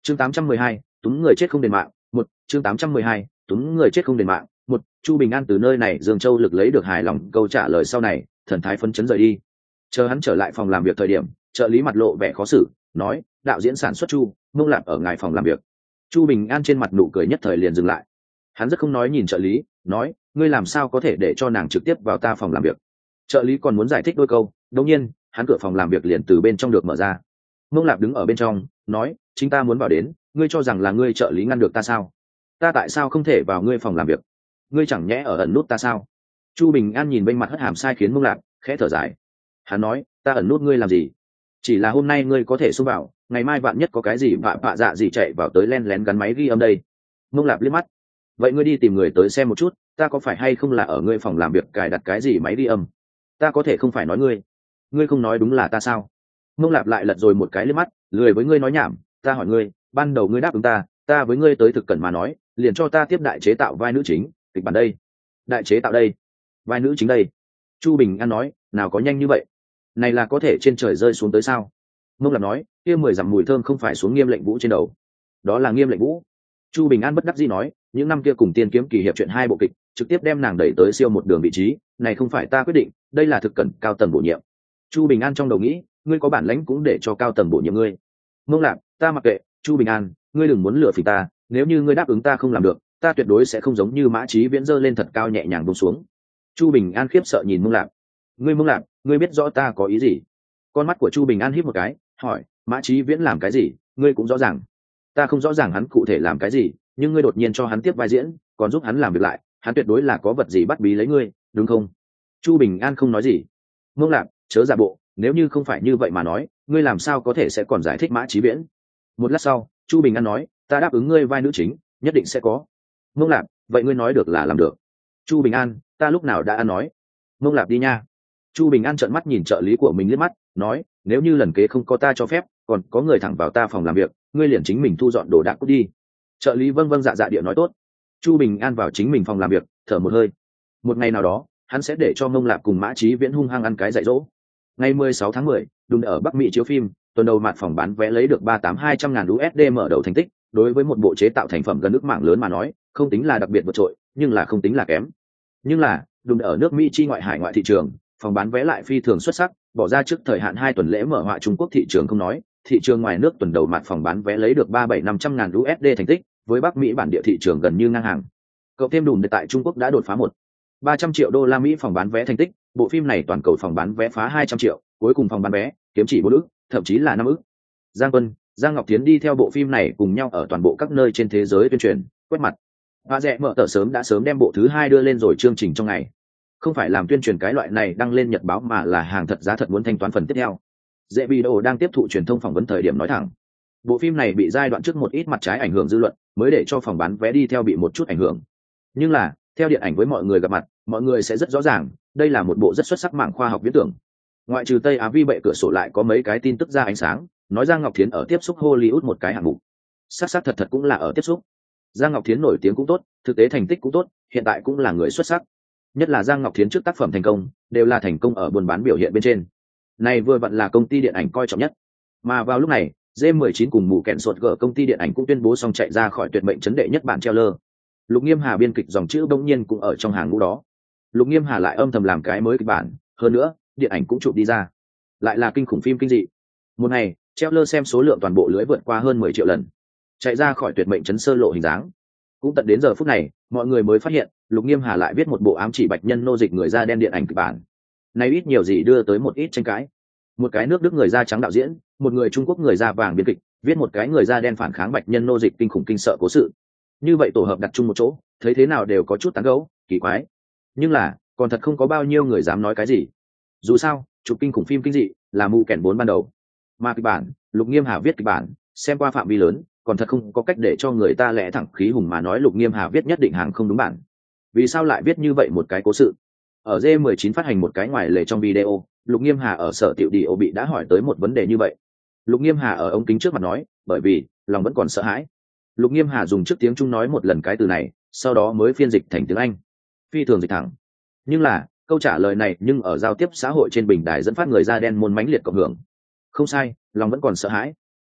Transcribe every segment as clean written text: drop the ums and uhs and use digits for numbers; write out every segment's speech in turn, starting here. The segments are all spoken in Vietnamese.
chương 812, túm người chết không đền mạng một chương 812, túm người chết không đền mạng một. Chu Bình An từ nơi này Dương Châu Lực lấy được hài lòng câu trả lời sau này, thần thái phấn chấn rời đi. Chờ hắn trở lại phòng làm việc thời điểm, trợ lý mặt lộ vẻ khó xử, nói: đạo diễn sản xuất Chu Mông Lạp ở ngài phòng làm việc. Chu Bình An trên mặt nụ cười nhất thời liền dừng lại. Hắn rất không nói nhìn trợ lý, nói: ngươi làm sao có thể để cho nàng trực tiếp vào ta phòng làm việc? Trợ lý còn muốn giải thích đôi câu, đột nhiên hắn cửa phòng làm việc liền từ bên trong được mở ra. Mông Lạp đứng ở bên trong, nói: chính ta muốn vào đến, ngươi cho rằng là ngươi trợ lý ngăn được ta sao? Ta tại sao không thể vào ngươi phòng làm việc? Ngươi chẳng nhẽ ở ẩn nút ta sao? Chu Bình An nhìn bên mặt hất hàm sai khiến Mông Lạp khẽ thở dài. Hắn nói: ta ẩn nút ngươi làm gì? Chỉ là hôm nay ngươi có thể xông vào, ngày mai vạn nhất có cái gì vạ dạ gì chạy vào tới len lén gắn máy ghi âm đây. Mông Lạp liếc mắt: vậy ngươi đi tìm người tới xem một chút, ta có phải hay không là ở ngươi phòng làm việc cài đặt cái gì máy ghi âm? Ta có thể không phải nói ngươi không nói đúng là ta sao? Mông Lạp lại lật rồi một cái liếc mắt, lười với ngươi nói nhảm. Ta hỏi ngươi, ban đầu ngươi đáp ứng ta với ngươi tới thực cẩn mà nói, liền cho ta tiếp đại chế tạo vai nữ chính, kịch bản đây, đại chế tạo đây, vai nữ chính đây. Chu Bình An nói: nào có nhanh như vậy, này là có thể trên trời rơi xuống tới sao? Mông Lạp nói: kia 10 dặm mùi thơm không phải xuống Nghiêm Lệnh Vũ trên đầu. Đó là Nghiêm Lệnh Vũ. Chu Bình An bất đắc dĩ nói: những năm kia cùng Tiên Kiếm Kỳ Hiệp chuyện 2 bộ kịch, trực tiếp đem nàng đẩy tới siêu một đường vị trí, này không phải ta quyết định, đây là thực cẩn cao tầng bổ nhiệm. Chu Bình An trong đầu nghĩ: ngươi có bản lãnh cũng để cho cao tầng bổ nhiệm ngươi. Mông Lạp: ta mặc kệ. Chu Bình An, ngươi đừng muốn lừa phỉnh ta, nếu như ngươi đáp ứng ta không làm được, ta tuyệt đối sẽ không giống như Mã Chí Viễn giơ lên thật cao nhẹ nhàng buông xuống. Chu Bình An khiếp sợ nhìn Mông Lạp. Mông Lạp, ngươi biết rõ ta có ý gì? Con mắt của Chu Bình An híp một cái, hỏi: Mã Chí Viễn làm cái gì, ngươi cũng rõ ràng. Ta không rõ ràng hắn cụ thể làm cái gì, nhưng ngươi đột nhiên cho hắn tiếp vai diễn, còn giúp hắn làm việc lại, hắn tuyệt đối là có vật gì bắt bí lấy ngươi, đúng không? Chu Bình An không nói gì. Mông Lạp, chớ giả bộ, nếu như không phải như vậy mà nói, ngươi làm sao có thể sẽ còn giải thích Mã Chí Viễn? Một lát sau, Chu Bình An nói: ta đáp ứng ngươi vai nữ chính, nhất định sẽ có. Mông Lạp, vậy ngươi nói được là làm được. Chu Bình An, ta lúc nào đã ăn nói. Mông Lạp đi nha. Chu Bình An trợn mắt nhìn trợ lý của mình liếc mắt, nói: nếu như lần kế không có ta cho phép, còn có người thẳng vào ta phòng làm việc, ngươi liền chính mình thu dọn đồ đạc cút đi. Trợ lý vâng vâng dạ dạ địa nói tốt. Chu Bình An vào chính mình phòng làm việc, thở một hơi. Một ngày nào đó, hắn sẽ để cho Mông Lạp cùng Mã Chí Viễn hung hăng ăn cái dạy dỗ. Ngày 16 tháng 10, đúng ở Bắc Mỹ chiếu phim, tuần đầu mặt phòng bán vé lấy được 200.000 USD mở đầu thành tích, đối với một bộ chế tạo thành phẩm gần nước mạng lớn mà nói, không tính là đặc biệt vượt trội, nhưng là không tính là kém. Nhưng là, đúng ở nước Mỹ chi ngoại hải ngoại thị trường, phòng bán vé lại phi thường xuất sắc, bỏ ra trước thời hạn 2 tuần lễ mở họa Trung Quốc thị trường không nói, thị trường ngoài nước tuần đầu mặt phòng bán vé lấy được 500.000 USD thành tích, với Bắc Mỹ bản địa thị trường gần như ngang hàng. Cộng thêm đùm tại Trung Quốc đã đột phá 300 triệu đô la Mỹ phòng bán vé thành tích, bộ phim này toàn cầu phòng bán vé phá 200 triệu, cuối cùng phòng bán vé kiếm chỉ 4 ức, thậm chí là 5 ức. Giang Quân, Giang Ngọc Thiến đi theo bộ phim này cùng nhau ở toàn bộ các nơi trên thế giới tuyên truyền, quét mặt. Và rẻ mở tờ sớm đã sớm đem bộ thứ 2 đưa lên rồi chương trình trong ngày. Không phải làm tuyên truyền cái loại này đăng lên nhật báo mà là hàng thật giá thật muốn thanh toán phần tiếp theo. Dễ video đang tiếp thụ truyền thông phỏng vấn thời điểm nói thẳng, bộ phim này bị giai đoạn trước một ít mặt trái ảnh hưởng dư luận, mới để cho phòng bán vé đi theo bị một chút ảnh hưởng. Nhưng là, theo điện ảnh với mọi người gặp mặt, mọi người sẽ rất rõ ràng, đây là một bộ rất xuất sắc mảng khoa học viễn tưởng. Ngoại trừ Tây Á vi bệ cửa sổ lại có mấy cái tin tức ra ánh sáng, nói Giang Ngọc Thiến ở tiếp xúc Hollywood một cái hạng mục. Xác thật cũng là ở tiếp xúc. Giang Ngọc Thiến nổi tiếng cũng tốt, thực tế thành tích cũng tốt, hiện tại cũng là người xuất sắc. Nhất là Giang Ngọc Thiến trước tác phẩm thành công, đều là thành công ở buôn bán biểu hiện bên trên. Này vừa vặn là công ty điện ảnh coi trọng nhất. Mà vào lúc này, G19 cùng mụ kẹn sột gở công ty điện ảnh cũng tuyên bố xong chạy ra khỏi tuyệt mệnh chấn đệ nhất bản trailer. Lục Nghiêm Hà biên kịch dòng chữ bỗng nhiên cũng ở trong hàng ngũ đó. Lục Nghiêm Hà lại âm thầm làm cái mới kịch bản, hơn nữa, điện ảnh cũng chụp đi ra. Lại là kinh khủng phim kinh dị. Một ngày, trailer xem số lượng toàn bộ lưới vượt qua hơn 10 triệu lần. Chạy ra khỏi tuyệt mệnh chấn sơ lộ hình dáng. Cũng tận đến giờ phút này, mọi người mới phát hiện, Lục Nghiêm Hà lại viết một bộ ám chỉ bạch nhân nô dịch người da đen điện ảnh kịch bản. Này ít nhiều gì đưa tới một ít tranh cãi. Một cái nước Đức người da trắng đạo diễn, một người Trung Quốc người da vàng biên kịch, viết một cái người da đen phản kháng bạch nhân nô dịch kinh khủng kinh sợ cố sự. Như vậy tổ hợp đặt chung một chỗ, thấy thế nào đều có chút tán gẫu, kỳ quái. Nhưng là, còn thật không có bao nhiêu người dám nói cái gì. Dù sao, chụp kinh khủng phim kinh dị là mụ kẻn vốn ban đầu. Mà kịch bản, Lục Nghiêm Hà viết kịch bản, xem qua phạm vi lớn, còn thật không có cách để cho người ta lẽ thẳng khí hùng mà nói Lục Nghiêm Hà viết nhất định hàng không đúng bản. Vì sao lại viết như vậy một cái cố sự? Ở G19 phát hành một cái ngoài lề trong video, Lục Nghiêm Hà ở sở tiểu đi bị đã hỏi tới một vấn đề như vậy. Lục Nghiêm Hà ở ống kính trước mặt nói, bởi vì lòng vẫn còn sợ hãi. Lục Nghiêm Hà dùng trước tiếng Trung nói một lần cái từ này, sau đó mới phiên dịch thành tiếng Anh. Phi thường dịch thẳng. Nhưng là, câu trả lời này nhưng ở giao tiếp xã hội trên bình đài dẫn phát người da đen môn mãnh liệt cộng hưởng. Không sai, lòng vẫn còn sợ hãi.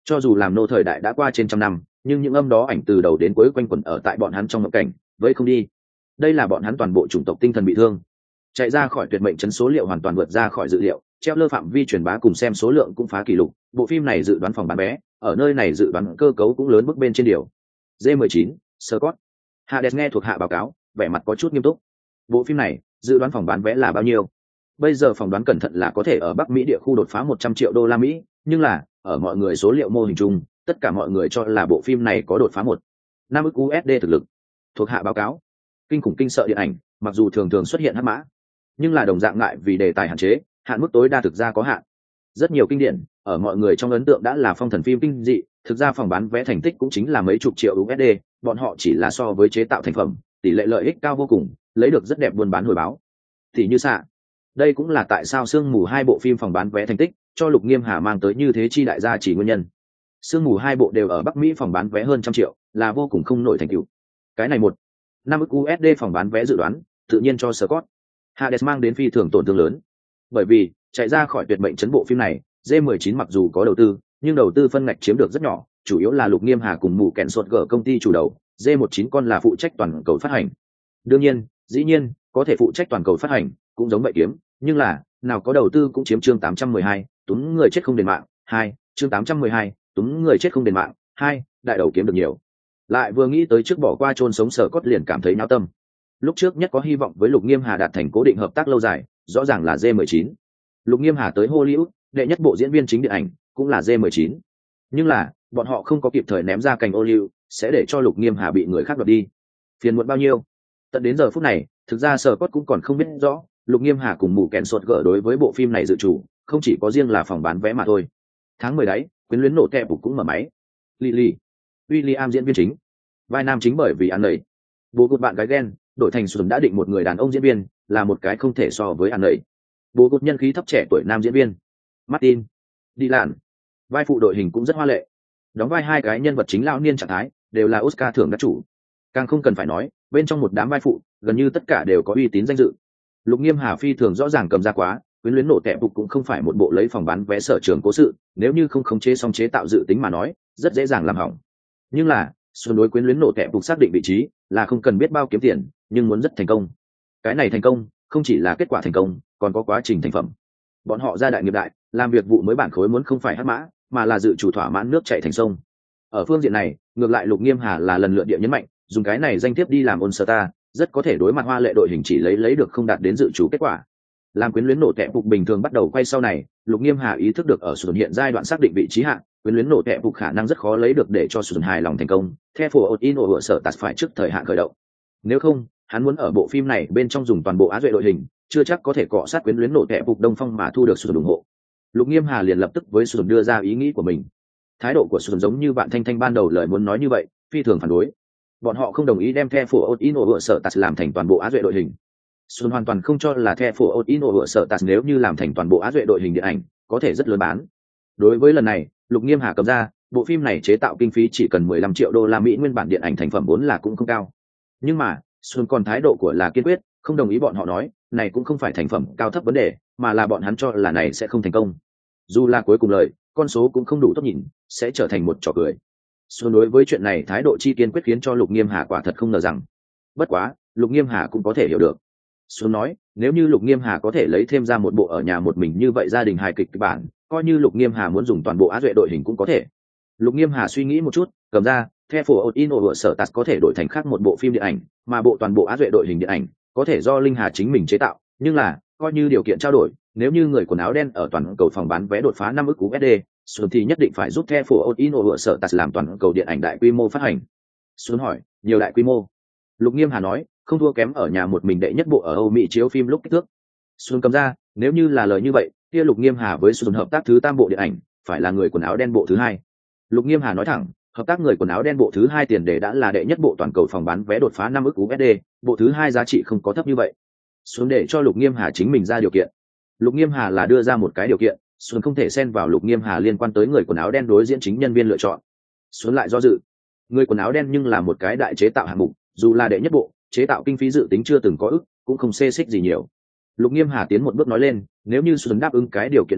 Cho dù làm nô thời đại đã qua trên trăm năm, nhưng những âm đó ảnh từ đầu đến cuối quanh quẩn ở tại bọn hắn trong ngộ cảnh, với không đi. Đây là bọn hắn toàn bộ chủng tộc tinh thần bị thương, chạy ra khỏi tuyệt mệnh chấn số liệu hoàn toàn vượt ra khỏi dự liệu, treo lơ phạm vi truyền bá cùng xem số lượng cũng phá kỷ lục. Bộ phim này dự đoán phòng bán vé, ở nơi này dự đoán cơ cấu cũng lớn bước bên trên điều. G19, Scott. Hades nghe thuộc hạ báo cáo, vẻ mặt có chút nghiêm túc. Bộ phim này, dự đoán phòng bán vé là bao nhiêu? Bây giờ phỏng đoán cẩn thận là có thể ở Bắc Mỹ địa khu đột phá 100 triệu đô la Mỹ, nhưng là, ở mọi người số liệu mô hình chung, tất cả mọi người cho là bộ phim này có đột phá 1.5 ức USD thực lực. Thuộc hạ báo cáo. Kinh khủng kinh sợ điện ảnh, mặc dù thường thường xuất hiện hắc mã, nhưng là đồng dạng ngại vì đề tài hạn chế, hạn mức tối đa thực ra có hạn. Rất nhiều kinh điển, ở mọi người trong ấn tượng đã là phong thần phim kinh dị, thực ra phòng bán vé thành tích cũng chính là mấy chục triệu USD, bọn họ chỉ là so với chế tạo thành phẩm, tỷ lệ lợi ích cao vô cùng, lấy được rất đẹp buôn bán hồi báo. Thì như xạ. Đây cũng là tại sao Sương Mù 2 bộ phim phòng bán vé thành tích cho Lục Nghiêm Hà mang tới như thế chi đại gia chỉ nguyên nhân. Sương Mù 2 bộ đều ở Bắc Mỹ phòng bán vé hơn 100 triệu, là vô cùng không nổi thành tựu. Cái này 1.5 ức USD phòng bán vé dự đoán, tự nhiên cho Scott Hades mang đến phi thường tổn thương lớn. Bởi vì, chạy ra khỏi tuyệt mệnh chấn bộ phim này, G19 mặc dù có đầu tư, nhưng đầu tư phân ngạch chiếm được rất nhỏ, chủ yếu là Lục Nghiêm Hà cùng mù kẹn sột gở công ty chủ đầu, G19 con là phụ trách toàn cầu phát hành. Đương nhiên, dĩ nhiên, có thể phụ trách toàn cầu phát hành, cũng giống vậy kiếm, nhưng là, nào có đầu tư cũng chiếm chương 812, túm người chết không đền mạng, 2, chương 812, túm người chết không đền mạng, 2, đại đầu kiếm được nhiều. Lại vừa nghĩ tới trước bỏ qua chôn sống sở cốt liền cảm thấy náo tâm. Lúc trước nhất có hy vọng với Lục Nghiêm Hà đạt thành cố định hợp tác lâu dài, rõ ràng là G19. Lục Nghiêm Hà tới Hollywood, đệ nhất bộ diễn viên chính điện ảnh, cũng là G19. Nhưng là, bọn họ không có kịp thời ném ra cành ô liu, sẽ để cho Lục Nghiêm Hà bị người khác đoạt đi. Phiền muộn bao nhiêu? Tận đến giờ phút này, thực ra sở cốt cũng còn không biết rõ, Lục Nghiêm Hà cùng mù kẹn sột gỡ đối với bộ phim này dự chủ, không chỉ có riêng là phòng bán vé mà thôi. Tháng 10 đấy, quyến luyến nổ kẹp cũng mở máy. Lily, William diễn viên chính, vai nam chính bởi vì ăn lẩy. Bố cục bạn gái ghen, đổi thành Sùn đã định một người đàn ông diễn viên, là một cái không thể so với ăn lẩy. Bố cục nhân khí thấp trẻ tuổi nam diễn viên, Martin, đi làn. Vai phụ đội hình cũng rất hoa lệ. Đóng vai hai cái nhân vật chính lão niên trạng thái, đều là Oscar thưởng đắc chủ. Càng không cần phải nói, bên trong một đám vai phụ, gần như tất cả đều có uy tín danh dự. Lục Nghiêm Hà phi thường rõ ràng cầm ra quá, quyến luyến nổ tẹp bục cũng không phải một bộ lấy phòng bán vé sở trường cố sự, nếu như không khống chế song chế tạo dự tính mà nói, rất dễ dàng làm hỏng. Nhưng là, xuân đối quyến luyến nổ tẹp bục xác định vị trí, là không cần biết bao kiếm tiền, nhưng muốn rất thành công. Cái này thành công, không chỉ là kết quả thành công, còn có quá trình thành phẩm. Bọn họ ra đại nghiệp đại, làm việc vụ mới bản khối muốn không phải hắc mã, mà là dự chủ thỏa mãn nước chảy thành sông. Ở phương diện này, ngược lại Lục Nghiêm Hà là lần lượt địa nhấn mạnh, dùng cái này danh thiếp đi làm All Star, rất có thể đối mặt hoa lệ đội hình chỉ lấy được không đạt đến dự chủ kết quả. Làm quyến luyến nổ tẹp phục bình thường bắt đầu quay sau này, Lục Nghiêm Hà ý thức được ở Sùn hiện giai đoạn xác định vị trí hạng, quyến luyến nổ tẹp phục khả năng rất khó lấy được để cho Sùn hài lòng thành công. Theo phổ Odin ở sở tạt phải trước thời hạn khởi động. Nếu không, hắn muốn ở bộ phim này bên trong dùng toàn bộ á duệ đội hình, chưa chắc có thể cọ sát quyến luyến nổ tẹp phục Đông Phong mà thu được Sùn ủng hộ. Lục Nghiêm Hà liền lập tức với Sùn đưa ra ý nghĩ của mình. Thái độ của Sùn giống như bạn Thanh Thanh ban đầu lời muốn nói như vậy, phi thường phản đối. Bọn họ không đồng ý đem The Phổ Odin ở sở tạt làm thành toàn bộ á duệ đội hình. Xuân hoàn toàn không cho là The Phổ Odin ở sở tạt nếu như làm thành toàn bộ á duệ đội hình điện ảnh, có thể rất lớn bán. Đối với lần này, Lục Nghiêm Hà cầm ra, bộ phim này chế tạo kinh phí chỉ cần 15 triệu đô la Mỹ nguyên bản điện ảnh thành phẩm vốn là cũng không cao. Nhưng mà, Xuân còn thái độ của là kiên quyết, không đồng ý bọn họ nói, này cũng không phải thành phẩm cao thấp vấn đề, mà là bọn hắn cho là này sẽ không thành công. Dù là cuối cùng lời, con số cũng không đủ tốt nhìn, sẽ trở thành một trò cười. Xuân đối với chuyện này thái độ chi kiên quyết khiến cho Lục Nghiêm Hà quả thật không ngờ rằng. Bất quá, Lục Nghiêm Hà cũng có thể hiểu được. Xuân nói, nếu như Lục Nghiêm Hà có thể lấy thêm ra một bộ ở nhà một mình như vậy gia đình hài kịch bản, coi như Lục Nghiêm Hà muốn dùng toàn bộ á duệ đội hình cũng có thể. Lục Nghiêm Hà suy nghĩ một chút, cầm ra, The Phổ Odin ở sở tạt có thể đổi thành khác một bộ phim điện ảnh, mà bộ toàn bộ á duệ đội hình điện ảnh có thể do Linh Hà chính mình chế tạo, nhưng là, coi như điều kiện trao đổi, nếu như người quần áo đen ở toàn cầu phòng bán vé đột phá 5 ức USD, Xuân thì nhất định phải giúp The Phổ Odin ở sở tạt làm toàn cầu điện ảnh đại quy mô phát hành. Xuân hỏi, nhiều đại quy mô? Lục Nghiêm Hà nói, không thua kém ở nhà một mình đệ nhất bộ ở Âu Mỹ chiếu phim lúc kích thước. Xuân cầm ra, nếu như là lời như vậy, kia Lục Nghiêm Hà với Xuân hợp tác thứ 3 bộ điện ảnh, phải là người quần áo đen bộ thứ 2. Lục Nghiêm Hà nói thẳng, hợp tác người quần áo đen bộ thứ 2 tiền đề đã là đệ nhất bộ toàn cầu phòng bán vé đột phá 5 ức USD, bộ thứ 2 giá trị không có thấp như vậy. Xuân để cho Lục Nghiêm Hà chính mình ra điều kiện. Lục Nghiêm Hà là đưa ra một cái điều kiện, Xuân không thể xen vào Lục Nghiêm Hà liên quan tới người quần áo đen đối diễn chính nhân viên lựa chọn. Xuân lại do dự. Người quần áo đen nhưng là một cái đại chế tạo hạng mục, dù là đệ nhất bộ, chế tạo kinh phí dự tính chưa từng có ức, cũng không xê xích gì nhiều. Lục Nghiêm Hà tiến một bước nói lên, nếu như Xuân đáp ứng cái điều kiện này,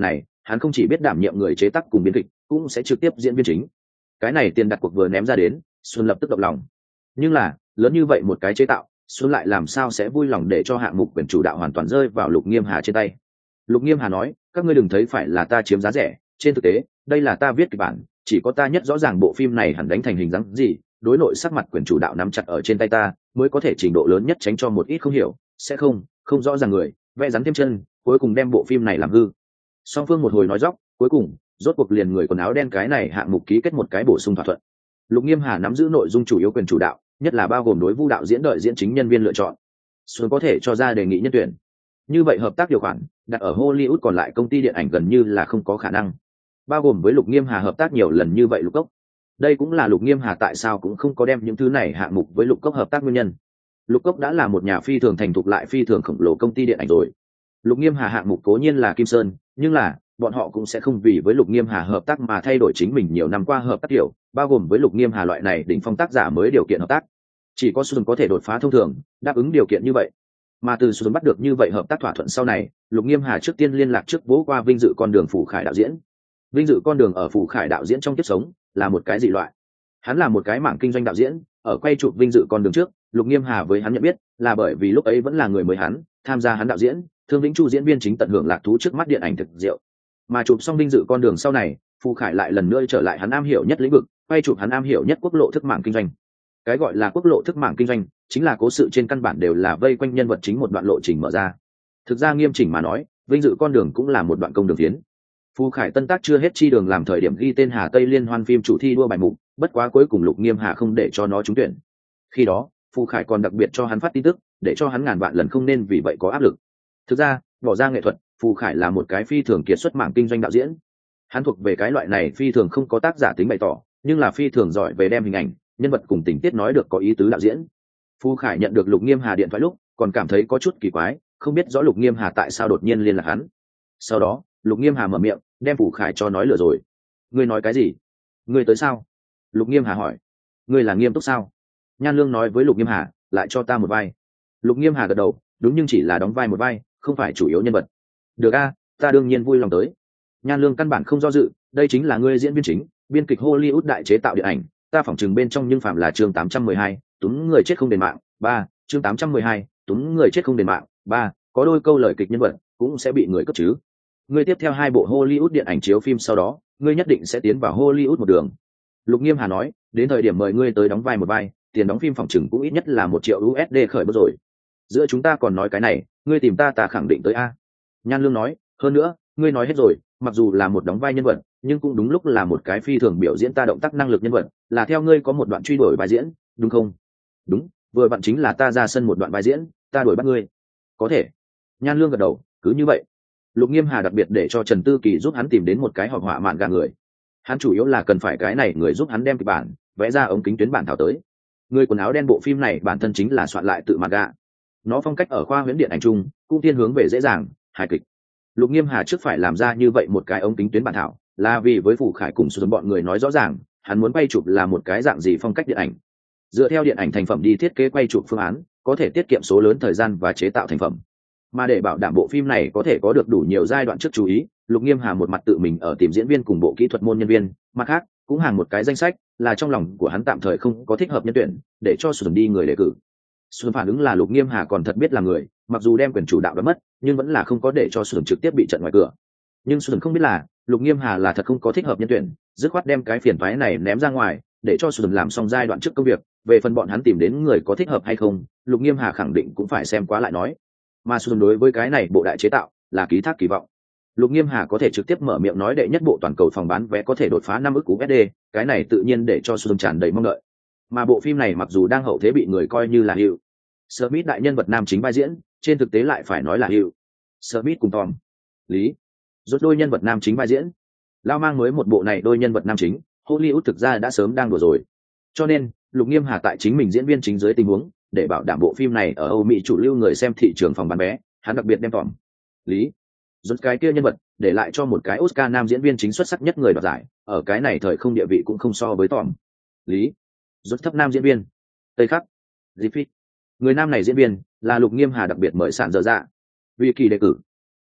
hắn không chỉ biết đảm nhiệm người chế tác cùng biên kịch, cũng sẽ trực tiếp diễn viên chính. Cái này tiền đặt cuộc vừa ném ra đến, Xuân lập tức động lòng. Nhưng là lớn như vậy một cái chế tạo, Xuân lại làm sao sẽ vui lòng để cho hạng mục quyền chủ đạo hoàn toàn rơi vào Lục Nghiêm Hà trên tay. Lục Nghiêm Hà nói, các ngươi đừng thấy phải là ta chiếm giá rẻ, trên thực tế đây là ta viết kịch bản, chỉ có ta nhất rõ ràng bộ phim này hẳn đánh thành hình dáng gì, đối nội sắc mặt quyền chủ đạo nắm chặt ở trên tay ta, mới có thể trình độ lớn nhất tránh cho một ít không hiểu, sẽ không rõ ràng người vẽ rắn thêm chân, cuối cùng đem bộ phim này làm hư. Song phương một hồi nói dóc, cuối cùng rốt cuộc liền người quần áo đen cái này hạng mục ký kết một cái bổ sung thỏa thuận. Lục Nghiêm Hà nắm giữ nội dung chủ yếu quyền chủ đạo, nhất là bao gồm đối Vu đạo diễn đợi diễn chính nhân viên lựa chọn. Xuân có thể cho ra đề nghị nhân tuyển. Như vậy hợp tác điều khoản đặt ở Hollywood còn lại công ty điện ảnh gần như là không có khả năng. Bao gồm với Lục Nghiêm Hà hợp tác nhiều lần như vậy Lục Cốc. Đây cũng là Lục Nghiêm Hà tại sao cũng không có đem những thứ này hạng mục với Lục Cốc hợp tác nguyên nhân. Lục Cốc đã là một nhà phi thường thành thục lại phi thường khổng lồ công ty điện ảnh rồi. Lục Nghiêm Hà hạng mục cố nhiên là Kim Sơn, nhưng là bọn họ cũng sẽ không vì với Lục Nghiêm Hà hợp tác mà thay đổi chính mình nhiều năm qua hợp tác kiểu, bao gồm với Lục Nghiêm Hà loại này đỉnh phong tác giả mới điều kiện hợp tác. Chỉ có Xuân có thể đột phá thông thường, đáp ứng điều kiện như vậy. Mà từ Xuân bắt được như vậy hợp tác thỏa thuận sau này, Lục Nghiêm Hà trước tiên liên lạc trước bố qua Vinh Dự Con Đường Phủ Khải đạo diễn. Vinh Dự Con Đường ở Phủ Khải đạo diễn trong kiếp sống là một cái dị loại. Hắn là một cái mảng kinh doanh đạo diễn, ở quay chụp Vinh Dự Con Đường trước, Lục Nghiêm Hà với hắn nhận biết là bởi vì lúc ấy vẫn là người mới hắn, tham gia hắn đạo diễn, Thương Vĩnh Chu diễn viên chính tận hưởng lạc thú trước mắt điện ảnh thực diệu. Mà chụp xong Vinh Dự Con Đường sau này, Phủ Khải lại lần nữa trở lại hắn am hiểu nhất lĩnh vực, quay chụp hắn am hiểu nhất quốc lộ thức mảng kinh doanh. Cái gọi là quốc lộ thức mảng kinh doanh chính là cố sự trên căn bản đều là vây quanh nhân vật chính một đoạn lộ trình mở ra. Thực ra nghiêm chỉnh mà nói, Vinh Dự Con Đường cũng là một đoạn công đường tiến. Phù Khải tân tác chưa hết chi đường làm thời điểm ghi tên Hà Tây liên hoan phim chủ thi đua bài mục, bất quá cuối cùng Lục Nghiêm Hà không để cho nó trúng tuyển. Khi đó Phù Khải còn đặc biệt cho hắn phát tin tức, để cho hắn ngàn vạn lần không nên vì vậy có áp lực. Thực ra bỏ ra nghệ thuật, Phù Khải là một cái phi thường kiệt xuất mảng kinh doanh đạo diễn. Hắn thuộc về cái loại này phi thường không có tác giả tính bày tỏ, nhưng là phi thường giỏi về đem hình ảnh, nhân vật cùng tình tiết nói được có ý tứ đạo diễn. Phù Khải nhận được Lục Nghiêm Hà điện thoại lúc còn cảm thấy có chút kỳ quái, không biết rõ Lục Nghiêm Hà tại sao đột nhiên liên lạc hắn. Sau đó Lục Nghiêm Hà mở miệng đem Phù Khải cho nói lừa rồi. Ngươi nói cái gì? Ngươi tới sao? Lục Nghiêm Hà hỏi. Ngươi là nghiêm túc sao? Nhan Lương nói với Lục Nghiêm Hà, lại cho ta một vai. Lục Nghiêm Hà gật đầu, đúng, nhưng chỉ là đóng vai một vai, không phải chủ yếu nhân vật. Được a, ta đương nhiên vui lòng tới. Nhan Lương căn bản không do dự, đây chính là ngươi diễn viên chính, biên kịch Hollywood đại chế tạo điện ảnh, ta phỏng chừng bên trong nhưng phạm là chương 812, túm người chết không đền mạng, 3, chương 812, túm người chết không đền mạng, 3, có đôi câu lời kịch nhân vật cũng sẽ bị người cất chứ. Ngươi tiếp theo 2 bộ Hollywood điện ảnh chiếu phim sau đó, ngươi nhất định sẽ tiến vào Hollywood một đường. Lục Nghiêm Hà nói, đến thời điểm mời ngươi tới đóng vai một vai, tiền đóng phim phỏng chừng cũng ít nhất là 1 triệu USD khởi bước rồi. Giữa chúng ta còn nói cái này, ngươi tìm ta khẳng định tới a. Nhan Lương nói, hơn nữa, ngươi nói hết rồi, mặc dù là một đóng vai nhân vật, nhưng cũng đúng lúc là một cái phi thường biểu diễn ta động tác năng lực nhân vật, là theo ngươi có một đoạn truy đuổi vai diễn, đúng không? Đúng, vừa bạn chính là ta ra sân một đoạn vai diễn, ta đuổi bắt ngươi. Có thể. Nhan Lương gật đầu, cứ như vậy. Lục Nghiêm Hà đặc biệt để cho Trần Tư Kỳ giúp hắn tìm đến một cái họa họa mạn gà người. Hắn chủ yếu là cần phải cái này người giúp hắn đem kịch bản vẽ ra ống kính tuyến bản thảo tới. Người quần áo đen bộ phim này bản thân chính là soạn lại tự mạn gà. Nó phong cách ở khoa huyễn điện ảnh chung, cũng thiên hướng về dễ dàng, hài kịch. Lục Nghiêm Hà trước phải làm ra như vậy một cái ống kính tuyến bản thảo, là vì với Phù Khải cùng Xuân bọn người nói rõ ràng, hắn muốn quay chụp là một cái dạng gì phong cách điện ảnh. Dựa theo điện ảnh thành phẩm đi thiết kế quay chụp phương án, có thể tiết kiệm số lớn thời gian và chế tạo thành phẩm. Mà để bảo đảm bộ phim này có thể có được đủ nhiều giai đoạn trước chú ý, Lục Nghiêm Hà một mặt tự mình ở tìm diễn viên cùng bộ kỹ thuật môn nhân viên, mặt khác cũng hàng một cái danh sách, là trong lòng của hắn tạm thời không có thích hợp nhân tuyển, để cho Xuân đi người đề cử. Xuân phản ứng là Lục Nghiêm Hà còn thật biết là người, mặc dù đem quyền chủ đạo đã mất, nhưng vẫn là không có để cho Xuân trực tiếp bị trận ngoài cửa. Nhưng Xuân không biết là Lục Nghiêm Hà là thật không có thích hợp nhân tuyển, dứt khoát đem cái phiền toái này ném ra ngoài, để cho Xuân làm xong giai đoạn trước công việc. Về phần bọn hắn tìm đến người có thích hợp hay không, Lục Nghiêm Hà khẳng định cũng phải xem quá lại nói. Mà Xuân đối với cái này bộ đại chế tạo là ký thác kỳ vọng. Lục Nghiêm Hà có thể trực tiếp mở miệng nói đệ nhất bộ toàn cầu phòng bán vé có thể đột phá 5 ức USD, cái này tự nhiên để cho Xuân tràn đầy mong đợi. Mà bộ phim này mặc dù đang hậu thế bị người coi như là hiệu Smith đại nhân vật nam chính vai diễn, trên thực tế lại phải nói là hiệu Smith cùng Tom Lý rốt đôi nhân vật nam chính vai diễn. Lao mang mới một bộ này đôi nhân vật nam chính, Hollywood thực ra đã sớm đang đùa rồi. Cho nên Lục Nghiêm Hà tại chính mình diễn viên chính dưới tình huống, để bảo đảm bộ phim này ở Âu Mỹ chủ lưu người xem thị trường phòng bán vé, hắn đặc biệt đem Tom Lý rốt cái kia nhân vật để lại cho một cái Oscar nam diễn viên chính xuất sắc nhất người đoạt giải, ở cái này thời không địa vị cũng không so với Tom Lý rốt thấp nam diễn viên. Tây khắc Griffith, người nam này diễn viên là Lục Nghiêm Hà đặc biệt mời sạn dở dạ vì kỳ đề cử.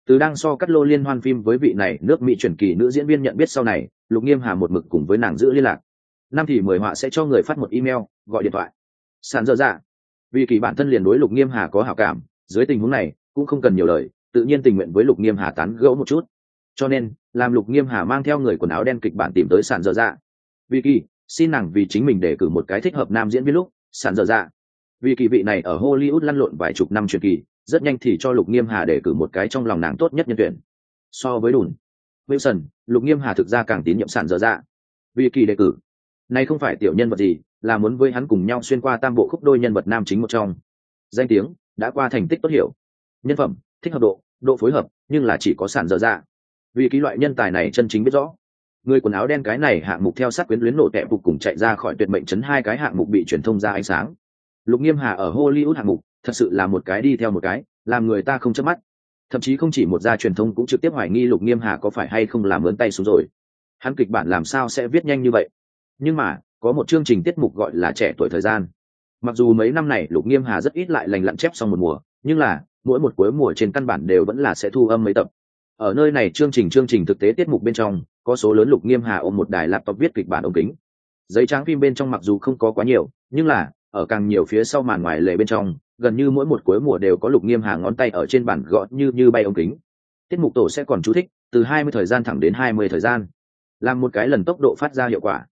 Từ đang so cắt lô liên hoan phim với vị này nước Mỹ truyền kỳ nữ diễn viên nhận biết sau này, Lục Nghiêm Hà một mực cùng với nàng giữ liên lạc. Năm thì 10 họa sẽ cho người phát một email, gọi điện thoại. Sàn dở dạ. Vì kỳ bản thân liền đối Lục Nghiêm Hà có hảo cảm, dưới tình huống này cũng không cần nhiều lời, tự nhiên tình nguyện với Lục Nghiêm Hà tán gẫu một chút. Cho nên, làm Lục Nghiêm Hà mang theo người quần áo đen kịch bản tìm tới sàn dở dạ. Vì kỳ, xin nàng vì chính mình đề cử một cái thích hợp nam diễn viên lúc, sàn dở dạ. Vì kỳ vị này ở Hollywood lăn lộn vài chục năm truyền kỳ, rất nhanh thì cho Lục Nghiêm Hà đề cử một cái trong lòng nàng tốt nhất nhân tuyển. So với Đùn Wilson, Lục Nghiêm Hà thực ra càng tín nhiệm sàn dở dạ. Vì kỳ đề cử này không phải tiểu nhân vật gì, là muốn với hắn cùng nhau xuyên qua tam bộ khúc đôi nhân vật nam chính một trong. Danh tiếng đã qua thành tích tốt hiểu, nhân phẩm thích hợp độ phối hợp, nhưng là chỉ có sàn dở dạ. Vì cái loại nhân tài này chân chính biết rõ, người quần áo đen cái này hạng mục theo sát quyến luyến nổ tẹp phục cùng chạy ra khỏi tuyệt mệnh chấn hai cái hạng mục bị truyền thông ra ánh sáng. Lục Nghiêm Hà ở Hollywood hạng mục thật sự là một cái đi theo một cái, làm người ta không chớp mắt. Thậm chí không chỉ một gia truyền thông cũng trực tiếp hoài nghi Lục Nghiêm Hà có phải hay không làm mướn tay xuống rồi. Hắn kịch bản làm sao sẽ viết nhanh như vậy? Nhưng mà có một chương trình tiết mục gọi là trẻ tuổi thời gian. Mặc dù mấy năm này Lục Nghiêm Hà rất ít lại lành lặn chép xong một mùa, nhưng là mỗi một cuối mùa trên căn bản đều vẫn là sẽ thu âm mấy tập. Ở nơi này chương trình thực tế tiết mục bên trong, có số lớn Lục Nghiêm Hà ôm một đài laptop viết kịch bản ống kính. Giấy trắng phim bên trong mặc dù không có quá nhiều, nhưng là ở càng nhiều phía sau màn ngoài lề bên trong, gần như mỗi một cuối mùa đều có Lục Nghiêm Hà ngón tay ở trên bàn gõ như bay ống kính. Tiết mục tổ sẽ còn chú thích từ 20 thời gian thẳng đến 20 thời gian, làm một cái lần tốc độ phát ra hiệu quả.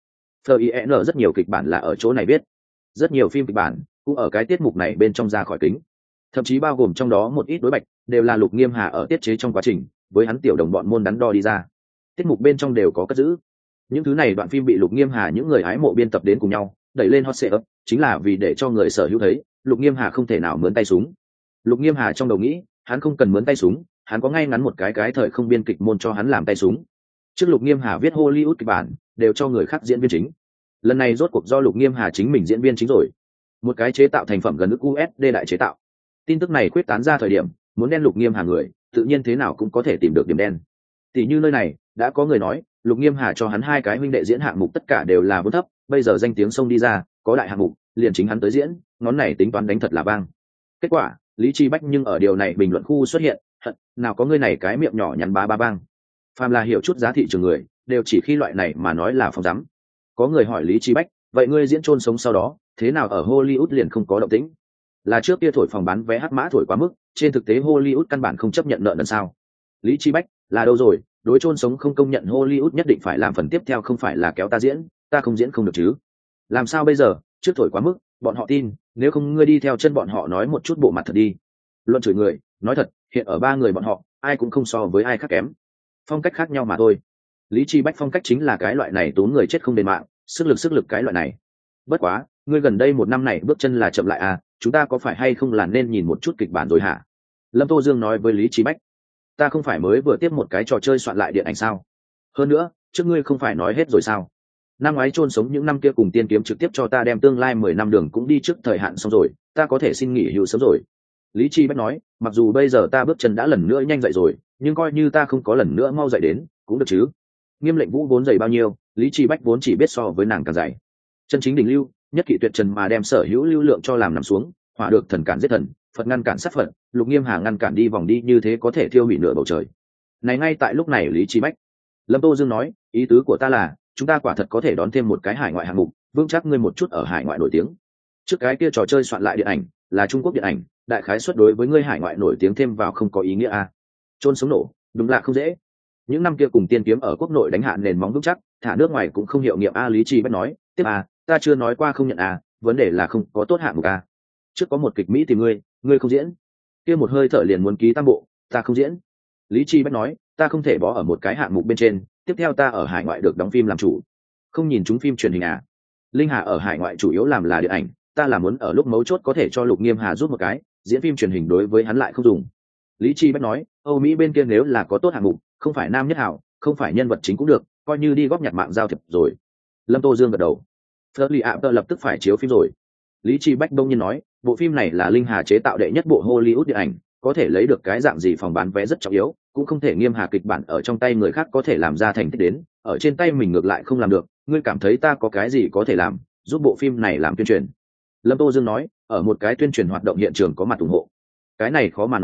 FIN rất nhiều kịch bản là ở chỗ này viết, rất nhiều phim kịch bản cũng ở cái tiết mục này bên trong ra khỏi kính, thậm chí bao gồm trong đó một ít đối bạch đều là Lục Nghiêm Hà ở tiết chế trong quá trình với hắn tiểu đồng bọn môn đắn đo đi ra. Tiết mục bên trong đều có cất giữ những thứ này, đoạn phim bị Lục Nghiêm Hà những người hái mộ biên tập đến cùng nhau đẩy lên hot search, chính là vì để cho người sở hữu thấy Lục Nghiêm Hà không thể nào mướn tay súng. Lục Nghiêm Hà trong đầu nghĩ hắn không cần mướn tay súng, hắn có ngay ngắn một cái thời không biên kịch môn cho hắn làm tay súng. Trước Lục Nghiêm Hà viết Hollywood kịch bản đều cho người khác diễn viên chính, lần này rốt cuộc do Lục Nghiêm Hà chính mình diễn viên chính rồi. Một cái chế tạo thành phẩm gần ức USD đại chế tạo. Tin tức này quyết tán ra thời điểm, muốn đen Lục Nghiêm Hà người tự nhiên thế nào cũng có thể tìm được điểm đen. Tỷ như nơi này đã có người nói Lục Nghiêm Hà cho hắn hai cái huynh đệ diễn hạng mục tất cả đều là vốn thấp, bây giờ danh tiếng sông đi ra, có đại hạng mục liền chính hắn tới diễn, ngón này tính toán đánh thật là vang. Kết quả Lý Chi Bách nhưng ở điều này bình luận khu xuất hiện, hận nào có người này cái miệng nhỏ nhắn bá bang. Phàm là hiểu chút giá thị trường người đều chỉ khi loại này mà nói là phong dám. Có người hỏi Lý Chi Bách, vậy ngươi diễn chôn sống sau đó thế nào ở Hollywood liền không có động tĩnh? Là trước kia thổi phòng bán vé hắc mã thổi quá mức, trên thực tế Hollywood căn bản không chấp nhận nợ nần sao? Lý Chi Bách, là đâu rồi, đối chôn sống không công nhận Hollywood nhất định phải làm phần tiếp theo, không phải là kéo ta diễn, ta không diễn không được chứ? Làm sao bây giờ, trước thổi quá mức, bọn họ tin, nếu không ngươi đi theo chân bọn họ nói một chút bộ mặt thật đi. Luận chửi người, nói thật, hiện ở ba người bọn họ, ai cũng không so với ai khác kém. Phong cách khác nhau mà thôi. Lý Chi Bách phong cách chính là cái loại này tốn người chết không đền mạng, sức lực cái loại này. Bất quá, ngươi gần đây một năm này bước chân là chậm lại à, chúng ta có phải hay không là nên nhìn một chút kịch bản rồi hả? Lâm Tô Dương nói với Lý Chi Bách. Ta không phải mới vừa tiếp một cái trò chơi soạn lại điện ảnh sao? Hơn nữa, trước ngươi không phải nói hết rồi sao? Năm ngoái chôn sống những năm kia cùng tiên kiếm trực tiếp cho ta đem tương lai 10 năm đường cũng đi trước thời hạn xong rồi, ta có thể xin nghỉ hưu sớm rồi. Lý Chi Bách nói, mặc dù bây giờ ta bước chân đã lần nữa nhanh dậy rồi, nhưng coi như ta không có lần nữa mau dậy đến, cũng được chứ. Nghiêm Lệnh Vũ vốn dày bao nhiêu, Lý Chi Bách vốn chỉ biết so với nàng càng dày. Chân chính đỉnh lưu, nhất kỵ tuyệt trần mà đem sở hữu lưu lượng cho làm nằm xuống, hỏa được thần cản giết thần, Phật ngăn cản sát Phật, Lục Nghiêm Hà ngăn cản đi vòng đi, như thế có thể thiêu hủy nửa bầu trời. Này ngay tại lúc này Lý Chi Bách. Lâm Tô Dương nói, ý tứ của ta là, chúng ta quả thật có thể đón thêm một cái hải ngoại hạng mục, vững chắc ngươi một chút ở hải ngoại nổi tiếng. Trước cái kia trò chơi soạn lại điện ảnh, là Trung Quốc điện ảnh, đại khái suất đối với ngươi hải ngoại nổi tiếng thêm vào không có ý nghĩa à? Trôn sống nổ, đúng là không dễ. Những năm kia cùng tiên kiếm ở quốc nội đánh hạ nền móng vững chắc, thả nước ngoài cũng không hiệu nghiệm a. Lý Chi Bách nói, tiếp a, ta chưa nói qua không nhận a, vấn đề là không có tốt hạng mục a. Trước có một kịch Mỹ tìm ngươi không diễn, kia một hơi thở liền muốn ký tam bộ, ta không diễn. Lý Chi Bách nói, ta không thể bỏ ở một cái hạng mục bên trên, tiếp theo ta ở hải ngoại được đóng phim làm chủ, không nhìn chúng phim truyền hình à? Linh Hà ở hải ngoại chủ yếu làm là điện ảnh, ta là muốn ở lúc mấu chốt có thể cho Lục Nghiêm Hà giúp một cái, diễn phim truyền hình đối với hắn lại không dùng. Lý Chi Bách nói, Âu Mỹ bên kia nếu là có tốt hạng mục, không phải nam nhất hảo, không phải nhân vật chính cũng được, coi như đi góp nhặt mạng giao thiệp rồi. Lâm Tô Dương gật đầu. Fleur ạ lập tức phải chiếu phim rồi. Lý Chi Bách đông nhiên nói, bộ phim này là Linh Hà chế tạo đệ nhất bộ Hollywood điện ảnh, có thể lấy được cái dạng gì phòng bán vé rất trọng yếu, cũng không thể Nghiêm Hà kịch bản ở trong tay người khác có thể làm ra thành tích đến, ở trên tay mình ngược lại không làm được, ngươi cảm thấy ta có cái gì có thể làm, giúp bộ phim này làm tuyên truyền. Lâm Tô Dương nói, ở một cái tuyên truyền hoạt động hiện trường có mặt ủng hộ. Cái này khó mà nói,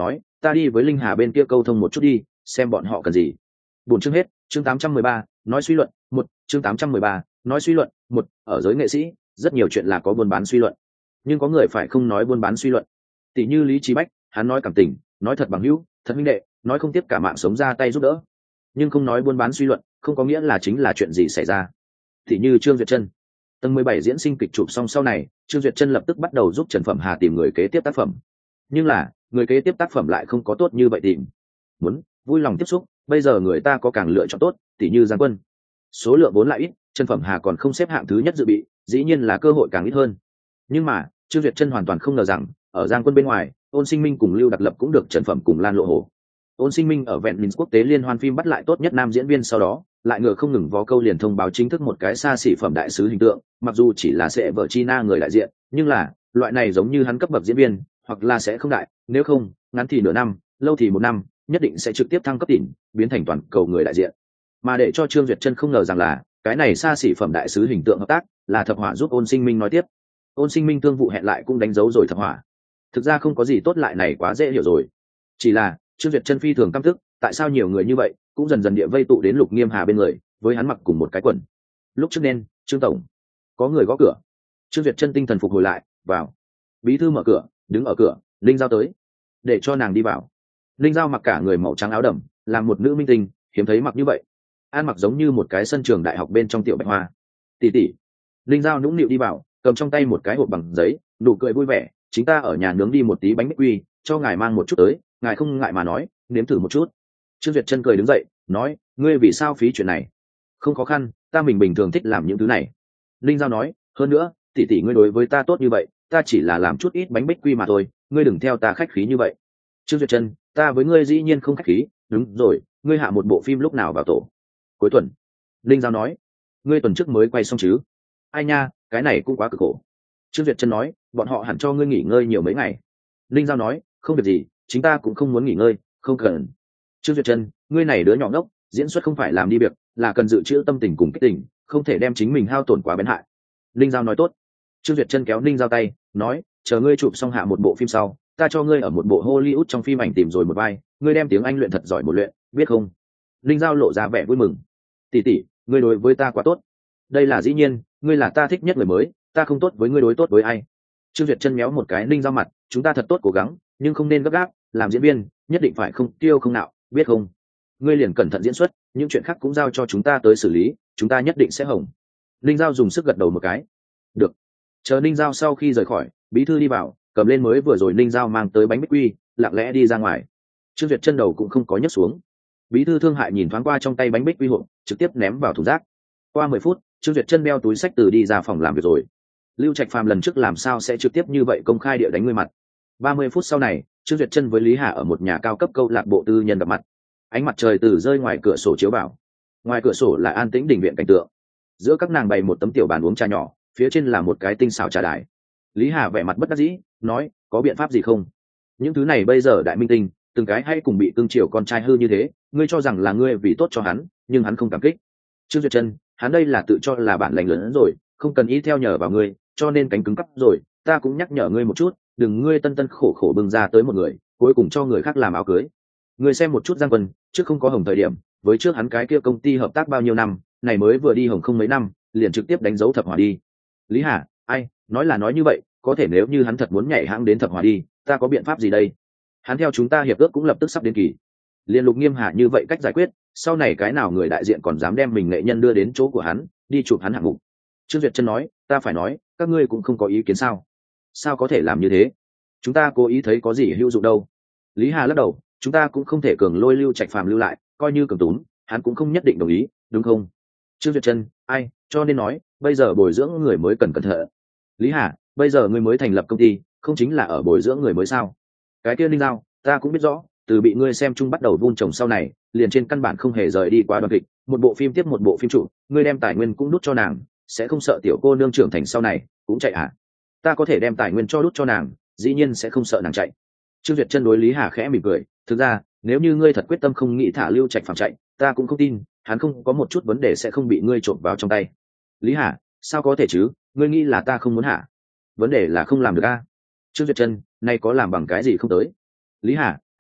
ta đi với linh hà bên kia câu thông một chút đi, xem bọn họ cần gì. Buổi chương hết, chương 813, nói suy luận một, chương 813, nói suy luận một. Ở giới nghệ sĩ rất nhiều chuyện là có buôn bán suy luận, nhưng có người phải không nói buôn bán suy luận. Tỷ như Lý Chí Bách, hắn nói cảm tình, nói thật bằng hữu, thật minh đệ, nói không tiếc cả mạng sống ra tay giúp đỡ, nhưng không nói buôn bán suy luận không có nghĩa là chính là chuyện gì xảy ra. Tỷ như Trương Duyệt Chân, tầng 17 diễn sinh kịch chụp xong sau này, Trương Duyệt Chân lập tức bắt đầu giúp Trần Phẩm Hà tìm người kế tiếp tác phẩm, nhưng là người kế tiếp tác phẩm lại không có tốt như vậy tìm. Muốn vui lòng tiếp xúc, bây giờ người ta có càng lựa chọn tốt, tỷ như Giang Quân, số lượng vốn lại ít, Trần Phẩm Hà còn không xếp hạng thứ nhất dự bị, dĩ nhiên là cơ hội càng ít hơn. Nhưng mà Trương Duyệt Chân hoàn toàn không ngờ rằng ở Giang Quân bên ngoài, Ôn Sinh Minh cùng Lưu Đặc Lập cũng được Trần Phẩm cùng Lan Lộ Hổ. Ôn Sinh Minh ở Vẹn Minh quốc tế liên hoan phim bắt lại tốt nhất nam diễn viên, sau đó lại ngựa không ngừng vó câu liền thông báo chính thức một cái xa xỉ phẩm đại sứ hình tượng, mặc dù chỉ là sẽ vợ China người đại diện, nhưng là loại này giống như hắn cấp bậc diễn viên, hoặc là sẽ không đại, nếu không, ngắn thì nửa năm, lâu thì một năm, nhất định sẽ trực tiếp thăng cấp tỉnh, biến thành toàn cầu người đại diện. Mà để cho Trương Duyệt Chân không ngờ rằng là cái này xa xỉ phẩm đại sứ hình tượng hợp tác là Thập Hỏa giúp Ôn Sinh Minh nói tiếp. Ôn Sinh Minh thương vụ hẹn lại cũng đánh dấu rồi Thập Hỏa. Thực ra không có gì tốt lại này quá dễ hiểu rồi. Chỉ là Trương Duyệt Chân phi thường căm tức, tại sao nhiều người như vậy cũng dần dần địa vây tụ đến Lục Nghiêm Hà bên người, với hắn mặc cùng một cái quần. Lúc trước nên, Trương tổng, có người gõ cửa. Trương Duyệt Chân tinh thần phục hồi lại, vào. Bí thư mở cửa, đứng ở cửa, Linh Giao tới, để cho nàng đi vào. Linh Giao mặc cả người màu trắng áo đầm, làm một nữ minh tinh hiếm thấy mặc như vậy, ăn mặc giống như một cái sân trường đại học bên trong tiểu bạch hoa. Tỷ tỷ. Linh Giao nũng nịu đi vào, cầm trong tay một cái hộp bằng giấy, nụ cười vui vẻ, chính ta ở nhà nướng đi một tí bánh bích quy, cho ngài mang một chút tới, ngài không ngại mà nói, nếm thử một chút. Trương Duyệt Chân cười đứng dậy, nói, ngươi vì sao phí chuyện này? Không khó khăn, ta mình bình thường thích làm những thứ này. Linh Giao nói, hơn nữa, tỷ tỷ ngươi đối với ta tốt như vậy, ta chỉ là làm chút ít bánh bích quy mà thôi, ngươi đừng theo ta khách khí như vậy. Trương Duyệt Chân, ta với ngươi dĩ nhiên không khách khí, đúng rồi, ngươi hạ một bộ phim lúc nào vào tổ? Cuối tuần. Linh Giao nói, ngươi tuần trước mới quay xong chứ? Ai nha, cái này cũng quá cực khổ. Trương Duyệt Chân nói, bọn họ hẳn cho ngươi nghỉ ngơi nhiều mấy ngày. Linh Giao nói, không việc gì, chính ta cũng không muốn nghỉ ngơi, không cần. Trương Duyệt Chân, ngươi này đứa nhỏ ngốc, diễn xuất không phải làm đi việc, là cần dự trữ tâm tình cùng kích tình, không thể đem chính mình hao tổn quá bén hại. Linh Giao nói tốt. Trương Duyệt Chân kéo Linh Giao tay, nói, chờ ngươi chụp xong hạ một bộ phim sau, ta cho ngươi ở một bộ Hollywood trong phim ảnh tìm rồi một vai, ngươi đem tiếng Anh luyện thật giỏi một luyện, biết không? Linh Giao lộ ra vẻ vui mừng. Tỷ tỷ, ngươi đối với ta quá tốt. Đây là dĩ nhiên, ngươi là ta thích nhất người mới, ta không tốt với ngươi đối tốt với ai. Trương Duyệt Chân méo một cái Linh Giao mặt, chúng ta thật tốt cố gắng, nhưng không nên gấp gáp, làm diễn viên nhất định phải không tiêu không nạo, biết không? Ngươi liền cẩn thận diễn xuất, những chuyện khác cũng giao cho chúng ta tới xử lý, chúng ta nhất định sẽ hồng. Linh Giao dùng sức gật đầu một cái. Được. Chờ Linh Giao sau khi rời khỏi, bí thư đi vào, cầm lên mới vừa rồi Linh Giao mang tới bánh bích quy, lặng lẽ đi ra ngoài. Trương Duyệt Chân đầu cũng không có nhấc xuống. Bí thư thương hại nhìn thoáng qua trong tay bánh bích quy hộp, trực tiếp ném vào thùng rác. Qua 10 phút, Trương Duyệt Chân đeo túi sách từ đi ra phòng làm việc rồi. Lưu Trạch Phàm lần trước làm sao sẽ trực tiếp như vậy công khai địa đánh người mặt. 30 phút sau này, Trương Duyệt Chân với Lý Hà ở một nhà cao cấp câu lạc bộ tư nhân gặp mặt. Ánh mặt trời từ rơi ngoài cửa sổ chiếu vào. Ngoài cửa sổ là an tĩnh đình viện cảnh tượng. Giữa các nàng bày một tấm tiểu bàn uống trà nhỏ, phía trên là một cái tinh xảo trà đài. Lý Hà vẻ mặt bất đắc dĩ, nói, có biện pháp gì không? Những thứ này bây giờ đại minh tinh, từng cái hay cùng bị tương chiều con trai hư như thế, ngươi cho rằng là ngươi vì tốt cho hắn, nhưng hắn không cảm kích. Trương Duyệt Chân, hắn đây là tự cho là bản lĩnh lớn rồi, không cần ý theo nhờ vào ngươi, cho nên cánh cứng cắp rồi, ta cũng nhắc nhở ngươi một chút, đừng ngươi tân tân khổ khổ bưng ra tới một người, cuối cùng cho người khác làm áo cưới. Ngươi xem một chút Giang Quân, trước không có hồng thời điểm, với trước hắn cái kia công ty hợp tác bao nhiêu năm, này mới vừa đi hồng không mấy năm, liền trực tiếp đánh dấu Thập Hỏa đi. Lý Hà, ai, nói là nói như vậy, có thể nếu như hắn thật muốn nhảy hãng đến Thập Hỏa đi, ta có biện pháp gì đây? Hắn theo chúng ta hiệp ước cũng lập tức sắp đến kỳ. Liên Lục Nghiêm Hà như vậy cách giải quyết, sau này cái nào người đại diện còn dám đem mình nghệ nhân đưa đến chỗ của hắn, đi chụp hắn hạng mục. Trương Duyệt Chân nói, ta phải nói, các ngươi cũng không có ý kiến sao? Sao có thể làm như thế? Chúng ta cố ý thấy có gì hữu dụng đâu. Lý Hà lắc đầu, chúng ta cũng không thể cường lôi Lưu Trạch Phàm lưu lại, coi như cường túm, hắn cũng không nhất định đồng ý, đúng không? Trương Duyệt Chân, ai, cho nên nói, bây giờ bồi dưỡng người mới cần cẩn thận. Lý Hà, bây giờ ngươi mới thành lập công ty, không chính là ở bồi dưỡng người mới sao? Cái kia Linh Giao, ta cũng biết rõ, từ bị ngươi xem chung bắt đầu vun trồng sau này, liền trên căn bản không hề rời đi qua đoàn kịch, một bộ phim tiếp một bộ phim trụ, ngươi đem tài nguyên cũng đút cho nàng, sẽ không sợ tiểu cô nương trưởng thành sau này cũng chạy à? Ta có thể đem tài nguyên cho đút cho nàng, dĩ nhiên sẽ không sợ nàng chạy. Trương Duyệt Chân đối Lý Hà khẽ mỉm cười, thực ra, nếu như ngươi thật quyết tâm không nghĩ thả Lưu Trạch Phàm chạy, ta cũng không tin, hắn không có một chút vấn đề sẽ không bị ngươi trộn vào trong tay. Lý Hà, sao có thể chứ, ngươi nghĩ là ta không muốn hả? Vấn đề là không làm được a. Trương Duyệt Chân, nay có làm bằng cái gì không tới? Lý Hà, ai,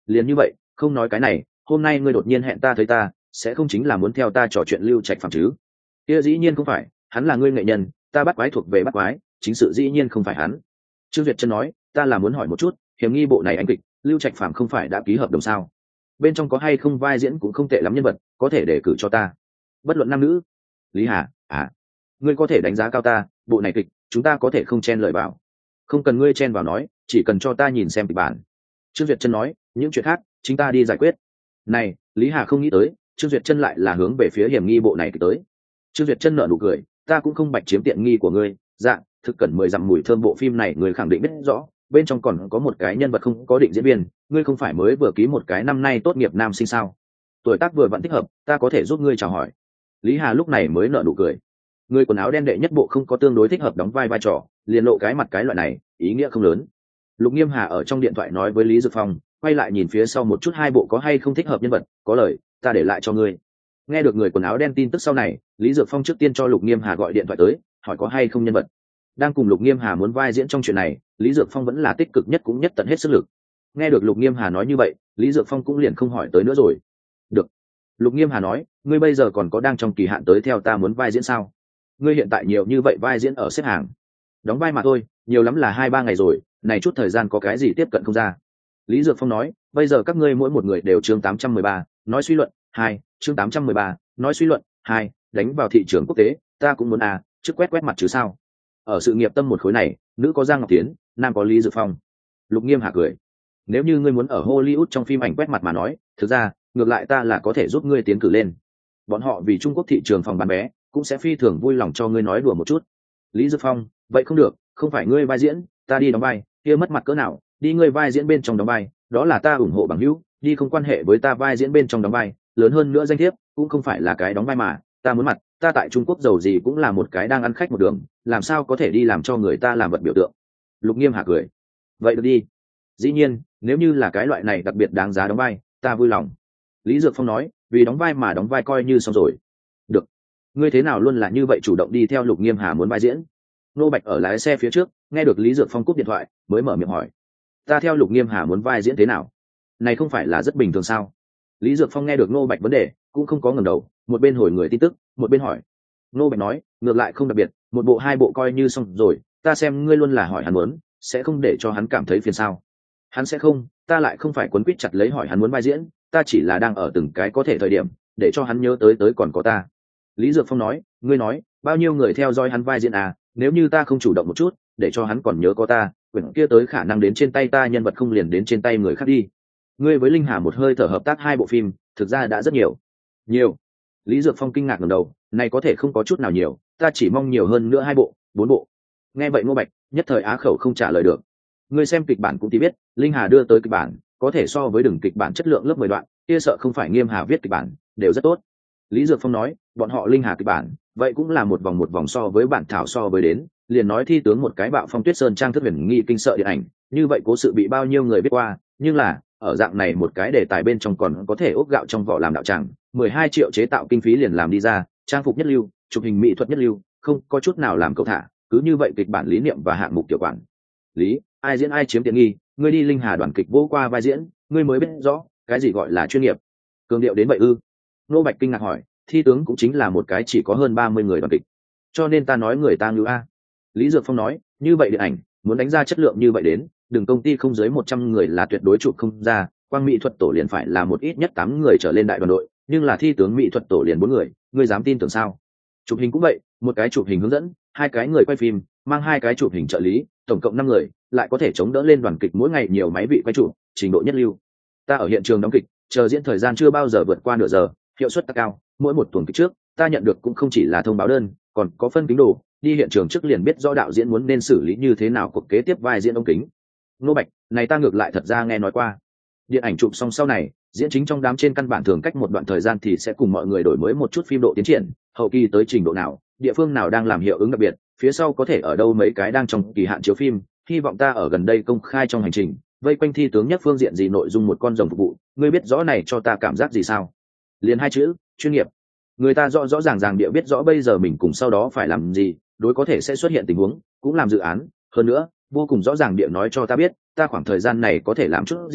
liền như vậy, không nói cái này, hôm nay ngươi đột nhiên hẹn ta thấy ta, sẽ không chính là muốn theo ta trò chuyện Lưu Trạch Phàm chứ? Kia dĩ nhiên không phải, hắn là ngươi nghệ nhân, ta bắt quái thuộc về bắt quái, chính sự dĩ nhiên không phải hắn. Trương Duyệt Chân nói, ta là muốn hỏi một chút, hiểm nghi bộ này anh kịch, Lưu Trạch Phàm không phải đã ký hợp đồng sao? Bên trong có hay không vai diễn cũng không tệ lắm nhân vật, có thể đề cử cho ta. Bất luận nam nữ. Lý Hà, ngươi có thể đánh giá cao ta, bộ này kịch, chúng ta có thể không chen lời vào. Không cần ngươi chen vào nói, chỉ cần cho ta nhìn xem kịch bản. Trương Duyệt Chân nói, những chuyện khác, chúng ta đi giải quyết. Này, Lý Hà không nghĩ tới, Trương Duyệt Chân lại là hướng về phía hiểm nghi bộ này tới. Trương Duyệt Chân nở nụ cười, ta cũng không bạch chiếm tiện nghi của ngươi, dạ, thực cần 10 dặm mùi thơm bộ phim này người khẳng định biết rõ, bên trong còn có một cái nhân vật không có định diễn viên, ngươi không phải mới vừa ký một cái năm nay tốt nghiệp nam sinh sao? Tuổi tác vừa vẫn thích hợp, ta có thể giúp ngươi chào hỏi. Lý Hà lúc này mới nở nụ cười. Người quần áo đen đệ nhất bộ không có tương đối thích hợp đóng vai trò, liền lộ cái mặt cái loại này, ý nghĩa không lớn. Lục Nghiêm Hà ở trong điện thoại nói với Lý Dược Phong, quay lại nhìn phía sau một chút hai bộ có hay không thích hợp nhân vật, có lời, ta để lại cho ngươi. Nghe được người quần áo đen tin tức sau này, Lý Dược Phong trước tiên cho Lục Nghiêm Hà gọi điện thoại tới, hỏi có hay không nhân vật. Đang cùng Lục Nghiêm Hà muốn vai diễn trong chuyện này, Lý Dược Phong vẫn là tích cực nhất cũng nhất tận hết sức lực. Nghe được Lục Nghiêm Hà nói như vậy, Lý Dược Phong cũng liền không hỏi tới nữa rồi. Được. Lục Nghiêm Hà nói, ngươi bây giờ còn có đang trong kỳ hạn tới theo ta muốn vai diễn sao? Ngươi hiện tại nhiều như vậy vai diễn ở xếp hàng. Đóng vai mà thôi, nhiều lắm là 2-3 ngày rồi, này chút thời gian có cái gì tiếp cận không ra. Lý Dược Phong nói, bây giờ các ngươi mỗi một người đều chương 813, nói suy luận 2, chương 813, nói suy luận 2, đánh vào thị trường quốc tế, ta cũng muốn trước quét mặt chứ sao. Ở sự nghiệp tâm một khối này, nữ có Giang Ngọc Tiến, nam có Lý Dược Phong. Lục Nghiêm Hà cười, nếu như ngươi muốn ở Hollywood trong phim ảnh quét mặt mà nói, thực ra ngược lại ta là có thể giúp ngươi tiến cử lên. Bọn họ vì Trung Quốc thị trường phòng bán vé cũng sẽ phi thường vui lòng cho ngươi nói đùa một chút. Lý Dược Phong, vậy không được, không phải ngươi vai diễn, ta đi đóng vai, kia mất mặt cỡ nào, đi ngươi vai diễn bên trong đóng vai, đó là ta ủng hộ bằng hữu, đi không quan hệ với ta vai diễn bên trong đóng vai, lớn hơn nữa danh thiếp, cũng không phải là cái đóng vai mà, ta muốn mặt, ta tại Trung Quốc giàu gì cũng là một cái đang ăn khách một đường, làm sao có thể đi làm cho người ta làm vật biểu tượng. Lục Nghiêm Hà cười, vậy được đi. Dĩ nhiên, nếu như là cái loại này đặc biệt đáng giá đóng vai, ta vui lòng. Lý Dược Phong nói, vì đóng vai mà đóng vai coi như xong rồi. Được. Ngươi thế nào luôn là như vậy chủ động đi theo Lục Nghiêm Hà muốn vai diễn? Nô Bạch ở lái xe phía trước, nghe được Lý Dược Phong cúp điện thoại, mới mở miệng hỏi. Ta theo Lục Nghiêm Hà muốn vai diễn thế nào? Này không phải là rất bình thường sao? Lý Dược Phong nghe được Nô Bạch vấn đề, cũng không có ngẩng đầu, một bên hồi người tin tức, một bên hỏi. Nô Bạch nói, ngược lại không đặc biệt, một bộ hai bộ coi như xong rồi, ta xem ngươi luôn là hỏi hắn muốn, sẽ không để cho hắn cảm thấy phiền sao? Hắn sẽ không, ta lại không phải quấn quýt chặt lấy hỏi hắn muốn vai diễn, ta chỉ là đang ở từng cái có thể thời điểm, để cho hắn nhớ tới còn có ta. Lý Dược Phong nói, ngươi nói, bao nhiêu người theo dõi hắn vai diễn nếu như ta không chủ động một chút, để cho hắn còn nhớ có ta, quyển kia tới khả năng đến trên tay ta nhân vật không liền đến trên tay người khác đi. Ngươi với Linh Hà một hơi thở hợp tác 2 bộ phim, thực ra đã rất nhiều. Nhiều. Lý Dược Phong kinh ngạc ngẩng đầu, này có thể không có chút nào nhiều, ta chỉ mong nhiều hơn nữa 2 bộ, 4 bộ. Nghe vậy Ngô Bạch, nhất thời á khẩu không trả lời được. Ngươi xem kịch bản cũng tí biết, Linh Hà đưa tới kịch bản, có thể so với đừng kịch bản chất lượng lớp 10 đoạn, kia sợ không phải Nghiêm Hà viết kịch bản, đều rất tốt. Lý Dược Phong nói, bọn họ Linh Hà kịch bản, vậy cũng là một vòng so với bản thảo so với đến, liền nói thi tướng một cái bạo phong tuyết sơn trang thức huyền nghi kinh sợ điện ảnh, như vậy cố sự bị bao nhiêu người biết qua, nhưng là ở dạng này một cái đề tài bên trong còn có thể ốc gạo trong vỏ làm đạo tràng, 12 triệu chế tạo kinh phí liền làm đi ra, trang phục nhất lưu, chụp hình mỹ thuật nhất lưu, không có chút nào làm câu thả, cứ như vậy kịch bản lý niệm và hạng mục tiểu quản lý, ai diễn ai chiếm tiện nghi, ngươi đi Linh Hà đoàn kịch vô qua vai diễn, ngươi mới biết rõ cái gì gọi là chuyên nghiệp. Cường điệu đến vậy ư? Nô Bạch kinh ngạc hỏi, thi tướng cũng chính là một cái chỉ có hơn 30 người đoàn kịch, cho nên ta nói người ta ngưu a. Lý Dược Phong nói, như vậy điện ảnh muốn đánh ra chất lượng như vậy đến, đừng công ty không dưới 100 người là tuyệt đối chụp không ra, quang mỹ thuật tổ liền phải là một ít nhất 8 người trở lên đại đoàn đội, nhưng là thi tướng mỹ thuật tổ liền 4 người, ngươi dám tin tưởng sao? Chụp hình cũng vậy, một cái chụp hình hướng dẫn, 2 cái người quay phim, mang 2 cái chụp hình trợ lý, tổng cộng 5 người, lại có thể chống đỡ lên đoàn kịch mỗi ngày nhiều máy vị quay chụp, trình độ nhất lưu. Ta ở hiện trường đóng kịch, chờ diễn thời gian chưa bao giờ vượt qua nửa giờ, hiệu suất cao, mỗi một tuần kịch trước, ta nhận được cũng không chỉ là thông báo đơn, còn có phân kính đồ, đi hiện trường trước liền biết rõ đạo diễn muốn nên xử lý như thế nào cuộc kế tiếp vai diễn ống kính. Nô Bạch, này ta ngược lại thật ra nghe nói qua. Điện ảnh chụp xong sau này, diễn chính trong đám trên căn bản thường cách một đoạn thời gian thì sẽ cùng mọi người đổi mới một chút phim độ tiến triển, hậu kỳ tới trình độ nào, địa phương nào đang làm hiệu ứng đặc biệt, phía sau có thể ở đâu mấy cái đang trong kỳ hạn chiếu phim, hy vọng ta ở gần đây công khai trong hành trình, vây quanh thi tướng nhất phương diện gì nội dung một con rồng phục vụ, ngươi biết rõ này cho ta cảm giác gì sao? Liền 2 chữ, chuyên nghiệp. Người ta rõ ràng địa biết rõ bây giờ mình cùng sau đó phải làm gì, đối có thể sẽ xuất hiện tình huống, cũng làm dự án, hơn nữa, vô cùng rõ ràng địa nói cho ta biết, ta khoảng thời gian này có thể làm chút gì,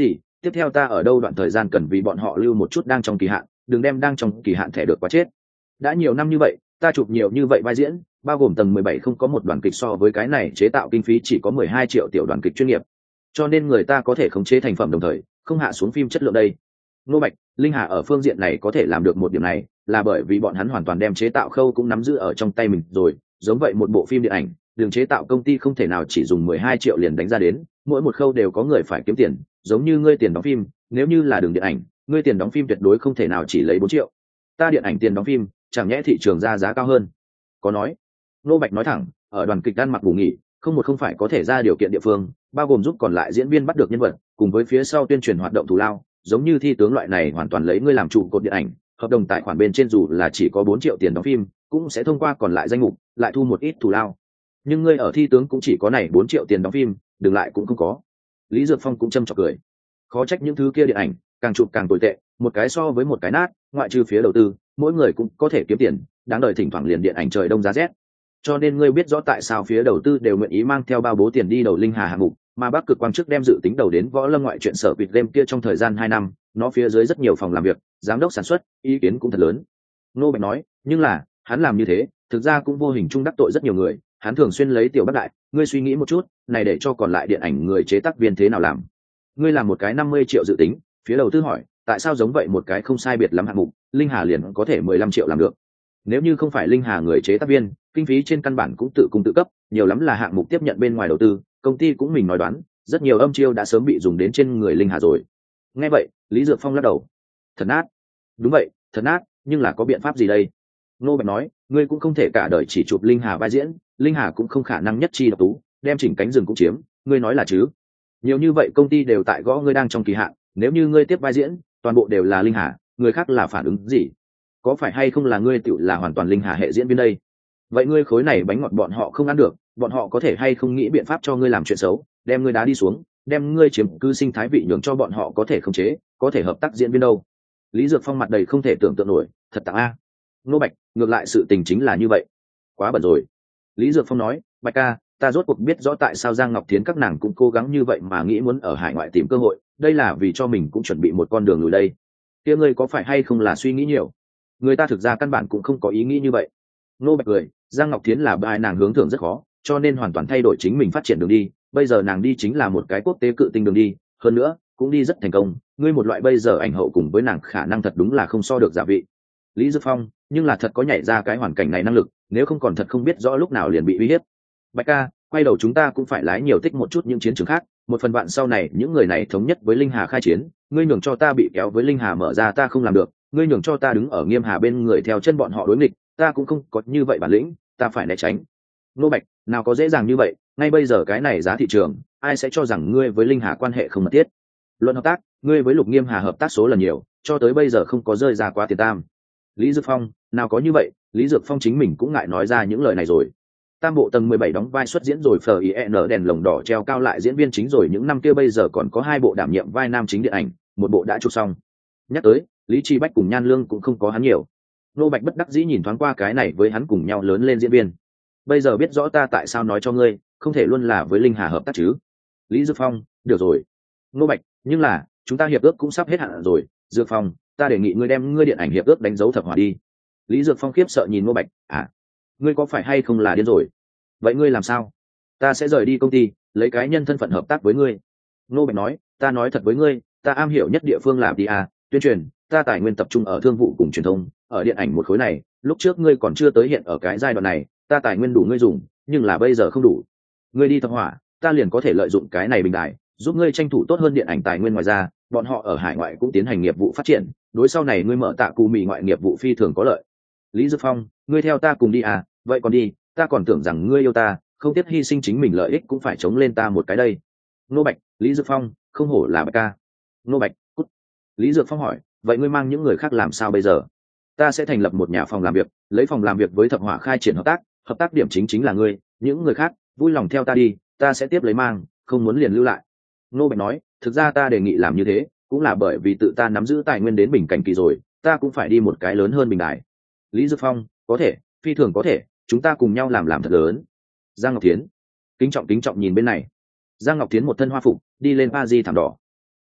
tiếp theo ta ở đâu đoạn thời gian cần vì bọn họ lưu một chút đang trong kỳ hạn, đừng đem đang trong kỳ hạn thẻ được quá chết. Đã nhiều năm như vậy, ta chụp nhiều như vậy vai diễn, bao gồm tầng 17 không có một đoàn kịch so với cái này chế tạo kinh phí chỉ có 12 triệu tiểu đoàn kịch chuyên nghiệp, cho nên người ta có thể khống chế thành phẩm đồng thời không hạ xuống phim chất lượng đây. Ngô Bạch, Linh Hà ở phương diện này có thể làm được một điểm này là bởi vì bọn hắn hoàn toàn đem chế tạo khâu cũng nắm giữ ở trong tay mình rồi. Giống vậy một bộ phim điện ảnh, đường chế tạo công ty không thể nào chỉ dùng 12 triệu liền đánh ra đến, mỗi một khâu đều có người phải kiếm tiền, giống như ngươi tiền đóng phim, nếu như là đường điện ảnh, ngươi tiền đóng phim tuyệt đối không thể nào chỉ lấy 4 triệu. Ta điện ảnh tiền đóng phim, chẳng nhẽ thị trường ra giá cao hơn? Có nói. Ngô Bạch nói thẳng, ở đoàn kịch ăn mặc ngủ nghỉ, không phải có thể ra điều kiện địa phương, bao gồm giúp còn lại diễn viên bắt được nhân vật, cùng với phía sau tuyên truyền hoạt động thù lao, giống như thi tướng loại này hoàn toàn lấy ngươi làm trụ cột điện ảnh, hợp đồng tài khoản bên trên dù là chỉ có 4 triệu tiền đóng phim, cũng sẽ thông qua còn lại danh mục, lại thu một ít thù lao. Nhưng ngươi ở thi tướng cũng chỉ có này 4 triệu tiền đóng phim, đừng lại cũng không có. Lý Dược Phong cũng châm chọc cười. Khó trách những thứ kia điện ảnh, càng chụp càng tồi tệ, một cái so với một cái nát, ngoại trừ phía đầu tư, mỗi người cũng có thể kiếm tiền, đáng đời thỉnh thoảng liền điện ảnh trời đông giá rét. Cho nên ngươi biết rõ tại sao phía đầu tư đều nguyện ý mang theo bao bố tiền đi đầu Linh Hà hạng mục, mà Bắc Cực Quang trước đem dự tính đầu đến Võ Lâm ngoại truyện sở quỵt game kia trong thời gian 2 năm, nó phía dưới rất nhiều phòng làm việc, giám đốc sản xuất, ý kiến cũng thật lớn. Ngô Bạch nói, nhưng là, hắn làm như thế, thực ra cũng vô hình chung đắc tội rất nhiều người, hắn thường xuyên lấy tiểu bất đại, ngươi suy nghĩ một chút, này để cho còn lại điện ảnh người chế tác viên thế nào làm? Ngươi làm một cái 50 triệu dự tính, phía đầu tư hỏi, tại sao giống vậy một cái không sai biệt lắm hạng mục, Linh Hà liền có thể 15 triệu làm được? Nếu như không phải Linh Hà người chế tác viên, kinh phí trên căn bản cũng tự cung tự cấp, nhiều lắm là hạng mục tiếp nhận bên ngoài đầu tư, công ty cũng mình nói đoán, rất nhiều âm chiêu đã sớm bị dùng đến trên người Linh Hà rồi. Nghe vậy, Lý Dược Phong lắc đầu. Thật nát. Đúng vậy, thật nát, nhưng là có biện pháp gì đây? Ngô Bạch nói, ngươi cũng không thể cả đời chỉ chụp Linh Hà vai diễn, Linh Hà cũng không khả năng nhất chi độc tú, đem chỉnh cánh rừng cũng chiếm, ngươi nói là chứ? Nhiều như vậy công ty đều tại gõ ngươi đang trong kỳ hạn, nếu như ngươi tiếp vai diễn, toàn bộ đều là Linh Hà, người khác là phản ứng gì? Có phải hay không là ngươi tự là hoàn toàn Linh Hà hệ diễn viên đây? Vậy ngươi khối này bánh ngọt bọn họ không ăn được, bọn họ có thể hay không nghĩ biện pháp cho ngươi làm chuyện xấu, đem ngươi đá đi xuống, đem ngươi chiếm cư sinh thái vị nhường cho bọn họ có thể khống chế, có thể hợp tác diễn viên đâu? Lý Dược Phong mặt đầy không thể tưởng tượng nổi, thật tặng a. Ngô Bạch, ngược lại sự tình chính là như vậy. Quá bận rồi. Lý Dược Phong nói, Bạch ca, ta rốt cuộc biết rõ tại sao Giang Ngọc Thiến các nàng cũng cố gắng như vậy mà nghĩ muốn ở hải ngoại tìm cơ hội, đây là vì cho mình cũng chuẩn bị một con đường lùi đây. Kia ngươi có phải hay không là suy nghĩ nhiều? Người ta thực ra căn bản cũng không có ý nghĩ như vậy. Ngô Bạch cười, Giang Ngọc Thiến là bài nàng hướng thượng rất khó, cho nên hoàn toàn thay đổi chính mình phát triển đường đi, bây giờ nàng đi chính là một cái quốc tế cự tinh đường đi, hơn nữa cũng đi rất thành công, ngươi một loại bây giờ ảnh hậu cùng với nàng khả năng thật đúng là không so được giả vị. Lý Dược Phong, nhưng là thật có nhảy ra cái hoàn cảnh này năng lực, nếu không còn thật không biết rõ lúc nào liền bị uy hiếp. Bạch ca, quay đầu chúng ta cũng phải lái nhiều tích một chút những chiến trường khác, một phần bạn sau này những người này thống nhất với Linh Hà khai chiến, ngươi nhường cho ta bị kéo với Linh Hà mở ra ta không làm được, ngươi nhường cho ta đứng ở Nghiêm Hà bên người theo chân bọn họ đối nghịch, ta cũng không có như vậy bản lĩnh, ta phải né tránh. Nô Bạch, nào có dễ dàng như vậy, ngay bây giờ cái này giá thị trường, ai sẽ cho rằng ngươi với Linh Hà quan hệ không mật thiết? Luận hợp tác, ngươi với Lục Nghiêm Hà hợp tác số lần nhiều, cho tới bây giờ không có rơi ra quá tiền tam. Lý Dược Phong, nào có như vậy, Lý Dược Phong chính mình cũng ngại nói ra những lời này rồi. Tam bộ tầng 17 đóng vai xuất diễn rồi FIN đèn lồng đỏ treo cao lại diễn viên chính rồi, những năm kia bây giờ còn có 2 bộ đảm nhiệm vai nam chính điện ảnh, một bộ đã chụp xong. Nhắc tới, Lý Chi Bách cùng Nhan Lương cũng không có hắn nhiều. Nô Bạch bất đắc dĩ nhìn thoáng qua cái này với hắn cùng nhau lớn lên diễn viên. Bây giờ biết rõ ta tại sao nói cho ngươi, không thể luôn là với Linh Hà hợp tác chứ? Lý Dược Phong, được rồi. Nô Bạch, nhưng là, chúng ta hiệp ước cũng sắp hết hạn rồi, Dược Phong, ta đề nghị ngươi đem ngươi điện ảnh hiệp ước đánh dấu thập hòa đi. Lý Dược Phong khiếp sợ nhìn Nô Bạch, à, ngươi có phải hay không là điên rồi? Vậy ngươi làm sao? Ta sẽ rời đi công ty, lấy cá nhân thân phận hợp tác với ngươi. Nô Bạch nói, ta nói thật với ngươi, ta am hiểu nhất địa phương là PR, tuyên truyền, ta tài nguyên tập trung ở thương vụ cùng truyền thông, ở điện ảnh một khối này, lúc trước ngươi còn chưa tới hiện ở cái giai đoạn này, ta tài nguyên đủ ngươi dùng, nhưng là bây giờ không đủ. Ngươi đi thập hỏa, ta liền có thể lợi dụng cái này bình đại, giúp ngươi tranh thủ tốt hơn điện ảnh tài nguyên, ngoài ra, bọn họ ở hải ngoại cũng tiến hành nghiệp vụ phát triển, đối sau này ngươi mở tạ cụ mì ngoại nghiệp vụ phi thường có lợi. Lý Dược Phong, ngươi theo ta cùng đi à? Vậy còn đi, ta còn tưởng rằng ngươi yêu ta, không tiếc hy sinh chính mình lợi ích cũng phải chống lên ta một cái đây. Nô Bạch, Lý Dược Phong, không hổ là Bạch ca. Nô Bạch, cút. Lý Dược Phong hỏi, vậy ngươi mang những người khác làm sao bây giờ? Ta sẽ thành lập một nhà phòng làm việc, lấy phòng làm việc với thập hỏa khai triển hợp tác điểm chính là ngươi, những người khác vui lòng theo ta đi, ta sẽ tiếp lấy mang, không muốn liền lưu lại. Nô Bạch nói, thực ra ta đề nghị làm như thế cũng là bởi vì tự ta nắm giữ tài nguyên đến bình cảnh kỳ rồi, ta cũng phải đi một cái lớn hơn bình đại. Lý Dược Phong, có thể, phi thường có thể, chúng ta cùng nhau làm thật lớn. Giang Ngọc Thiến, kính trọng nhìn bên này. Giang Ngọc Thiến một thân hoa phục, đi lên Paris thảm đỏ.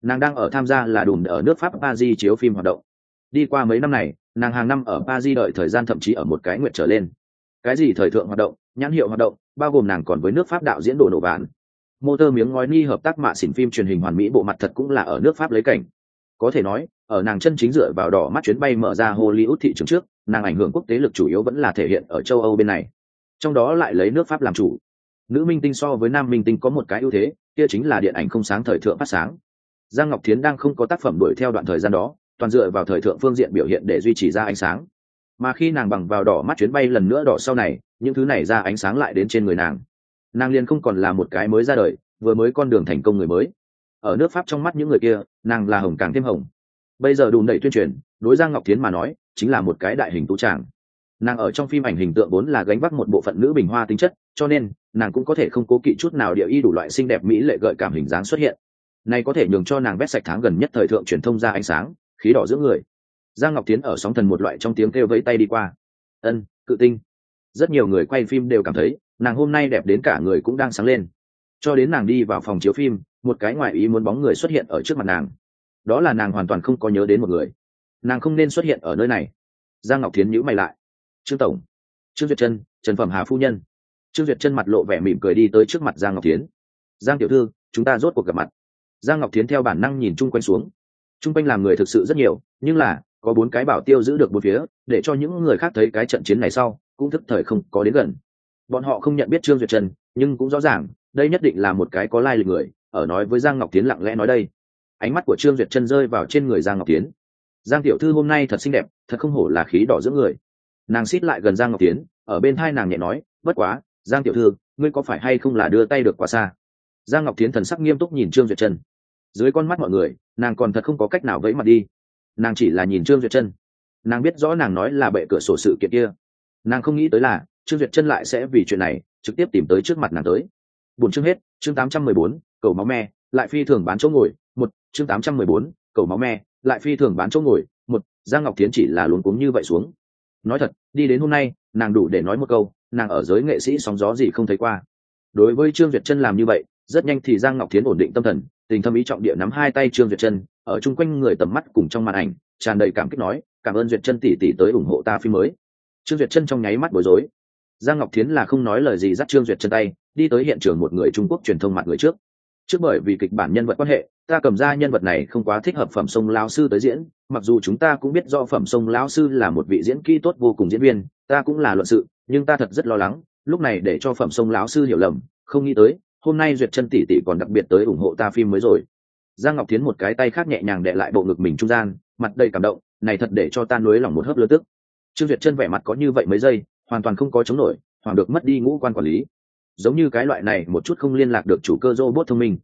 Nàng đang ở tham gia là đùm ở nước Pháp Paris chiếu phim hoạt động. Đi qua mấy năm này, nàng hàng năm ở Paris đợi thời gian thậm chí ở một cái nguyệt trở lên. Cái gì thời thượng hoạt động, nhãn hiệu hoạt động, bao gồm nàng còn với nước Pháp đạo diễn Đồ Nổ Vạn. Motor miếng ngói ni hợp tác mạ xỉn phim truyền hình hoàn mỹ bộ mặt thật cũng là ở nước Pháp lấy cảnh. Có thể nói, ở nàng chân chính dựa vào đỏ mắt chuyến bay mở ra Hollywood thị trường trước, nàng ảnh hưởng quốc tế lực chủ yếu vẫn là thể hiện ở châu Âu bên này. Trong đó lại lấy nước Pháp làm chủ. Nữ minh tinh so với nam minh tinh có một cái ưu thế, kia chính là điện ảnh không sáng thời thượng phát sáng. Giang Ngọc Thiến đang không có tác phẩm đuổi theo đoạn thời gian đó, toàn dựa vào thời thượng phương diện biểu hiện để duy trì ra ánh sáng. Mà khi nàng bằng vào đỏ mắt chuyến bay lần nữa đỏ sau này, những thứ này ra ánh sáng lại đến trên người nàng. Nàng liền không còn là một cái mới ra đời, vừa mới con đường thành công người mới. Ở nước Pháp trong mắt những người kia, nàng là hồng càng thêm hồng. Bây giờ đùn đẩy tuyên truyền, đối Giang Ngọc Thiến mà nói, chính là một cái đại hình tú tràng. Nàng ở trong phim ảnh hình tượng vốn là gánh vác một bộ phận nữ bình hoa tính chất, cho nên nàng cũng có thể không cố kỵ chút nào địa y đủ loại xinh đẹp mỹ lệ gợi cảm hình dáng xuất hiện. Này có thể nhường cho nàng vét sạch tháng gần nhất thời thượng truyền thông ra ánh sáng, khí đỏ giữa người. Giang Ngọc Thiến ở sóng thần một loại trong tiếng kêu vẫy tay đi qua. Ân, cự tinh. Rất nhiều người quay phim đều cảm thấy nàng hôm nay đẹp đến cả người cũng đang sáng lên. Cho đến nàng đi vào phòng chiếu phim, một cái ngoại ý muốn bóng người xuất hiện ở trước mặt nàng. Đó là nàng hoàn toàn không có nhớ đến một người. Nàng không nên xuất hiện ở nơi này. Giang Ngọc Thiến nhíu mày lại. Trương tổng, Trương Duyệt Chân, Trần Phẩm Hà phu nhân. Trương Duyệt Chân mặt lộ vẻ mỉm cười đi tới trước mặt Giang Ngọc Thiến. Giang tiểu thư, chúng ta rốt cuộc gặp mặt. Giang Ngọc Thiến theo bản năng nhìn chung quanh xuống. Chung quanh làm người thực sự rất nhiều, nhưng là có 4 cái bảo tiêu giữ được bốn phía, để cho những người khác thấy cái trận chiến này sau cũng thức thời không có đến gần. Bọn họ không nhận biết Trương Duyệt Chân, nhưng cũng rõ ràng đây nhất định là một cái có lai lịch người ở nói với Giang Ngọc Thiến lặng lẽ nói đây. Ánh mắt của Trương Duyệt Chân rơi vào trên người Giang Ngọc Thiến. Giang tiểu thư hôm nay thật xinh đẹp, thật không hổ là khí đỏ giữa người. Nàng xít lại gần Giang Ngọc Thiến, ở bên tai nàng nhẹ nói, bất quá, Giang tiểu thư, ngươi có phải hay không là đưa tay được quá xa? Giang Ngọc Thiến thần sắc nghiêm túc nhìn Trương Duyệt Chân. Dưới con mắt mọi người, nàng còn thật không có cách nào vẫy mặt đi. Nàng chỉ là nhìn Trương Duyệt Chân. Nàng biết rõ nàng nói là bệ cửa sổ sự kiện kia. Nàng không nghĩ tới là Trương Duyệt Chân lại sẽ vì chuyện này trực tiếp tìm tới trước mặt nàng tới. Buồn chương hết, chương 814, cầu máu me, lại phi thường bán chỗ ngồi, một chương 814, cầu máu me, lại phi thường bán chỗ ngồi, một Giang Ngọc Thiến chỉ là luống cuống như vậy xuống. Nói thật, đi đến hôm nay, nàng đủ để nói một câu, nàng ở giới nghệ sĩ sóng gió gì không thấy qua. Đối với Trương Duyệt Chân làm như vậy, rất nhanh thì Giang Ngọc Thiến ổn định tâm thần, tình thâm ý trọng địa nắm hai tay Trương Duyệt Chân, ở chung quanh người tầm mắt cùng trong màn ảnh, tràn đầy cảm kích nói, cảm ơn Duyệt Chân tỷ tỷ tới ủng hộ ta phim mới. Trương Duyệt Chân trong nháy mắt bối rối. Giang Ngọc Thiến là không nói lời gì dắt Trương Duyệt Chân tay, đi tới hiện trường một người Trung Quốc truyền thông mặt người trước. Trước bởi vì kịch bản nhân vật quan hệ, ta cầm ra nhân vật này không quá thích hợp Phẩm Sông lão sư tới diễn, mặc dù chúng ta cũng biết do Phẩm Sông lão sư là một vị diễn kỹ tốt vô cùng diễn viên, ta cũng là luận sự, nhưng ta thật rất lo lắng, lúc này để cho Phẩm Sông lão sư hiểu lầm, không nghĩ tới, hôm nay Duyệt Chân tỷ tỷ còn đặc biệt tới ủng hộ ta phim mới rồi. Giang Ngọc Thiến một cái tay khác nhẹ nhàng đè lại bộ ngực mình trung gian, mặt đầy cảm động, này thật để cho ta nuối lòng một hớp lớn tức. Trương Duyệt Chân vẻ mặt có như vậy mấy giây, hoàn toàn không có chống nổi, hoàng được mất đi ngũ quan quản lý. Giống như cái loại này một chút không liên lạc được chủ cơ robot thông minh.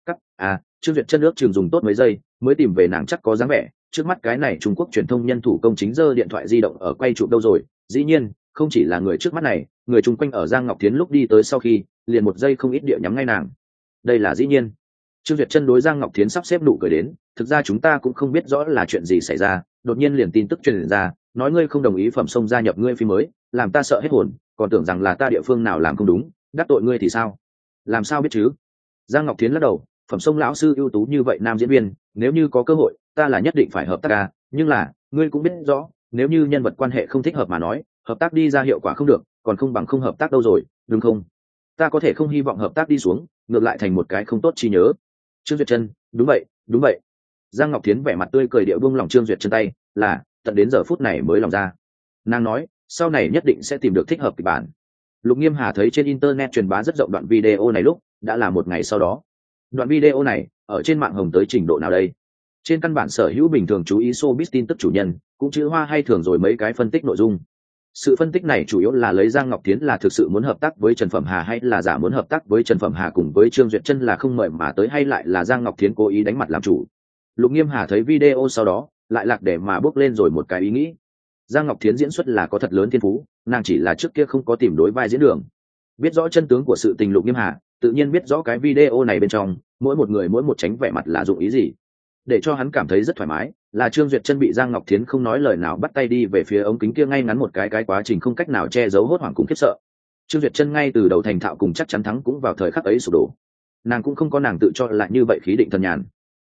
Trương Duyệt Chân ước chừng dùng tốt mấy giây mới tìm về nàng chắc có dáng vẻ, trước mắt cái này Trung Quốc truyền thông nhân thủ công chính giơ điện thoại di động ở quay chụp đâu rồi, dĩ nhiên, không chỉ là người trước mắt này, người chung quanh ở Giang Ngọc Thiến lúc đi tới sau khi, liền một giây không ít địa nhắm ngay nàng. Đây là dĩ nhiên. Trương Duyệt Chân đối Giang Ngọc Thiến sắp xếp nụ cười đến, thực ra chúng ta cũng không biết rõ là chuyện gì xảy ra, đột nhiên liền tin tức truyền ra, nói ngươi không đồng ý Phẩm Sông gia nhập ngươi phim mới, làm ta sợ hết hồn, còn tưởng rằng là ta địa phương nào làm không đúng, đắc tội ngươi thì sao? Làm sao biết chứ? Giang Ngọc Thiến lắc đầu, Phẩm Sông lão sư ưu tú như vậy nam diễn viên, nếu như có cơ hội, ta là nhất định phải hợp tác ca, nhưng là, ngươi cũng biết rõ, nếu như nhân vật quan hệ không thích hợp mà nói, hợp tác đi ra hiệu quả không được, còn không bằng không hợp tác đâu rồi, đúng không? Ta có thể không hy vọng hợp tác đi xuống, ngược lại thành một cái không tốt chi nhớ. Trương Duyệt Chân, đúng vậy, đúng vậy. Giang Ngọc Thiến vẻ mặt tươi cười điệu buông lòng Trương Duyệt Chân tay, là tận đến giờ phút này mới lòng ra. Nàng nói, sau này nhất định sẽ tìm được thích hợp kịch bản. Lục Nghiêm Hà thấy trên internet truyền bá rất rộng đoạn video này lúc, đã là một ngày sau đó. Đoạn video này, ở trên mạng hồng tới trình độ nào đây? Trên căn bản sở hữu bình thường chú ý showbiz tin tức chủ nhân, cũng chữ hoa hay thường rồi mấy cái phân tích nội dung. Sự phân tích này chủ yếu là lấy Giang Ngọc Thiến là thực sự muốn hợp tác với Trần Phẩm Hà hay là giả muốn hợp tác với Trần Phẩm Hà cùng với Trương Duyệt Chân là không mời mà tới hay lại là Giang Ngọc Thiến cố ý đánh mặt làm chủ. Lục Nghiêm Hà thấy video sau đó, lại lạc để mà bước lên rồi một cái ý nghĩ. Giang Ngọc Thiến diễn xuất là có thật lớn thiên phú, nàng chỉ là trước kia không có tìm đối vai diễn đường. Biết rõ chân tướng của sự tình Lục Nghiêm Hà, tự nhiên biết rõ cái video này bên trong, mỗi một người mỗi một tránh vẻ mặt là dụng ý gì. Để cho hắn cảm thấy rất thoải mái, là Trương Duyệt Chân bị Giang Ngọc Thiến không nói lời nào bắt tay đi về phía ống kính kia ngay ngắn một cái quá trình không cách nào che giấu hốt hoảng cùng khiếp sợ. Trương Duyệt Chân ngay từ đầu thành thạo cùng chắc chắn thắng cũng vào thời khắc ấy sụp đổ. Nàng cũng không có nàng tự cho là như vậy khí định thần nhàn.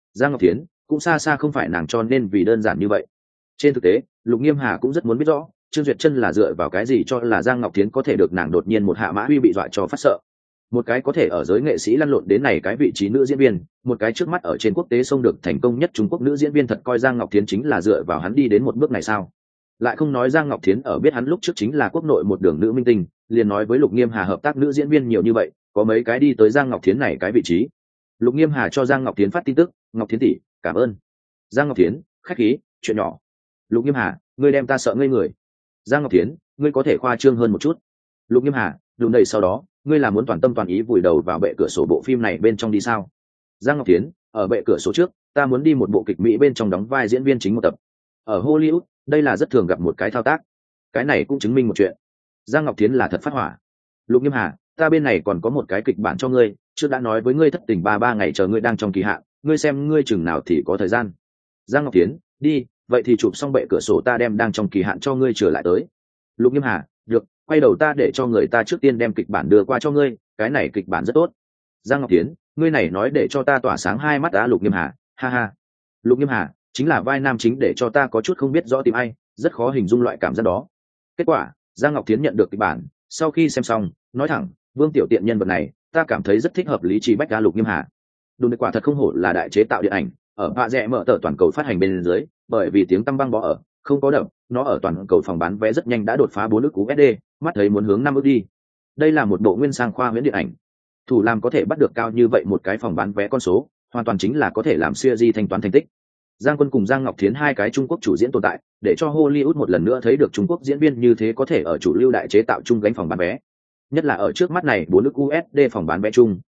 Giang Ngọc Thiến cũng xa xa không phải nàng cho nên vì đơn giản như vậy. Trên thực tế Lục Nghiêm Hà cũng rất muốn biết rõ Trương Duyệt Chân là dựa vào cái gì cho là Giang Ngọc Thiến có thể được nàng đột nhiên một hạ mã uy bị dọa cho phát sợ. Một cái có thể ở giới nghệ sĩ lăn lộn đến này cái vị trí nữ diễn viên, một cái trước mắt ở trên quốc tế xông được thành công nhất Trung Quốc nữ diễn viên, thật coi Giang Ngọc Thiến chính là dựa vào hắn đi đến một bước này sao? Lại không nói Giang Ngọc Thiến ở biết hắn lúc trước chính là quốc nội một đường nữ minh tinh, liền nói với Lục Nghiêm Hà hợp tác nữ diễn viên nhiều như vậy, có mấy cái đi tới Giang Ngọc Thiến này cái vị trí. Lục Nghiêm Hà cho Giang Ngọc Thiến phát tin tức, Ngọc Thiến tỷ, cảm ơn. Giang Ngọc Thiến, khách khí, chuyện nhỏ. Lục Nghiêm Hà, ngươi đem ta sợ ngây người. Giang Ngọc Thiến, ngươi có thể khoa trương hơn một chút. Lục Nghiêm Hà, đùm đầy sau đó ngươi là muốn toàn tâm toàn ý vùi đầu vào bệ cửa sổ bộ phim này bên trong đi sao? Giang Ngọc Thiến, ở bệ cửa sổ trước ta muốn đi một bộ kịch Mỹ bên trong đóng vai diễn viên chính một tập. Ở Hollywood đây là rất thường gặp một cái thao tác, cái này cũng chứng minh một chuyện, Giang Ngọc Thiến là thật phát hỏa. Lục Nghiêm Hà, ta bên này còn có một cái kịch bản cho ngươi, trước đã nói với ngươi thất tình 3 ngày chờ ngươi đang trong kỳ hạn, ngươi xem ngươi chừng nào thì có thời gian. Giang Ngọc Thiến, đi, vậy thì chụp xong bệ cửa sổ ta đem đang trong kỳ hạn cho ngươi trở lại tới. Lục Nghiêm Hà, được, quay đầu ta để cho người ta trước tiên đem kịch bản đưa qua cho ngươi, cái này kịch bản rất tốt. Giang Ngọc Thiến, ngươi này nói để cho ta tỏa sáng hai mắt á. Lục Nghiêm Hà, ha ha. Lục Nghiêm Hà, chính là vai nam chính để cho ta có chút không biết rõ tìm ai, rất khó hình dung loại cảm giác đó. Kết quả Giang Ngọc Thiến nhận được kịch bản, sau khi xem xong nói thẳng, Vương Tiểu Tiện nhân vật này ta cảm thấy rất thích hợp Lý Trí Bách. Lục Nghiêm Hà, đúng quả thật không hổ là đại chế tạo điện ảnh, ở bạ rẻ mở tờ toàn cầu phát hành bên dưới, bởi vì tiếng tăm băng bó ở không có đậm, nó ở toàn cầu phòng bán vé rất nhanh đã đột phá 4 ức USD, mắt thấy muốn hướng 5 ức đi. Đây là một bộ nguyên sang khoa huyễn điện ảnh, thủ làm có thể bắt được cao như vậy một cái phòng bán vé con số, hoàn toàn chính là có thể làm series thanh toán thành tích. Giang Quân cùng Giang Ngọc Thiến hai cái Trung Quốc chủ diễn tồn tại, để cho Hollywood một lần nữa thấy được Trung Quốc diễn viên như thế có thể ở chủ lưu đại chế tạo chung gánh phòng bán vé. Nhất là ở trước mắt này 4 ức USD phòng bán vé chung,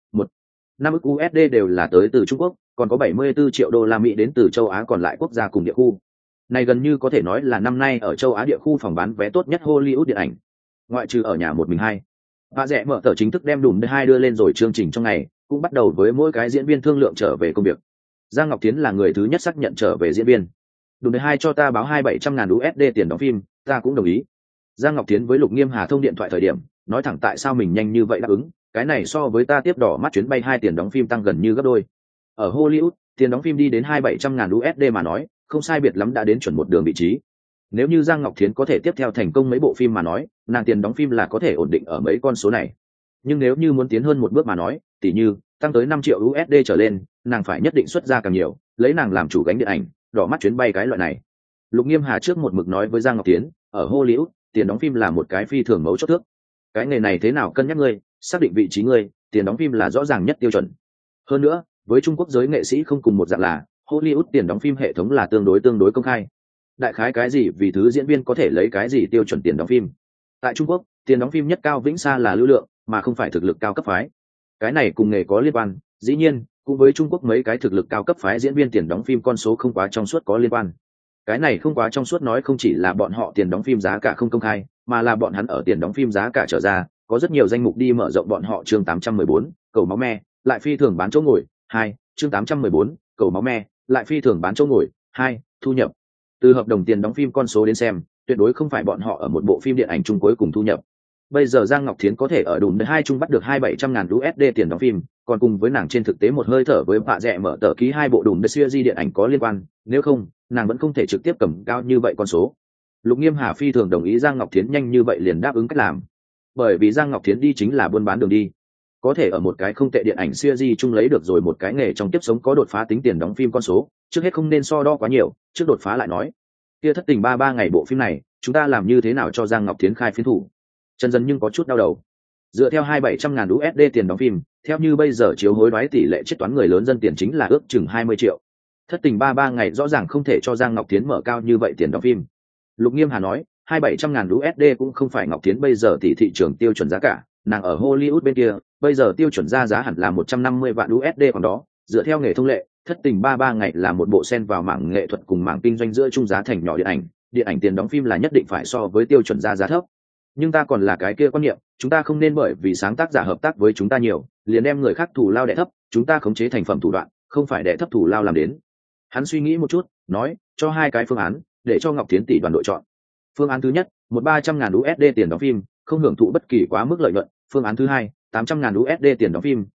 5 ức USD đều là tới từ Trung Quốc, còn có 74 triệu đô la Mỹ đến từ châu Á còn lại quốc gia cùng địa khu. Này gần như có thể nói là năm nay ở châu Á địa khu phòng bán vé tốt nhất Hollywood điện ảnh. Ngoại trừ ở nhà một mình hai. Bà rẻ mở tờ chính thức đem đùm hai đưa lên rồi, chương trình trong ngày cũng bắt đầu với mỗi cái diễn viên thương lượng trở về công việc. Giang Ngọc Thiến là người thứ nhất xác nhận trở về diễn viên. Đùm hai cho ta báo 200-700 ngàn USD tiền đóng phim, ta cũng đồng ý. Giang Ngọc Thiến với Lục Nghiêm Hà thông điện thoại thời điểm, nói thẳng tại sao mình nhanh như vậy đáp ứng, cái này so với ta tiếp đỏ mắt chuyến bay 2 tiền đóng phim tăng gần như gấp đôi. Ở Hollywood, tiền đóng phim đi đến 200-700 ngàn USD mà nói, không sai biệt lắm đã đến chuẩn một đường vị trí. Nếu như Giang Ngọc Thiến có thể tiếp theo thành công mấy bộ phim mà nói, nàng tiền đóng phim là có thể ổn định ở mấy con số này. Nhưng nếu như muốn tiến hơn một bước mà nói, tỉ như tăng tới 5 triệu USD trở lên, nàng phải nhất định xuất ra càng nhiều, lấy nàng làm chủ gánh điện ảnh, đỏ mắt chuyến bay cái loại này. Lục Nghiêm Hà trước một mực nói với Giang Ngọc Thiến, ở Hollywood, tiền đóng phim là một cái phi thường mấu chốt thước. Cái nghề này thế nào cân nhắc ngươi, xác định vị trí ngươi, tiền đóng phim là rõ ràng nhất tiêu chuẩn. Hơn nữa, với Trung Quốc giới nghệ sĩ không cùng một dạng là, Hollywood tiền đóng phim hệ thống là tương đối công khai. Đại khái cái gì vì thứ diễn viên có thể lấy cái gì tiêu chuẩn tiền đóng phim. Tại Trung Quốc, tiền đóng phim nhất cao vĩnh xa là lưu lượng, mà không phải thực lực cao cấp phái. Cái này cùng nghề có liên quan, dĩ nhiên, cũng với Trung Quốc mấy cái thực lực cao cấp phái diễn viên tiền đóng phim con số không quá trong suốt có liên quan. Cái này không quá trong suốt nói không chỉ là bọn họ tiền đóng phim giá cả không công khai, mà là bọn hắn ở tiền đóng phim giá cả trở ra, có rất nhiều danh mục đi mở rộng bọn họ. Chương 814, cầu máu me, lại phi thường bán chỗ ngồi. 2, chương 814, cầu máu me, lại phi thường bán chỗ ngồi. 2, thu nhập. Từ hợp đồng tiền đóng phim con số đến xem, tuyệt đối không phải bọn họ ở một bộ phim điện ảnh chung cuối cùng thu nhập. Bây giờ Giang Ngọc Thiến có thể ở đùm hai chung bắt được 200-700 ngàn USD tiền đóng phim, còn cùng với nàng trên thực tế một hơi thở với bạ rẻ mở tờ ký 2 bộ đùm series điện ảnh có liên quan, nếu không, nàng vẫn không thể trực tiếp cầm cao như vậy con số. Lục Nghiêm Hà phi thường đồng ý Giang Ngọc Thiến nhanh như vậy liền đáp ứng cách làm. Bởi vì Giang Ngọc Thiến đi chính là buôn bán đường đi. Có thể ở một cái không tệ điện ảnh series chung lấy được rồi một cái nghề trong tiếp sống có đột phá tính tiền đóng phim con số, trước hết không nên so đo quá nhiều, trước đột phá lại nói. Kia thất tình 3 ngày bộ phim này, chúng ta làm như thế nào cho Giang Ngọc Thiến khai phiến thủ? Trần Dân nhưng có chút đau đầu. Dựa theo 200-700 ngàn USD tiền đóng phim, theo như bây giờ chiếu hối đoái tỷ lệ chiết toán người lớn dân tiền chính là ước chừng 20 triệu. Thất tình 3 ngày rõ ràng không thể cho Giang Ngọc Thiến mở cao như vậy tiền đóng phim. Lục Nghiêm Hà nói, 200-700 ngàn USD cũng không phải Ngọc Thiến bây giờ tỷ thị trường tiêu chuẩn giá cả, nàng ở Hollywood bên kia, bây giờ tiêu chuẩn ra giá hẳn là 150 vạn USD còn đó, dựa theo nghề thông lệ, thất tình 3 ngày là một bộ xen vào mảng nghệ thuật cùng mảng kinh doanh giữa trung giá thành nhỏ điện ảnh tiền đóng phim là nhất định phải so với tiêu chuẩn ra giá thấp. Nhưng ta còn là cái kia quan niệm, chúng ta không nên bởi vì sáng tác giả hợp tác với chúng ta nhiều, liền đem người khác thủ lao đẻ thấp, chúng ta khống chế thành phẩm thủ đoạn, không phải đẻ thấp thủ lao làm đến. Hắn suy nghĩ một chút, nói, cho 2 cái phương án, để cho Ngọc Thiến tỷ đoàn đội chọn. Phương án thứ nhất, 300 ngàn USD tiền đóng phim, không hưởng thụ bất kỳ quá mức lợi nhuận. Phương án thứ hai, 800 ngàn USD tiền đóng phim,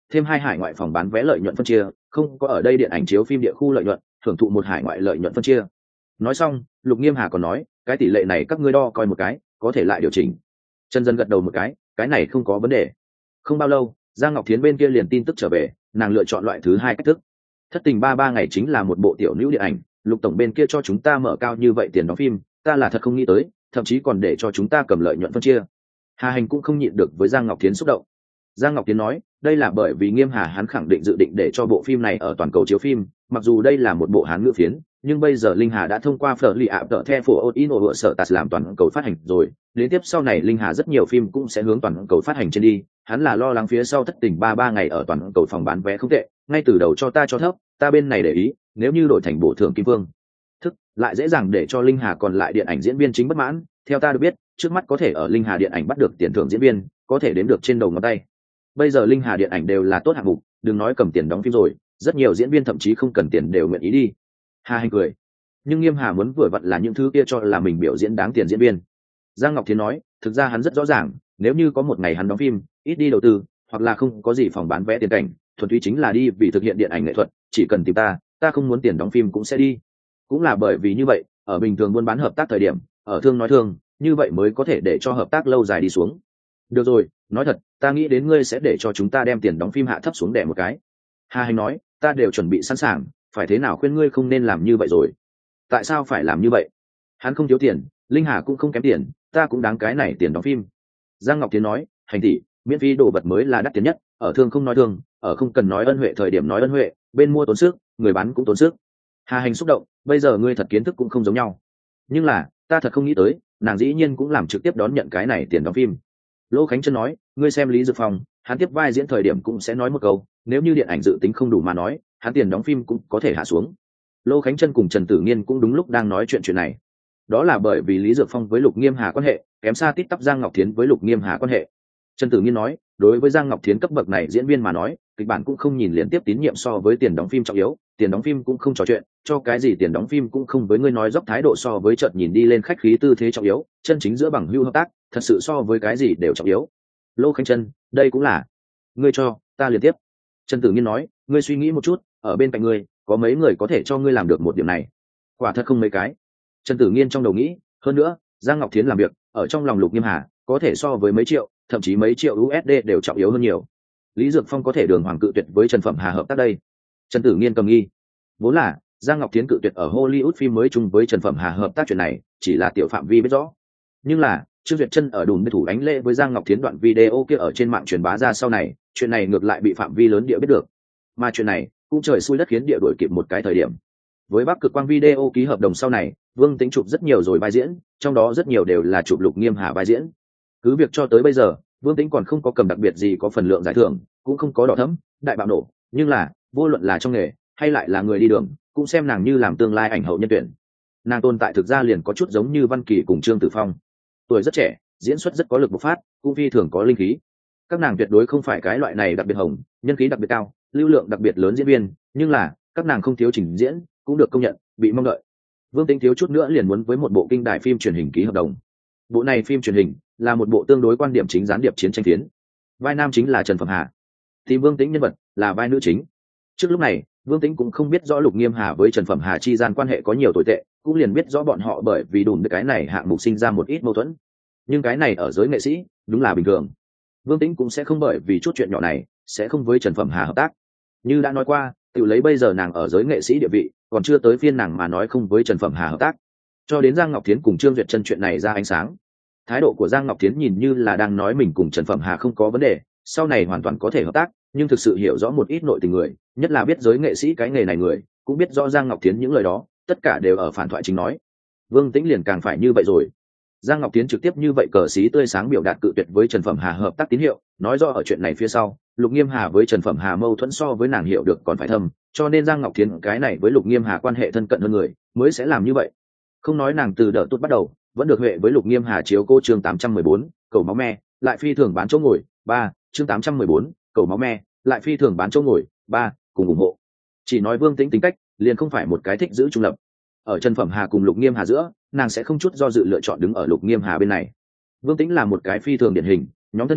thêm 2 hải ngoại phòng bán vé lợi nhuận phân chia, không có ở đây điện ảnh chiếu phim địa khu lợi nhuận, hưởng thụ 1 hải ngoại lợi nhuận phân chia. Nói xong, Lục Nghiêm Hà còn nói, cái tỷ lệ này các ngươi đo coi một cái, có thể lại điều chỉnh. Trần Dân gật đầu một cái này không có vấn đề. Không bao lâu, Giang Ngọc Thiến bên kia liền tin tức trở về, nàng lựa chọn loại thứ 2 cách thức. Thất tình 33 ngày chính là một bộ tiểu nữ điện ảnh, Lục tổng bên kia cho chúng ta mở cao như vậy tiền đóng phim, ta là thật không nghĩ tới, thậm chí còn để cho chúng ta cầm lợi nhuận phân chia. Hà Hành cũng không nhịn được với Giang Ngọc Thiến xúc động. Giang Ngọc Thiến nói, đây là bởi vì Nghiêm Hà hắn khẳng định dự định để cho bộ phim này ở toàn cầu chiếu phim, mặc dù đây là một bộ Hán ngữ phiến, nhưng bây giờ Linh Hà đã thông qua phở lì ạ tợ the phổ ino hựa sở tạt làm toàn cầu phát hành rồi, đến tiếp sau này Linh Hà rất nhiều phim cũng sẽ hướng toàn cầu phát hành trên đi, hắn là lo lắng phía sau thất tình 33 ngày ở toàn cầu phòng bán vé không tệ, ngay từ đầu cho ta cho thấp, ta bên này để ý, nếu như đổi thành bổ thưởng kim vương thức lại dễ dàng để cho Linh Hà còn lại điện ảnh diễn viên chính bất mãn, theo ta được biết, trước mắt có thể ở Linh Hà điện ảnh bắt được tiền thưởng diễn viên, có thể đếm được trên đầu ngón tay. Bây giờ Linh Hà điện ảnh đều là tốt hạng mục, đừng nói cầm tiền đóng phim rồi, rất nhiều diễn viên thậm chí không cần tiền đều nguyện ý đi. Hà Hành cười, nhưng Nghiêm Hà muốn vừa vặn là những thứ kia cho là mình biểu diễn đáng tiền diễn viên. Giang Ngọc Thiến nói, thực ra hắn rất rõ ràng, nếu như có một ngày hắn đóng phim, ít đi đầu tư, hoặc là không có gì phòng bán vé tiền cảnh, thuần túy chính là đi vì thực hiện điện ảnh nghệ thuật, chỉ cần tìm ta không muốn tiền đóng phim cũng sẽ đi. Cũng là bởi vì như vậy, ở bình thường buôn bán hợp tác thời điểm, ở thương nói thương, như vậy mới có thể để cho hợp tác lâu dài đi xuống. Được rồi, nói thật, ta nghĩ đến ngươi sẽ để cho chúng ta đem tiền đóng phim hạ thấp xuống đẻ một cái. Hà Hành nói, ta đều chuẩn bị sẵn sàng, phải thế nào khuyên ngươi không nên làm như vậy rồi. Tại sao phải làm như vậy? Hắn không thiếu tiền, Linh Hà cũng không kém tiền, ta cũng đáng cái này tiền đóng phim. Giang Ngọc Tiến nói, Hành tỷ, miễn phí đồ vật mới là đắt tiền nhất, ở thương không nói thương, ở không cần nói ân huệ thời điểm nói ân huệ, bên mua tốn sức, người bán cũng tốn sức. Hà Hành xúc động, bây giờ ngươi thật kiến thức cũng không giống nhau. Nhưng là, ta thật không nghĩ tới, nàng dĩ nhiên cũng làm trực tiếp đón nhận cái này tiền đóng phim. Lỗ Khánh Trân nói, ngươi xem Lý Dược Phong, hắn tiếp vai diễn thời điểm cũng sẽ nói một câu, nếu như điện ảnh dự tính không đủ mà nói, hắn tiền đóng phim cũng có thể hạ xuống. Lô Khánh Trân cùng Trần Tử Nghiên cũng đúng lúc đang nói chuyện này. Đó là bởi vì Lý Dược Phong với Lục Nghiêm Hà quan hệ kém xa tít tắp Giang Ngọc Thiến với Lục Nghiêm Hà quan hệ. Trần Tử Nghiên nói, đối với Giang Ngọc Thiến cấp bậc này diễn viên mà nói, kịch bản cũng không nhìn liên tiếp tín nhiệm so với tiền đóng phim trọng yếu, tiền đóng phim cũng không trò chuyện, cho cái gì tiền đóng phim cũng không với ngươi nói dốc thái độ so với chợt nhìn đi lên khách khí tư thế trọng yếu, chân chính giữa bằng hữu hợp tác, thật sự so với cái gì đều trọng yếu. Lô Khánh Trân, đây cũng là ngươi cho ta liên tiếp. Trần Tử Nghiên nói, ngươi suy nghĩ một chút, ở bên cạnh ngươi có mấy người có thể cho ngươi làm được một điểm này? Quả thật không mấy cái. Trần Tử Nghiên trong đầu nghĩ, hơn nữa, Giang Ngọc Thiến làm việc ở trong lòng Lục Nghiêm Hà có thể so với mấy triệu, thậm chí mấy triệu USD đều trọng yếu hơn nhiều. Lý Dược Phong có thể đường hoàng cự tuyệt với Trần Phẩm Hà hợp tác đây? Trần Tử Nghiên cầm nghi. Vốn là Giang Ngọc Thiến cự tuyệt ở Hollywood phim mới chung với Trần Phẩm Hà hợp tác chuyện này chỉ là tiểu phạm vi biết rõ, nhưng là Trương Duyệt Chân ở đùn thủ đánh lễ với Giang Ngọc Thiến đoạn video kia ở trên mạng truyền bá ra sau này, chuyện này ngược lại bị phạm vi lớn địa biết được, mà chuyện này cũng trời xui đất khiến địa đuổi kịp một cái thời điểm. Với Bắc Cực Quang video ký hợp đồng sau này, Vương Tĩnh chụp rất nhiều rồi vai diễn, trong đó rất nhiều đều là chụp Lục Nghiêm Hà vai diễn. Cứ việc cho tới bây giờ, Vương Tĩnh còn không có cầm đặc biệt gì có phần lượng giải thưởng, cũng không có đỏ thẫm, đại bạo nổ, nhưng là, vô luận là trong nghề hay lại là người đi đường, cũng xem nàng như làm tương lai ảnh hậu nhân tuyển. Nàng tồn tại thực ra liền có chút giống như Văn Kỳ cùng Trương Tử Phong. Tuổi rất trẻ, diễn xuất rất có lực bộc phát, cũng phi thường có linh khí. Các nàng tuyệt đối không phải cái loại này đặc biệt hồng, nhân khí đặc biệt cao, lưu lượng đặc biệt lớn diễn viên, nhưng là các nàng không thiếu trình diễn, cũng được công nhận, bị mong đợi. Vương Tĩnh thiếu chút nữa liền muốn với một bộ kinh đài phim truyền hình ký hợp đồng. Bộ này phim truyền hình là một bộ tương đối quan điểm chính gián điệp chiến tranh phiến. Vai nam chính là Trần Phẩm Hà, thì Vương Tĩnh nhân vật là vai nữ chính. Trước lúc này, Vương Tĩnh cũng không biết rõ Lục Nghiêm Hà với Trần Phẩm Hà chi gian quan hệ có nhiều tồi tệ, cũng liền biết rõ bọn họ bởi vì đùn cái này hạng mục sinh ra một ít mâu thuẫn. Nhưng cái này ở giới nghệ sĩ đúng là bình thường. Vương Tĩnh cũng sẽ không bởi vì chút chuyện nhỏ này sẽ không với Trần Phẩm Hà hợp tác. Như đã nói qua, tự lấy bây giờ nàng ở giới nghệ sĩ địa vị, còn chưa tới phiên nàng mà nói không với Trần Phẩm Hà hợp tác. Cho đến Giang Ngọc Thiến cùng Trương Duyệt Chân chuyện này ra ánh sáng, thái độ của Giang Ngọc Thiến nhìn như là đang nói mình cùng Trần Phẩm Hà không có vấn đề, sau này hoàn toàn có thể hợp tác, nhưng thực sự hiểu rõ một ít nội tình người, nhất là biết giới nghệ sĩ cái nghề này người, cũng biết rõ Giang Ngọc Thiến những lời đó, tất cả đều ở phản thoại chính nói. Vương Tĩnh liền càng phải như vậy rồi. Giang Ngọc Thiến trực tiếp như vậy cờ xí tươi sáng biểu đạt cự tuyệt với Trần Phẩm Hà hợp tác tín hiệu, nói rõ ở chuyện này phía sau, Lục Nghiêm Hà với Trần Phẩm Hà mâu thuẫn so với nàng hiểu được còn phải thâm, cho nên Giang Ngọc Thiến cái này với Lục Nghiêm Hà quan hệ thân cận hơn người, mới sẽ làm như vậy. Không nói nàng từ đợt tốt bắt đầu, vẫn được huệ với Lục Nghiêm Hà chiếu cô chương 814, cầu máu me, lại phi thường bán chỗ ngồi, 3, chương 814, cầu máu me, lại phi thường bán chỗ ngồi, 3, cùng ủng hộ. Chỉ nói Vương Tĩnh tính cách, liền không phải một cái thích giữ trung lập. Ở Trần Phẩm Hà cùng Lục Nghiêm Hà giữa, nàng sẽ không chút do dự lựa chọn đứng ở Lục Nghiêm Hà bên này. Vương Tĩnh là một cái phi thường điển hình, nhóm thân nhân,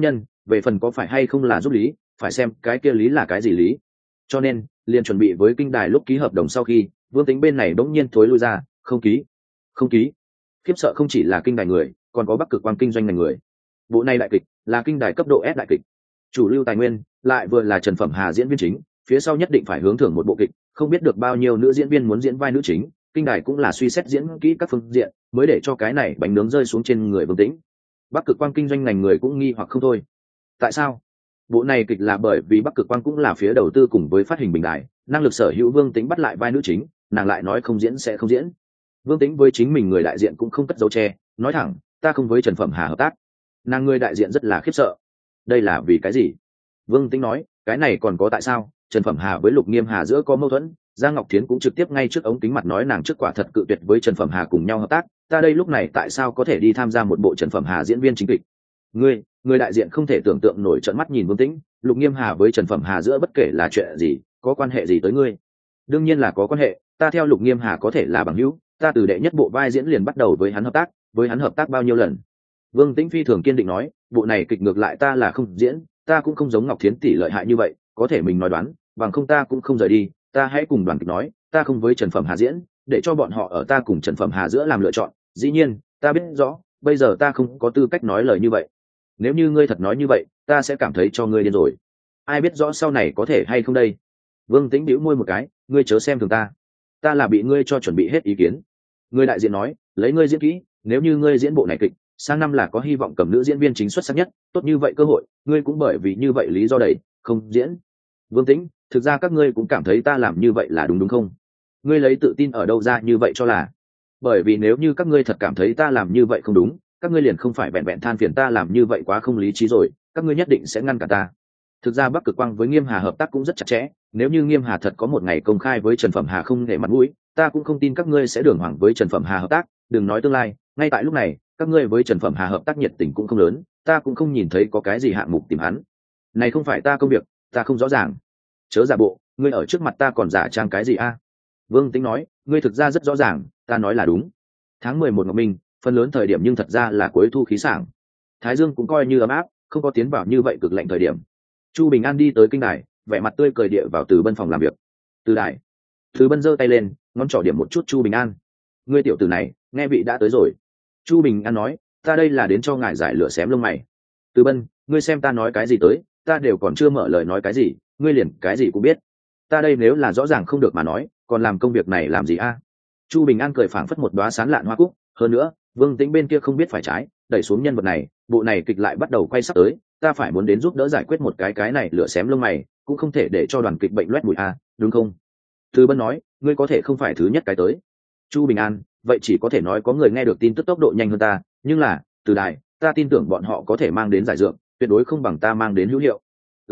về phần có phải hay không là giúp lý, phải xem cái kia lý là cái gì lý. Cho nên liền chuẩn bị với kinh đài lúc ký hợp đồng sau khi, Vương Tĩnh bên này bỗng nhiên thối lui ra, không ký, không ký. Khiếp sợ không chỉ là kinh đài người, còn có Bắc Cực Quang kinh doanh ngành người. Bộ này đại kịch là kinh đài cấp độ S đại kịch, chủ lưu tài nguyên lại vừa là Trần Phẩm Hà diễn viên chính, phía sau nhất định phải hướng thưởng một bộ kịch, không biết được bao nhiêu nữ diễn viên muốn diễn vai nữ chính, kinh đài cũng là suy xét diễn kỹ các phương diện mới để cho cái này bánh nướng rơi xuống trên người Vương Tĩnh. Bắc Cực Quang kinh doanh ngành người cũng nghi hoặc không thôi. Tại sao? Bộ này kịch là bởi vì Bắc Cực Quang cũng là phía đầu tư cùng với phát hình bình đài, năng lực sở hữu Vương Tĩnh bắt lại vai nữ chính, nàng lại nói không diễn sẽ không diễn. Vương Tĩnh với chính mình người đại diện cũng không cất dấu che, nói thẳng, ta không với Trần Phẩm Hà hợp tác. Nàng người đại diện rất là khiếp sợ. Đây là vì cái gì? Vương Tĩnh nói, cái này còn có tại sao? Trần Phẩm Hà với Lục Nghiêm Hà giữa có mâu thuẫn, Giang Ngọc Thiến cũng trực tiếp ngay trước ống kính mặt nói nàng trước quả thật cự tuyệt với Trần Phẩm Hà cùng nhau hợp tác, ta đây lúc này tại sao có thể đi tham gia một bộ Trần Phẩm Hà diễn viên chính kịch? Người đại diện không thể tưởng tượng nổi, trợn mắt nhìn Vương Tĩnh, Lục Nghiêm Hà với Trần Phẩm Hà giữa bất kể là chuyện gì, có quan hệ gì tới ngươi? Đương nhiên là có quan hệ, ta theo Lục Nghiêm Hà có thể là bằng hữu, ta từ đệ nhất bộ vai diễn liền bắt đầu với hắn hợp tác bao nhiêu lần. Vương Tĩnh phi thường kiên định nói, bộ này kịch ngược lại ta là không diễn, ta cũng không giống Ngọc Thiến tỷ lợi hại như vậy, có thể mình nói đoán, bằng không ta cũng không rời đi, ta hãy cùng đoàn kịch nói, ta không với Trần Phẩm Hà diễn, để cho bọn họ ở ta cùng Trần Phẩm Hà giữa làm lựa chọn. Dĩ nhiên, ta biết rõ, bây giờ ta không có tư cách nói lời như vậy. Nếu như ngươi thật nói như vậy, ta sẽ cảm thấy cho ngươi điên rồi. Ai biết rõ sau này có thể hay không đây? Vương Tĩnh bĩu môi một cái, ngươi chớ xem thường ta là bị ngươi cho chuẩn bị hết ý kiến. Người đại diện nói, lấy ngươi diễn kỹ, nếu như ngươi diễn bộ này kịch, sang năm là có hy vọng cầm nữ diễn viên chính xuất sắc nhất, tốt như vậy cơ hội, ngươi cũng bởi vì như vậy lý do đầy không diễn. Vương Tĩnh, thực ra các ngươi cũng cảm thấy ta làm như vậy là đúng không? Ngươi lấy tự tin ở đâu ra như vậy cho là? Bởi vì nếu như các ngươi thật cảm thấy ta làm như vậy không đúng, các ngươi liền không phải vẹn vẹn than phiền ta làm như vậy quá không lý trí rồi, các ngươi nhất định sẽ ngăn cả ta. Thực ra Bắc Cực Quang với Nghiêm Hà hợp tác cũng rất chặt chẽ, nếu như Nghiêm Hà thật có một ngày công khai với Trần Phẩm Hà không để mặt mũi, ta cũng không tin các ngươi sẽ đường hoàng với Trần Phẩm Hà hợp tác, đừng nói tương lai, ngay tại lúc này, các ngươi với Trần Phẩm Hà hợp tác nhiệt tình cũng không lớn, ta cũng không nhìn thấy có cái gì hạng mục tìm hắn. Này không phải ta công việc, ta không rõ ràng. Chớ giả bộ, ngươi ở trước mặt ta còn giả trang cái gì a? Vương Tĩnh nói, ngươi thực ra rất rõ ràng, ta nói là đúng. Tháng 11 Ngọc Minh, phần lớn thời điểm nhưng thật ra là cuối thu khí sảng. Thái Dương cũng coi như ấm áp, không có tiến vào như vậy cực lạnh thời điểm. Chu Bình An đi tới kinh đài, vẻ mặt tươi cười địa vào Từ Bân phòng làm việc. Từ đài. Từ Bân giơ tay lên, ngón trỏ điểm một chút Chu Bình An. Ngươi tiểu tử này, nghe vị đã tới rồi. Chu Bình An nói, ta đây là đến cho ngài giải lửa xém lông mày. Từ Bân, ngươi xem ta nói cái gì tới, ta đều còn chưa mở lời nói cái gì, ngươi liền cái gì cũng biết. Ta đây nếu là rõ ràng không được mà nói, còn làm công việc này làm gì a? Chu Bình An cười phảng phất một đóa sán lạn hoa cúc, hơn nữa, Vương Tĩnh bên kia không biết phải trái, đẩy xuống nhân vật này, bộ này kịch lại bắt đầu quay sắp tới, ta phải muốn đến giúp đỡ giải quyết một cái này lửa xém lông mày, cũng không thể để cho đoàn kịch bệnh loét bụi a, đúng không? Từ Bân nói, ngươi có thể không phải thứ nhất cái tới. Chu Bình An, vậy chỉ có thể nói có người nghe được tin tức tốc độ nhanh hơn ta, nhưng là, từ đài, ta tin tưởng bọn họ có thể mang đến giải dược, tuyệt đối không bằng ta mang đến hữu hiệu.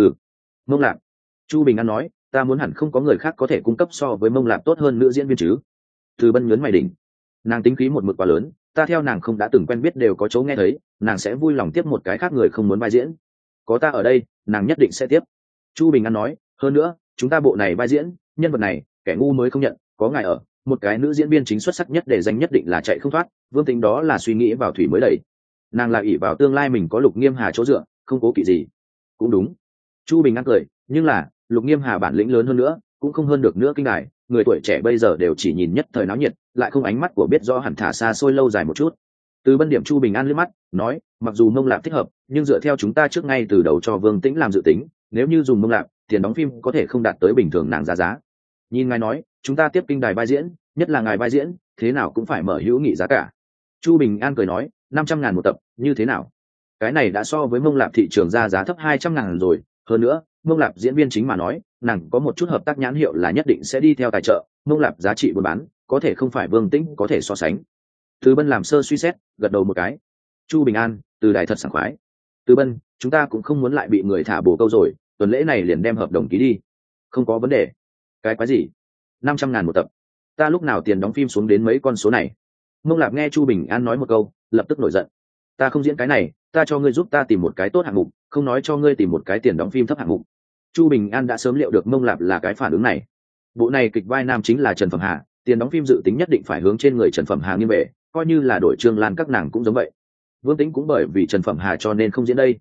Mông Lạp. Chu Bình An nói, ta muốn hẳn không có người khác có thể cung cấp so với Mông Lạp tốt hơn nữ diễn viên chứ. Từ Bân nhớn mày đỉnh, nàng tính khí một mực quá lớn, ta theo nàng không đã từng quen biết đều có chỗ nghe thấy, nàng sẽ vui lòng tiếp một cái khác người không muốn vai diễn. Có ta ở đây, nàng nhất định sẽ tiếp. Chu Bình An nói, hơn nữa, chúng ta bộ này vai diễn, nhân vật này, kẻ ngu mới không nhận, có ngài ở, một cái nữ diễn viên chính xuất sắc nhất để danh nhất định là chạy không thoát. Vương Tĩnh đó là suy nghĩ vào thủy mới đẩy, nàng là ỷ vào tương lai mình có Lục Nghiêm Hà chỗ dựa, không cố kỵ gì. Cũng đúng. Chu Bình An cười, nhưng là Lục Nghiêm Hà bản lĩnh lớn hơn nữa, cũng không hơn được nữa kinh đài, người tuổi trẻ bây giờ đều chỉ nhìn nhất thời náo nhiệt, lại không ánh mắt của biết rõ hẳn thả xa xôi lâu dài một chút. Từ Bân điểm Chu Bình An liếc mắt, nói, mặc dù Mông Lạp thích hợp, nhưng dựa theo chúng ta trước ngay từ đầu cho Vương Tĩnh làm dự tính, nếu như dùng Mông Lạp, tiền đóng phim có thể không đạt tới bình thường nàng giá. Nhìn ngài nói, chúng ta tiếp kinh đài vai diễn, nhất là ngài vai diễn, thế nào cũng phải mở hữu nghị giá cả. Chu Bình An cười nói, 500.000 một tập, như thế nào? Cái này đã so với Mông Lạp thị trường ra giá thấp 200.000 rồi, hơn nữa, Mông Lạp diễn viên chính mà nói, nàng có một chút hợp tác nhãn hiệu là nhất định sẽ đi theo tài trợ, Mông Lạp giá trị buôn bán, có thể không phải Vương Tĩnh có thể so sánh. Từ Bân làm sơ suy xét, gật đầu một cái. Chu Bình An, từ đài thật sảng khoái. Từ Bân, chúng ta cũng không muốn lại bị người thả bồ câu rồi, tuần lễ này liền đem hợp đồng ký đi. Không có vấn đề. Cái quái gì? 500.000 một tập. Ta lúc nào tiền đóng phim xuống đến mấy con số này? Mông Lạp nghe Chu Bình An nói một câu, lập tức nổi giận. Ta không diễn cái này, ta cho ngươi giúp ta tìm một cái tốt hạng mục, không nói cho ngươi tìm một cái tiền đóng phim thấp hạng mục. Chu Bình An đã sớm liệu được Mông Lạp là cái phản ứng này. Bộ này kịch vai nam chính là Trần Phẩm Hà, tiền đóng phim dự tính nhất định phải hướng trên người Trần Phẩm Hà nghiêng về, coi như là đổi Trương Lan các nàng cũng giống vậy. Vương Tĩnh cũng bởi vì Trần Phẩm Hà cho nên không diễn đây.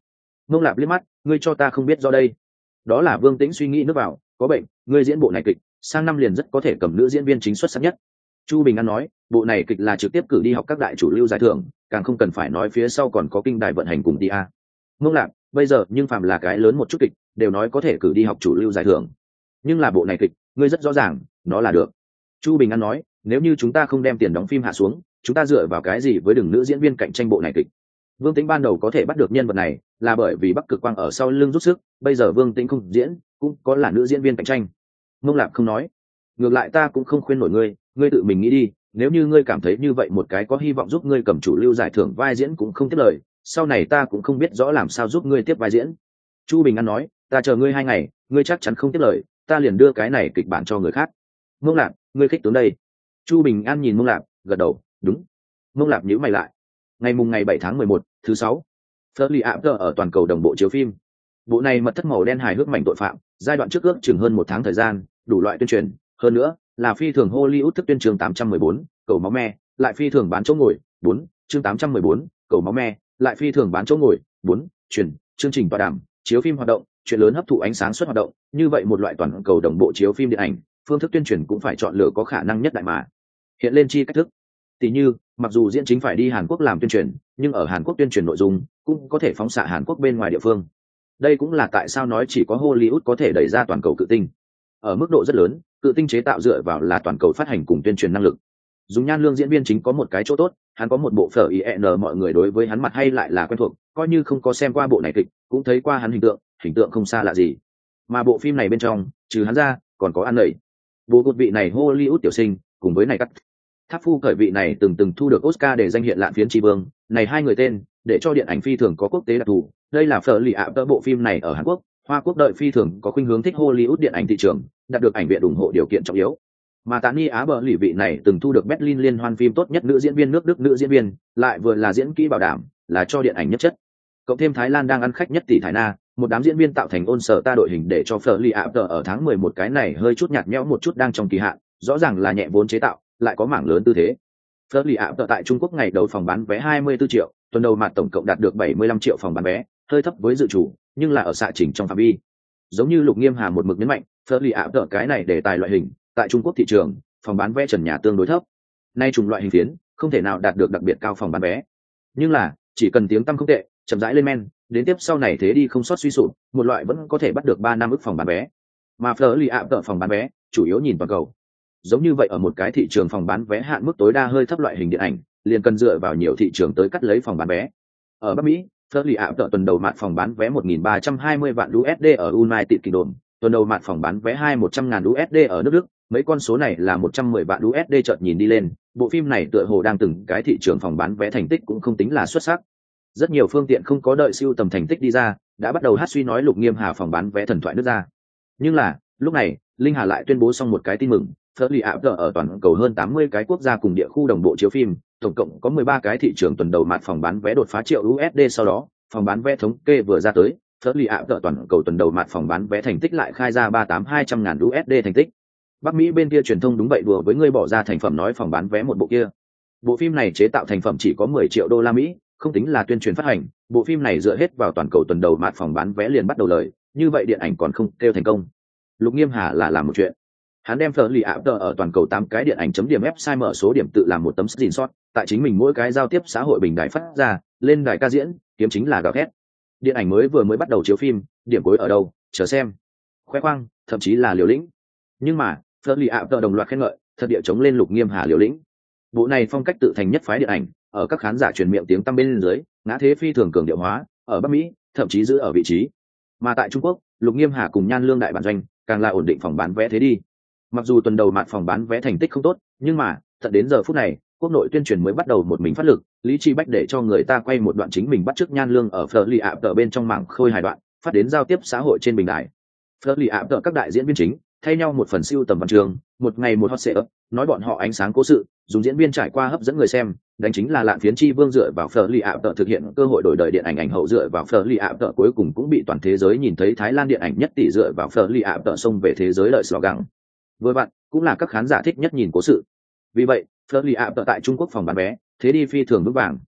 Mông Lạp liếc mắt, ngươi cho ta không biết do đây. Đó là Vương Tĩnh suy nghĩ nước vào, có bệnh, ngươi diễn bộ này kịch, sang năm liền rất có thể cầm nữ diễn viên chính xuất sắc nhất. Chu Bình An nói, bộ này kịch là trực tiếp cử đi học các đại chủ lưu giải thưởng, càng không cần phải nói phía sau còn có kinh đài vận hành cùng tia. Mông Lạp, bây giờ nhưng phàm là cái lớn một chút kịch, đều nói có thể cử đi học chủ lưu giải thưởng. Nhưng là bộ này kịch, ngươi rất rõ ràng, nó là được. Chu Bình An nói, nếu như chúng ta không đem tiền đóng phim hạ xuống, chúng ta dựa vào cái gì với đừng nữ diễn viên cạnh tranh bộ này kịch? Vương Tĩnh ban đầu có thể bắt được nhân vật này, là bởi vì Bắc Cực Quang ở sau lưng rút sức, bây giờ Vương Tĩnh không diễn, cũng có là nữ diễn viên cạnh tranh. Mông Lạp không nói, ngược lại ta cũng không khuyên nổi ngươi, ngươi tự mình nghĩ đi, nếu như ngươi cảm thấy như vậy một cái có hy vọng giúp ngươi cầm chủ lưu giải thưởng vai diễn cũng không tiếp lời, sau này ta cũng không biết rõ làm sao giúp ngươi tiếp vai diễn. Chu Bình An nói, ta chờ ngươi 2 ngày, ngươi chắc chắn không tiếp lời, ta liền đưa cái này kịch bản cho người khác. Mông Lạp, ngươi khích tướng đây. Chu Bình An nhìn Mông Lạp, gật đầu, đúng. Mông Lạp nhíu mày lại. Ngày 7 tháng 11, thứ 6. Furley After ở toàn cầu đồng bộ chiếu phim. Bộ này mật thất màu đen hài hước mảnh tội phạm, giai đoạn trước ước chừng hơn 1 tháng thời gian, đủ loại tuyên truyền, hơn nữa là phi thường Hollywood thức tuyên chương 814, cầu máu me, lại phi thường bán chỗ ngồi, 4, chương 814, cầu máu me, lại phi thường bán chỗ ngồi, 4, truyền, chương trình tọa đàm, chiếu phim hoạt động, chuyện lớn hấp thụ ánh sáng suất hoạt động, như vậy một loại toàn cầu đồng bộ chiếu phim điện ảnh, phương thức tuyên truyền cũng phải chọn lựa có khả năng nhất đại mà. Hiện lên chi cách thức. Tỷ như, mặc dù diễn chính phải đi Hàn Quốc làm tuyên truyền, nhưng ở Hàn Quốc tuyên truyền nội dung cũng có thể phóng xạ Hàn Quốc bên ngoài địa phương. Đây cũng là tại sao nói chỉ có Hollywood có thể đẩy ra toàn cầu cự tinh. Ở mức độ rất lớn, cự tinh chế tạo dựa vào là toàn cầu phát hành cùng tuyên truyền năng lực. Dùng Nhan Lương diễn viên chính có một cái chỗ tốt, hắn có một bộ phở IN, mọi người đối với hắn mặt hay lại là quen thuộc, coi như không có xem qua bộ này kịch, cũng thấy qua hắn hình tượng không xa lạ gì. Mà bộ phim này bên trong, trừ hắn ra, còn có An Lẩy, bộ cột vị này Hollywood tiểu sinh, cùng với này cắt Tháp Phu cởi vị này từng thu được Oscar để danh hiện lạn phiến tri vương, này hai người tên, để cho điện ảnh phi thường có quốc tế đặc thù. Đây là phở lì ạ bộ phim này ở Hàn Quốc, Hoa Quốc đợi phi thường có khuynh hướng thích Hollywood điện ảnh thị trường, đạt được ảnh viện ủng hộ điều kiện trọng yếu. Mà Tani Á bờ lì vị này từng thu được Berlin liên hoan phim tốt nhất nữ diễn viên nước Đức nữ diễn viên, lại vừa là diễn kỹ bảo đảm, là cho điện ảnh nhất chất. Cộng thêm Thái Lan đang ăn khách nhất tỷ Thái Na, một đám diễn viên tạo thành ôn sở ta đội hình để cho phở lì ạ ở tháng 11 cái này hơi chút nhạt nhẽo một chút đang trong kỳ hạn, rõ ràng là nhẹ vốn chế tạo, lại có mảng lớn tư thế. Phở lì ạ tại Trung Quốc ngày đầu phòng bán vé 24 triệu, tuần đầu mặt tổng cộng đạt được 75 triệu phòng bán vé, hơi thấp với dự chủ, nhưng là ở xạ chỉnh trong phạm vi. Giống như Lục Nghiêm Hà một mực nhấn mạnh, phở lì ạ cái này để tài loại hình, tại Trung Quốc thị trường, phòng bán vé trần nhà tương đối thấp. Nay chủng loại hình phiến, không thể nào đạt được đặc biệt cao phòng bán vé. Nhưng là, chỉ cần tiếng tăm không tệ, chậm rãi lên men, đến tiếp sau này thế đi không sót suy sụp, một loại vẫn có thể bắt được 3 năm ức phòng bán vé. Mà phở lì ạ phòng bán vé, chủ yếu nhìn toàn cầu. Giống như vậy ở một cái thị trường phòng bán vé hạn mức tối đa hơi thấp loại hình điện ảnh, liền cần dựa vào nhiều thị trường tới cắt lấy phòng bán vé. Ở Bắc Mỹ, phở lì ạ tuần đầu mạt phòng bán vé 1.320 vạn USD ở United Kingdom, tuần đầu mạt phòng bán vé 100.000 USD ở nước Đức, mấy con số này là 110 vạn USD chợt nhìn đi lên, bộ phim này tựa hồ đang từng cái thị trường phòng bán vé thành tích cũng không tính là xuất sắc. Rất nhiều phương tiện không có đợi siêu tầm thành tích đi ra, đã bắt đầu hát suy nói Lục Nghiêm Hà phòng bán vé thần thoại nước ra. Nhưng là, lúc này, Linh Hà lại tuyên bố xong một cái tin mừng, phở lì ạ ở toàn cầu hơn 80 cái quốc gia cùng địa khu đồng bộ chiếu phim, tổng cộng có 13 cái thị trường tuần đầu mạt phòng bán vé đột phá triệu USD, sau đó, phòng bán vé thống kê vừa ra tới, phở lì ạ toàn cầu tuần đầu mạt phòng bán vé thành tích lại khai ra 200.000 USD thành tích. Bắc Mỹ bên kia truyền thông đúng vậy đùa với ngươi bỏ ra thành phẩm nói phòng bán vé một bộ kia. Bộ phim này chế tạo thành phẩm chỉ có 10 triệu đô la Mỹ, không tính là tuyên truyền phát hành, bộ phim này dựa hết vào toàn cầu tuần đầu mạt phòng bán vé liền bắt đầu lời, như vậy điện ảnh còn không kêu thành công. Lục Nghiêm Hà là làm một chuyện. Hắn đem phở lì ạ ở toàn cầu 8 cái điện ảnh chấm điểm website mở số điểm tự làm một tấm screenshot, tại chính mình mỗi cái giao tiếp xã hội bình đài phát ra, lên đài ca diễn, kiếm chính là gào thét. Điện ảnh mới bắt đầu chiếu phim, điểm cuối ở đâu, chờ xem. Khoe khoang, thậm chí là liều lĩnh. Nhưng mà, phở lì ạ đồng loạt khen ngợi, thật địa chống lên Lục Nghiêm Hà liều lĩnh. Bộ này phong cách tự thành nhất phái điện ảnh, ở các khán giả truyền miệng tiếng tăm bên dưới, ngã thế phi thường cường điệu hóa, ở Bắc Mỹ, thậm chí giữ ở vị trí. Mà tại Trung Quốc, Lục Nghiêm Hà cùng Nhan Lương đại bản doanh, càng là ổn định phòng bán vé thế đi. Mặc dù tuần đầu mạt phòng bán vé thành tích không tốt, nhưng mà tận đến giờ phút này, quốc nội tuyên truyền mới bắt đầu một mình phát lực, Lý Chi Bách để cho người ta quay một đoạn chính mình bắt chước Nhan Lương ở phở lì ạ bên trong mảng khôi hài đoạn, phát đến giao tiếp xã hội trên bình đài. Phở lì ạ các đại diễn viên chính thay nhau một phần siêu tầm văn trường, một ngày một hot setup, nói bọn họ ánh sáng cố sự, dùng diễn viên trải qua hấp dẫn người xem, đánh chính là lạn phiến chi vương dựa vào phở lì ạ thực hiện cơ hội đổi đời điện ảnh ảnh hậu dựa vào phở lì ạ cuối cùng cũng bị toàn thế giới nhìn thấy Thái Lan điện ảnh nhất tỷ dựa vào phở lì ạ xông về thế giới lợi slogan. Vừa vặn cũng là các khán giả thích nhất nhìn cố sự. Vì vậy, phở lì ạ tại Trung Quốc phòng bán vé thế đi phi thường vững vàng.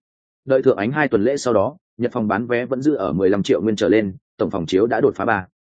Đợi thượng ánh 2 tuần lễ sau đó, Nhật phòng bán vé vẫn giữ ở 15 triệu nguyên trở lên, tổng phòng chiếu đã đột phá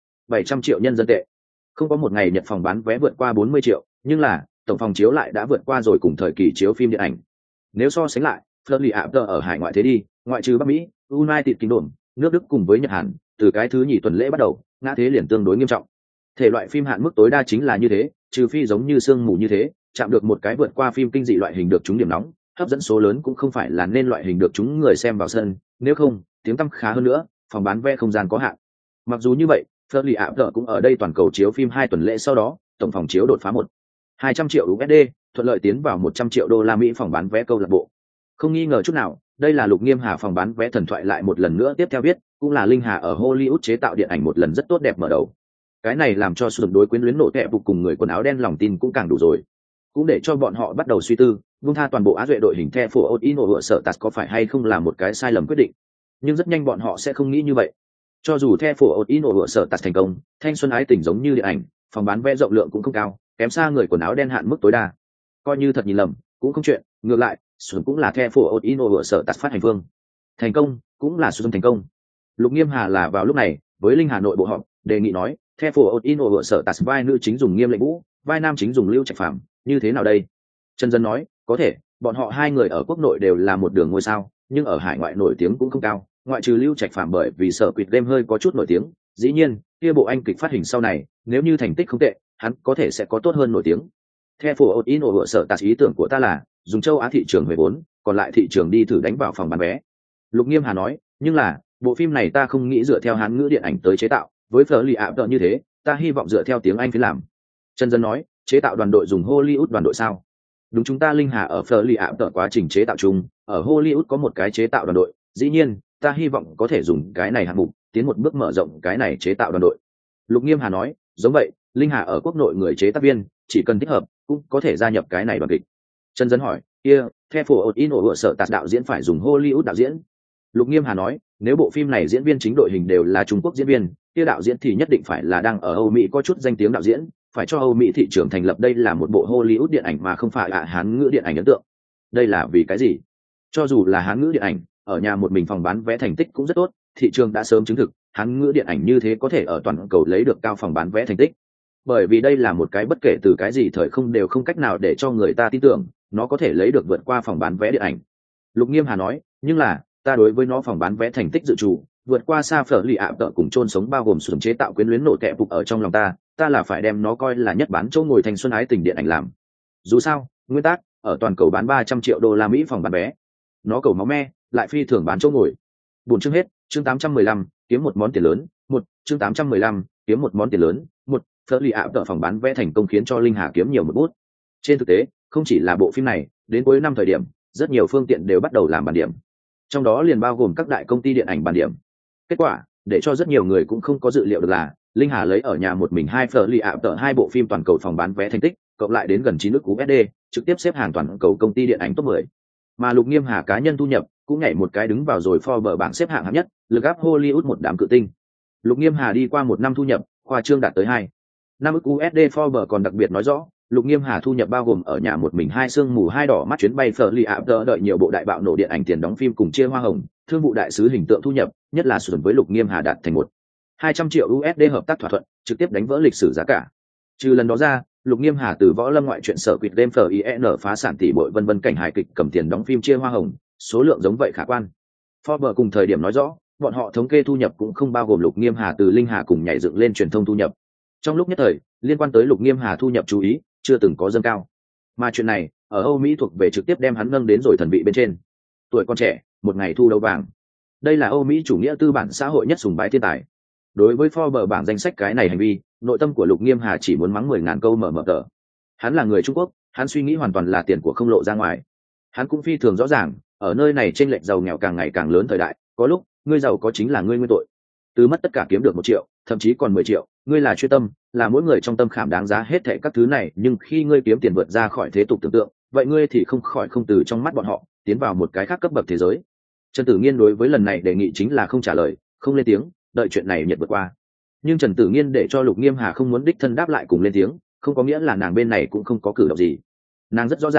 700 triệu nhân dân tệ. Không có một ngày Nhật phòng bán vé vượt qua 40 triệu, nhưng là tổng phòng chiếu lại đã vượt qua rồi cùng thời kỳ chiếu phim điện ảnh. Nếu so sánh lại, Flurry Apple ở hải ngoại thế đi, ngoại trừ Bắc Mỹ, United Kingdom, nước Đức cùng với Nhật Hàn, từ cái thứ nhì tuần lễ bắt đầu, ngã thế liền tương đối nghiêm trọng. Thể loại phim hạn mức tối đa chính là như thế, trừ phi giống như Sương Mù như thế, chạm được một cái vượt qua phim kinh dị loại hình được trúng điểm nóng, hấp dẫn số lớn cũng không phải là nên loại hình được chúng người xem vào sân, nếu không, tiếng tăm khá hơn nữa, phòng bán vé không gian có hạn. Mặc dù như vậy, Flurry Apple cũng ở đây toàn cầu chiếu phim 2 tuần lễ sau đó, tổng phòng chiếu đột phá 200 triệu USD, thuận lợi tiến vào 100 triệu đô la Mỹ phòng bán vé câu lạc bộ. Không nghi ngờ chút nào, đây là Lục Nghiêm Hà phòng bán vé thần thoại lại một lần nữa tiếp theo viết, cũng là Linh Hà ở Hollywood chế tạo điện ảnh một lần rất tốt đẹp mở đầu. Cái này làm cho sự đối quyến luyến nổ tệ phục cùng người quần áo đen lòng tin cũng càng đủ rồi. Cũng để cho bọn họ bắt đầu suy tư, buông tha toàn bộ á duệ đội hình The For Odino vợ sợ tạt có phải hay không là một cái sai lầm quyết định. Nhưng rất nhanh bọn họ sẽ không nghĩ như vậy. Cho dù The For Odino vợ sợ tạt thành công, thanh xuân ái tình giống như điện ảnh, phòng bán vé rộng lượng cũng không cao, kém xa người quần áo đen hạn mức tối đa. Coi như thật nhìn lầm, cũng không chuyện, ngược lại, Xuân cũng là The For Odino vợ sợ tạt phát hành phương. Thành công, cũng là Xuân thành công. Lục Nghiêm Hà là vào lúc này, với Linh Hà nội bộ họp, đề nghị nói, The For Odino vợ sợ tạt vai nữ chính dùng Nghiêm Lệnh Vũ, vai nam chính dùng Lưu Trạch Phạm, như thế nào đây? Trần Dân nói, có thể, bọn họ hai người ở quốc nội đều là một đường ngôi sao, nhưng ở hải ngoại nổi tiếng cũng không cao, ngoại trừ Lưu Trạch Phạm bởi vì Sở Quỷ Game hơi có chút nổi tiếng, dĩ nhiên, kia bộ anh kịch phát hình sau này, nếu như thành tích không tệ, hắn có thể sẽ có tốt hơn nổi tiếng. The For Odino vợ sợ tạt ý tưởng của ta là dùng châu Á thị trường về vốn, còn lại thị trường đi thử đánh vào phòng bán vé. Lục Nghiêm Hà nói, nhưng là, bộ phim này ta không nghĩ dựa theo Hán ngữ điện ảnh tới chế tạo, với Flurry Apple như thế, ta hy vọng dựa theo tiếng Anh phiến làm. Trần Dân nói, chế tạo đoàn đội dùng Hollywood đoàn đội sao? Đúng, chúng ta Linh Hà ở Flurry Apple quá trình chế tạo chung, ở Hollywood có một cái chế tạo đoàn đội, dĩ nhiên, ta hy vọng có thể dùng cái này hạng mục, tiến một bước mở rộng cái này chế tạo đoàn đội. Lục Nghiêm Hà nói, giống vậy, Linh Hà ở quốc nội người chế tác viên, chỉ cần thích hợp, cũng có thể gia nhập cái này đoàn kịch. Trần Dân hỏi, kia, The For Odino vợ sợ tạt đạo diễn phải dùng Hollywood đạo diễn. Lục Nghiêm Hà nói, nếu bộ phim này diễn viên chính đội hình đều là Trung Quốc diễn viên, kia đạo diễn thì nhất định phải là đang ở Âu Mỹ có chút danh tiếng đạo diễn, phải cho Âu Mỹ thị trường thành lập đây là một bộ Hollywood điện ảnh mà không phải là Hán ngữ điện ảnh ấn tượng. Đây là vì cái gì? Cho dù là Hán ngữ điện ảnh, ở nhà một mình phòng bán vé thành tích cũng rất tốt, thị trường đã sớm chứng thực, Hán ngữ điện ảnh như thế có thể ở toàn cầu lấy được cao phòng bán vé thành tích. Bởi vì đây là một cái bất kể từ cái gì thời không đều không cách nào để cho người ta tin tưởng, nó có thể lấy được vượt qua phòng bán vé điện ảnh. Lục Nghiêm Hà nói, nhưng là, ta đối với nó phòng bán vé thành tích dự trù, vượt qua xa Flurry Apple cùng chôn sống bao gồm sườn chế tạo quyến luyến nổ tệ phục ở trong lòng ta là phải đem nó coi là nhất bán chỗ ngồi thành xuân ái tình điện ảnh làm. Dù sao, nguyên tắc, ở toàn cầu bán 300 triệu đô la Mỹ phòng bán vé. Nó cầu máu me, lại phi thường bán chỗ ngồi. Buồn chương hết, chương 815, kiếm một món tiền lớn, chương 815, kiếm một món tiền lớn, Flurry Apple phòng bán vé thành công khiến cho Linh Hà kiếm nhiều một bút. Trên thực tế, không chỉ là bộ phim này, đến cuối năm thời điểm, rất nhiều phương tiện đều bắt đầu làm bản điểm. Trong đó liền bao gồm các đại công ty điện ảnh bản điểm. Kết quả, để cho rất nhiều người cũng không có dự liệu được là, Linh Hà lấy ở nhà một mình hai Flurry Apple hai bộ phim toàn cầu phòng bán vé thành tích, cộng lại đến gần 9 nước USD, trực tiếp xếp hàng toàn cầu công ty điện ảnh top 10. Mà Lục Nghiêm Hà cá nhân thu nhập cũng nhảy một cái đứng vào rồi Forbes bảng xếp hạng hạng nhất, lực áp Hollywood một đám cự tinh. Lục Nghiêm Hà đi qua một năm thu nhập, khoa trương đạt tới 2.5 ức USD. Forbes còn đặc biệt nói rõ, Lục Nghiêm Hà thu nhập bao gồm ở nhà một mình hai sương mù hai đỏ mắt chuyến bay Flurry Apple đợi nhiều bộ đại bạo nổ điện ảnh tiền đóng phim cùng chia hoa hồng, thương vụ đại sứ hình tượng thu nhập, nhất là sườn với Lục Nghiêm Hà đạt thành 200 triệu USD hợp tác thỏa thuận, trực tiếp đánh vỡ lịch sử giá cả. Trừ lần đó ra, Lục Nghiêm Hà từ võ lâm ngoại truyện Sở Quỷ Game FIN phá sản tỷ bội vân vân cảnh hài kịch cầm tiền đóng phim chia hoa hồng, số lượng giống vậy khả quan. Forbes cùng thời điểm nói rõ, bọn họ thống kê thu nhập cũng không bao gồm Lục Nghiêm Hà từ Linh Hà cùng nhảy dựng lên truyền thông thu nhập. Trong lúc nhất thời, liên quan tới Lục Nghiêm Hà thu nhập chú ý chưa từng có dâng cao. Mà chuyện này, ở Âu Mỹ thuộc về trực tiếp đem hắn nâng đến rồi thần vị bên trên. Tuổi còn trẻ, một ngày thu đấu vàng. Đây là Âu Mỹ chủ nghĩa tư bản xã hội nhất sùng bái thiên tài. Đối với Forbes bảng danh sách cái này hành vi, nội tâm của Lục Nghiêm Hà chỉ muốn mắng 10.000 câu mở tờ. Hắn là người Trung Quốc, hắn suy nghĩ hoàn toàn là tiền của không lộ ra ngoài. Hắn cũng phi thường rõ ràng, ở nơi này chênh lệch giàu nghèo càng ngày càng lớn thời đại, có lúc, ngươi giàu có chính là ngươi nguyên tội. Từ mất tất cả kiếm được 1 triệu, thậm chí còn 10 triệu, ngươi là chuyên tâm, là mỗi người trong tâm khảm đáng giá hết thảy các thứ này, nhưng khi ngươi kiếm tiền vượt ra khỏi thế tục tưởng tượng, vậy ngươi thì không khỏi không từ trong mắt bọn họ, tiến vào một cái khác cấp bậc thế giới. Trần Tử Nghiên đối với lần này đề nghị chính là không trả lời, không lên tiếng, đợi chuyện này nhiệt vượt qua. Nhưng Trần Tử Nghiên để cho Lục Nghiêm Hà không muốn đích thân đáp lại cùng lên tiếng, không có nghĩa là nàng bên này cũng không có cử động gì. Nàng rất rõ ràng,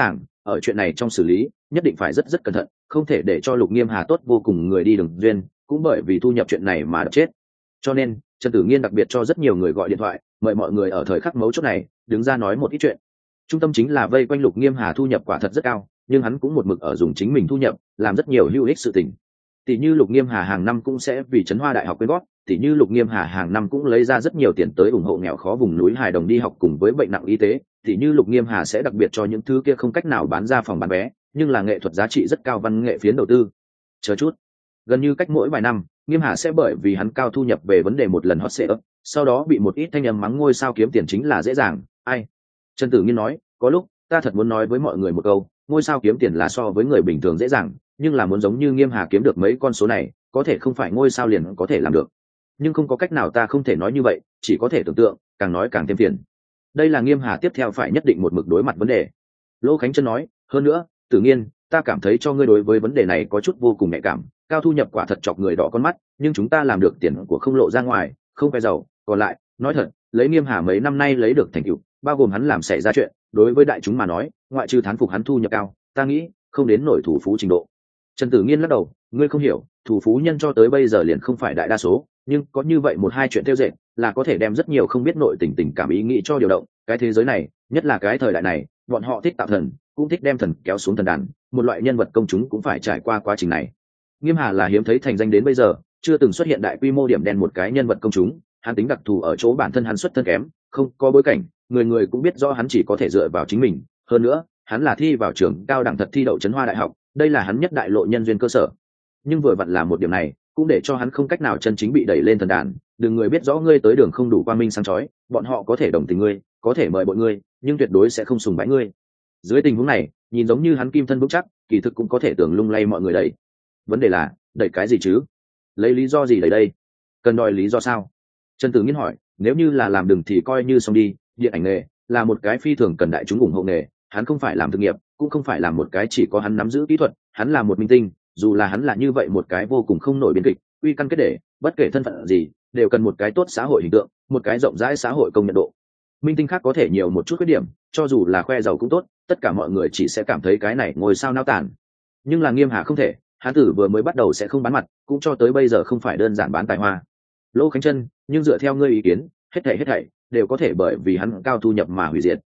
ở chuyện này trong xử lý nhất định phải rất cẩn thận, không thể để cho Lục Nghiêm Hà tốt vô cùng người đi đường duyên, cũng bởi vì thu nhập chuyện này mà đập chết. Cho nên Trần Tử Nghiên đặc biệt cho rất nhiều người gọi điện thoại, mời mọi người ở thời khắc mấu chốt này đứng ra nói một ít chuyện. Trung tâm chính là vây quanh Lục Nghiêm Hà thu nhập quả thật rất cao, nhưng hắn cũng một mực ở dùng chính mình thu nhập làm rất nhiều hữu ích sự tình. Tỷ như Lục Nghiêm Hà hàng năm cũng sẽ vì Trấn Hoa Đại học quyên góp, tỷ như Lục Nghiêm Hà hàng năm cũng lấy ra rất nhiều tiền tới ủng hộ nghèo khó vùng núi hài đồng đi học cùng với bệnh nặng y tế, tỷ như Lục Nghiêm Hà sẽ đặc biệt cho những thứ kia không cách nào bán ra phòng bán vé, nhưng là nghệ thuật giá trị rất cao văn nghệ phiến đầu tư. Chờ chút, gần như cách mỗi vài năm, Nghiêm Hà sẽ bởi vì hắn cao thu nhập về vấn đề một lần hot sale, sau đó bị một ít thanh âm mắng ngôi sao kiếm tiền chính là dễ dàng. Ai? Trần Tử Nghiên nói, có lúc ta thật muốn nói với mọi người một câu, ngôi sao kiếm tiền là so với người bình thường dễ dàng, nhưng là muốn giống như Nghiêm Hà kiếm được mấy con số này, có thể không phải ngôi sao liền có thể làm được. Nhưng không có cách nào, ta không thể nói như vậy, chỉ có thể tưởng tượng, càng nói càng thêm phiền. Đây là Nghiêm Hà tiếp theo phải nhất định một mực đối mặt vấn đề. Lô Khánh Trân nói, hơn nữa, Tử Nghiên, ta cảm thấy cho ngươi đối với vấn đề này có chút vô cùng nhạy cảm, cao thu nhập quả thật chọc người đỏ con mắt, nhưng chúng ta làm được tiền của không lộ ra ngoài, không phải giàu, còn lại, nói thật, lấy Nghiêm Hà mấy năm nay lấy được thành tựu, bao gồm hắn làm xảy ra chuyện, đối với đại chúng mà nói, ngoại trừ thán phục hắn thu nhập cao, ta nghĩ không đến nổi thủ phú trình độ. Trần Tử Nghiên lắc đầu, ngươi không hiểu, thủ phú nhân cho tới bây giờ liền không phải đại đa số, nhưng có như vậy một hai chuyện tiêu dệt là có thể đem rất nhiều không biết nội tình cảm ý nghĩ cho điều động. Cái thế giới này, nhất là cái thời đại này, bọn họ thích tạo thần, cũng thích đem thần kéo xuống thần đàn, một loại nhân vật công chúng cũng phải trải qua quá trình này. Nghiêm Hà là hiếm thấy thành danh đến bây giờ chưa từng xuất hiện đại quy mô điểm đen một cái nhân vật công chúng, hắn tính đặc thù ở chỗ bản thân hắn xuất thân kém, không có bối cảnh, người người cũng biết rõ hắn chỉ có thể dựa vào chính mình. Hơn nữa, hắn là thi vào trường cao đẳng thật thi đậu Trấn Hoa Đại học, đây là hắn nhất đại lộ nhân duyên cơ sở. Nhưng vừa vặn là một điểm này, cũng để cho hắn không cách nào chân chính bị đẩy lên thần đàn. Đừng người biết rõ ngươi tới đường không đủ quang minh sáng chói, bọn họ có thể đồng tình ngươi, có thể mời bội ngươi, nhưng tuyệt đối sẽ không sùng bái ngươi. Dưới tình huống này, nhìn giống như hắn kim thân vững chắc, kỳ thực cũng có thể tưởng lung lay mọi người đẩy. Vấn đề là, đẩy cái gì chứ? Lấy lý do gì đẩy đây? Cần đòi lý do sao? Trần Tử Nghiên hỏi, nếu như là làm đừng thì coi như xong đi, điện ảnh nghề là một cái phi thường cần đại chúng ủng hộ nghề, hắn không phải làm thực nghiệp, cũng không phải là một cái chỉ có hắn nắm giữ kỹ thuật, hắn là một minh tinh, dù là hắn là như vậy một cái vô cùng không nổi biên kịch, uy căn kết để, bất kể thân phận gì, đều cần một cái tốt xã hội hình tượng, một cái rộng rãi xã hội công nhận độ. Minh tinh khác có thể nhiều một chút khuyết điểm, cho dù là khoe giàu cũng tốt, tất cả mọi người chỉ sẽ cảm thấy cái này ngôi sao nao tản. Nhưng là Nghiêm Hà không thể, hắn tử vừa mới bắt đầu sẽ không bán mặt, cũng cho tới bây giờ không phải đơn giản bán tài hoa. Lô Khánh Trân, nhưng dựa theo ngươi ý kiến, hết thảy đều có thể bởi vì hắn cao thu nhập mà hủy diệt.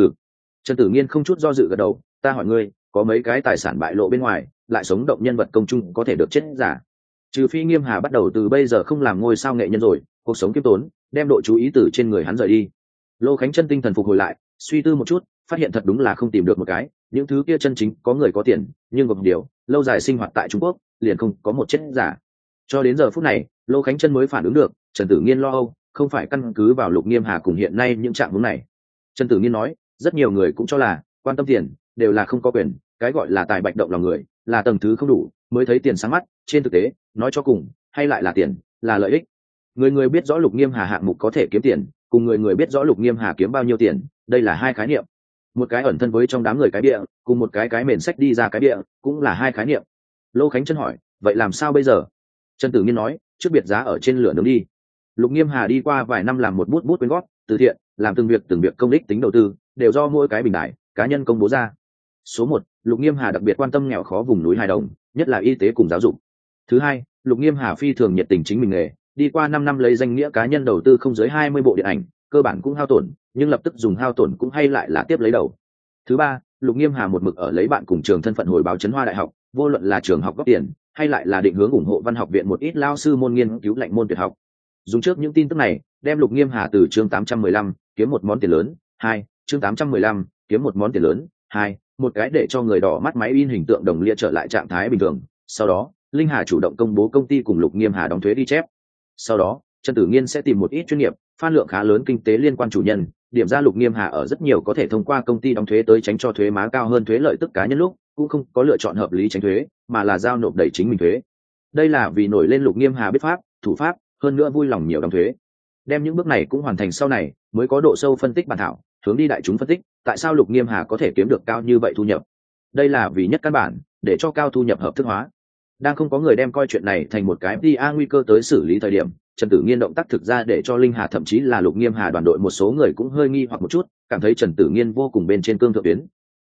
Trần Tử Nghiên không chút do dự gật đầu, ta hỏi ngươi, có mấy cái tài sản bại lộ bên ngoài, lại sống động nhân vật công chung có thể được chết giả? Trừ phi Nghiêm Hà bắt đầu từ bây giờ không làm ngôi sao nghệ nhân rồi, cuộc sống kiêm tốn, đem độ chú ý từ trên người hắn rời đi. Lô Khánh Trân tinh thần phục hồi lại, suy tư một chút, phát hiện thật đúng là không tìm được một cái, những thứ kia chân chính có người có tiền, nhưng một điều, lâu dài sinh hoạt tại Trung Quốc, liền không có một chết giả. Cho đến giờ phút này, Lô Khánh Trân mới phản ứng được, Trần Tử Nghiên lo âu, không phải căn cứ vào Lục Nghiêm Hà cùng hiện nay những trạng huống này. Trần Tử Nghiên nói, rất nhiều người cũng cho là quan tâm tiền đều là không có quyền, cái gọi là tài bạch động lòng người, là tầng thứ không đủ mới thấy tiền sáng mắt, trên thực tế, nói cho cùng, hay lại là tiền, là lợi ích. Người người biết rõ Lục Nghiêm Hà hạng mục có thể kiếm tiền, cùng người người biết rõ Lục Nghiêm Hà kiếm bao nhiêu tiền, đây là hai khái niệm. Một cái ẩn thân với trong đám người cái bịa, cùng một cái mền sách đi ra cái bịa, cũng là hai khái niệm. Lô Khánh Trân hỏi, vậy làm sao bây giờ? Trần Tử Nghiên nói, trước biệt giá ở trên lửa nướng đi. Lục Nghiêm Hà đi qua vài năm làm một bút quyên góp từ thiện, làm từng việc công ích tính đầu tư, đều do mỗi cái bình đại cá nhân công bố ra. Số 1, Lục Nghiêm Hà đặc biệt quan tâm nghèo khó vùng núi hài đồng, nhất là y tế cùng giáo dục. Thứ hai, Lục Nghiêm Hà phi thường nhiệt tình chính mình nghề, đi qua 5 năm lấy danh nghĩa cá nhân đầu tư không dưới 20 bộ điện ảnh, cơ bản cũng hao tổn, nhưng lập tức dùng hao tổn cũng hay lại là tiếp lấy đầu. Thứ ba, Lục Nghiêm Hà một mực ở lấy bạn cùng trường thân phận hồi báo Trấn Hoa Đại học, vô luận là trường học góp tiền, hay lại là định hướng ủng hộ văn học viện một ít lao sư môn nghiên cứu lệnh môn tuyệt học. Dùng trước những tin tức này, đem Lục Nghiêm Hà từ chương 815 kiếm một món tiền lớn, 2, chương 815 kiếm một món tiền lớn, 2, một cái để cho người đỏ mắt máy in hình tượng đồng lia trở lại trạng thái bình thường. Sau đó, Linh Hà chủ động công bố công ty cùng Lục Nghiêm Hà đóng thuế ghi chép. Sau đó, Trần Tử Nghiên sẽ tìm một ít chuyên nghiệp, phan lượng khá lớn kinh tế liên quan chủ nhân, điểm ra Lục Nghiêm Hà ở rất nhiều có thể thông qua công ty đóng thuế tới tránh cho thuế má cao hơn thuế lợi tức cá nhân lúc, cũng không có lựa chọn hợp lý tránh thuế, mà là giao nộp đầy chính mình thuế. Đây là vì nổi lên Lục Nghiêm Hà biết pháp, thủ pháp, hơn nữa vui lòng nhiều đóng thuế. Đem những bước này cũng hoàn thành sau này, mới có độ sâu phân tích bản thảo, hướng đi đại chúng phân tích, tại sao Lục Nghiêm Hà có thể kiếm được cao như vậy thu nhập. Đây là vì nhất căn bản, để cho cao thu nhập hợp thức hóa. Đang không có người đem coi chuyện này thành một cái PA nguy cơ tới xử lý thời điểm, Trần Tử Nghiên động tác thực ra để cho Linh Hà thậm chí là Lục Nghiêm Hà đoàn đội một số người cũng hơi nghi hoặc một chút, cảm thấy Trần Tử Nghiên vô cùng bên trên cương thượng tuyến.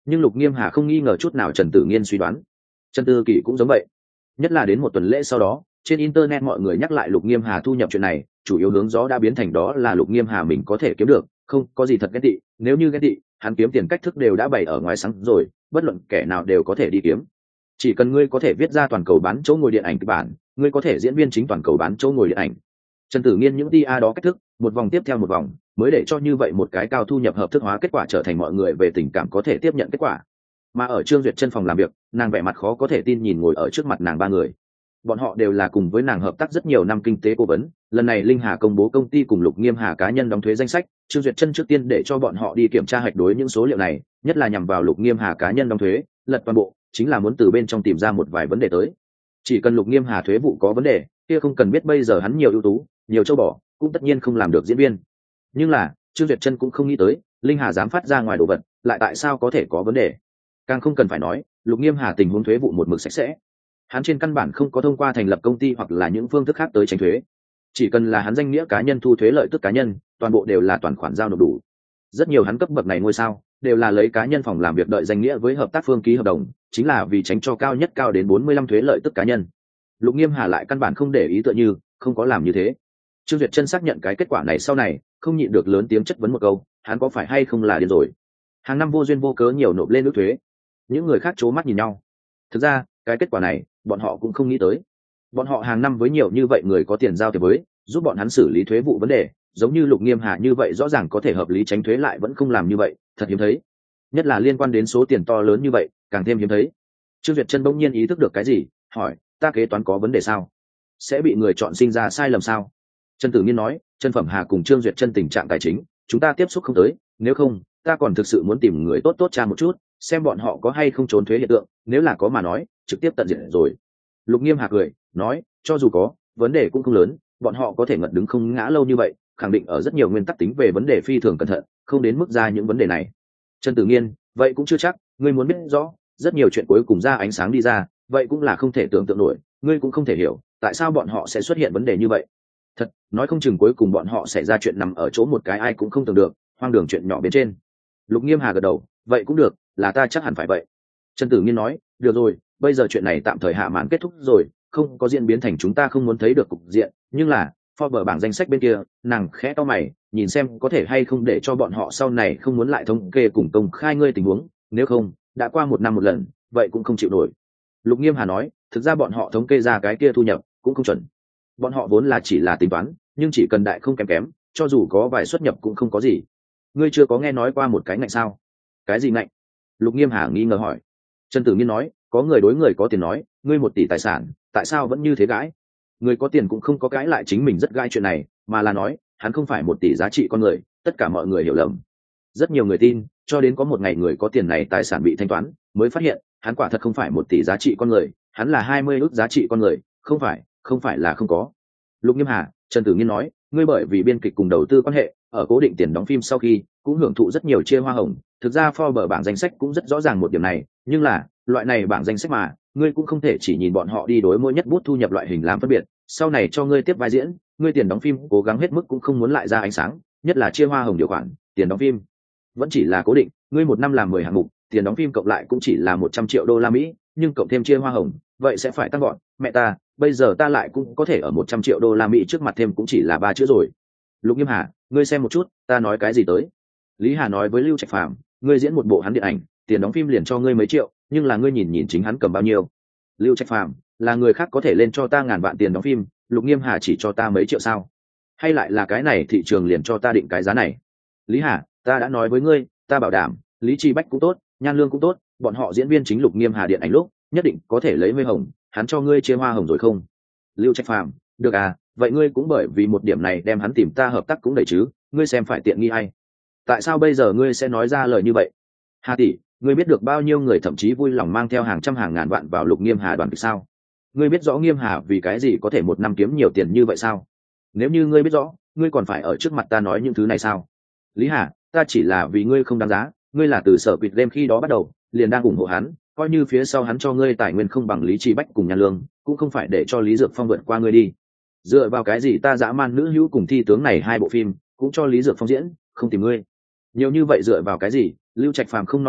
Nhưng Lục Nghiêm Hà không nghi ngờ chút nào Trần Tử Nghiên suy đoán. Trần Tư Kỷ cũng giống vậy. Nhất là đến một tuần lễ sau đó, trên internet mọi người nhắc lại Lục Nghiêm Hà thu nhập chuyện này, chủ yếu hướng gió đã biến thành đó là Lục Nghiêm Hà mình có thể kiếm được, không có gì thật ghen tị, nếu như ghen tị, hắn kiếm tiền cách thức đều đã bày ở ngoài sáng rồi, bất luận kẻ nào đều có thể đi kiếm. Chỉ cần ngươi có thể viết ra toàn cầu bán chỗ ngồi điện ảnh kịch bản, ngươi có thể diễn viên chính toàn cầu bán chỗ ngồi điện ảnh. Trần Tử Nghiên những tia đó cách thức, một vòng tiếp theo một vòng, mới để cho như vậy một cái cao thu nhập hợp thức hóa kết quả trở thành mọi người về tình cảm có thể tiếp nhận kết quả. Mà ở Trương Duyệt Chân phòng làm việc, nàng vẻ mặt khó có thể tin nhìn ngồi ở trước mặt nàng ba người. Bọn họ đều là cùng với nàng hợp tác rất nhiều năm kinh tế cố vấn, lần này Linh Hà công bố công ty cùng Lục Nghiêm Hà cá nhân đóng thuế danh sách, Trương Duyệt Chân trước tiên để cho bọn họ đi kiểm tra hạch đối những số liệu này, nhất là nhằm vào Lục Nghiêm Hà cá nhân đóng thuế, lật toàn bộ, chính là muốn từ bên trong tìm ra một vài vấn đề tới. Chỉ cần Lục Nghiêm Hà thuế vụ có vấn đề, kia không cần biết bây giờ hắn nhiều ưu tú, nhiều châu bò, cũng tất nhiên không làm được diễn viên. Nhưng là, Trương Duyệt Chân cũng không nghĩ tới, Linh Hà dám phát ra ngoài đồ vật, lại tại sao có thể có vấn đề. Càng không cần phải nói, Lục Nghiêm Hà tình huống thuế vụ một mực sạch sẽ. Hắn trên căn bản không có thông qua thành lập công ty hoặc là những phương thức khác tới tránh thuế. Chỉ cần là hắn danh nghĩa cá nhân thu thuế lợi tức cá nhân, toàn bộ đều là toàn khoản giao nộp đủ. Rất nhiều hắn cấp bậc này ngôi sao, đều là lấy cá nhân phòng làm việc đợi danh nghĩa với hợp tác phương ký hợp đồng, chính là vì tránh cho cao nhất cao đến 45 thuế lợi tức cá nhân. Lục Nghiêm Hà lại căn bản không để ý tựa như, không có làm như thế. Trương Duyệt Chân xác nhận cái kết quả này sau này, không nhịn được lớn tiếng chất vấn một câu, hắn có phải hay không là điên rồi? Hàng năm vô duyên vô cớ nhiều nộp lên nước thuế. Những người khác trố mắt nhìn nhau. Thực ra, cái kết quả này, bọn họ cũng không nghĩ tới. Bọn họ hàng năm với nhiều như vậy người có tiền giao thiệp với, giúp bọn hắn xử lý thuế vụ vấn đề, giống như Lục Nghiêm Hà như vậy rõ ràng có thể hợp lý tránh thuế lại vẫn không làm như vậy, thật hiếm thấy. Nhất là liên quan đến số tiền to lớn như vậy, càng thêm hiếm thấy. Trương Duyệt Chân bỗng nhiên ý thức được cái gì, hỏi, ta kế toán có vấn đề sao? Sẽ bị người chọn sinh ra sai lầm sao? Trần Tử Nghiên nói, Trần Phẩm Hà cùng Trương Duyệt Chân tình trạng tài chính, chúng ta tiếp xúc không tới, nếu không, ta còn thực sự muốn tìm người tốt tốt tra một chút, xem bọn họ có hay không trốn thuế hiện tượng, nếu là có mà nói, trực tiếp tận diệt rồi. Lục Nghiêm Hà cười, nói, cho dù có, vấn đề cũng không lớn, bọn họ có thể ngật đứng không ngã lâu như vậy, khẳng định ở rất nhiều nguyên tắc tính về vấn đề phi thường cẩn thận, không đến mức ra những vấn đề này. Trần Tử Nghiên, vậy cũng chưa chắc, ngươi muốn biết rõ, rất nhiều chuyện cuối cùng ra ánh sáng đi ra, vậy cũng là không thể tưởng tượng nổi, ngươi cũng không thể hiểu, tại sao bọn họ sẽ xuất hiện vấn đề như vậy. Thật, nói không chừng cuối cùng bọn họ sẽ ra chuyện nằm ở chỗ một cái ai cũng không tưởng được, hoang đường chuyện nhỏ bên trên. Lục Nghiêm Hà gật đầu, vậy cũng được, là ta chắc hẳn phải vậy. Trần Tử Nghiên nói, được rồi, bây giờ chuyện này tạm thời hạ màn kết thúc rồi, không có diễn biến thành chúng ta không muốn thấy được cục diện, nhưng là Forbes bảng danh sách bên kia, nàng khẽ cau mày, nhìn xem có thể hay không để cho bọn họ sau này không muốn lại thống kê cùng công khai ngươi tình huống, nếu không, đã qua một năm một lần, vậy cũng không chịu nổi. Lục Nghiêm Hà nói, thực ra bọn họ thống kê ra cái kia thu nhập cũng không chuẩn. Bọn họ vốn là chỉ là tính toán, nhưng chỉ cần đại không kém kém, cho dù có vài xuất nhập cũng không có gì. Ngươi chưa có nghe nói qua một cái ngạnh sao? Cái gì ngạnh? Lục Nghiêm Hà nghi ngờ hỏi. Trần Tử Nghiên nói, có người đối người có tiền nói, ngươi 1 tỷ tài sản, tại sao vẫn như thế gãi? Người có tiền cũng không có gãi lại chính mình rất gãi chuyện này, mà là nói, hắn không phải 1 tỷ giá trị con người, tất cả mọi người hiểu lầm. Rất nhiều người tin, cho đến có một ngày người có tiền này tài sản bị thanh toán, mới phát hiện, hắn quả thật không phải 1 tỷ giá trị con người, hắn là 20 ức giá trị con người, không phải là không có. Lục Nghiêm Hà, Trần Tử Nghiên nói, ngươi bởi vì biên kịch cùng đầu tư quan hệ, ở cố định tiền đóng phim sau khi cũng hưởng thụ rất nhiều chia hoa hồng, thực ra Forbes bảng danh sách cũng rất rõ ràng một điểm này, nhưng là loại này bảng danh sách mà ngươi cũng không thể chỉ nhìn bọn họ đi đối mỗi nhất bút thu nhập loại hình làm phân biệt, sau này cho ngươi tiếp vai diễn, ngươi tiền đóng phim cố gắng hết mức cũng không muốn lại ra ánh sáng, nhất là chia hoa hồng điều khoản, tiền đóng phim vẫn chỉ là cố định, ngươi một năm làm 10 hạng mục, tiền đóng phim cộng lại cũng chỉ là 100 triệu đô la Mỹ, nhưng cộng thêm chia hoa hồng, vậy sẽ phải tăng gọn, mẹ ta, bây giờ ta lại cũng có thể ở 100 triệu đô la Mỹ trước mặt thêm cũng chỉ là 3 chữ rồi. Lục Nghiêm Hà, ngươi xem một chút, ta nói cái gì tới? Lý Hà nói với Lưu Trạch Phàm, ngươi diễn một bộ hắn điện ảnh, tiền đóng phim liền cho ngươi mấy triệu, nhưng là ngươi nhìn nhìn chính hắn cầm bao nhiêu. Lưu Trạch Phàm, là người khác có thể lên cho ta ngàn vạn tiền đóng phim, Lục Nghiêm Hà chỉ cho ta mấy triệu sao? Hay lại là cái này thị trường liền cho ta định cái giá này? Lý Hà, ta đã nói với ngươi, ta bảo đảm, Lý Chi Bách cũng tốt, Nhan Lương cũng tốt, bọn họ diễn viên chính Lục Nghiêm Hà điện ảnh lúc, nhất định có thể lấy huy hồng, hắn cho ngươi chia hoa hồng rồi không? Lưu Trạch Phàm, được à, vậy ngươi cũng bởi vì một điểm này đem hắn tìm ta hợp tác cũng đầy chứ, ngươi xem phải tiện nghi hay? Tại sao bây giờ ngươi sẽ nói ra lời như vậy? Hà tỷ, ngươi biết được bao nhiêu người thậm chí vui lòng mang theo hàng trăm hàng ngàn vạn vào Lục Nghiêm Hà đoàn kịch sao? Ngươi biết rõ Nghiêm Hà vì cái gì có thể một năm kiếm nhiều tiền như vậy sao? Nếu như ngươi biết rõ, ngươi còn phải ở trước mặt ta nói những thứ này sao? Lý Hà, ta chỉ là vì ngươi không đáng giá, ngươi là từ Sở Quỷ Game khi đó bắt đầu, liền đang ủng hộ hắn, coi như phía sau hắn cho ngươi tài nguyên không bằng Lý Chi Bách cùng Nhan Lương, cũng không phải để cho Lý Dược Phong vượt qua ngươi đi. Dựa vào cái gì ta dã man nữ hữu cùng thi tướng này 2 bộ phim, cũng cho Lý Dược Phong diễn, không tìm ngươi. Nhiều như vậy dựa vào cái gì? Lưu Trạch Phàm không nói cười,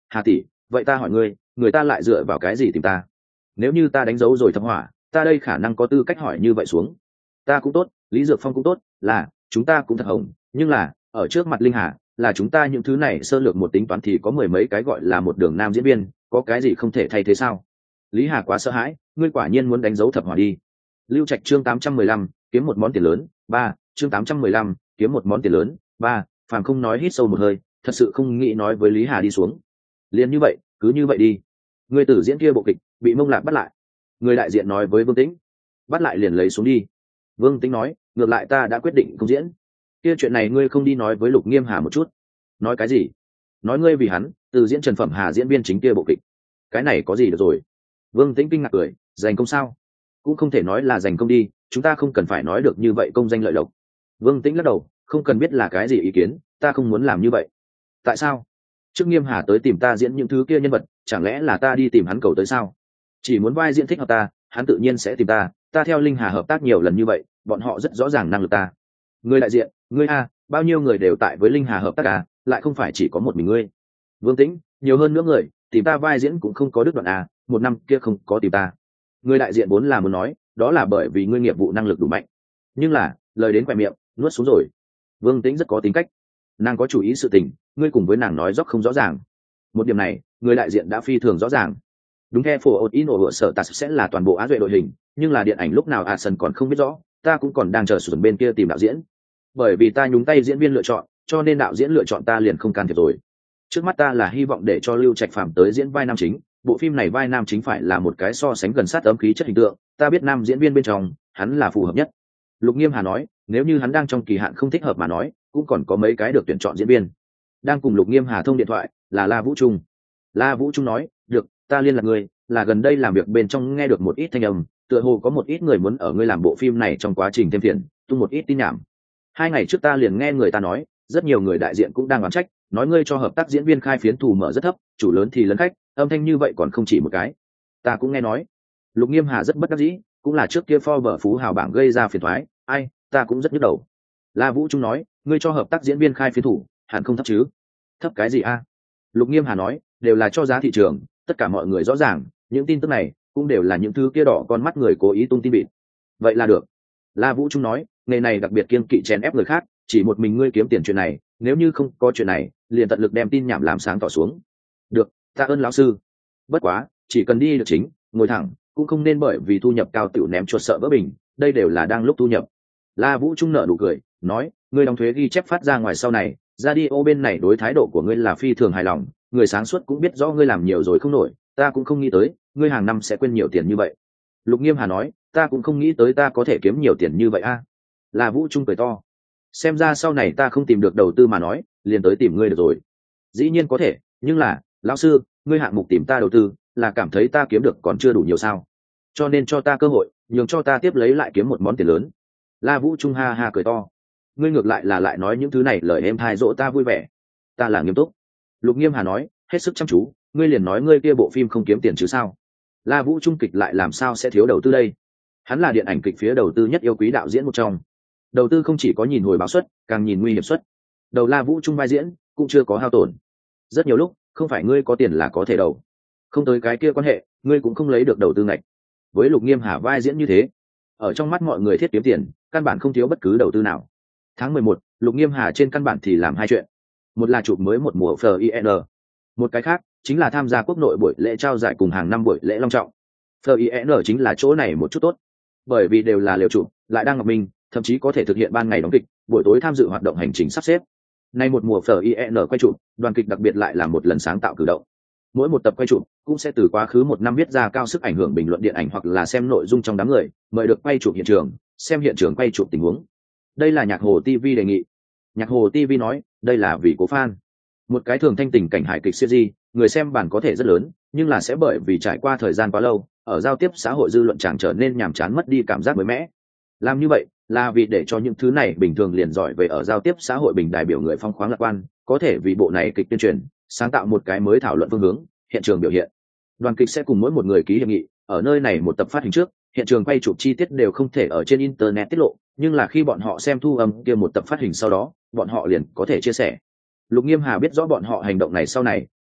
Hà tỷ, vậy ta hỏi ngươi, người ta lại dựa vào cái gì tìm ta? Nếu như ta đánh dấu rồi thập hỏa, ta đây khả năng có tư cách hỏi như vậy xuống. Ta cũng tốt, Lý Dược Phong cũng tốt, là chúng ta cũng thật hồng, nhưng là ở trước mặt Linh Hà, là chúng ta những thứ này sơ lược một tính toán thì có mười mấy cái gọi là một đường nam diễn viên, có cái gì không thể thay thế sao? Lý Hà quá sợ hãi, ngươi quả nhiên muốn đánh dấu thập hỏa đi. Lưu Trạch chương 815, kiếm một món tiền lớn, 3, chương 815, kiếm một món tiền lớn, 3, Phàm không nói, hít sâu một hơi, thật sự không nghĩ nói với Lý Hà đi xuống. Liền như vậy, cứ như vậy đi. Người tử diễn kia bộ kịch bị Mông Lạc bắt lại. Người đại diện nói với Vương Tĩnh, bắt lại liền lấy xuống đi. Vương Tĩnh nói, ngược lại ta đã quyết định không diễn. Kia chuyện này ngươi không đi nói với Lục Nghiêm Hà một chút? Nói cái gì? Nói ngươi vì hắn từ diễn Trần Phẩm Hà diễn viên chính kia bộ kịch. Cái này có gì được rồi? Vương Tĩnh kinh ngạc cười, giành công sao? Cũng không thể nói là giành công đi, chúng ta không cần phải nói được như vậy công danh lợi lộc. Vương Tĩnh lắc đầu, không cần biết là cái gì ý kiến, ta không muốn làm như vậy. Tại sao? Trước Nghiêm Hà tới tìm ta diễn những thứ kia nhân vật, chẳng lẽ là ta đi tìm hắn cầu tới sao? Chỉ muốn vai diễn thích hợp ta, hắn tự nhiên sẽ tìm ta. Ta theo Linh Hà hợp tác nhiều lần như vậy, bọn họ rất rõ ràng năng lực ta. Ngươi đại diện, ngươi a, bao nhiêu người đều tại với Linh Hà hợp tác à, lại không phải chỉ có một mình ngươi. Vương Tĩnh, nhiều hơn nữa người, tìm ta vai diễn cũng không có đứt đoạn à, một năm kia không có tìm ta. Ngươi đại diện vốn là muốn nói, đó là bởi vì ngươi nghiệp vụ năng lực đủ mạnh. Nhưng là, lời đến quẹt miệng, nuốt xuống rồi. Vương Tĩnh rất có tính cách, nàng có chủ ý sự tình, ngươi cùng với nàng nói dốc không rõ ràng. Một điểm này, người đại diện đã phi thường rõ ràng. Đúng, theo phổ ột in ổ sở tạt sẽ là toàn bộ á duệ đội hình, nhưng là điện ảnh lúc nào Asen còn không biết rõ, ta cũng còn đang chờ sụn bên kia tìm đạo diễn. Bởi vì ta nhúng tay diễn viên lựa chọn, cho nên đạo diễn lựa chọn ta liền không can thiệp rồi. Trước mắt ta là hy vọng để cho Lưu Trạch Phạm tới diễn vai nam chính, bộ phim này vai nam chính phải là một cái so sánh gần sát ấm khí chất hình tượng, ta biết nam diễn viên bên trong, hắn là phù hợp nhất. Lục Nghiêm Hà nói, nếu như hắn đang trong kỳ hạn không thích hợp mà nói, cũng còn có mấy cái được tuyển chọn diễn viên. Đang cùng Lục Nghiêm Hà thông điện thoại là La Vũ Trung. La Vũ Trung nói, được, ta liên lạc ngươi, là gần đây làm việc bên trong nghe được một ít thanh âm, tựa hồ có một ít người muốn ở ngươi làm bộ phim này trong quá trình thêm phiền, tung một ít tin nhảm. 2 ngày trước ta liền nghe người ta nói, rất nhiều người đại diện cũng đang oán trách, nói ngươi cho hợp tác diễn viên khai phiến thù mở rất thấp, chủ lớn thì lấn khách, âm thanh như vậy còn không chỉ một cái. Ta cũng nghe nói. Lục Nghiêm Hà rất bất đắc dĩ, cũng là trước kia Forbes phú hào bảng gây ra phiền toái, ai, ta cũng rất nhức đầu. La Vũ Trung nói, ngươi cho hợp tác diễn viên khai phiến thủ, hẳn không thấp chứ? Thấp cái gì a? Lục Nghiêm Hà nói, đều là cho giá thị trường, tất cả mọi người rõ ràng, những tin tức này cũng đều là những thứ kia đỏ con mắt người cố ý tung tin vịt. Vậy là được. La Vũ Trung nói, nghề này đặc biệt kiêng kỵ chèn ép người khác, chỉ một mình ngươi kiếm tiền chuyện này, nếu như không có chuyện này, liền tận lực đem tin nhảm làm sáng tỏ xuống. Được, tạ ơn lão sư. Bất quá, chỉ cần đi được chính, ngồi thẳng, cũng không nên bởi vì thu nhập cao tiểu ném chuột sợ vỡ bình, đây đều là đang lúc thu nhập. La Vũ Trung nở nụ cười, nói, ngươi đóng thuế ghi chép phát ra ngoài sau này, radio bên này đối thái độ của ngươi là phi thường hài lòng, người sáng suốt cũng biết rõ ngươi làm nhiều rồi không nổi, ta cũng không nghĩ tới, ngươi hàng năm sẽ quên nhiều tiền như vậy. Lục Nghiêm Hà nói, ta cũng không nghĩ tới ta có thể kiếm nhiều tiền như vậy a. La Vũ Trung cười to, xem ra sau này ta không tìm được đầu tư mà nói, liền tới tìm ngươi được rồi. Dĩ nhiên có thể, nhưng là, lão sư, ngươi hạng mục tìm ta đầu tư, là cảm thấy ta kiếm được còn chưa đủ nhiều sao? Cho nên cho ta cơ hội, nhường cho ta tiếp lấy lại kiếm một món tiền lớn. La Vũ Trung ha ha cười to, ngươi ngược lại là lại nói những thứ này lời êm thai dỗ ta vui vẻ. Ta là nghiêm túc. Lục Nghiêm Hà nói, hết sức chăm chú, ngươi liền nói ngươi kia bộ phim không kiếm tiền chứ sao? La Vũ Trung kịch lại làm sao sẽ thiếu đầu tư đây? Hắn là điện ảnh kịch phía đầu tư nhất yêu quý đạo diễn một trong. Đầu tư không chỉ có nhìn hồi báo suất, càng nhìn nguy hiểm suất. Đầu La Vũ Trung vai diễn cũng chưa có hao tổn. Rất nhiều lúc, không phải ngươi có tiền là có thể đầu. Không tới cái kia quan hệ, ngươi cũng không lấy được đầu tư ngạch. Với Lục Nghiêm Hà vai diễn như thế, ở trong mắt mọi người thiết kiếm tiền, căn bản không thiếu bất cứ đầu tư nào. Tháng 11, Lục Nghiêm Hà trên căn bản thì làm 2 chuyện. Một là chụp mới một mùa FIN, một cái khác chính là tham gia quốc nội buổi lễ trao giải cùng hàng năm buổi lễ long trọng. FIN chính là chỗ này một chút tốt, bởi vì đều là liều chụp, lại đang ngọc minh, thậm chí có thể thực hiện ban ngày đóng kịch, buổi tối tham dự hoạt động hành trình sắp xếp. Nay một mùa FIN quay chụp, đoàn kịch đặc biệt lại là một lần sáng tạo cử động. Mỗi một tập quay chụp cũng sẽ từ quá khứ một năm viết ra cao sức ảnh hưởng bình luận điện ảnh hoặc là xem nội dung trong đám người, mời được quay chụp hiện trường, xem hiện trường quay chụp tình huống. Đây là Nhạc Hồ TV đề nghị. Nhạc Hồ TV nói, đây là vì cố fan. Một cái thường thanh tình cảnh hài kịch series, người xem bản có thể rất lớn, nhưng là sẽ bởi vì trải qua thời gian quá lâu, ở giao tiếp xã hội dư luận chẳng trở nên nhàm chán, mất đi cảm giác mới mẻ. Làm như vậy là vì để cho những thứ này bình thường liền giỏi về ở giao tiếp xã hội bình đại biểu người phong khoáng lạc quan, có thể vì bộ này kịch tuyên truyền, sáng tạo một cái mới thảo luận phương hướng, hiện trường biểu hiện. Đoàn kịch sẽ cùng mỗi một người ký hiệp nghị, ở nơi này một tập phát hình trước, hiện trường quay chụp chi tiết đều không thể ở trên internet tiết lộ, nhưng là khi bọn họ xem thu âm kia một tập phát hình sau đó, bọn họ liền có thể chia sẻ. Lục Nghiêm Hà biết rõ bọn họ hành động này sau này,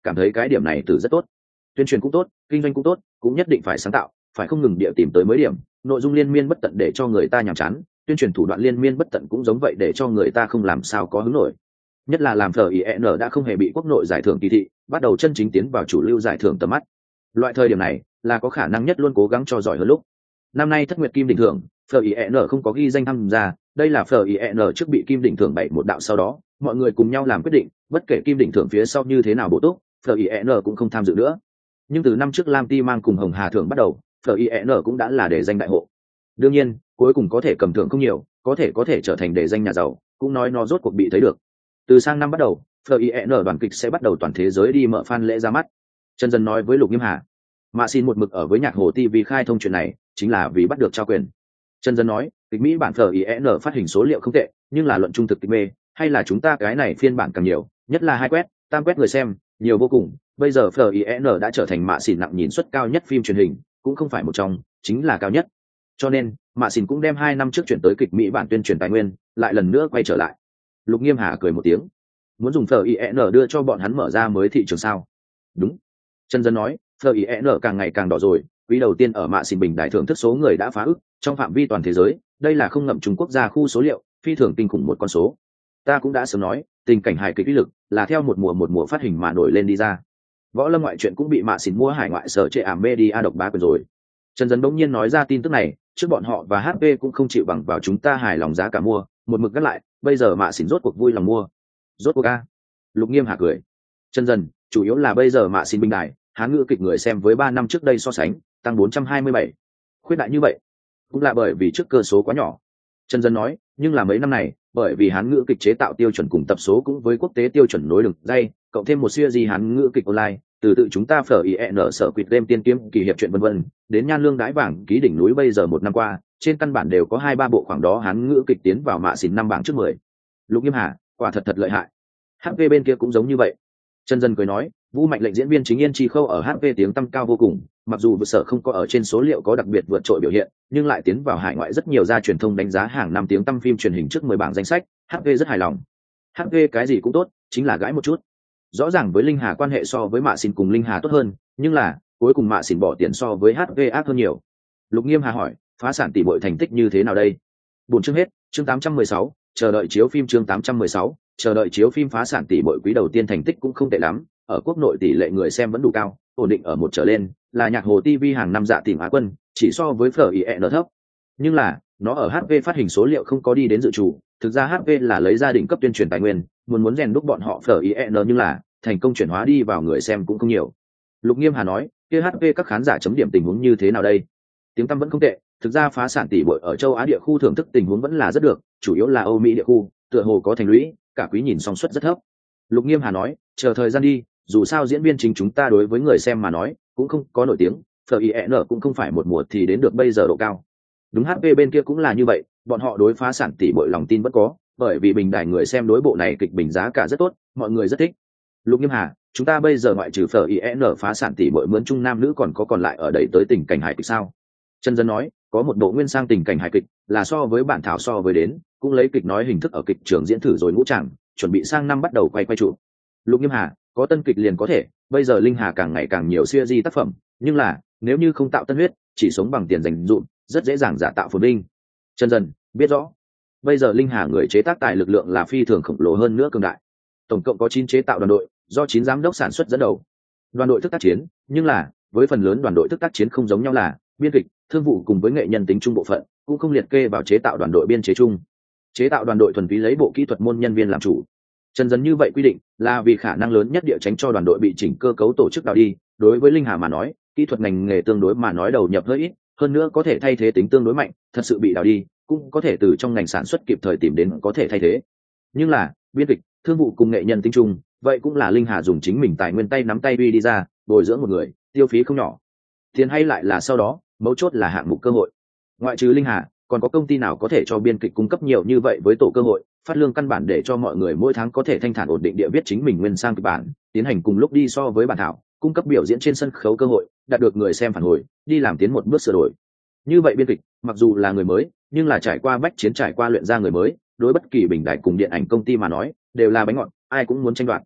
cảm thấy cái điểm này từ rất tốt. Tuyên truyền cũng tốt, kinh doanh cũng tốt, cũng nhất định phải sáng tạo, phải không ngừng địa tìm tới mới điểm, nội dung liên miên bất tận để cho người ta nhàm chán, tuyên truyền thủ đoạn liên miên bất tận cũng giống vậy để cho người ta không làm sao có hứng nổi. Nhất là làm FIN đã không hề bị quốc nội giải thưởng kỳ thị, bắt đầu chân chính tiến vào chủ lưu giải thưởng tầm mắt. Loại thời điểm này là có khả năng nhất luôn cố gắng cho giỏi hơn lúc. Năm nay thất nguyệt kim đỉnh thưởng, FIN không có ghi danh tham gia, đây là FIN trước bị kim đỉnh thưởng 7-1 đạo sau đó, mọi người cùng nhau làm quyết định, bất kể kim đỉnh thưởng phía sau như thế nào bổ túc, FIN cũng không tham dự nữa. Nhưng từ năm trước Lam Ti mang cùng Hồng Hà thưởng bắt đầu, FIN cũng đã là để danh đại hộ. Đương nhiên, cuối cùng có thể cầm thưởng không nhiều, có thể trở thành để danh nhà giàu, cũng nói nó rốt cuộc bị thấy được. Từ sang năm bắt đầu, FIN đoàn kịch sẽ bắt đầu toàn thế giới đi mở fan lễ ra mắt. Trần Dân nói với Lục Nghiêm Hà, Mạ xin một mực ở với Nhạc Hồ TV khai thông chuyện này, chính là vì bắt được trao quyền. Trần Dân nói, kịch Mỹ bản FIN phát hình số liệu không tệ, nhưng là luận trung thực kịch mê, hay là chúng ta cái này phiên bản càng nhiều, nhất là 2 quét, 3 quét người xem, nhiều vô cùng. Bây giờ FIN đã trở thành Mạ xỉn nặng nhìn suất cao nhất phim truyền hình, cũng không phải một trong, chính là cao nhất. Cho nên, Mạ xỉn cũng đem 2 năm trước chuyển tới kịch Mỹ bản tuyên truyền tài nguyên, lại lần nữa quay trở lại. Lục Nghiêm Hà cười một tiếng, muốn dùng FIN đưa cho bọn hắn mở ra mới thị trường sao? Đúng. Trần Dân nói, FIN càng ngày càng đỏ rồi, quý đầu tiên ở Mạ xỉn bình đại thưởng thức số người đã phá ức, trong phạm vi toàn thế giới, đây là không ngậm Trung Quốc gia khu số liệu, phi thường kinh khủng một con số. Ta cũng đã sớm nói, tình cảnh hài kịch uy lực là theo một mùa phát hình mà nổi lên đi ra. Võ Lâm ngoại truyện cũng bị Mạ xỉn mua hải ngoại sở trệ ảm media độc bá quyền rồi. Trần Dân bỗng nhiên nói ra tin tức này, trước bọn họ và HP cũng không chịu bằng vào chúng ta hài lòng giá cả mua, một mực gắt lại, bây giờ Mạ xỉn rốt cuộc vui lòng mua. Rốt cuộc a? Lục Nghiêm Hà cười. Trần Dân, chủ yếu là bây giờ Mạ xỉn bình đài, Hán ngữ kịch người xem với 3 năm trước đây so sánh, tăng 427. Khuyết đại như vậy, cũng là bởi vì trước cơ số quá nhỏ. Trần Dân nói, nhưng là mấy năm này, bởi vì Hán ngữ kịch chế tạo tiêu chuẩn cùng tập số cũng với quốc tế tiêu chuẩn nối đường dây, cộng thêm một series Hán ngữ kịch online, từ tự chúng ta FIN sở quỵt game tiên kiếm kỳ hiệp chuyện vân vân, đến nhan lương đái bảng ký đỉnh núi bây giờ 1 năm qua, trên căn bản đều có 2-3 bộ khoảng đó Hán ngữ kịch tiến vào Mạ xỉn 5 bảng trước 10. Lục Nghiêm Hà, quả thật lợi hại. HP bên kia cũng giống như vậy. Trần Dân cười nói, Vũ Mạnh lệnh diễn viên chính Yên Chi Khâu ở HP tiếng tăm cao vô cùng, mặc dù vừa sở không có ở trên số liệu có đặc biệt vượt trội biểu hiện, nhưng lại tiến vào hải ngoại rất nhiều gia truyền thông đánh giá hàng năm tiếng tăm phim truyền hình trước 10 bảng danh sách, HP rất hài lòng. HP cái gì cũng tốt, chính là gãi một chút. Rõ ràng với Linh Hà quan hệ so với Mạ xỉn cùng Linh Hà tốt hơn, nhưng là cuối cùng Mạ xỉn bỏ tiền so với HP ác hơn nhiều. Lục Nghiêm Hà hỏi, phá sản tỷ muội thành tích như thế nào đây? 4 chương hết, chương 816, chờ đợi chiếu phim chương 816, chờ đợi chiếu phim phá sản tỷ muội quý đầu tiên thành tích cũng không tệ lắm, ở quốc nội tỷ lệ người xem vẫn đủ cao, ổn định ở 1 trở lên, là Nhạc Hồ TV hàng năm dạ tìm Á quân, chỉ so với FIN thấp. Nhưng là, nó ở HP phát hình số liệu không có đi đến dự chủ, thực ra HP là lấy gia đình cấp tuyên truyền tài nguyên, muốn rèn đúc bọn họ FIN nhưng là thành công chuyển hóa đi vào người xem cũng không nhiều. Lục Nghiêm Hà nói, kia HP các khán giả chấm điểm tình huống như thế nào đây? Tiếng tăm vẫn không tệ, thực ra phá sản tỷ muội ở châu Á địa khu thưởng thức tình huống vẫn là rất được, chủ yếu là Âu Mỹ địa khu, tựa hồ có thành lũy, cả quý nhìn song suất rất thấp. Lục Nghiêm Hà nói, chờ thời gian đi, dù sao diễn viên chính chúng ta đối với người xem mà nói cũng không có nổi tiếng, FIN cũng không phải một mùa thì đến được bây giờ độ cao. Đúng, HP bên kia cũng là như vậy, bọn họ đối phá sản tỷ muội lòng tin vẫn có, bởi vì bình đài người xem đối bộ này kịch bình giá cả rất tốt, mọi người rất thích. Lục Nghiêm Hà, chúng ta bây giờ ngoại trừ FIN phá sản tỷ muội mướn chung nam nữ còn lại ở đây tới tình cảnh hài kịch sao? Trần Dân nói, có một bộ nguyên sang tình cảnh hài kịch, là so với bản thảo so với đến, cũng lấy kịch nói hình thức ở kịch trường diễn thử rồi ngũ tràng, chuẩn bị sang năm bắt đầu quay trụ. Lục Nghiêm Hà, có tân kịch liền có thể, bây giờ Linh Hà càng ngày càng nhiều series tác phẩm, nhưng là nếu như không tạo tân huyết, chỉ sống bằng tiền dành dụm, rất dễ dàng giả tạo phồn vinh. Trần Dân biết rõ, bây giờ Linh Hà người chế tác tài lực lượng là phi thường khổng lồ hơn nữa cường đại, tổng cộng có 9 chế tạo đoàn đội, do 9 giám đốc sản xuất dẫn đầu. Đoàn đội thức tác chiến, nhưng là với phần lớn đoàn đội thức tác chiến không giống nhau là biên kịch, thương vụ cùng với nghệ nhân tính chung bộ phận cũng không liệt kê vào chế tạo đoàn đội biên chế chung. Chế tạo đoàn đội thuần túy lấy bộ kỹ thuật môn nhân viên làm chủ. Trần Dân như vậy quy định là vì khả năng lớn nhất địa tránh cho đoàn đội bị chỉnh cơ cấu tổ chức đào đi. Đối với Linh Hà mà nói, kỹ thuật ngành nghề tương đối mà nói đầu nhập hơi ít, hơn nữa có thể thay thế tính tương đối mạnh, thật sự bị đào đi cũng có thể từ trong ngành sản xuất kịp thời tìm đến có thể thay thế. Nhưng là biên kịch, thương vụ cùng nghệ nhân tính chung, vậy cũng là Linh Hà dùng chính mình tài nguyên tay nắm tay uy đi ra, bồi dưỡng một người, tiêu phí không nhỏ. Tiền hay lại là sau đó, mấu chốt là hạng mục cơ hội. Ngoại trừ Linh Hà, còn có công ty nào có thể cho biên kịch cung cấp nhiều như vậy với tổ cơ hội, phát lương căn bản để cho mọi người mỗi tháng có thể thanh thản ổn định địa viết chính mình nguyên sang kịch bản, tiến hành cùng lúc đi so với bản thảo, cung cấp biểu diễn trên sân khấu cơ hội, đạt được người xem phản hồi, đi làm tiến một bước sửa đổi. Như vậy biên kịch, mặc dù là người mới, nhưng là trải qua bách chiến trải qua luyện ra người mới, đối bất kỳ bình đại cùng điện ảnh công ty mà nói, đều là bánh ngọt, ai cũng muốn tranh đoạt.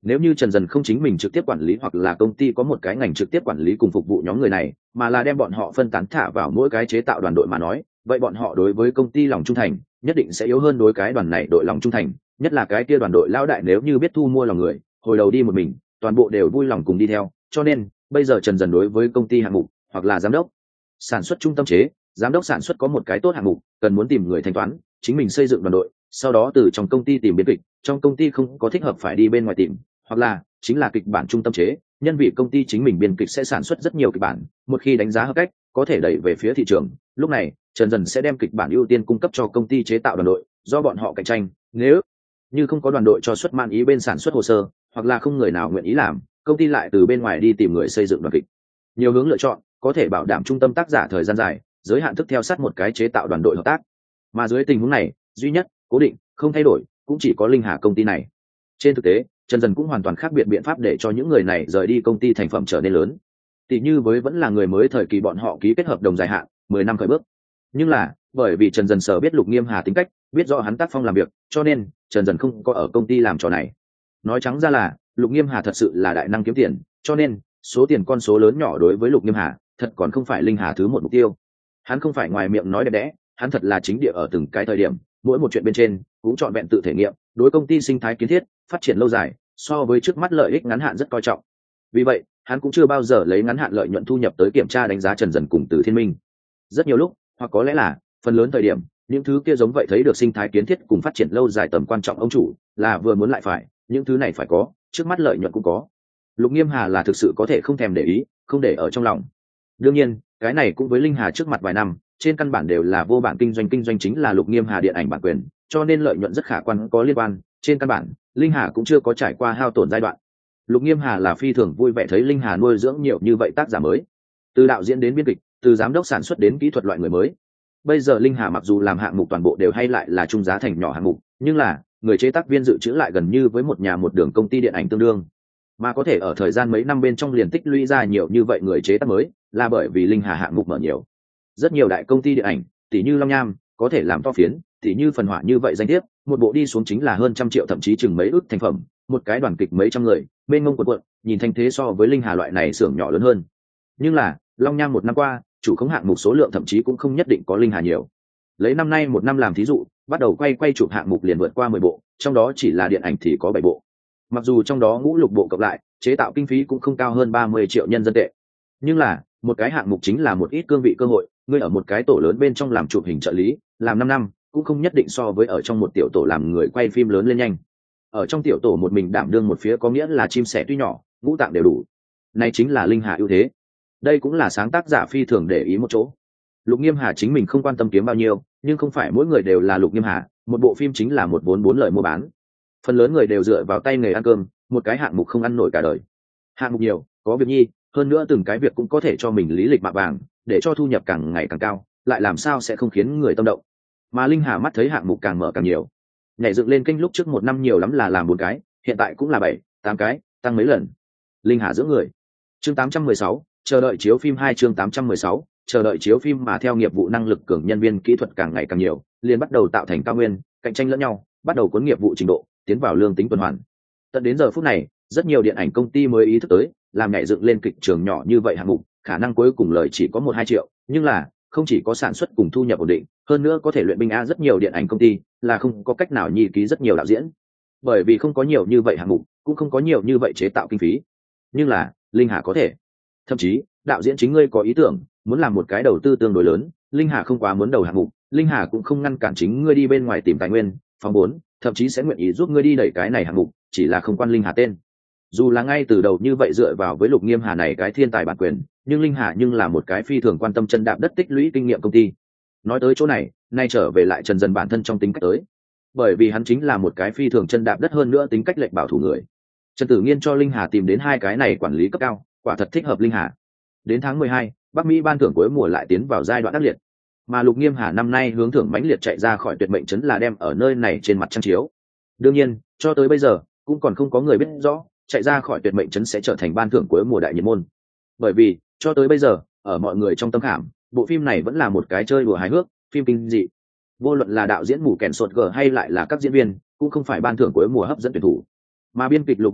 Nếu như Trần Dần không chính mình trực tiếp quản lý, hoặc là công ty có một cái ngành trực tiếp quản lý cùng phục vụ nhóm người này, mà là đem bọn họ phân tán thả vào mỗi cái chế tạo đoàn đội mà nói, vậy bọn họ đối với công ty lòng trung thành nhất định sẽ yếu hơn đối cái đoàn này đội lòng trung thành, nhất là cái kia đoàn đội lão đại nếu như biết thu mua lòng người, hồi đầu đi một mình, toàn bộ đều vui lòng cùng đi theo. Cho nên bây giờ Trần Dần đối với công ty hạng mục hoặc là giám đốc sản xuất trung tâm chế, giám đốc sản xuất có một cái tốt hạng mục cần muốn tìm người thanh toán, chính mình xây dựng đoàn đội, sau đó từ trong công ty tìm biên kịch, trong công ty không có thích hợp phải đi bên ngoài tìm, hoặc là chính là kịch bản trung tâm chế, nhân vị công ty chính mình biên kịch sẽ sản xuất rất nhiều kịch bản, một khi đánh giá hợp cách có thể đẩy về phía thị trường, lúc này Trần Dần sẽ đem kịch bản ưu tiên cung cấp cho công ty chế tạo đoàn đội, do bọn họ cạnh tranh. Nếu như không có đoàn đội cho xuất man ý bên sản xuất hồ sơ, hoặc là không người nào nguyện ý làm, công ty lại từ bên ngoài đi tìm người xây dựng đoàn kịch. Nhiều hướng lựa chọn có thể bảo đảm trung tâm tác giả thời gian dài, giới hạn thức theo sát một cái chế tạo đoàn đội hợp tác. Mà dưới tình huống này, duy nhất cố định không thay đổi cũng chỉ có Linh Hà công ty này. Trên thực tế Trần Dần cũng hoàn toàn khác biệt biện pháp để cho những người này rời đi công ty thành phẩm trở nên lớn. Tỷ như với vẫn là người mới thời kỳ bọn họ ký kết hợp đồng dài hạn 10 năm khởi bước. Nhưng là bởi vì Trần Dần sở biết Lục Nghiêm Hà tính cách, biết rõ hắn tác phong làm việc, cho nên Trần Dần không có ở công ty làm trò này. Nói trắng ra là Lục Nghiêm Hà thật sự là đại năng kiếm tiền, cho nên số tiền con số lớn nhỏ đối với Lục Nghiêm Hà thật còn không phải Linh Hà thứ một mục tiêu. Hắn không phải ngoài miệng nói đẹp đẽ, hắn thật là chính địa ở từng cái thời điểm, mỗi một chuyện bên trên cũng chọn vẹn tự thể nghiệm, đối công ty sinh thái kiến thiết phát triển lâu dài so với trước mắt lợi ích ngắn hạn rất coi trọng. Vì vậy hắn cũng chưa bao giờ lấy ngắn hạn lợi nhuận thu nhập tới kiểm tra đánh giá Trần Dần cùng Từ Thiên Minh. Rất nhiều lúc, hoặc có lẽ là phần lớn thời điểm, những thứ kia giống vậy thấy được sinh thái kiến thiết cùng phát triển lâu dài tầm quan trọng ông chủ là vừa muốn lại phải, những thứ này phải có, trước mắt lợi nhuận cũng có. Lục Nghiêm Hà là thực sự có thể không thèm để ý, không để ở trong lòng. Đương nhiên cái này cũng với Linh Hà trước mặt vài năm trên căn bản đều là vô bản kinh doanh chính là Lục Nghiêm Hà điện ảnh bản quyền, cho nên lợi nhuận rất khả quan có liên quan. Trên căn bản Linh Hà cũng chưa có trải qua hao tổn giai đoạn. Lục Nghiêm Hà là phi thường vui vẻ thấy Linh Hà nuôi dưỡng nhiều như vậy tác giả mới, từ đạo diễn đến biên kịch, từ giám đốc sản xuất đến kỹ thuật loại người mới. Bây giờ Linh Hà mặc dù làm hạng mục toàn bộ đều hay lại là trung giá thành nhỏ hạng mục, nhưng là người chế tác viên dự trữ lại gần như với một nhà một đường công ty điện ảnh tương đương, mà có thể ở thời gian mấy năm bên trong liền tích lũy ra nhiều như vậy người chế tác mới là bởi vì Linh Hà hạng mục mở nhiều. Rất nhiều đại công ty điện ảnh tỷ như Long Nham có thể làm to phiến, tỷ như Phần Hỏa như vậy danh tiếp, một bộ đi xuống chính là hơn trăm triệu thậm chí chừng mấy ức thành phẩm, một cái đoàn kịch mấy trăm người mênh mông cuộn, nhìn thanh thế so với Linh Hà loại này xưởng nhỏ lớn hơn. Nhưng là Long Nham một năm qua chủ khống hạng mục số lượng thậm chí cũng không nhất định có Linh Hà nhiều. Lấy năm nay một năm làm thí dụ, bắt đầu quay chụp hạng mục liền vượt qua 10 bộ, trong đó chỉ là điện ảnh thì có 7 bộ. Mặc dù trong đó ngũ lục bộ cộng lại chế tạo kinh phí cũng không cao hơn 30 triệu nhân dân tệ, nhưng là một cái hạng mục chính là một ít cương vị cơ hội, ngươi ở một cái tổ lớn bên trong làm chụp hình trợ lý làm 5 năm cũng không nhất định so với ở trong một tiểu tổ làm người quay phim lớn lên nhanh. Ở trong tiểu tổ một mình đảm đương một phía có nghĩa là chim sẻ tuy nhỏ ngũ tạng đều đủ, này chính là Linh Hà ưu thế. Đây cũng là sáng tác giả phi thường để ý một chỗ. Lục Nghiêm Hà chính mình không quan tâm kiếm bao nhiêu, nhưng không phải mỗi người đều là Lục Nghiêm Hà, một bộ phim chính là một vốn 4 lời mua bán. Phần lớn người đều dựa vào tay nghề ăn cơm, một cái hạng mục không ăn nổi cả đời. Hạng mục nhiều có việc nhi, hơn nữa từng cái việc cũng có thể cho mình lý lịch mạ vàng, để cho thu nhập càng ngày càng cao, lại làm sao sẽ không khiến người tâm động. Mà Linh Hà mắt thấy hạng mục càng mở càng nhiều, nhảy dựng lên kênh lúc trước một năm nhiều lắm là làm 4 cái, hiện tại cũng là 7, 8 cái, tăng mấy lần. Linh Hà dưỡng người. Chương 816, chờ đợi chiếu phim 2. Chương 816, chờ đợi chiếu phim. Mà theo nghiệp vụ năng lực cường, nhân viên kỹ thuật càng ngày càng nhiều, liền bắt đầu tạo thành cao nguyên, cạnh tranh lẫn nhau, bắt đầu cuốn nghiệp vụ trình độ tiến vào lương tính tuần hoàn. Tận đến giờ phút này, rất nhiều điện ảnh công ty mới ý thức tới, làm nhảy dựng lên kịch trường nhỏ như vậy hạng mục, khả năng cuối cùng lời chỉ có 1-2 triệu, nhưng là không chỉ có sản xuất cùng thu nhập ổn định, hơn nữa có thể luyện binh a. Rất nhiều điện ảnh công ty là không có cách nào nhi ký rất nhiều đạo diễn, bởi vì không có nhiều như vậy hạng mục, cũng không có nhiều như vậy chế tạo kinh phí. Nhưng là Linh Hà có thể, thậm chí đạo diễn chính ngươi có ý tưởng muốn làm một cái đầu tư tương đối lớn, Linh Hà không quá muốn đầu hạng mục, Linh Hà cũng không ngăn cản chính ngươi đi bên ngoài tìm tài nguyên phòng 4, thậm chí sẽ nguyện ý giúp ngươi đi đẩy cái này hạng mục, chỉ là không quan Linh Hà tên. Dù là ngay từ đầu như vậy dựa vào với Lục Nghiêm Hà này cái thiên tài bản quyền, nhưng Linh Hà nhưng là một cái phi thường quan tâm chân đạp đất tích lũy kinh nghiệm công ty. Nói tới chỗ này, nay trở về lại Trần Dần bản thân trong tính cách tới, bởi vì hắn chính là một cái phi thường chân đạp đất, hơn nữa tính cách lệch bảo thủ người. Trần Tử Nghiên cho Linh Hà tìm đến 2 cái này quản lý cấp cao, quả thật thích hợp Linh Hà. Đến tháng 12, Bắc Mỹ ban thưởng cuối mùa lại tiến vào giai đoạn ác liệt, mà Lục Nghiêm Hà năm nay hướng thưởng mãnh liệt chạy ra khỏi tuyệt mệnh trấn là đem ở nơi này trên mặt trang chiếu. Đương nhiên, cho tới bây giờ cũng còn không có người biết rõ chạy ra khỏi tuyệt mệnh trấn sẽ trở thành ban thưởng cuối mùa đại nhiệt môn, bởi vì cho tới bây giờ ở mọi người trong tâm khảm, bộ phim này vẫn là một cái chơi đùa hài hước, phim kinh dị. Vô luận là đạo diễn mù kèn sột gờ hay lại là các diễn viên, cũng không phải ban thưởng cuối mùa hấp dẫn tuyển thủ. Mà biên kịch Lục Nghiêm Hà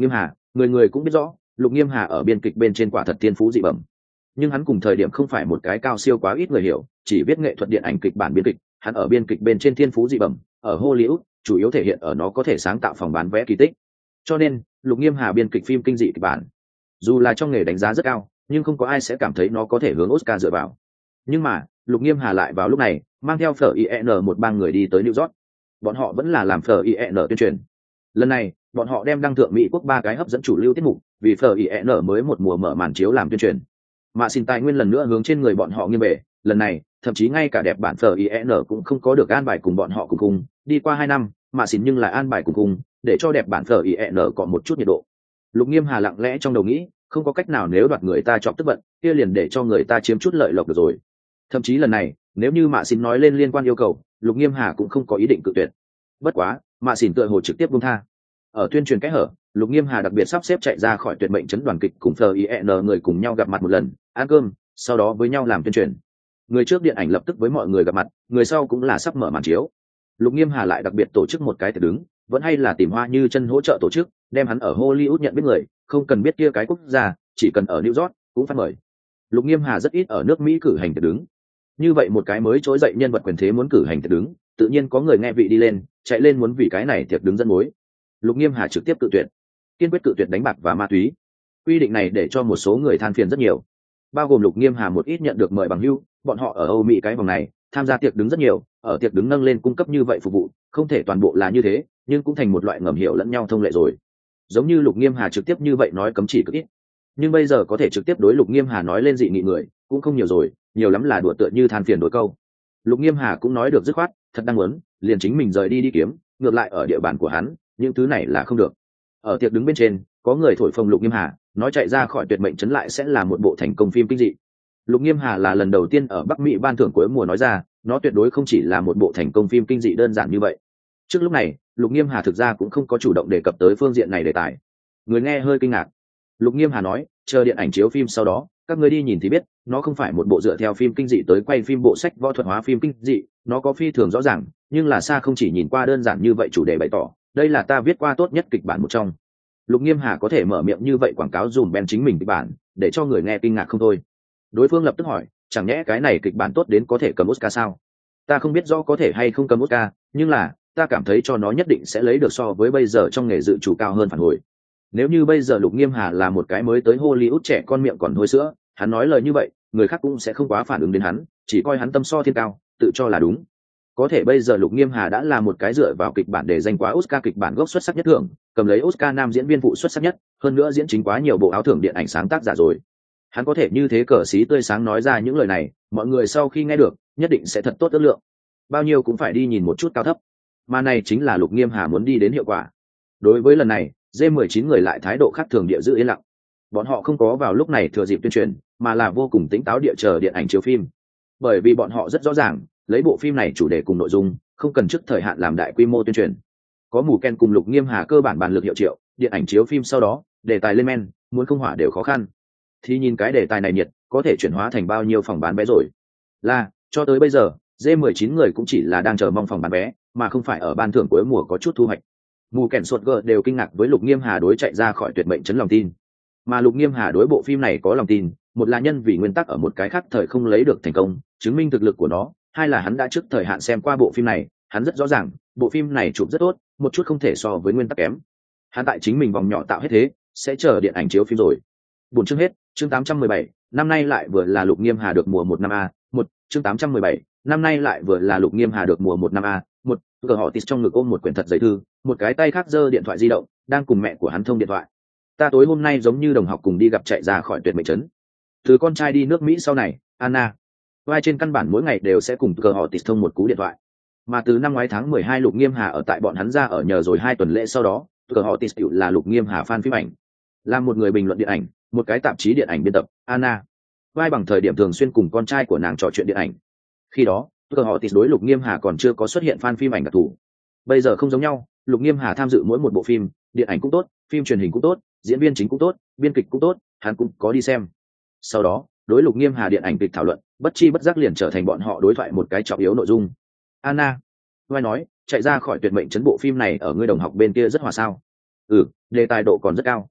người người cũng biết rõ Lục Nghiêm Hà ở biên kịch bên trên quả thật thiên phú dị bẩm, nhưng hắn cùng thời điểm không phải một cái cao siêu quá ít người hiểu, chỉ biết nghệ thuật điện ảnh kịch bản biên kịch. Hắn ở biên kịch bên trên thiên phú dị bẩm, ở Hollywood chủ yếu thể hiện ở nó có thể sáng tạo phòng bán vé kỳ tích. Cho nên Lục Nghiêm Hà biên kịch phim kinh dị kịch bản dù là trong nghề đánh giá rất cao, nhưng không có ai sẽ cảm thấy nó có thể hướng Oscar dựa vào. Nhưng mà Lục Nghiêm Hà lại vào lúc này mang theo FIN một bang người đi tới New York. Bọn họ vẫn là làm FIN tuyên truyền. Lần này bọn họ đem đăng thượng Mỹ quốc 3 cái hấp dẫn chủ lưu tiết mục, vì FIN mới một mùa mở màn chiếu làm tuyên truyền. Mà xin tài nguyên lần nữa hướng trên người bọn họ nghiêng về, lần này thậm chí ngay cả đẹp bản FIN cũng không có được an bài cùng bọn họ cùng cùng. Đi qua 2 năm, mà xin nhưng lại an bài cùng cùng, để cho đẹp bản FIN có một chút nhiệt độ. Lục Nghiêm Hà lặng lẽ trong đầu nghĩ, không có cách nào, nếu đoạt người ta chọc tức bận, kia liền để cho người ta chiếm chút lợi lộc được rồi. Thậm chí lần này nếu như Mạ Xỉn nói lên liên quan yêu cầu, Lục Nghiêm Hà cũng không có ý định cự tuyệt. Bất quá Mạ Xỉn tựa hồ trực tiếp buông tha. Ở tuyên truyền kẽ hở, Lục Nghiêm Hà đặc biệt sắp xếp chạy ra khỏi tuyệt mệnh chấn đoàn kịch cùng FIN người cùng nhau gặp mặt một lần, ăn cơm, sau đó với nhau làm tuyên truyền. Người trước điện ảnh lập tức với mọi người gặp mặt, người sau cũng là sắp mở màn chiếu. Lục Nghiêm Hà lại đặc biệt tổ chức một cái tiệc đứng, vẫn hay là tìm Hoa Như Chân hỗ trợ tổ chức, đem hắn ở Hollywood nhận biết người, không cần biết kia cái quốc gia, chỉ cần ở New York cũng phát mời. Lục Nghiêm Hà rất ít ở nước Mỹ cử hành tiệc đứng. Như vậy một cái mới trỗi dậy nhân vật quyền thế muốn cử hành tiệc đứng, tự nhiên có người nghe vị đi lên, chạy lên muốn vì cái này tiệc đứng dẫn mối. Lục Nghiêm Hà trực tiếp cự tuyệt, kiên quyết cự tuyệt đánh bạc và ma túy. Quy định này để cho một số người than phiền rất nhiều, bao gồm Lục Nghiêm Hà một ít nhận được mời bằng hữu, bọn họ ở Âu Mỹ cái vòng này tham gia tiệc đứng rất nhiều, ở tiệc đứng nâng lên cung cấp như vậy phục vụ, không thể toàn bộ là như thế, nhưng cũng thành một loại ngầm hiểu lẫn nhau thông lệ rồi. Giống như Lục Nghiêm Hà trực tiếp như vậy nói cấm chỉ cực ít, nhưng bây giờ có thể trực tiếp đối Lục Nghiêm Hà nói lên dị nghị người cũng không nhiều rồi, nhiều lắm là đùa tựa như than phiền đối câu. Lục Nghiêm Hà cũng nói được dứt khoát, thật đang muốn liền chính mình rời đi kiếm, ngược lại ở địa bàn của hắn những thứ này là không được. Ở tiệc đứng bên trên có người thổi phồng Lục Nghiêm Hà, nói chạy ra khỏi tuyệt mệnh trấn lại sẽ là một bộ thành công phim kinh dị. Lục Nghiêm Hà là lần đầu tiên ở Bắc Mỹ ban thưởng cuối mùa nói ra, nó tuyệt đối không chỉ là một bộ thành công phim kinh dị đơn giản như vậy. Trước lúc này Lục Nghiêm Hà thực ra cũng không có chủ động đề cập tới phương diện này đề tài. Người nghe hơi kinh ngạc. Lục Nghiêm Hà nói, chờ điện ảnh chiếu phim sau đó các người đi nhìn thì biết, nó không phải một bộ dựa theo phim kinh dị tới quay phim bộ sách võ thuật hóa phim kinh dị, nó có phi thường rõ ràng, nhưng là xa không chỉ nhìn qua đơn giản như vậy. Chủ đề bày tỏ, đây là ta viết qua tốt nhất kịch bản một trong. Lục Nghiêm Hà có thể mở miệng như vậy quảng cáo dùm bèn chính mình kịch bản, để cho người nghe kinh ngạc không thôi. Đối phương lập tức hỏi, chẳng nhẽ cái này kịch bản tốt đến có thể cầm Oscar sao? Ta không biết rõ có thể hay không cầm Oscar, nhưng là ta cảm thấy cho nó nhất định sẽ lấy được so với bây giờ trong nghề dự chủ cao hơn phản hồi. Nếu như bây giờ Lục Nghiêm Hà là một cái mới tới Hollywood trẻ con miệng còn hôi sữa, hắn nói lời như vậy, người khác cũng sẽ không quá phản ứng đến hắn, chỉ coi hắn tâm so thiên cao, tự cho là đúng. Có thể bây giờ Lục Nghiêm Hà đã là một cái dựa vào kịch bản để giành quá Oscar kịch bản gốc xuất sắc nhất thưởng, cầm lấy Oscar nam diễn viên phụ xuất sắc nhất, hơn nữa diễn chính quá nhiều bộ áo thưởng điện ảnh sáng tác giả rồi. Hắn có thể như thế cờ xí tươi sáng nói ra những lời này, mọi người sau khi nghe được nhất định sẽ thật tốt ước lượng, bao nhiêu cũng phải đi nhìn một chút cao thấp. Mà này chính là Lục Nghiêm Hà muốn đi đến hiệu quả. Đối với lần này G19 người lại thái độ khác thường địa giữ yên lặng. Bọn họ không có vào lúc này thừa dịp tuyên truyền, mà là vô cùng tỉnh táo địa chờ điện ảnh chiếu phim. Bởi vì bọn họ rất rõ ràng, lấy bộ phim này chủ đề cùng nội dung, không cần trước thời hạn làm đại quy mô tuyên truyền. Có Mù Ken cùng Lục Nghiêm Hà cơ bản bàn lực hiệu triệu, điện ảnh chiếu phim sau đó, đề tài lên men, muốn không hỏa đều khó khăn. Thì nhìn cái đề tài này nhiệt, có thể chuyển hóa thành bao nhiêu phòng bán vé rồi. Là, cho tới bây giờ, G19 người cũng chỉ là đang chờ mong phòng bán vé, mà không phải ở ban thưởng cuối mùa có chút thu hoạch. Mù Kèn Sột Gờ đều kinh ngạc với Lục Nghiêm Hà đối chạy ra khỏi tuyệt mệnh chấn lòng tin. Mà Lục Nghiêm Hà đối bộ phim này có lòng tin, một là nhân vì nguyên tắc ở một cái khác thời không lấy được thành công, chứng minh thực lực của nó, hai là hắn đã trước thời hạn xem qua bộ phim này, hắn rất rõ ràng, bộ phim này chụp rất tốt, một chút không thể so với nguyên tắc kém. Hắn tại chính mình vòng nhỏ tạo hết thế, sẽ chờ điện ảnh chiếu phim rồi. Buổi chương hết, chương 817, năm nay lại vừa là Lục Nghiêm Hà được mùa 1 năm A, 1, chương 817, năm nay lại vừa là Lục Nghiêm Hà được mùa 1 năm A, 1, cờ họ tít trong ngực ôm một quyển thật giấy thư, một cái tay khác giơ điện thoại di động, đang cùng mẹ của hắn thông điện thoại. Ta tối hôm nay giống như đồng học cùng đi gặp chạy ra khỏi tuyệt mệnh trấn. Từ con trai đi nước Mỹ sau này, Anna, vai trên căn bản mỗi ngày đều sẽ cùng cờ họ tít thông một cú điện thoại. Mà từ năm ngoái tháng 12 Lục Nghiêm Hà ở tại bọn hắn ra ở nhờ rồi 2 tuần lễ sau đó, cờ họ tít là Lục Nghiêm Hà fan phim ảnh. Là một người bình luận điện ảnh, một cái tạp chí điện ảnh biên tập, Anna, vai bằng thời điểm thường xuyên cùng con trai của nàng trò chuyện điện ảnh. Khi đó, cờ họ tít đối Lục Nghiêm Hà còn chưa có xuất hiện fan phim ảnh đặc thù. Bây giờ không giống nhau, Lục Nghiêm Hà tham dự mỗi một bộ phim, điện ảnh cũng tốt, phim truyền hình cũng tốt, diễn viên chính cũng tốt, biên kịch cũng tốt, hắn cũng có đi xem. Sau đó, đối Lục Nghiêm Hà điện ảnh kịch thảo luận, bất chi bất giác liền trở thành bọn họ đối thoại một cái trọng yếu nội dung. Anna, vai nói, chạy ra khỏi tuyệt mệnh chấn bộ phim này ở ngươi đồng học bên kia rất hòa sao? Ừ, đề tài độ còn rất cao.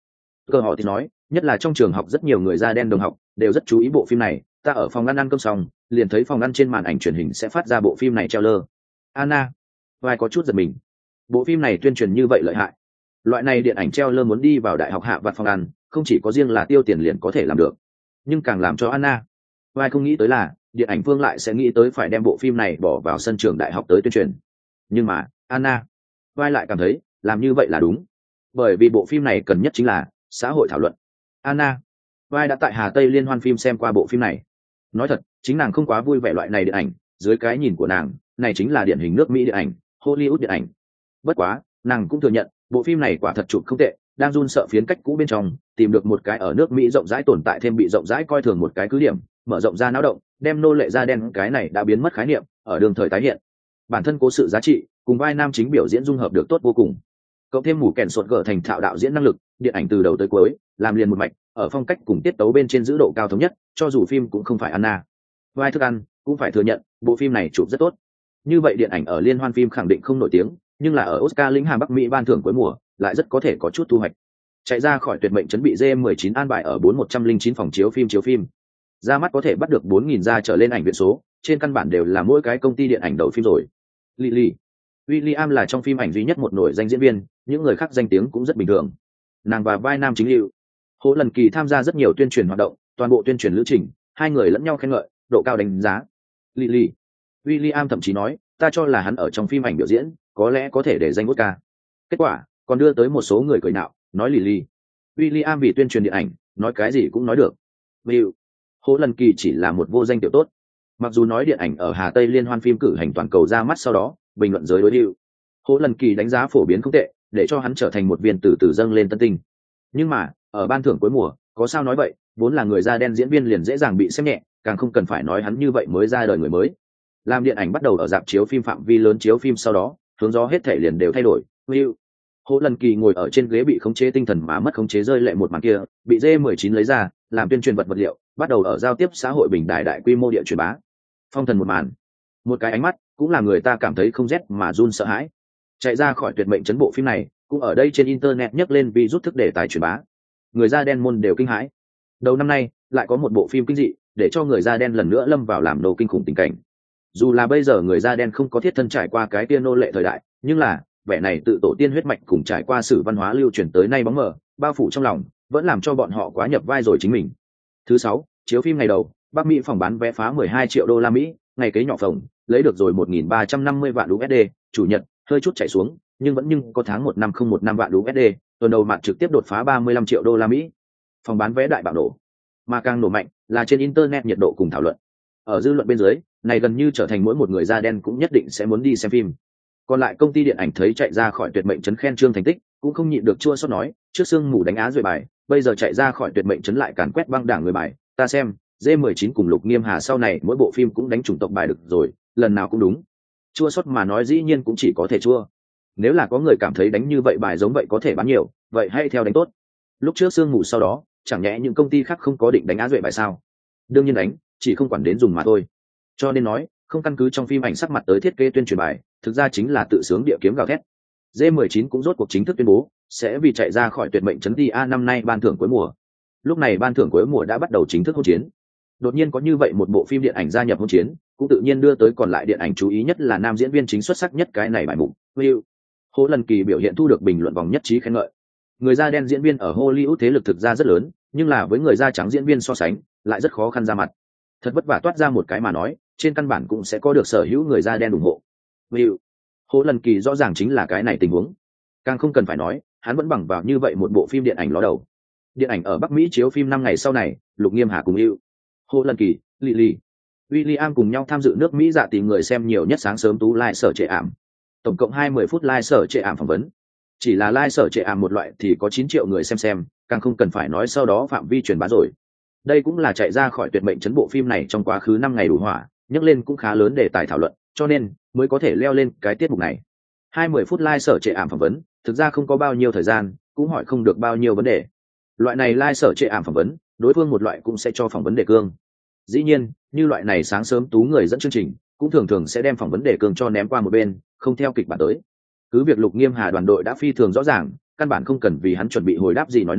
Cơ họ thì nói, nhất là trong trường học rất nhiều người da đen đồng học đều rất chú ý bộ phim này. Ta ở phòng ăn cơm xong, liền thấy phòng ăn trên màn ảnh truyền hình sẽ phát ra bộ phim này treo lơ. Anna, vai có chút giật mình. Bộ phim này tuyên truyền như vậy lợi hại. Loại này điện ảnh treo lơ muốn đi vào đại học hạ vặt phòng ăn, không chỉ có riêng là tiêu tiền liền có thể làm được, nhưng càng làm cho Anna, vai không nghĩ tới là điện ảnh phương lại sẽ nghĩ tới phải đem bộ phim này bỏ vào sân trường đại học tới tuyên truyền. Nhưng mà Anna, vai lại cảm thấy làm như vậy là đúng, bởi vì bộ phim này cần nhất chính là xã hội thảo luận. Anna, vai đã tại Hà Tây liên hoan phim xem qua bộ phim này. Nói thật, chính nàng không quá vui vẻ loại này điện ảnh, dưới cái nhìn của nàng, này chính là điển hình nước Mỹ điện ảnh, Hollywood điện ảnh. Bất quá, nàng cũng thừa nhận, bộ phim này quả thật chụp không tệ, đang run sợ phiến cách cũ bên trong, tìm được một cái ở nước Mỹ rộng rãi tồn tại thêm bị rộng rãi coi thường một cái cứ điểm, mở rộng ra náo động, đem nô lệ da đen cái này đã biến mất khái niệm, ở đường thời tái hiện. Bản thân cố sự giá trị, cùng vai nam chính biểu diễn dung hợp được tốt vô cùng. Cộng thêm mù kèn sột gở thành thạo đạo diễn năng lực, điện ảnh từ đầu tới cuối, làm liền một mạch, ở phong cách cùng tiết tấu bên trên giữ độ cao thống nhất, cho dù phim cũng không phải Anna. Vai thức ăn, cũng phải thừa nhận, bộ phim này chụp rất tốt. Như vậy điện ảnh ở liên hoan phim khẳng định không nổi tiếng, nhưng là ở Oscar lĩnh hàm Bắc Mỹ ban thưởng cuối mùa, lại rất có thể có chút thu hoạch. Chạy ra khỏi tuyệt mệnh chuẩn bị G19 an bài ở 4109 phòng chiếu phim. Ra mắt có thể bắt được 4000 ra trở lên ảnh viện số, trên căn bản đều là mỗi cái công ty điện ảnh đầu phim rồi. Lily, William là trong phim ảnh duy nhất một nổi danh diễn viên, những người khác danh tiếng cũng rất bình thường. Nàng và vai nam chính Lưu Hỗ Lần Kỳ tham gia rất nhiều tuyên truyền hoạt động, toàn bộ tuyên truyền lữ trình, hai người lẫn nhau khen ngợi, độ cao đánh giá. Lily, William thậm chí nói, ta cho là hắn ở trong phim ảnh biểu diễn, có lẽ có thể để danh Oscar. Kết quả, còn đưa tới một số người cười nhạo, nói Lily, William vì tuyên truyền điện ảnh, nói cái gì cũng nói được. Will, Hỗ Lần Kỳ chỉ là một vô danh tiểu tốt. Mặc dù nói điện ảnh ở Hà Tây liên hoan phim cử hành toàn cầu ra mắt sau đó, bình luận giới đối hữu, Hỗ Lần Kỳ đánh giá phổ biến không tệ, để cho hắn trở thành một viên từ từ dâng lên tân tinh. Nhưng mà, ở ban thưởng cuối mùa, có sao nói vậy, vốn là người da đen diễn viên liền dễ dàng bị xem nhẹ, càng không cần phải nói hắn như vậy mới ra đời người mới. Làm điện ảnh bắt đầu ở rạp chiếu phim phạm vi lớn chiếu phim sau đó, hướng gió hết thể liền đều thay đổi. Will, Hỗ Lần Kỳ ngồi ở trên ghế bị khống chế tinh thần mà mất khống chế rơi lệ một màn kia, bị G19 lấy ra, làm tuyên truyền vật liệu, bắt đầu ở giao tiếp xã hội bình đại đại quy mô địa truyền bá. Phong thần một màn, một cái ánh mắt, cũng là người ta cảm thấy không rét mà run sợ hãi. Chạy ra khỏi tuyệt mệnh chấn bộ phim này, cũng ở đây trên internet nhắc lên vì rút thức đề tài truyền bá. Người da đen môn đều kinh hãi. Đầu năm nay, lại có một bộ phim kinh dị, để cho người da đen lần nữa lâm vào làm đồ kinh khủng tình cảnh. Dù là bây giờ người da đen không có thiết thân trải qua cái tiên nô lệ thời đại, nhưng là vẻ này tự tổ tiên huyết mạch cùng trải qua sử văn hóa lưu truyền tới nay bóng mờ, bao phủ trong lòng, vẫn làm cho bọn họ quá nhập vai rồi chính mình. Thứ sáu, chiếu phim ngày đầu, Bắc Mỹ phòng bán vé phá 12 triệu đô la Mỹ, ngày kế nhỏ phòng, lấy được rồi 1.350 vạn USD, chủ nhật, hơi chút chạy xuống, nhưng vẫn có tháng 1 năm 015 vạn USD, tuần đầu mặt trực tiếp đột phá 35 triệu đô la Mỹ. Phòng bán vé đại bạo nổ. Mà càng nổ mạnh là trên internet nhiệt độ cùng thảo luận. Ở dư luận bên dưới, này gần như trở thành mỗi một người da đen cũng nhất định sẽ muốn đi xem phim. Còn lại công ty điện ảnh thấy chạy ra khỏi tuyệt mệnh trấn khen trương thành tích, cũng không nhịn được chua xót nói, trước sương mù đánh á rồi bài, bây giờ chạy ra khỏi tuyệt mệnh trấn lại càn quét băng đảng người bài, ta xem, G19 cùng Lục Nghiêm Hà sau này mỗi bộ phim cũng đánh chủng tộc bài được rồi, lần nào cũng đúng. Chua xót mà nói dĩ nhiên cũng chỉ có thể chua. Nếu là có người cảm thấy đánh như vậy bài giống vậy có thể bán nhiều, vậy hãy theo đánh tốt. Lúc trước sương mù sau đó, chẳng nhẽ những công ty khác không có định đánh á duệ bài sao? Đương nhiên đánh, chỉ không quản đến dùng mà thôi. Cho nên nói, không căn cứ trong phim ảnh sắc mặt tới thiết kế tuyên truyền bài, thực ra chính là tự sướng địa kiếm gào thét. G19 cũng rốt cuộc chính thức tuyên bố sẽ vì chạy ra khỏi tuyệt mệnh trấn đi A năm nay ban thưởng cuối mùa. Lúc này ban thưởng cuối mùa đã bắt đầu chính thức hỗn chiến. Đột nhiên có như vậy một bộ phim điện ảnh gia nhập hỗn chiến, cũng tự nhiên đưa tới còn lại điện ảnh chú ý nhất là nam diễn viên chính xuất sắc nhất cái này bài mục. Will, Hỗ Lần Kỳ biểu hiện thu được bình luận vòng nhất trí khen ngợi. Người da đen diễn viên ở Hollywood thế lực thực ra rất lớn, nhưng là với người da trắng diễn viên so sánh, lại rất khó khăn ra mặt. Thật vất vả toát ra một cái mà nói, trên căn bản cũng sẽ có được sở hữu người da đen ủng hộ. Will, Hỗ Lần Kỳ rõ ràng chính là cái này tình huống. Càng không cần phải nói, hắn vẫn bằng vào như vậy một bộ phim điện ảnh ló đầu. Điện ảnh ở Bắc Mỹ chiếu phim 5 ngày sau này, Lục Nghiêm Hà cùng Will, Hỗ Lần Kỳ, Lily, William cùng nhau tham dự nước Mỹ dạ tỷ người xem nhiều nhất sáng sớm tú live sở trệ ảm. Tổng cộng 20 phút live sở trệ ảm phỏng vấn. Chỉ là live sở trệ ảm một loại thì có 9 triệu người xem, càng không cần phải nói sau đó phạm vi truyền bá rồi. Đây cũng là chạy ra khỏi tuyệt mệnh chấn bộ phim này trong quá khứ 5 ngày đủ hỏa, nhắc lên cũng khá lớn để tài thảo luận, cho nên mới có thể leo lên cái tiết mục này. 20 phút live sở trệ ảm phỏng vấn, thực ra không có bao nhiêu thời gian, cũng hỏi không được bao nhiêu vấn đề. Loại này live sở trệ ảm phỏng vấn, đối phương một loại cũng sẽ cho phỏng vấn đề cương. Dĩ nhiên, như loại này sáng sớm tú người dẫn chương trình, cũng thường thường sẽ đem phỏng vấn đề cương cho ném qua một bên, không theo kịch bản tới. Cứ việc Lục Nghiêm Hà đoàn đội đã phi thường rõ ràng, căn bản không cần vì hắn chuẩn bị hồi đáp gì nói năng,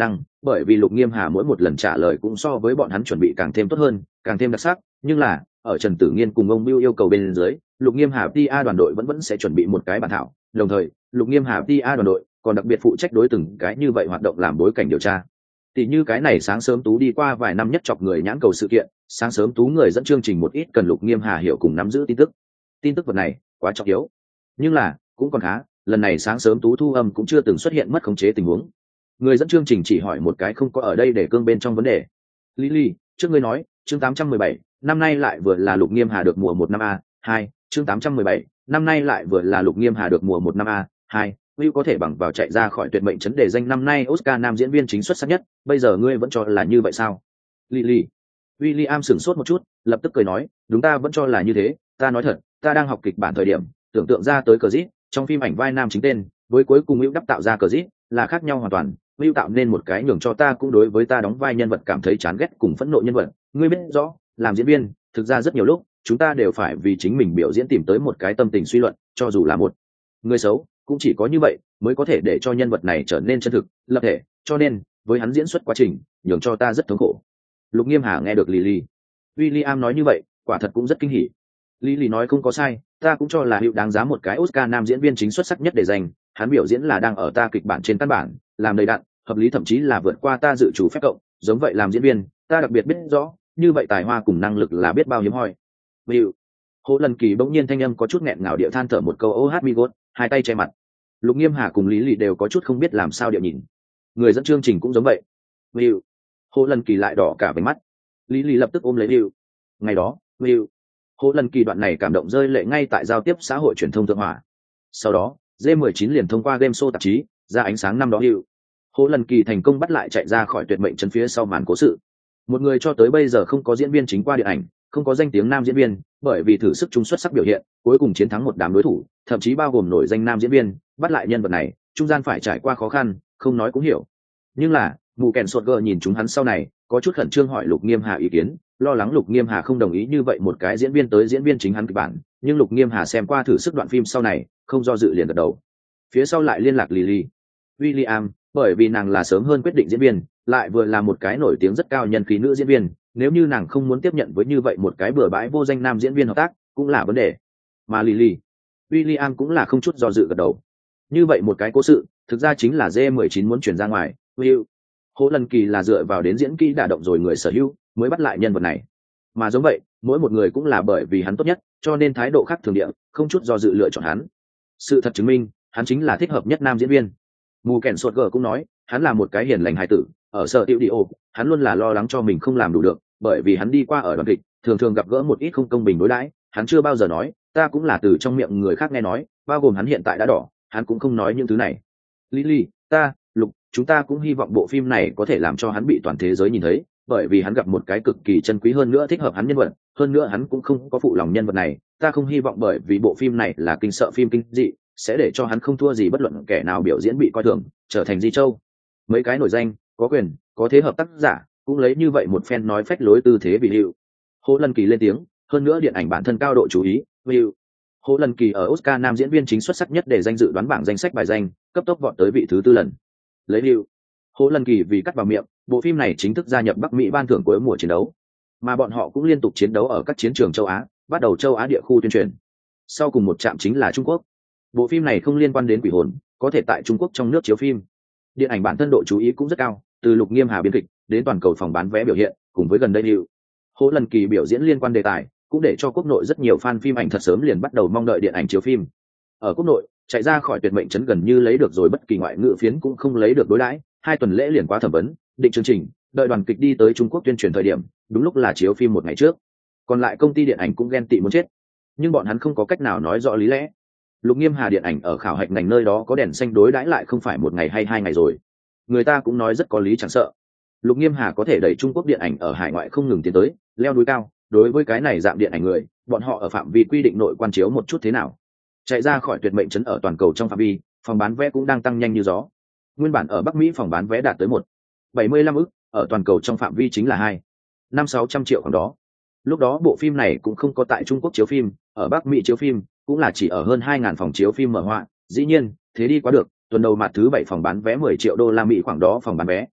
bởi vì Lục Nghiêm Hà mỗi một lần trả lời cũng so với bọn hắn chuẩn bị càng thêm tốt hơn, càng thêm đặc sắc, nhưng là ở Trần Tử Nghiên cùng ông Bưu yêu cầu bên dưới, Lục Nghiêm Hà TA đoàn đội vẫn sẽ chuẩn bị một cái bản thảo, đồng thời Lục Nghiêm Hà TA đoàn đội còn đặc biệt phụ trách đối từng cái như vậy hoạt động làm bối cảnh điều tra. Tỷ như cái này sáng sớm Tú đi qua vài năm nhất chọc người nhãn cầu sự kiện, sáng sớm Tú người dẫn chương trình một ít cần Lục Nghiêm Hà hiểu cùng nắm giữ tin tức vật này quá trọng yếu, nhưng là cũng còn khá, lần này sáng sớm Tú thu âm cũng chưa từng xuất hiện mất khống chế tình huống. Người dẫn chương trình chỉ hỏi một cái không có ở đây để cương bên trong vấn đề. Lily, trước ngươi nói chương 817, năm nay lại vừa là Lục Nghiêm Hà được mùa 1 năm a 2, chương 817, năm nay lại vừa là Lục Nghiêm Hà được mùa 1 năm a 2, Will có thể bằng vào chạy ra khỏi tuyệt mệnh chấn để danh năm nay Oscar nam diễn viên chính xuất sắc nhất, bây giờ ngươi vẫn cho là như vậy sao? Lily, William sửng sốt một chút, lập tức cười nói, đúng, ta vẫn cho là như thế, ta nói thật, ta đang học kịch bản thời điểm, tưởng tượng ra tới cờ rít, trong phim ảnh vai nam chính tên, với cuối cùng Will đắp tạo ra cờ rít, là khác nhau hoàn toàn. Will tạo nên một cái nhường cho ta cũng đối với ta đóng vai nhân vật cảm thấy chán ghét cùng phẫn nộ nhân vật. Ngươi biết rõ, làm diễn viên, thực ra rất nhiều lúc, chúng ta đều phải vì chính mình biểu diễn tìm tới một cái tâm tình suy luận, cho dù là một người xấu, cũng chỉ có như vậy mới có thể để cho nhân vật này trở nên chân thực, lập thể. Cho nên, với hắn diễn xuất quá trình, nhường cho ta rất thống khổ. Lục Nghiêm Hà nghe được Lily, William nói như vậy, quả thật cũng rất kinh hỉ. Lily nói không có sai, ta cũng cho là Hữu đáng giá một cái Oscar nam diễn viên chính xuất sắc nhất để dành, hắn biểu diễn là đang ở ta kịch bản trên căn bản, làm đầy đặn, hợp lý, thậm chí là vượt qua ta dự chủ phép cộng, giống vậy làm diễn viên, ta đặc biệt biết rõ, như vậy tài hoa cùng năng lực là biết bao hiếm hoi. Hữu. Hồ Lần Kỳ bỗng nhiên thanh âm có chút nghẹn ngào địa than thở một câu oh my god, hai tay che mặt. Lục Nghiêm Hà cùng Lý Lị đều có chút không biết làm sao địa nhìn. Người dẫn chương trình cũng giống vậy. Hữu. Hồ Lần Kỳ lại đỏ cả váy mắt. Lý Lị lập tức ôm lấy Hữu. Ngày đó, Hữu. Hồ Lần Kỳ đoạn này cảm động rơi lệ ngay tại giao tiếp xã hội truyền thông thượng hỏa. Sau đó, G19 liền thông qua game show tạp chí ra ánh sáng năm đó Hữu. Hồ Lần Kỳ thành công bắt lại chạy ra khỏi tuyệt mệnh chân phía sau màn cố sự. Một người cho tới bây giờ không có diễn viên chính qua điện ảnh, không có danh tiếng nam diễn viên, bởi vì thử sức chung xuất sắc biểu hiện, cuối cùng chiến thắng một đám đối thủ, thậm chí bao gồm nổi danh nam diễn viên, bắt lại nhân vật này, trung gian phải trải qua khó khăn, không nói cũng hiểu. Nhưng là, mù kèn sột gờ nhìn chúng hắn sau này, có chút khẩn trương hỏi Lục Nghiêm Hà ý kiến, lo lắng Lục Nghiêm Hà không đồng ý như vậy một cái diễn viên tới diễn viên chính hắn kịch bản, nhưng Lục Nghiêm Hà xem qua thử sức đoạn phim sau này, không do dự liền gật đầu. Phía sau lại liên lạc Lily, William, bởi vì nàng là sớm hơn quyết định diễn viên, lại vừa là một cái nổi tiếng rất cao nhân khí nữ diễn viên, nếu như nàng không muốn tiếp nhận với như vậy một cái bừa bãi vô danh nam diễn viên hợp tác, cũng là vấn đề. Mà Lily, William cũng là không chút do dự gật đầu. Như vậy một cái cố sự, thực ra chính là G19 muốn chuyển ra ngoài. Will, Hồ Lần Kỳ là dựa vào đến diễn kỹ đả động rồi người sở hữu, mới bắt lại nhân vật này. Mà giống vậy, mỗi một người cũng là bởi vì hắn tốt nhất, cho nên thái độ khác thường địa, không chút do dự lựa chọn hắn. Sự thật chứng minh, hắn chính là thích hợp nhất nam diễn viên. Mù kèn sột gờ cũng nói, hắn là một cái hiền lành hài tử, ở sở tiệu đi ô, hắn luôn là lo lắng cho mình không làm đủ được, bởi vì hắn đi qua ở đoàn kịch, thường thường gặp gỡ một ít không công bình đối đãi, hắn chưa bao giờ nói, ta cũng là từ trong miệng người khác nghe nói, bao gồm hắn hiện tại đã đỏ, hắn cũng không nói những thứ này. Lily, Lục, chúng ta cũng hy vọng bộ phim này có thể làm cho hắn bị toàn thế giới nhìn thấy, bởi vì hắn gặp một cái cực kỳ chân quý hơn nữa thích hợp hắn nhân vật, hơn nữa hắn cũng không có phụ lòng nhân vật này, ta không hy vọng bởi vì bộ phim này là kinh sợ phim kinh dị, sẽ để cho hắn không thua gì bất luận kẻ nào biểu diễn bị coi thường, trở thành di châu. Mấy cái nổi danh, có quyền, có thế hợp tác giả, cũng lấy như vậy một phen nói phách lối tư thế vì hiệu. Hồ Lần Kỳ lên tiếng, hơn nữa điện ảnh bản thân cao độ chú ý, hiệu. Hồ Lần Kỳ ở Oscar nam diễn viên chính xuất sắc nhất để danh dự đoán bảng danh sách bài danh, cấp tốc vọt tới vị thứ 4 lần. Lấy hiệu. Hồ Lần Kỳ vì cắt vào miệng, bộ phim này chính thức gia nhập Bắc Mỹ ban thưởng cuối mùa chiến đấu, mà bọn họ cũng liên tục chiến đấu ở các chiến trường châu Á, bắt đầu châu Á địa khu tuyên truyền. Sau cùng một trạm chính là Trung Quốc. Bộ phim này không liên quan đến quỷ hồn, có thể tại Trung Quốc trong nước chiếu phim. Điện ảnh bản thân độ chú ý cũng rất cao, từ Lục Nghiêm Hà biên kịch đến toàn cầu phòng bán vé biểu hiện, cùng với gần đây hiệu. Hồ Lần Kỳ biểu diễn liên quan đề tài, cũng để cho quốc nội rất nhiều fan phim ảnh thật sớm liền bắt đầu mong đợi điện ảnh chiếu phim. Ở quốc nội, chạy ra khỏi tuyệt mệnh trấn gần như lấy được rồi bất kỳ ngoại ngữ phiến cũng không lấy được đối đãi, 2 tuần lễ liền qua thẩm vấn, định chương trình, đợi đoàn kịch đi tới Trung Quốc tuyên truyền thời điểm, đúng lúc là chiếu phim một ngày trước. Còn lại công ty điện ảnh cũng ghen tị muốn chết, nhưng bọn hắn không có cách nào nói rõ lý lẽ. Lục Nghiêm Hà điện ảnh ở khảo hạch ngành nơi đó có đèn xanh đối đãi lại không phải một ngày hay 2 ngày rồi. Người ta cũng nói rất có lý chẳng sợ. Lục Nghiêm Hà có thể đẩy Trung Quốc điện ảnh ở hải ngoại không ngừng tiến tới, leo núi cao, đối với cái này dạng điện ảnh người, bọn họ ở phạm vi quy định nội quan chiếu một chút thế nào. Chạy ra khỏi tuyệt mệnh trấn ở toàn cầu trong phạm vi, phòng bán vé cũng đang tăng nhanh như gió. Nguyên bản ở Bắc Mỹ phòng bán vé đạt tới 1,75 ức, ở toàn cầu trong phạm vi chính là 2,5-600 triệu khoảng đó. Lúc đó bộ phim này cũng không có tại Trung Quốc chiếu phim, ở Bắc Mỹ chiếu phim, cũng là chỉ ở hơn 2.000 phòng chiếu phim mở họa. Dĩ nhiên, thế đi quá được, tuần đầu mặt thứ 7 phòng bán vé 10 triệu đô la Mỹ khoảng đó phòng bán vé,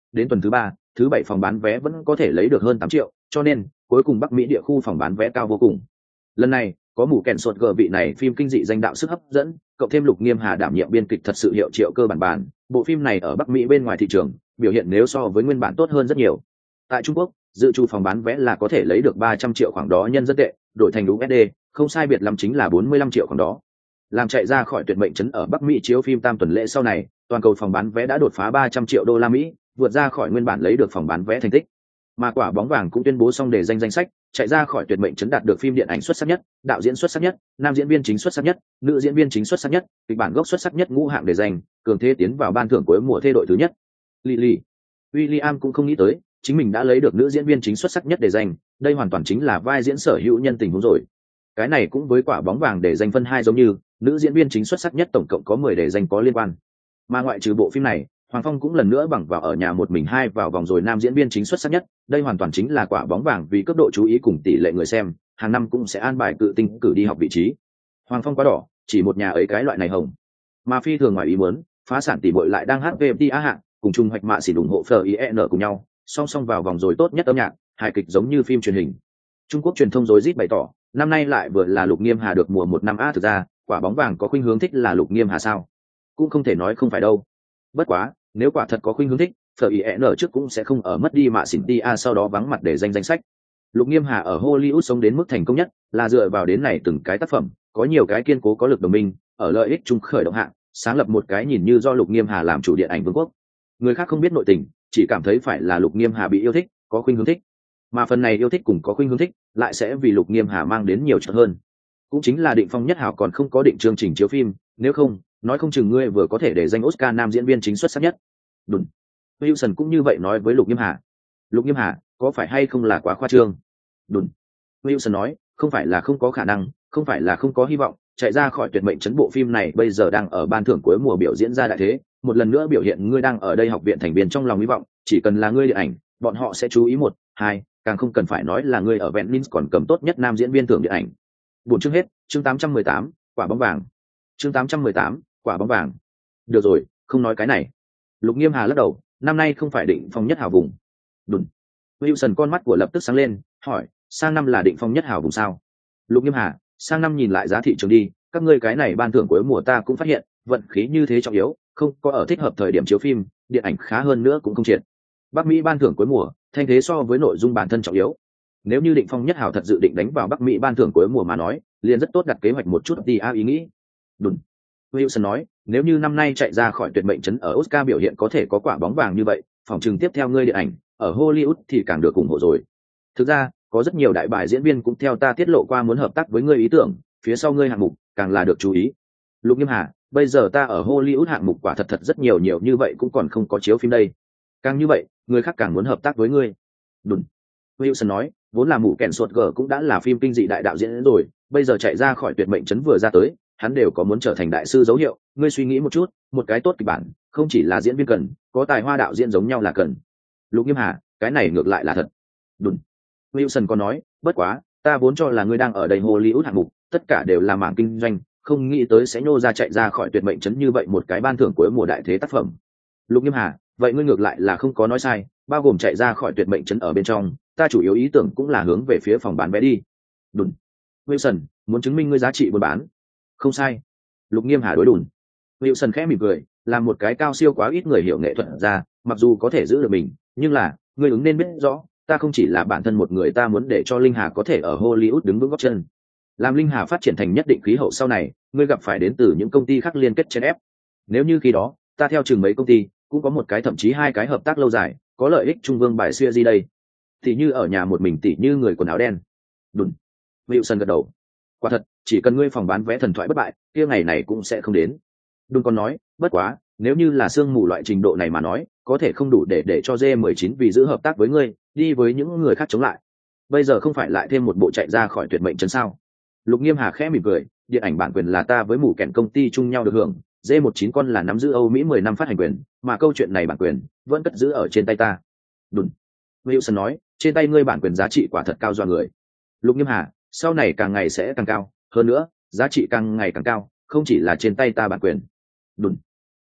đến tuần thứ 3, thứ 7 phòng bán vé vẫn có thể lấy được hơn 8 triệu, cho nên cuối cùng Bắc Mỹ địa khu phòng bán vé cao vô cùng. Lần này có mù kèn sột gờ vị này phim kinh dị danh đạo sức hấp dẫn, cộng thêm Lục Nghiêm Hà đảm nhiệm biên kịch thật sự hiệu triệu cơ bản, bộ phim này ở Bắc Mỹ bên ngoài thị trường biểu hiện nếu so với nguyên bản tốt hơn rất nhiều. Tại Trung Quốc, dự trù phòng bán vé là có thể lấy được 300 triệu khoảng đó nhân dân tệ, đổi thành USD, không sai biệt lắm chính là 45 triệu khoảng đó. Làm chạy ra khỏi tuyệt mệnh trấn ở Bắc Mỹ chiếu phim tam tuần lễ sau này, toàn cầu phòng bán vé đã đột phá 300 triệu đô la Mỹ, vượt ra khỏi nguyên bản lấy được phòng bán vé thành tích. Mà Quả bóng vàng cũng tuyên bố xong để danh sách, chạy ra khỏi tuyệt mệnh trấn đạt được phim điện ảnh xuất sắc nhất, đạo diễn xuất sắc nhất, nam diễn viên chính xuất sắc nhất, nữ diễn viên chính xuất sắc nhất, kịch bản gốc xuất sắc nhất ngũ hạng để giành, cường thế tiến vào ban thưởng cuối mùa thê đội thứ nhất. Lily William cũng không nghĩ tới, chính mình đã lấy được nữ diễn viên chính xuất sắc nhất để giành, đây hoàn toàn chính là vai diễn sở hữu nhân tình huống rồi. Cái này cũng với Quả bóng vàng để danh phân hai giống như, nữ diễn viên chính xuất sắc nhất tổng cộng có 10 để danh có liên quan. Mà ngoại trừ bộ phim này, Hoàng Phong cũng lần nữa bằng vào ở nhà một mình hai vào vòng rồi nam diễn viên chính xuất sắc nhất, đây hoàn toàn chính là Quả bóng vàng vì cấp độ chú ý cùng tỷ lệ người xem, hàng năm cũng sẽ an bài cự tinh cử đi học vị trí. Hoàng Phong quá đỏ, chỉ một nhà ấy cái loại này hồng. Mà phi thường ngoài ý muốn, phá sản tỷ muội lại đang hát VFTA hạng, cùng chung hoạch mạ xỉ ủng hộ FIN cùng nhau, song song vào vòng rồi tốt nhất âm nhạc, hài kịch giống như phim truyền hình. Trung Quốc truyền thông rối rít bày tỏ, năm nay lại vừa là Lục Nghiêm Hà được mùa 1 năm a, thực ra, Quả bóng vàng có khuynh hướng thích là Lục Nghiêm Hà sao? Cũng không thể nói không phải đâu. Bất quá, nếu quả thật có khuynh hướng thích, FIN trước cũng sẽ không ở mất đi mạ xỉn tia sau đó vắng mặt để danh sách. Lục Nghiêm Hà ở Hollywood sống đến mức thành công nhất, là dựa vào đến này từng cái tác phẩm, có nhiều cái kiên cố có lực đồng minh, ở lợi ích chung khởi động hạng, sáng lập một cái nhìn như do Lục Nghiêm Hà làm chủ điện ảnh vương quốc. Người khác không biết nội tình, chỉ cảm thấy phải là Lục Nghiêm Hà bị yêu thích, có khuynh hướng thích. Mà phần này yêu thích cùng có khuynh hướng thích, lại sẽ vì Lục Nghiêm Hà mang đến nhiều chuyện hơn. Cũng chính là Định Phong Nhất Hảo còn không có định chương trình chiếu phim, nếu không, nói không chừng ngươi vừa có thể để danh Oscar nam diễn viên chính xuất sắc nhất. Đúng. Wilson cũng như vậy nói với Lục Nghiêm Hà. Lục Nghiêm Hà, có phải hay không là quá khoa trương? Đúng. Wilson nói, không phải là không có khả năng, không phải là không có hy vọng, chạy ra khỏi tuyệt mệnh trấn bộ phim này bây giờ đang ở ban thưởng cuối mùa biểu diễn ra đại thế, một lần nữa biểu hiện ngươi đang ở đây học viện thành viên trong lòng hy vọng, chỉ cần là ngươi điện ảnh, bọn họ sẽ chú ý một, hai, càng không cần phải nói là ngươi ở Venice còn cầm tốt nhất nam diễn viên thưởng điện ảnh. Buổi chương hết, chương 818, Quả bóng vàng. Chương 818, Quả bóng vàng. Được rồi, không nói cái này. Lục Nghiêm Hà lắc đầu, năm nay không phải Định Phong Nhất Hảo vùng. Đúng. Wilson con mắt của lập tức sáng lên, hỏi, sang năm là Định Phong Nhất Hảo vùng sao? Lục Nghiêm Hà, sang năm nhìn lại giá thị trường đi, các ngươi cái này ban thưởng cuối mùa ta cũng phát hiện, vận khí như thế trọng yếu, không có ở thích hợp thời điểm chiếu phim, điện ảnh khá hơn nữa cũng không triệt. Bắc Mỹ ban thưởng cuối mùa, thanh thế so với nội dung bản thân trọng yếu. Nếu như Định Phong Nhất Hảo thật dự định đánh vào Bắc Mỹ ban thưởng cuối mùa mà nói, liền rất tốt đặt kế hoạch một chút đi ý nghĩ. Đúng. Wilson nói, nếu như năm nay chạy ra khỏi tuyệt mệnh trấn ở Oscar biểu hiện có thể có quả bóng vàng như vậy, phòng trường tiếp theo ngươi điện ảnh, ở Hollywood thì càng được ủng hộ rồi. Thực ra, có rất nhiều đại bài diễn viên cũng theo ta tiết lộ qua muốn hợp tác với ngươi ý tưởng, phía sau ngươi hạng mục, càng là được chú ý. Lục Nghiêm Hà, bây giờ ta ở Hollywood hạng mục quả thật rất nhiều như vậy cũng còn không có chiếu phim đây. Càng như vậy, người khác càng muốn hợp tác với ngươi. Đúng. Wilson nói, vốn là mụ kèn sột gờ cũng đã là phim kinh dị đại đạo diễn rồi, bây giờ chạy ra khỏi tuyệt mệnh trấn vừa ra tới, hắn đều có muốn trở thành đại sư dấu hiệu, ngươi suy nghĩ một chút, một cái tốt kịch bản, không chỉ là diễn viên cần, có tài hoa đạo diễn giống nhau là cần. Lục Nghiêm Hà, cái này ngược lại là thật. Đúng. Wilson có nói, bất quá, ta vốn cho là ngươi đang ở đây Hollywood hạng mục, tất cả đều là mảng kinh doanh, không nghĩ tới sẽ nhô ra chạy ra khỏi tuyệt mệnh trấn như vậy một cái ban thưởng cuối mùa đại thế tác phẩm. Lục Nghiêm Hà, vậy ngươi ngược lại là không có nói sai, bao gồm chạy ra khỏi tuyệt mệnh trấn ở bên trong, ta chủ yếu ý tưởng cũng là hướng về phía phòng bán vé đi. Đúng. Wilson, muốn chứng minh ngươi giá trị buôn bán. Không sai. Lục Nghiêm Hà đối đùn. Wilson khẽ mỉm cười, làm một cái cao siêu quá ít người hiểu nghệ thuật ra, mặc dù có thể giữ được mình, nhưng là, ngươi ứng nên biết rõ, ta không chỉ là bản thân một người, ta muốn để cho Linh Hà có thể ở Hollywood đứng vững gót chân. Làm Linh Hà phát triển thành nhất định khí hậu sau này, ngươi gặp phải đến từ những công ty khác liên kết chèn ép. Nếu như khi đó, ta theo chừng mấy công ty, cũng có một cái thậm chí hai cái hợp tác lâu dài, có lợi ích trung vương bài xưa gì đây. Thì như ở nhà một mình tỷ như người quần áo đen. Đúng. Wilson gật đầu. Quả thật, chỉ cần ngươi phòng bán vé thần thoại bất bại, kia ngày này cũng sẽ không đến. Đúng còn nói, bất quá, nếu như là sương mù loại trình độ này mà nói, có thể không đủ để cho G19 vì giữ hợp tác với ngươi, đi với những người khác chống lại. Bây giờ không phải lại thêm một bộ chạy ra khỏi tuyệt mệnh trấn sao? Lục Nghiêm Hà khẽ mỉm cười, điện ảnh bản quyền là ta với mù kẹn công ty chung nhau được hưởng, G19 con là nắm giữ Âu Mỹ 10 năm phát hành quyền, mà câu chuyện này bản quyền vẫn cất giữ ở trên tay ta. Đúng. Wilson nói, trên tay ngươi bản quyền giá trị quả thật cao do người. Lục Nghiêm Hà, sau này càng ngày sẽ càng cao, hơn nữa, giá trị càng ngày càng cao, không chỉ là trên tay ta bản quyền. Đúng.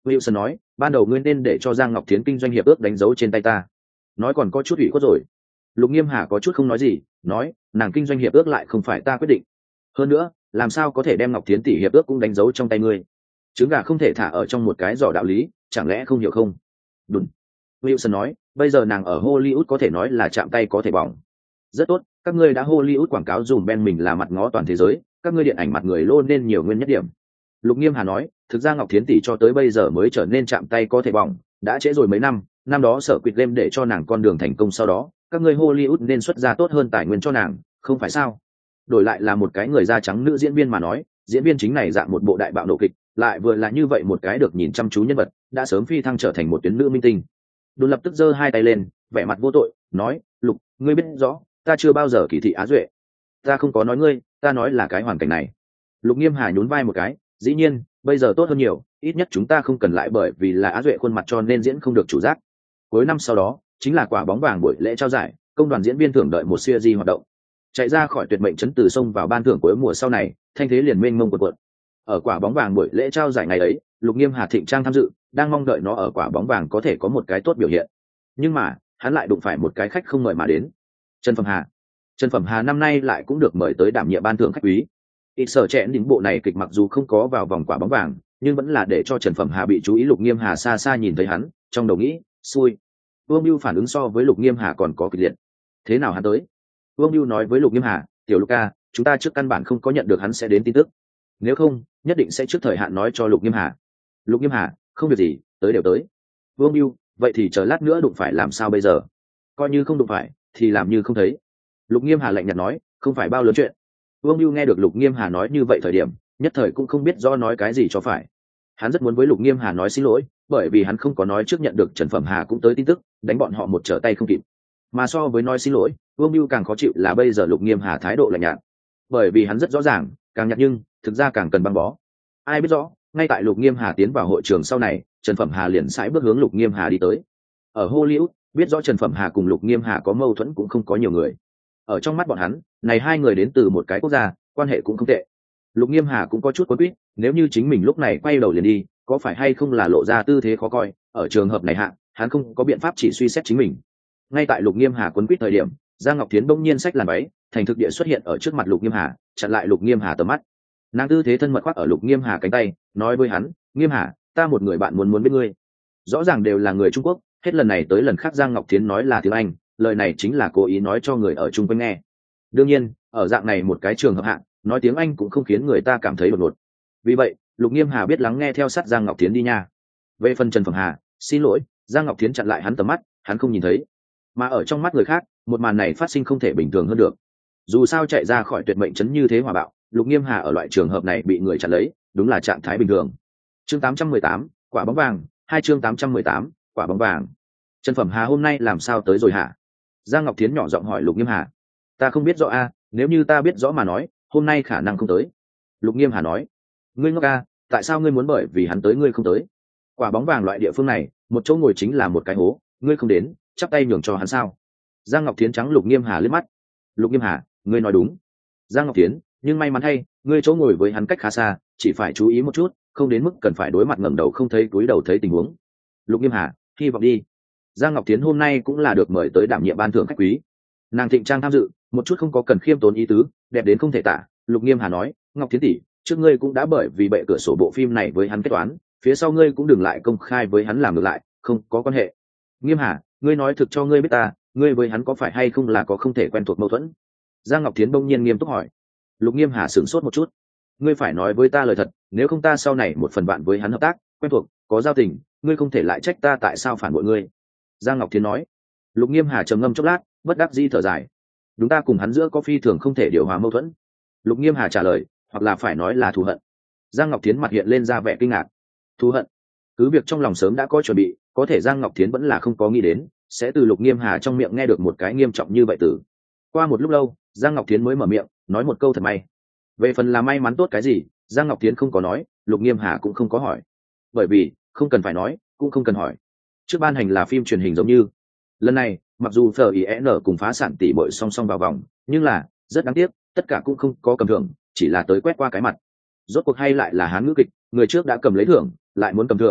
Wilson nói, ban đầu ngươi nên để cho Giang Ngọc Thiến kinh doanh hiệp ước đánh dấu trên tay ta. Nói còn có chút ủy khuất rồi. Lục Nghiêm Hà có chút không nói gì, nói, nàng kinh doanh hiệp ước lại không phải ta quyết định. Hơn nữa, làm sao có thể đem Ngọc Thiến tỷ hiệp ước cũng đánh dấu trong tay ngươi? Trứng gà không thể thả ở trong một cái giỏ đạo lý, chẳng lẽ không hiểu không? Đúng. Wilson nói, bây giờ nàng ở Hollywood có thể nói là chạm tay có thể bỏng. Rất tốt, các ngươi đã Hollywood quảng cáo dùm Ben mình là mặt ngó toàn thế giới, các ngươi điện ảnh mặt người luôn nên nhiều nguyên nhất điểm. Lục Nghiêm Hà nói, thực ra Ngọc Thiến tỷ cho tới bây giờ mới trở nên chạm tay có thể bỏng, đã trễ rồi mấy năm đó Sở Quỵt Game để cho nàng con đường thành công sau đó, các ngươi Hollywood nên xuất ra tốt hơn tài nguyên cho nàng, không phải sao? Đổi lại là một cái người da trắng nữ diễn viên mà nói, diễn viên chính này dạng một bộ đại bạo nộ kịch, lại vừa là như vậy một cái được nhìn chăm chú nhân vật, đã sớm phi thăng trở thành một tuyến nữ minh tinh. Đồn lập tức giơ hai tay lên, vẻ mặt vô tội, nói, Lục, ngươi biết rõ, ta chưa bao giờ kỳ thị Á Duệ. Ta không có nói ngươi, ta nói là cái hoàn cảnh này. Lục Nghiêm Hà nhún vai một cái, dĩ nhiên, bây giờ tốt hơn nhiều, ít nhất chúng ta không cần lại bởi vì là Á Duệ khuôn mặt cho nên diễn không được chủ giác. Cuối năm sau đó, chính là quả bóng vàng buổi lễ trao giải, công đoàn diễn viên thưởng đợi một series hoạt động. Chạy ra khỏi tuyệt mệnh trấn từ sông vào ban thưởng cuối mùa sau này, thanh thế liền mênh mông cuộn. Ở quả bóng vàng buổi lễ trao giải ngày ấy, Lục Nghiêm Hà thịnh trang tham dự, đang mong đợi nó ở quả bóng vàng có thể có một cái tốt biểu hiện. Nhưng mà, hắn lại đụng phải một cái khách không mời mà đến. Trần Phẩm Hà. Trần Phẩm Hà năm nay lại cũng được mời tới đảm nhiệm ban thưởng khách quý. Ít sở trẻ đỉnh bộ này kịch mặc dù không có vào vòng quả bóng vàng, nhưng vẫn là để cho Trần Phẩm Hà bị chú ý. Lục Nghiêm Hà xa xa nhìn thấy hắn, trong đầu nghĩ, xui. Vương Bưu phản ứng so với Lục Nghiêm Hà còn có kịch liệt. Thế nào hắn tới? Vương Bưu nói với Lục Nghiêm Hà, tiểu Luca, chúng ta trước căn bản không có nhận được hắn sẽ đến tin tức. Nếu không, nhất định sẽ trước thời hạn nói cho Lục Nghiêm Hà. Lục Nghiêm Hà, không việc gì, tới đều tới. Vương Bưu, vậy thì chờ lát nữa đụng phải làm sao bây giờ? Coi như không đụng phải, thì làm như không thấy. Lục Nghiêm Hà lạnh nhạt nói, không phải bao lớn chuyện. Vương Bưu nghe được Lục Nghiêm Hà nói như vậy thời điểm, nhất thời cũng không biết do nói cái gì cho phải. Hắn rất muốn với Lục Nghiêm Hà nói xin lỗi, bởi vì hắn không có nói trước nhận được Trần Phẩm Hà cũng tới tin tức, đánh bọn họ một trở tay không kịp. Mà so với nói xin lỗi, Vương Bưu càng khó chịu là bây giờ Lục Nghiêm Hà thái độ lạnh nhạt. Bởi vì hắn rất rõ ràng, càng nhạt nhưng thực ra càng cần băng bó. Ai biết rõ, ngay tại Lục Nghiêm Hà tiến vào hội trường sau này, Trần Phẩm Hà liền sải bước hướng Lục Nghiêm Hà đi tới. Ở Hollywood, biết rõ Trần Phẩm Hà cùng Lục Nghiêm Hà có mâu thuẫn cũng không có nhiều người. Ở trong mắt bọn hắn, này hai người đến từ một cái quốc gia, quan hệ cũng không tệ. Lục Nghiêm Hà cũng có chút quấn quýt, nếu như chính mình lúc này quay đầu liền đi, có phải hay không là lộ ra tư thế khó coi, ở trường hợp này hạ, hắn không có biện pháp chỉ suy xét chính mình. Ngay tại Lục Nghiêm Hà quấn quýt thời điểm, Giang Ngọc Thiến bỗng nhiên xách làn váy, thành thực địa xuất hiện ở trước mặt Lục Nghiêm Hà, chặn lại Lục Nghiêm Hà tầm mắt. Nàng tư thế thân mật khoác ở Lục Nghiêm Hà cánh tay, nói với hắn, Nghiêm Hà, ta một người bạn muốn biết ngươi. Rõ ràng đều là người Trung Quốc, hết lần này tới lần khác Giang Ngọc Thiến nói là tiếng Anh, lời này chính là cố ý nói cho người ở chung quanh nghe. Đương nhiên, ở dạng này một cái trường hợp hạng, nói tiếng Anh cũng không khiến người ta cảm thấy đột ngột. Vì vậy, Lục Nghiêm Hà biết lắng nghe theo sát Giang Ngọc Thiến đi nha. Về phần Trần Phẩm Hà, xin lỗi, Giang Ngọc Thiến chặn lại hắn tầm mắt, hắn không nhìn thấy. Mà ở trong mắt người khác, một màn này phát sinh không thể bình thường hơn được. Dù sao chạy ra khỏi tuyệt mệnh trấn như thế hòa bạo, Lục Nghiêm Hà ở loại trường hợp này bị người chặn lấy, đúng là trạng thái bình thường. Chương 818, quả bóng vàng, 2 chương 818, quả bóng vàng. Trần Phẩm Hà hôm nay làm sao tới rồi hả? Giang Ngọc Thiến nhỏ giọng hỏi Lục Nghiêm Hà. Ta không biết rõ a, nếu như ta biết rõ mà nói, hôm nay khả năng không tới. Lục Nghiêm Hà nói. Ngươi ngốc a, tại sao ngươi muốn bởi vì hắn tới ngươi không tới? Quả bóng vàng loại địa phương này, một chỗ ngồi chính là một cái hố, ngươi không đến, chắp tay nhường cho hắn sao? Giang Ngọc Thiến trắng Lục Nghiêm Hà liếc mắt. Lục Nghiêm Hà, ngươi nói đúng. Giang Ngọc Thiến, nhưng may mắn thay, ngươi chỗ ngồi với hắn cách khá xa, chỉ phải chú ý một chút, không đến mức cần phải đối mặt ngẩng đầu không thấy túi đầu thấy tình huống. Lục Nghiêm Hà, hy vọng đi. Giang Ngọc Thiến hôm nay cũng là được mời tới đảm nhiệm ban thưởng khách quý. Nàng thịnh trang tham dự, một chút không có cần khiêm tốn ý tứ, đẹp đến không thể tả. Lục Nghiêm Hà nói, Ngọc Thiến tỷ, trước ngươi cũng đã bởi vì bệ cửa sổ bộ phim này với hắn kết toán, phía sau ngươi cũng đừng lại công khai với hắn làm ngược lại, không có quan hệ. Nghiêm Hà, ngươi nói thực cho ngươi biết ta, ngươi với hắn có phải hay không là có không thể quen thuộc mâu thuẫn? Giang Ngọc Thiến bỗng nhiên nghiêm túc hỏi. Lục Nghiêm Hà sửng sốt một chút. Ngươi phải nói với ta lời thật, nếu không ta sau này một phần bạn với hắn hợp tác, quen thuộc, có giao tình, ngươi không thể lại trách ta tại sao phản bội ngươi. Giang Ngọc Thiến nói. Lục Nghiêm Hà trầm ngâm chốc lát, bất đắc dĩ thở dài. Đúng, ta cùng hắn giữa có phi thường không thể điều hòa mâu thuẫn. Lục Nghiêm Hà trả lời, hoặc là phải nói là thù hận. Giang Ngọc Thiến mặt hiện lên ra vẻ kinh ngạc. Thù hận? Cứ việc trong lòng sớm đã có chuẩn bị, có thể Giang Ngọc Thiến vẫn là không có nghĩ đến sẽ từ Lục Nghiêm Hà trong miệng nghe được một cái nghiêm trọng như vậy từ. Qua một lúc lâu, Giang Ngọc Thiến mới mở miệng, nói một câu thật may. Về phần là may mắn tốt cái gì, Giang Ngọc Thiến không có nói, Lục Nghiêm Hà cũng không có hỏi. Bởi vì, không cần phải nói, cũng không cần hỏi. Trước ban hành là phim truyền hình giống như. Lần này, mặc dù FIN cùng phá sản tỷ bội song song vào vòng, nhưng là, rất đáng tiếc, tất cả cũng không có cầm thưởng, chỉ là tới quét qua cái mặt. Rốt cuộc hay lại là Hán ngữ kịch, người trước đã cầm lấy thưởng, lại muốn cầm thưởng,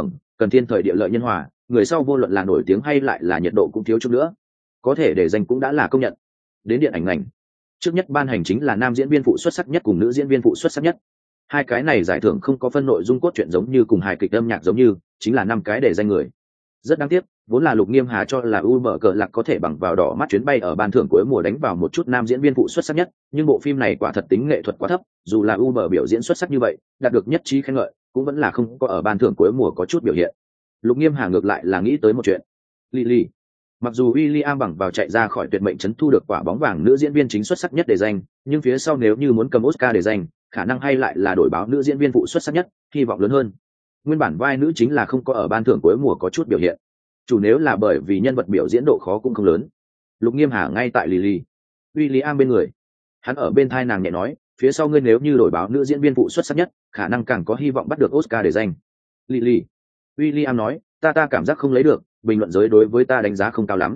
cần thiên thời địa lợi nhân hòa, người sau vô luận là nổi tiếng hay lại là nhiệt độ cũng thiếu chút nữa, có thể để danh cũng đã là công nhận. Đến điện ảnh ngành, trước nhất ban hành chính là nam diễn viên phụ xuất sắc nhất cùng nữ diễn viên phụ xuất sắc nhất. Hai cái này giải thưởng không có phân nội dung cốt truyện giống như cùng hài kịch âm nhạc giống như, chính là 5 cái để danh người. Rất đáng tiếc, vốn là Lục Nghiêm Hà cho là mở cờ lạc có thể bằng vào đỏ mắt chuyến bay ở ban thưởng cuối mùa đánh vào một chút nam diễn viên phụ xuất sắc nhất, nhưng bộ phim này quả thật tính nghệ thuật quá thấp, dù là mở biểu diễn xuất sắc như vậy, đạt được nhất trí khen ngợi, cũng vẫn là không có ở ban thưởng cuối mùa có chút biểu hiện. Lục Nghiêm Hà ngược lại là nghĩ tới một chuyện. Lily, mặc dù William bằng vào chạy ra khỏi tuyệt mệnh trấn thu được quả bóng vàng nữ diễn viên chính xuất sắc nhất để danh, nhưng phía sau nếu như muốn cầm Oscar để danh, khả năng hay lại là đổi báo nữ diễn viên phụ xuất sắc nhất, hy vọng lớn hơn. Nguyên bản vai nữ chính là không có ở ban thưởng cuối mùa có chút biểu hiện, chủ nếu là bởi vì nhân vật biểu diễn độ khó cũng không lớn. Lục Nghiêm Hà ngay tại Lily, William bên người, hắn ở bên thai nàng nhẹ nói, phía sau ngươi nếu như đổi báo nữ diễn viên phụ xuất sắc nhất, khả năng càng có hy vọng bắt được Oscar để danh. Lily, William nói, ta cảm giác không lấy được, bình luận giới đối với ta đánh giá không cao lắm.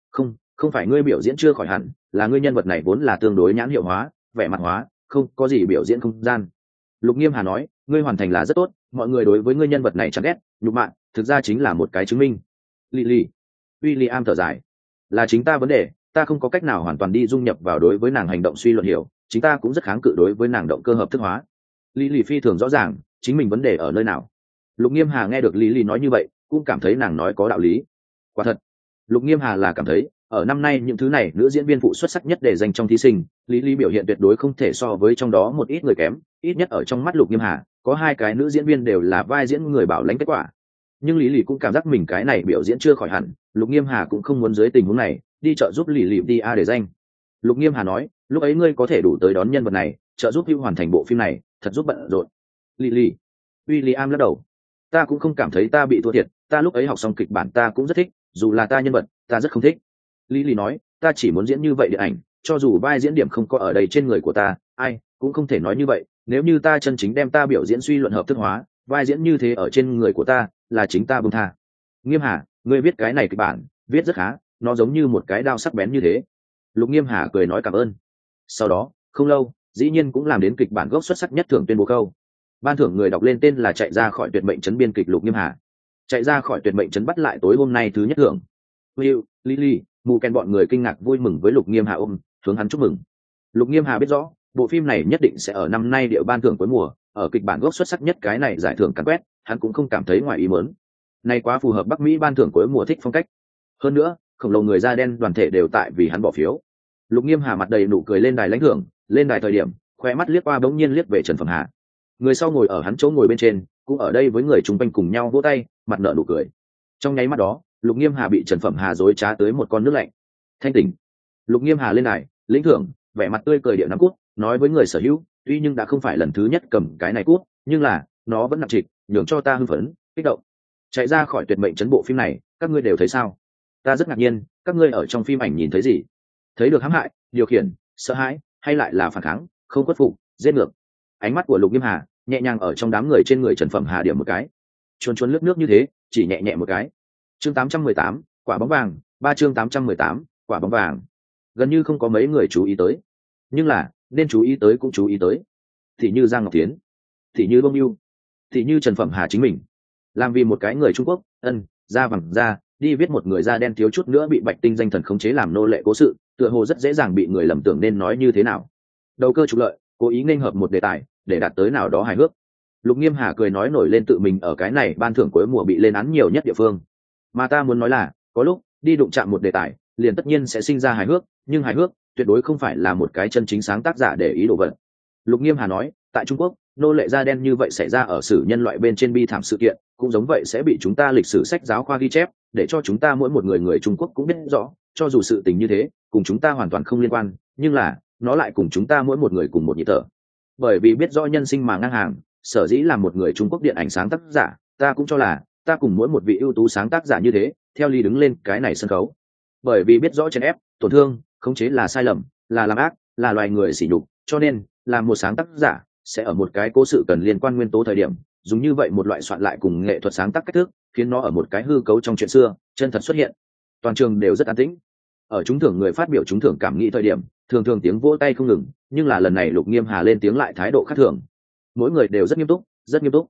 Không phải ngươi biểu diễn chưa khỏi hẳn, là ngươi nhân vật này vốn là tương đối nhãn hiệu hóa, vẻ mặt hóa, không có gì biểu diễn không gian. Lục Nghiêm Hà nói, ngươi hoàn thành là rất tốt, mọi người đối với ngươi nhân vật này chán ghét, nhục mạ, thực ra chính là một cái chứng minh. Lily, William thở dài, là chính ta vấn đề, ta không có cách nào hoàn toàn đi dung nhập vào đối với nàng hành động suy luận hiểu, chính ta cũng rất kháng cự đối với nàng động cơ hợp thức hóa. Lily phi thường rõ ràng, chính mình vấn đề ở nơi nào. Lục Nghiêm Hà nghe được Lily nói như vậy, cũng cảm thấy nàng nói có đạo lý. Quả thật, Lục Nghiêm Hà là cảm thấy, ở năm nay những thứ này nữ diễn viên phụ xuất sắc nhất để dành trong thí sinh, Lily biểu hiện tuyệt đối không thể so với trong đó một ít người kém, ít nhất ở trong mắt Lục Nghiêm Hà, có 2 cái nữ diễn viên đều là vai diễn người bảo lãnh kết quả. Nhưng Lily cũng cảm giác mình cái này biểu diễn chưa khỏi hẳn, Lục Nghiêm Hà cũng không muốn dưới tình huống này đi trợ giúp Lily đi để danh. Lục Nghiêm Hà nói, lúc ấy ngươi có thể đủ tới đón nhân vật này, trợ giúp Hugh hoàn thành bộ phim này, thật giúp bận rộn. Lily, William lắc đầu, ta cũng không cảm thấy ta bị thua thiệt, ta lúc ấy học xong kịch bản ta cũng rất thích, dù là ta nhân vật ta rất không thích. Lily nói, ta chỉ muốn diễn như vậy điện ảnh, cho dù vai diễn điểm không có ở đây trên người của ta, ai cũng không thể nói như vậy, nếu như ta chân chính đem ta biểu diễn suy luận hợp thức hóa, vai diễn như thế ở trên người của ta là chính ta buông tha. Nghiêm Hà, ngươi viết cái này kịch bản viết rất khá, nó giống như một cái đao sắc bén như thế. Lục Nghiêm Hà cười nói cảm ơn. Sau đó không lâu, dĩ nhiên cũng làm đến kịch bản gốc xuất sắc nhất thưởng tuyên bố câu. Ban thưởng người đọc lên tên là chạy ra khỏi tuyệt mệnh trấn biên kịch Lục Nghiêm Hà. Chạy ra khỏi tuyệt mệnh trấn bắt lại tối hôm nay thứ nhất thưởng. Will, Lily, mù ken bọn người kinh ngạc vui mừng với Lục Nghiêm Hà ôm hướng hắn chúc mừng. Lục Nghiêm Hà biết rõ bộ phim này nhất định sẽ ở năm nay địa ban thưởng cuối mùa, ở kịch bản gốc xuất sắc nhất cái này giải thưởng càn quét, hắn cũng không cảm thấy ngoài ý muốn. Này quá phù hợp Bắc Mỹ ban thưởng cuối mùa thích phong cách. Hơn nữa, khổng lồ người da đen đoàn thể đều tại vì hắn bỏ phiếu. Lục Nghiêm Hà mặt đầy nụ cười lên đài lãnh thưởng, lên đài thời điểm, khóe mắt liếc qua bỗng nhiên liếc về Trần Phẩm Hà. Người sau ngồi ở hắn chỗ ngồi bên trên, cũng ở đây với người chung quanh cùng nhau vỗ tay, mặt nở nụ cười. Trong nháy mắt đó, Lục Nghiêm Hà bị Trần Phẩm Hà dối trá tới một con nước lạnh. Thanh tỉnh. Lục Nghiêm Hà lên đài, lĩnh thưởng, vẻ mặt tươi cười điệu nắm cút, nói với người sở hữu, tuy nhưng đã không phải lần thứ nhất cầm cái này cút, nhưng là nó vẫn nặng trịch, nhường cho ta hưng phấn, kích động. Chạy ra khỏi tuyệt mệnh trấn bộ phim này, các ngươi đều thấy sao? Ta rất ngạc nhiên, các ngươi ở trong phim ảnh nhìn thấy gì? Thấy được hãm hại, điều khiển, sợ hãi, hay lại là phản kháng, không khuất phục, giết ngược? Ánh mắt của Lục Nghiêm Hà nhẹ nhàng ở trong đám người trên người Trần Phẩm Hà điểm một cái, chuồn chuồn lướt nước như thế, chỉ nhẹ nhẹ một cái. Chương 818, quả bóng vàng, 3 chương 818, quả bóng vàng. Gần như không có mấy người chú ý tới, nhưng là nên chú ý tới cũng chú ý tới. Thì như Giang Ngọc Thiến, thì như Bông Yêu, thì như Trần Phẩm Hà chính mình, làm vì một cái người Trung Quốc, da vàng da, đi viết một người da đen thiếu chút nữa bị Bạch Tinh danh thần khống chế làm nô lệ cố sự, tựa hồ rất dễ dàng bị người lầm tưởng nên nói như thế nào. Đầu cơ trục lợi, cố ý nghênh hợp một đề tài để đạt tới nào đó hài hước. Lục Nghiêm Hà cười nói nổi lên tự mình ở cái này ban thưởng cuối mùa bị lên án nhiều nhất địa phương. Mà ta muốn nói là, có lúc đi đụng chạm một đề tài, liền tất nhiên sẽ sinh ra hài hước, nhưng hài hước tuyệt đối không phải là một cái chân chính sáng tác giả để ý đồ vật. Lục Nghiêm Hà nói, tại Trung Quốc, nô lệ da đen như vậy xảy ra ở sử nhân loại bên trên bi thảm sự kiện, cũng giống vậy sẽ bị chúng ta lịch sử sách giáo khoa ghi chép, để cho chúng ta mỗi một người Trung Quốc cũng biết rõ, cho dù sự tình như thế, cùng chúng ta hoàn toàn không liên quan, nhưng là nó lại cùng chúng ta mỗi một người cùng một nhịp thở. Bởi vì biết rõ nhân sinh mà ngang hàng, sở dĩ là một người Trung Quốc điện ảnh sáng tác giả, ta cũng cho là ta cùng mỗi một vị ưu tú sáng tác giả như thế, theo ly đứng lên cái này sân khấu. Bởi vì biết rõ chèn ép, tổn thương, khống chế là sai lầm, là làm ác, là loài người sỉ nhục, cho nên là một sáng tác giả sẽ ở một cái cố sự cần liên quan nguyên tố thời điểm, dùng như vậy một loại soạn lại cùng nghệ thuật sáng tác cách thức, khiến nó ở một cái hư cấu trong chuyện xưa chân thật xuất hiện. Toàn trường đều rất an tĩnh. Ở trúng thưởng người phát biểu trúng thưởng cảm nghĩ thời điểm, thường thường tiếng vỗ tay không ngừng, nhưng là lần này Lục Nghiêm Hà lên tiếng lại thái độ khác thường. Mỗi người đều rất nghiêm túc, rất nghiêm túc.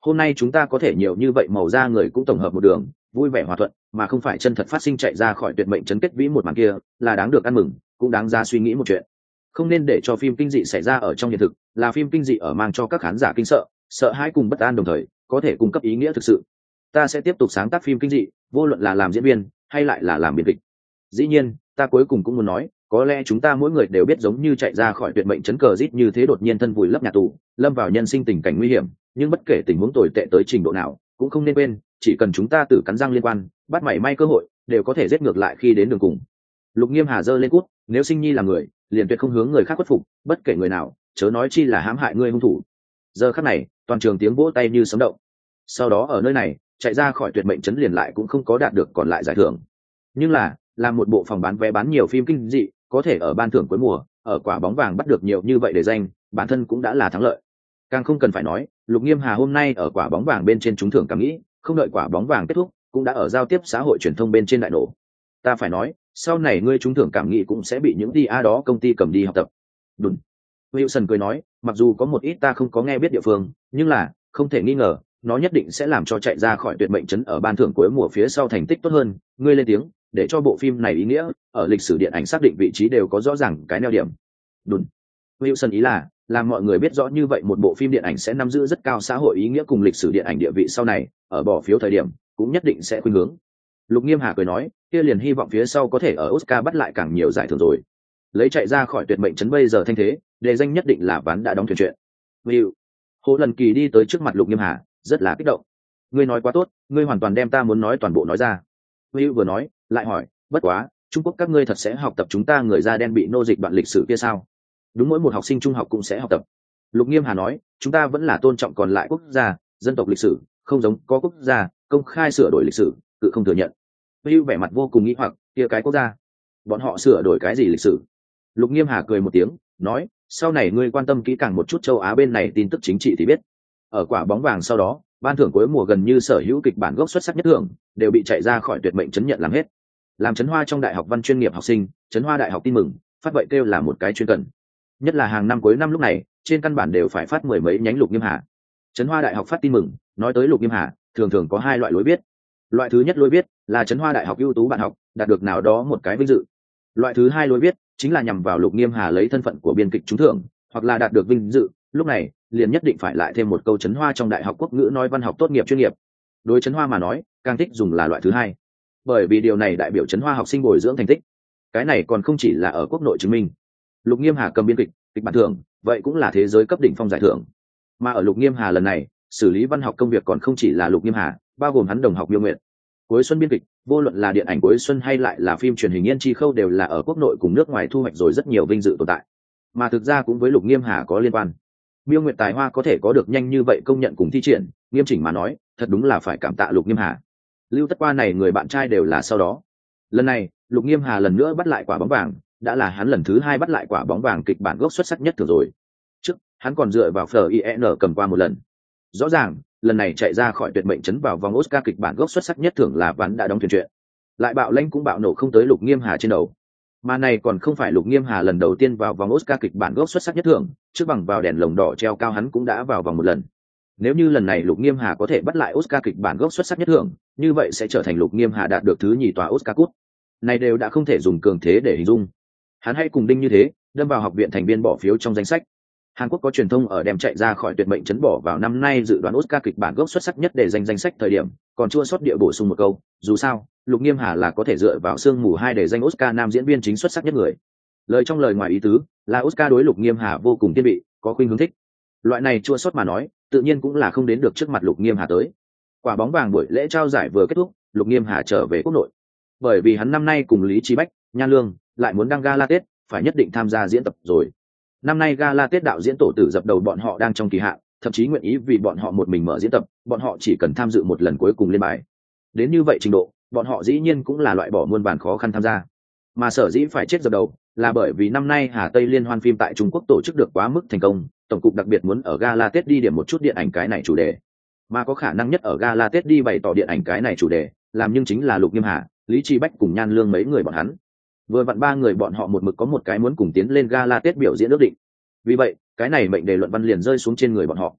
hôm nay chúng ta có thể nhiều như vậy màu da người cũng tổng hợp một đường vui vẻ hòa thuận, mà không phải chân thật phát sinh chạy ra khỏi tuyệt mệnh chấn kết vĩ một màn kia, là đáng được ăn mừng, cũng đáng ra suy nghĩ một chuyện. Không nên để cho phim kinh dị xảy ra ở trong hiện thực, là phim kinh dị ở mang cho các khán giả kinh sợ, sợ hãi cùng bất an đồng thời có thể cung cấp ý nghĩa thực sự. Ta sẽ tiếp tục sáng tác phim kinh dị, vô luận là làm diễn viên hay lại là làm biên kịch. Dĩ nhiên, ta cuối cùng cũng muốn nói, có lẽ chúng ta mỗi người đều biết giống như chạy ra khỏi tuyệt mệnh chấn cờ rít như thế đột nhiên thân vùi lấp nhà tù, lâm vào nhân sinh tình cảnh nguy hiểm, nhưng bất kể tình huống tồi tệ tới trình độ nào, cũng không nên quên, chỉ cần chúng ta tự cắn răng liên quan, bắt mảy may cơ hội, đều có thể giết ngược lại khi đến đường cùng. Lục Nghiêm Hà giơ lên cút, nếu Sinh Nhi là người, liền tuyệt không hướng người khác khuất phục, bất kể người nào, chớ nói chi là hãm hại ngươi hung thủ. Giờ khắc này, toàn trường tiếng vỗ tay như sấm động. Sau đó ở nơi này, chạy ra khỏi tuyệt mệnh chấn liền lại cũng không có đạt được còn lại giải thưởng. Nhưng là một bộ phòng bán vé bán nhiều phim kinh dị, có thể ở ban thưởng cuối mùa, ở quả bóng vàng bắt được nhiều như vậy để danh, bản thân cũng đã là thắng lợi. Càng không cần phải nói, Lục Nghiêm Hà hôm nay ở quả bóng vàng bên trên trúng thưởng cảm nghĩ, không đợi quả bóng vàng kết thúc, cũng đã ở giao tiếp xã hội truyền thông bên trên đại nổ. Ta phải nói, sau này ngươi trúng thưởng cảm nghĩ cũng sẽ bị những DA đó công ty cầm đi học tập. Đúng. Wilson cười nói, mặc dù có một ít ta không có nghe biết địa phương, nhưng là không thể nghi ngờ, nó nhất định sẽ làm cho chạy ra khỏi tuyệt mệnh chấn ở ban thưởng cuối mùa phía sau thành tích tốt hơn. Ngươi lên tiếng, để cho bộ phim này ý nghĩa ở lịch sử điện ảnh xác định vị trí đều có rõ ràng cái neo điểm. Đúng. Wilson ý là làm mọi người biết rõ như vậy một bộ phim điện ảnh sẽ nắm giữ rất cao xã hội ý nghĩa cùng lịch sử điện ảnh địa vị sau này, ở bỏ phiếu thời điểm cũng nhất định sẽ khuynh hướng. Lục Nghiêm Hà cười nói, kia liền hy vọng phía sau có thể ở Oscar bắt lại càng nhiều giải thưởng rồi. Lấy chạy ra khỏi tuyệt mệnh chấn bây giờ thanh thế, đề danh nhất định là ván đã đóng thuyền chuyện. Will. Hồ Lần Kỳ đi tới trước mặt Lục Nghiêm Hà, rất là kích động. Ngươi nói quá tốt, ngươi hoàn toàn đem ta muốn nói toàn bộ nói ra. Will vừa nói, lại hỏi, bất quá, Trung Quốc các ngươi thật sẽ học tập chúng ta người da đen bị nô dịch đoạn lịch sử kia sao? Đúng, mỗi một học sinh trung học cũng sẽ học tập. Lục Nghiêm Hà nói, chúng ta vẫn là tôn trọng còn lại quốc gia, dân tộc lịch sử, không giống có quốc gia công khai sửa đổi lịch sử, tự không thừa nhận. Will vẻ mặt vô cùng nghĩ hoặc, kia cái quốc gia, bọn họ sửa đổi cái gì lịch sử? Lục Nghiêm Hà cười một tiếng, nói, sau này ngươi quan tâm kỹ càng một chút châu Á bên này tin tức chính trị thì biết. Ở quả bóng vàng sau đó, ban thưởng cuối mùa gần như sở hữu kịch bản gốc xuất sắc nhất thưởng đều bị chạy ra khỏi tuyệt mệnh chấn nhận làm hết. Làm Trấn Hoa trong đại học văn chuyên nghiệp học sinh, Trấn Hoa đại học tin mừng, phát vậy kêu là một cái chuyên cần. Nhất là hàng năm cuối năm lúc này, trên căn bản đều phải phát mười mấy nhánh Lục Nghiêm Hà. Trấn Hoa đại học phát tin mừng, nói tới Lục Nghiêm Hà, thường thường có hai loại lối viết. Loại thứ nhất lối viết là Trấn Hoa đại học ưu tú bạn học, đạt được nào đó một cái vinh dự. Loại thứ hai lối viết chính là nhằm vào Lục Nghiêm Hà lấy thân phận của biên kịch trúng thưởng, hoặc là đạt được vinh dự, lúc này liền nhất định phải lại thêm một câu Trấn Hoa trong đại học quốc ngữ nói văn học tốt nghiệp chuyên nghiệp. Đối Trấn Hoa mà nói, càng thích dùng là loại thứ hai, bởi vì điều này đại biểu Trấn Hoa học sinh bồi dưỡng thành tích. Cái này còn không chỉ là ở quốc nội chứng minh. Lục Nghiêm Hà cầm biên kịch, kịch bản thưởng, vậy cũng là thế giới cấp đỉnh phong giải thưởng. Mà ở Lục Nghiêm Hà lần này, xử lý văn học công việc còn không chỉ là Lục Nghiêm Hà, bao gồm hắn đồng học Miêu Nguyệt. Cuối xuân biên kịch, vô luận là điện ảnh Cuối xuân hay lại là phim truyền hình Yên Chi Khâu đều là ở quốc nội cùng nước ngoài thu hoạch rồi rất nhiều vinh dự tồn tại. Mà thực ra cũng với Lục Nghiêm Hà có liên quan. Miêu Nguyệt tài hoa có thể có được nhanh như vậy công nhận cùng thi triển, nghiêm chỉnh mà nói, thật đúng là phải cảm tạ Lục Nghiêm Hà. Lưu Tất Qua này người bạn trai đều là sau đó. Lần này, Lục Nghiêm Hà lần nữa bắt lại quả bóng vàng, đã là hắn lần thứ hai bắt lại quả bóng vàng kịch bản gốc xuất sắc nhất thường rồi. Trước, hắn còn dựa vào FIN cầm qua một lần. Rõ ràng, lần này chạy ra khỏi tuyệt mệnh chấn vào vòng Oscar kịch bản gốc xuất sắc nhất thưởng là ván đã đóng thuyền chuyện. Lại bạo lãnh cũng bạo nổ không tới Lục Nghiêm Hà trên đầu. Mà này còn không phải Lục Nghiêm Hà lần đầu tiên vào vòng Oscar kịch bản gốc xuất sắc nhất thưởng, trước bằng vào đèn lồng đỏ treo cao hắn cũng đã vào vòng một lần. Nếu như lần này Lục Nghiêm Hà có thể bắt lại Oscar kịch bản gốc xuất sắc nhất thưởng, như vậy sẽ trở thành Lục Nghiêm Hà đạt được thứ nhì tòa Oscar cút. Này đều đã không thể dùng cường thế để hình dung. Hắn hay cùng Đinh như thế, đâm vào học viện thành viên bỏ phiếu trong danh sách. Hàn Quốc có truyền thông ở đem chạy ra khỏi tuyệt mệnh chấn bỏ vào năm nay dự đoán Oscar kịch bản gốc xuất sắc nhất để danh sách thời điểm, còn chua sót địa bổ sung một câu, dù sao, Lục Nghiêm Hà là có thể dựa vào sương mù hai để danh Oscar nam diễn viên chính xuất sắc nhất người. Lời trong lời ngoài ý tứ là Oscar đối Lục Nghiêm Hà vô cùng thiên vị, có khuynh hướng thích. Loại này chua sót mà nói, tự nhiên cũng là không đến được trước mặt Lục Nghiêm Hà tới. Quả bóng vàng buổi lễ trao giải vừa kết thúc, Lục Nghiêm Hà trở về quốc nội. Bởi vì hắn năm nay cùng Lý Chí Bách, Nhan Lương lại muốn đăng gala Tết, phải nhất định tham gia diễn tập rồi. Năm nay gala Tết đạo diễn tổ tử dập đầu bọn họ đang trong kỳ hạn, thậm chí nguyện ý vì bọn họ một mình mở diễn tập, bọn họ chỉ cần tham dự một lần cuối cùng lên bài. Đến như vậy trình độ, bọn họ dĩ nhiên cũng là loại bỏ muôn vàn khó khăn tham gia. Mà sở dĩ phải chết dập đầu, là bởi vì năm nay Hà Tây liên hoan phim tại Trung Quốc tổ chức được quá mức thành công, tổng cục đặc biệt muốn ở gala Tết đi điểm một chút điện ảnh cái này chủ đề. Mà có khả năng nhất ở gala Tết đi bày tỏ điện ảnh cái này chủ đề, làm nhưng chính là Lục Nghiêm Hà, Lý Chí Bách cùng Nhan Lương mấy người bọn hắn. Vừa vặn ba người bọn họ một mực có một cái muốn cùng tiến lên gala Tết biểu diễn ước định. Vì vậy, cái này mệnh đề luận văn liền rơi xuống trên người bọn họ.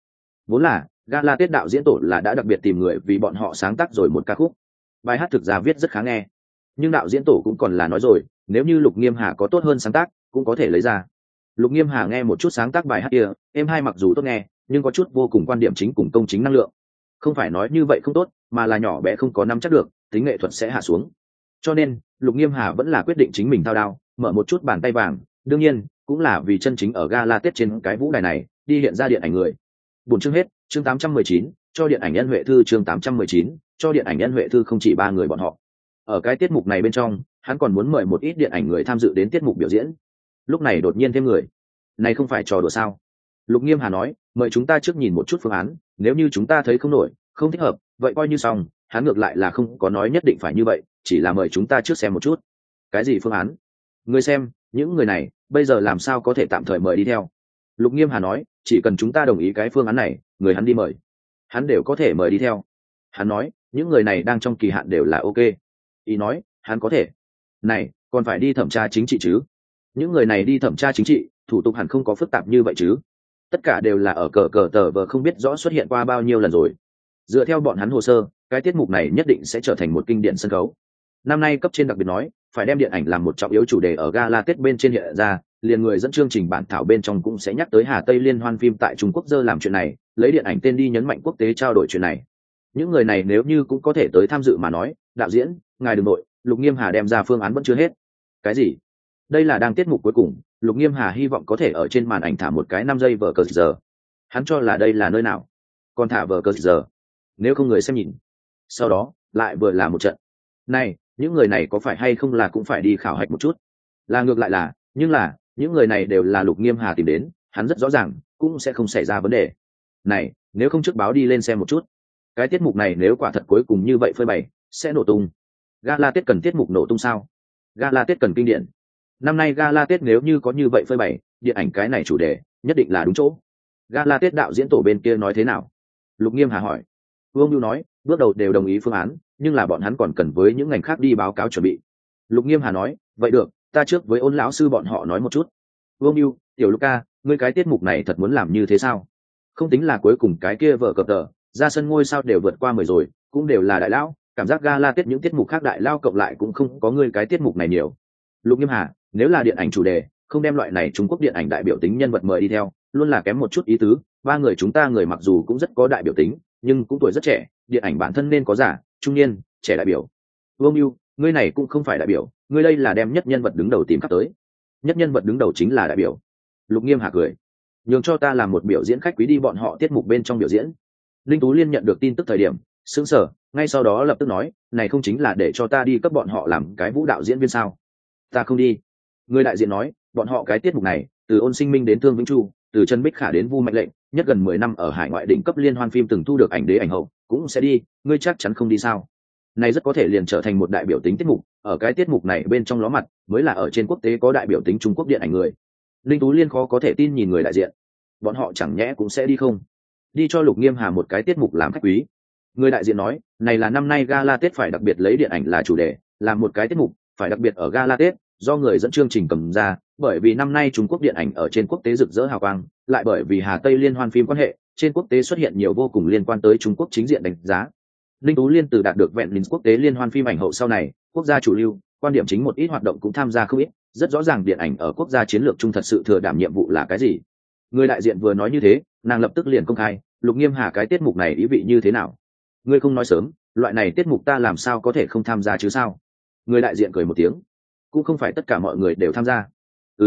Vốn là gala Tết đạo diễn tổ là đã đặc biệt tìm người vì bọn họ sáng tác rồi một ca khúc. Bài hát thực ra viết rất khá nghe, nhưng đạo diễn tổ cũng còn là nói rồi, nếu như Lục Nghiêm Hà có tốt hơn sáng tác cũng có thể lấy ra. Lục Nghiêm Hà nghe một chút sáng tác bài hát kia, êm hai mặc dù tốt nghe, nhưng có chút vô cùng quan điểm chính cùng công chính năng lượng. Không phải nói như vậy không tốt, mà là nhỏ bé không có nắm chắc được, tính nghệ thuật sẽ hạ xuống. Cho nên, Lục Nghiêm Hà vẫn là quyết định chính mình thao đao, mở một chút bàn tay vàng, đương nhiên, cũng là vì chân chính ở gala Tết trên cái vũ đài này, đi hiện ra điện ảnh người. Buổi chương hết, chương 819, cho điện ảnh Nhân Huệ Thư chương 819, cho điện ảnh Nhân Huệ Thư không chỉ ba người bọn họ. Ở cái tiết mục này bên trong, hắn còn muốn mời một ít điện ảnh người tham dự đến tiết mục biểu diễn. Lúc này đột nhiên thêm người, này không phải trò đùa sao? Lục Nghiêm Hà nói, mời chúng ta trước nhìn một chút phương án, nếu như chúng ta thấy không nổi, không thích hợp, vậy coi như xong. Hắn ngược lại là không có nói nhất định phải như vậy, chỉ là mời chúng ta trước xem một chút. Cái gì phương án? Người xem, những người này bây giờ làm sao có thể tạm thời mời đi theo? Lục Nghiêm Hà nói, chỉ cần chúng ta đồng ý cái phương án này, người hắn đi mời, hắn đều có thể mời đi theo. Hắn nói, những người này đang trong kỳ hạn đều là ok. Ý nói, hắn có thể. Này, còn phải đi thẩm tra chính trị chứ? Những người này đi thẩm tra chính trị, thủ tục hẳn không có phức tạp như vậy chứ? Tất cả đều là ở cờ tờ vờ không biết rõ xuất hiện qua bao nhiêu lần rồi. Dựa theo bọn hắn hồ sơ, cái tiết mục này nhất định sẽ trở thành một kinh điển sân khấu. Năm nay cấp trên đặc biệt nói, phải đem điện ảnh làm một trọng yếu chủ đề ở gala Tết bên trên hiện ra, liền người dẫn chương trình bản thảo bên trong cũng sẽ nhắc tới Hà Tây liên hoan phim tại Trung Quốc dơ làm chuyện này, lấy điện ảnh tên đi nhấn mạnh quốc tế trao đổi chuyện này. Những người này nếu như cũng có thể tới tham dự mà nói, đạo diễn, ngài đừng nội, Lục Nghiêm Hà đem ra phương án vẫn chưa hết. Cái gì? Đây là đang tiết mục cuối cùng, Lục Nghiêm Hà hy vọng có thể ở trên màn ảnh thả một cái 5 giây vở cờ giờ. Hắn cho là đây là nơi nào? Còn thả vở cờ giờ, nếu không người xem nhìn. Sau đó, lại vừa là một trận. Này, những người này có phải hay không là cũng phải đi khảo hạch một chút? Là ngược lại là, nhưng là, những người này đều là Lục Nghiêm Hà tìm đến, hắn rất rõ ràng, cũng sẽ không xảy ra vấn đề. Này, nếu không trước báo đi lên xem một chút. Cái tiết mục này nếu quả thật cuối cùng như vậy phơi bày, sẽ nổ tung. Gala Tết cần tiết mục nổ tung sao? Gala Tết cần kinh điển. Năm nay Gala Tết nếu như có như vậy phơi bày, điện ảnh cái này chủ đề, nhất định là đúng chỗ. Gala Tết đạo diễn tổ bên kia nói thế nào? Lục Nghiêm Hà hỏi. Vương Nhu nói, bước đầu đều đồng ý phương án, nhưng là bọn hắn còn cần với những ngành khác đi báo cáo chuẩn bị. Lục Nghiêm Hà nói, vậy được, ta trước với Ôn lão sư bọn họ nói một chút. Vương Nhu, tiểu Luca, ngươi cái tiết mục này thật muốn làm như thế sao? Không tính là cuối cùng cái kia vở cờ tờ, ra sân ngôi sao đều vượt qua 10 rồi, cũng đều là đại lão, cảm giác gala Tết những tiết mục khác đại lao cộng lại cũng không có ngươi cái tiết mục này nhiều. Lục Nghiêm Hà, nếu là điện ảnh chủ đề, không đem loại này Trung Quốc điện ảnh đại biểu tính nhân vật mời đi theo, luôn là kém một chút ý tứ. Ba người chúng ta người mặc dù cũng rất có đại biểu tính, nhưng cũng tuổi rất trẻ, điện ảnh bản thân nên có già, trung niên, trẻ đại biểu. Vương Ưu, ngươi này cũng không phải đại biểu, ngươi đây là đem nhất nhân vật đứng đầu tìm khắp tới. Nhất nhân vật đứng đầu chính là đại biểu. Lục Nghiêm Hà cười, nhường cho ta làm một biểu diễn khách quý đi bọn họ tiết mục bên trong biểu diễn. Linh Tú Liên nhận được tin tức thời điểm sững sờ, ngay sau đó lập tức nói, này không chính là để cho ta đi cấp bọn họ làm cái vũ đạo diễn viên sao? Ta không đi. Người đại diện nói, bọn họ cái tiết mục này, từ Ôn Sinh Minh đến Thương Vĩnh Chu, từ Trần Bích Khả đến Vu Mạnh Lệnh, nhất gần 10 năm ở hải ngoại đỉnh cấp liên hoan phim từng thu được ảnh đế ảnh hậu, cũng sẽ đi, ngươi chắc chắn không đi sao? Này rất có thể liền trở thành một đại biểu tính tiết mục, ở cái tiết mục này bên trong ló mặt, mới là ở trên quốc tế có đại biểu tính Trung Quốc điện ảnh người. Linh Tú Liên khó có thể tin nhìn người đại diện, bọn họ chẳng nhẽ cũng sẽ đi không? Đi cho Lục Nghiêm Hà một cái tiết mục làm khách quý. Người đại diện nói, này là năm nay gala Tết phải đặc biệt lấy điện ảnh là chủ đề, làm một cái tiết mục, phải đặc biệt ở gala Tết, do người dẫn chương trình cầm ra, bởi vì năm nay Trung Quốc điện ảnh ở trên quốc tế rực rỡ hào quang, lại bởi vì Hà Tây liên hoan phim quan hệ, trên quốc tế xuất hiện nhiều vô cùng liên quan tới Trung Quốc chính diện đánh giá. Linh Tú Liên từ đạt được vẹn quốc tế liên hoan phim ảnh hậu sau này, quốc gia chủ lưu, quan điểm chính một ít hoạt động cũng tham gia không ít, rất rõ ràng điện ảnh ở quốc gia chiến lược chung thật sự thừa đảm nhiệm vụ là cái gì. Người đại diện vừa nói như thế, nàng lập tức liền công khai, Lục Nghiêm Hà cái tiết mục này ý vị như thế nào? Ngươi không nói sớm, loại này tiết mục ta làm sao có thể không tham gia chứ sao? Người đại diện cười một tiếng, cũng không phải tất cả mọi người đều tham gia.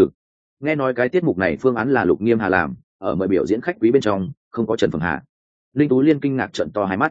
Nghe nói cái tiết mục này phương án là Lục Nghiêm Hà làm, ở mời biểu diễn khách quý bên trong không có Trần Phẩm Hà. Linh Tú Liên kinh ngạc trợn to hai mắt.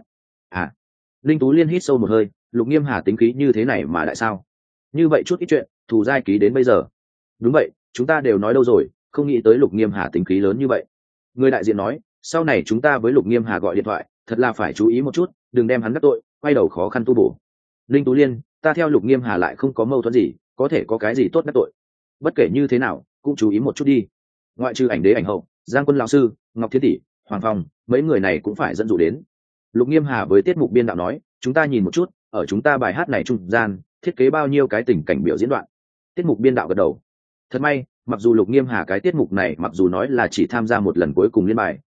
Linh Tú Liên hít sâu một hơi, Lục Nghiêm Hà tính khí như thế này mà lại sao? Như vậy chút ít chuyện, thù giai ký đến bây giờ. Đúng vậy, chúng ta đều nói đâu rồi, không nghĩ tới Lục Nghiêm Hà tính khí lớn như vậy. Người đại diện nói, sau này chúng ta với Lục Nghiêm Hà gọi điện thoại, thật là phải chú ý một chút, đừng đem hắn đắc tội, quay đầu khó khăn tu bổ. Linh Tú Liên, ta theo Lục Nghiêm Hà lại không có mâu thuẫn gì, có thể có cái gì tốt đắc tội. Bất kể như thế nào, cũng chú ý một chút đi. Ngoại trừ ảnh đế ảnh hậu, Giang Quân lão sư, Ngọc Thiên tỷ, Hoàng Phong, mấy người này cũng phải dẫn dụ đến. Lục Nghiêm Hà với tiết mục biên đạo nói, chúng ta nhìn một chút, ở chúng ta bài hát này trung gian, thiết kế bao nhiêu cái tình cảnh biểu diễn đoạn. Tiết mục biên đạo gật đầu. Thật may, mặc dù Lục Nghiêm Hà cái tiết mục này mặc dù nói là chỉ tham gia một lần cuối cùng liên bài,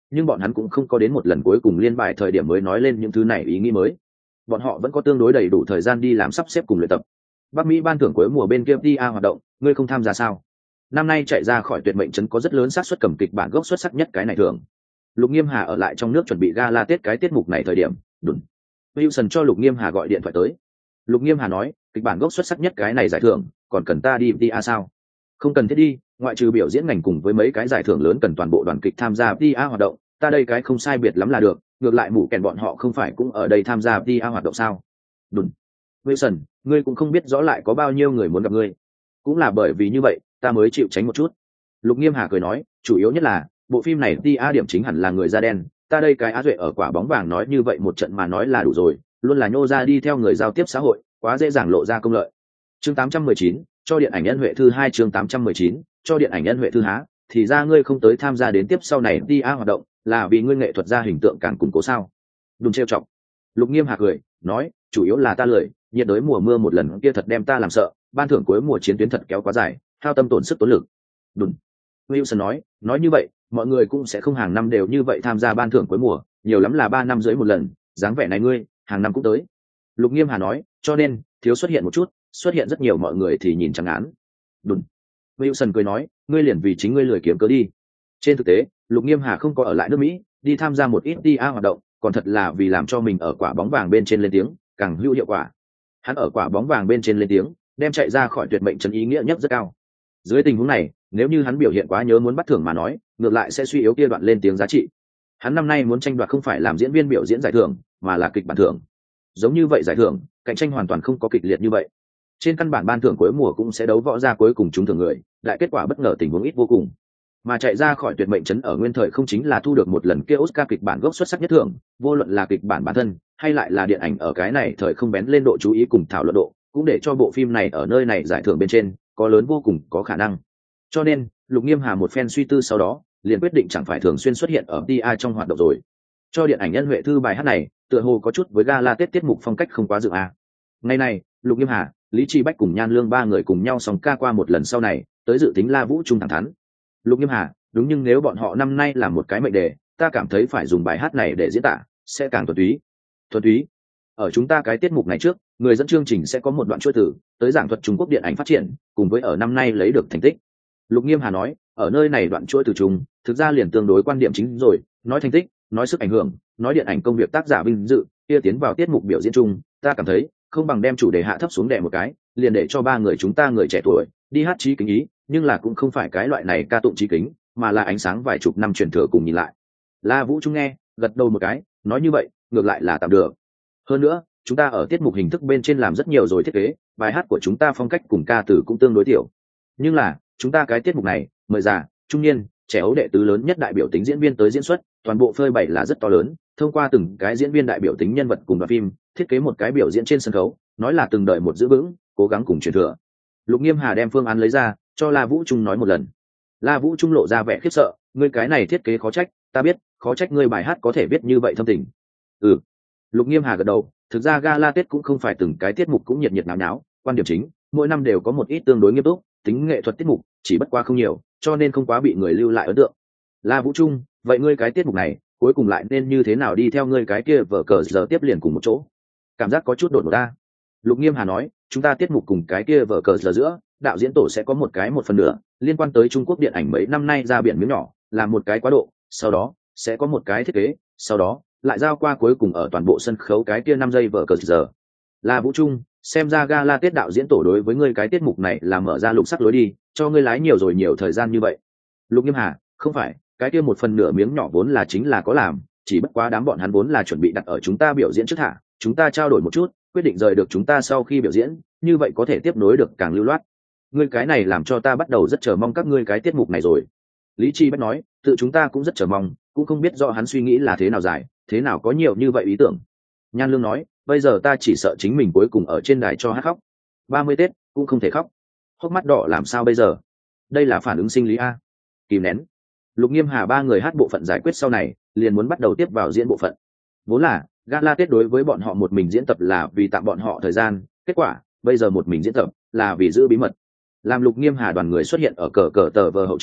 nhưng bọn hắn cũng không có đến một lần cuối cùng liên bài thời điểm mới nói lên những thứ này ý nghĩ mới. Bọn họ vẫn có tương đối đầy đủ thời gian đi làm sắp xếp cùng luyện tập. Bắc Mỹ ban thưởng cuối mùa bên kia TA hoạt động, ngươi không tham gia sao? Năm nay chạy ra khỏi tuyệt mệnh trấn có rất lớn xác suất cầm kịch bản gốc xuất sắc nhất cái này thường. Lục Nghiêm Hà ở lại trong nước chuẩn bị gala Tết cái tiết mục này thời điểm, đùn. Wilson cho Lục Nghiêm Hà gọi điện thoại tới. Lục Nghiêm Hà nói, kịch bản gốc xuất sắc nhất cái này giải thưởng, còn cần ta đi TA sao? Không cần thiết đi, ngoại trừ biểu diễn ngành cùng với mấy cái giải thưởng lớn cần toàn bộ đoàn kịch tham gia TA hoạt động, ta đây cái không sai biệt lắm là được, ngược lại mụ kèn bọn họ không phải cũng ở đây tham gia TA hoạt động sao? Đùn. Wilson, ngươi cũng không biết rõ lại có bao nhiêu người muốn gặp ngươi. Cũng là bởi vì như vậy, ta mới chịu tránh một chút. Lục Nghiêm Hà cười nói, chủ yếu nhất là bộ phim này TA điểm chính hẳn là người da đen, ta đây cái Á Duệ ở quả bóng vàng nói như vậy một trận mà nói là đủ rồi, luôn là nhô ra đi theo người giao tiếp xã hội, quá dễ dàng lộ ra công lợi. Chương 819, cho điện ảnh nhân huệ thư 2 chương 819, cho điện ảnh nhân huệ thư há, thì ra ngươi không tới tham gia đến tiếp sau này TA hoạt động, là vì ngươi nghệ thuật ra hình tượng càng củng cố sao? Đừng trêu chọc. Lục Nghiêm Hà cười, nói, chủ yếu là ta lười, nhiệt đới mùa mưa một lần kia thật đem ta làm sợ, ban thưởng cuối mùa chiến tuyến thật kéo quá dài, hao tâm tổn sức tốn lực. Đùn. Wilson nói như vậy, mọi người cũng sẽ không hàng năm đều như vậy tham gia ban thưởng cuối mùa, nhiều lắm là 3 năm dưới một lần, dáng vẻ này ngươi, hàng năm cũng tới. Lục Nghiêm Hà nói, cho nên, thiếu xuất hiện một chút, xuất hiện rất nhiều mọi người thì nhìn chẳng án. Đùn. Wilson cười nói, ngươi liền vì chính ngươi lười kiếm cớ đi. Trên thực tế, Lục Nghiêm Hà không có ở lại nước Mỹ, đi tham gia một ít TA hoạt động, còn thật là vì làm cho mình ở quả bóng vàng bên trên lên tiếng, càng hữu hiệu quả. Hắn ở quả bóng vàng bên trên lên tiếng, đem chạy ra khỏi tuyệt mệnh trấn ý nghĩa nhất rất cao. Dưới tình huống này, nếu như hắn biểu hiện quá nhớ muốn bắt thưởng mà nói, ngược lại sẽ suy yếu kia đoạn lên tiếng giá trị. Hắn năm nay muốn tranh đoạt không phải làm diễn viên biểu diễn giải thưởng, mà là kịch bản thưởng. Giống như vậy giải thưởng, cạnh tranh hoàn toàn không có kịch liệt như vậy. Trên căn bản ban thưởng cuối mùa cũng sẽ đấu võ ra cuối cùng trúng thưởng người, đại kết quả bất ngờ tình huống ít vô cùng. Mà chạy ra khỏi tuyệt mệnh trấn ở nguyên thời không chính là thu được một lần kia Oscar kịch bản gốc xuất sắc nhất thưởng, vô luận là kịch bản bản thân, hay lại là điện ảnh ở cái này thời không bén lên độ chú ý cùng thảo luận độ, cũng để cho bộ phim này ở nơi này giải thưởng bên trên, có lớn vô cùng có khả năng. Cho nên, Lục Nghiêm Hà một phen suy tư sau đó, liền quyết định chẳng phải thường xuyên xuất hiện ở TA trong hoạt động rồi. Cho điện ảnh nhân huệ thư bài hát này, tựa hồ có chút với gala Tết tiết mục phong cách không quá dựng a. Ngày này, Lục Nghiêm Hà, Lý Chi Bách cùng Nhan Lương ba người cùng nhau song ca qua một lần sau này, tới dự tính La Vũ Trung thẳng thắn. Lục Nghiêm Hà, đúng, nhưng nếu bọn họ năm nay làm một cái mệnh đề, ta cảm thấy phải dùng bài hát này để diễn tả, sẽ càng thuần túy. Thuần túy. Ở chúng ta cái tiết mục này trước, người dẫn chương trình sẽ có một đoạn chuỗi từ tới giảng thuật Trung Quốc điện ảnh phát triển, cùng với ở năm nay lấy được thành tích. Lục Nghiêm Hà nói, ở nơi này đoạn chuỗi từ chung, thực ra liền tương đối quan điểm chính rồi, nói thành tích, nói sức ảnh hưởng, nói điện ảnh công việc tác giả vinh dự, kia tiến vào tiết mục biểu diễn chung, ta cảm thấy không bằng đem chủ đề hạ thấp xuống đè một cái, liền để cho ba người chúng ta người trẻ tuổi đi hát chí kính ý, nhưng là cũng không phải cái loại này ca tụng chí kính, mà là ánh sáng vài chục năm truyền thừa cùng nhìn lại. La Vũ Trung nghe, gật đầu một cái, nói như vậy, ngược lại là tạm được. Hơn nữa, chúng ta ở tiết mục hình thức bên trên làm rất nhiều rồi thiết kế, bài hát của chúng ta phong cách cùng ca từ cũng tương đối tiểu. Nhưng là, chúng ta cái tiết mục này, mời già, trung niên, trẻ ấu đệ tứ lớn nhất đại biểu tính diễn viên tới diễn xuất, toàn bộ phơi bày là rất to lớn, thông qua từng cái diễn viên đại biểu tính nhân vật cùng đoạn phim, thiết kế một cái biểu diễn trên sân khấu, nói là từng đợi một giữ vững, cố gắng cùng truyền thừa. Lục Nghiêm Hà đem phương án lấy ra, cho La Vũ Trung nói một lần. La Vũ Trung lộ ra vẻ khiếp sợ, ngươi cái này thiết kế khó trách, ta biết, khó trách ngươi bài hát có thể viết như vậy thâm tình. Ừ. Lục Nghiêm Hà gật đầu, thực ra gala Tết cũng không phải từng cái tiết mục cũng nhiệt nhiệt náo náo, quan điểm chính, mỗi năm đều có một ít tương đối nghiêm túc, tính nghệ thuật tiết mục, chỉ bất qua không nhiều, cho nên không quá bị người lưu lại ấn tượng. La Vũ Trung, vậy ngươi cái tiết mục này, cuối cùng lại nên như thế nào đi theo ngươi cái kia vở cờ giờ tiếp liền cùng một chỗ? Cảm giác có chút đột ngột ta. Lục Nghiêm Hà nói, chúng ta tiết mục cùng cái kia vở cờ giờ giữa, đạo diễn tổ sẽ có một cái 1/2, liên quan tới Trung Quốc điện ảnh mấy năm nay ra biển miếng nhỏ, làm một cái quá độ, sau đó sẽ có một cái thiết kế, sau đó lại giao qua cuối cùng ở toàn bộ sân khấu cái kia 5 giây vở cờ giờ. La Vũ Trung, xem ra gala Tết đạo diễn tổ đối với ngươi cái tiết mục này là mở ra lục sắc lối đi, cho ngươi lái nhiều rồi nhiều thời gian như vậy. Lục Nghiêm Hà, không phải, cái kia 1/2 miếng nhỏ vốn là chính là có làm, chỉ bất quá đám bọn hắn vốn là chuẩn bị đặt ở chúng ta biểu diễn trước thả, chúng ta trao đổi một chút, quyết định rời được chúng ta sau khi biểu diễn, như vậy có thể tiếp nối được càng lưu loát. Ngươi cái này làm cho ta bắt đầu rất chờ mong các ngươi cái tiết mục này rồi. Lý Chi Bách nói, tự chúng ta cũng rất chờ mong, cũng không biết rõ hắn suy nghĩ là thế nào dài, thế nào có nhiều như vậy ý tưởng. Nhan Lương nói, bây giờ ta chỉ sợ chính mình cuối cùng ở trên đài cho hát khóc. 30 Tết cũng không thể khóc, hốc mắt đỏ làm sao bây giờ? Đây là phản ứng sinh lý a. Kìm nén. Lục Nghiêm Hà ba người hát bộ phận giải quyết sau này, liền muốn bắt đầu tiếp vào diễn bộ phận. Vốn là gala Tết đối với bọn họ một mình diễn tập là vì tạm bọn họ thời gian, kết quả bây giờ một mình diễn tập là vì giữ bí mật. Làm Lục Nghiêm Hà đoàn người xuất hiện ở cờ tờ vờ hậu trường,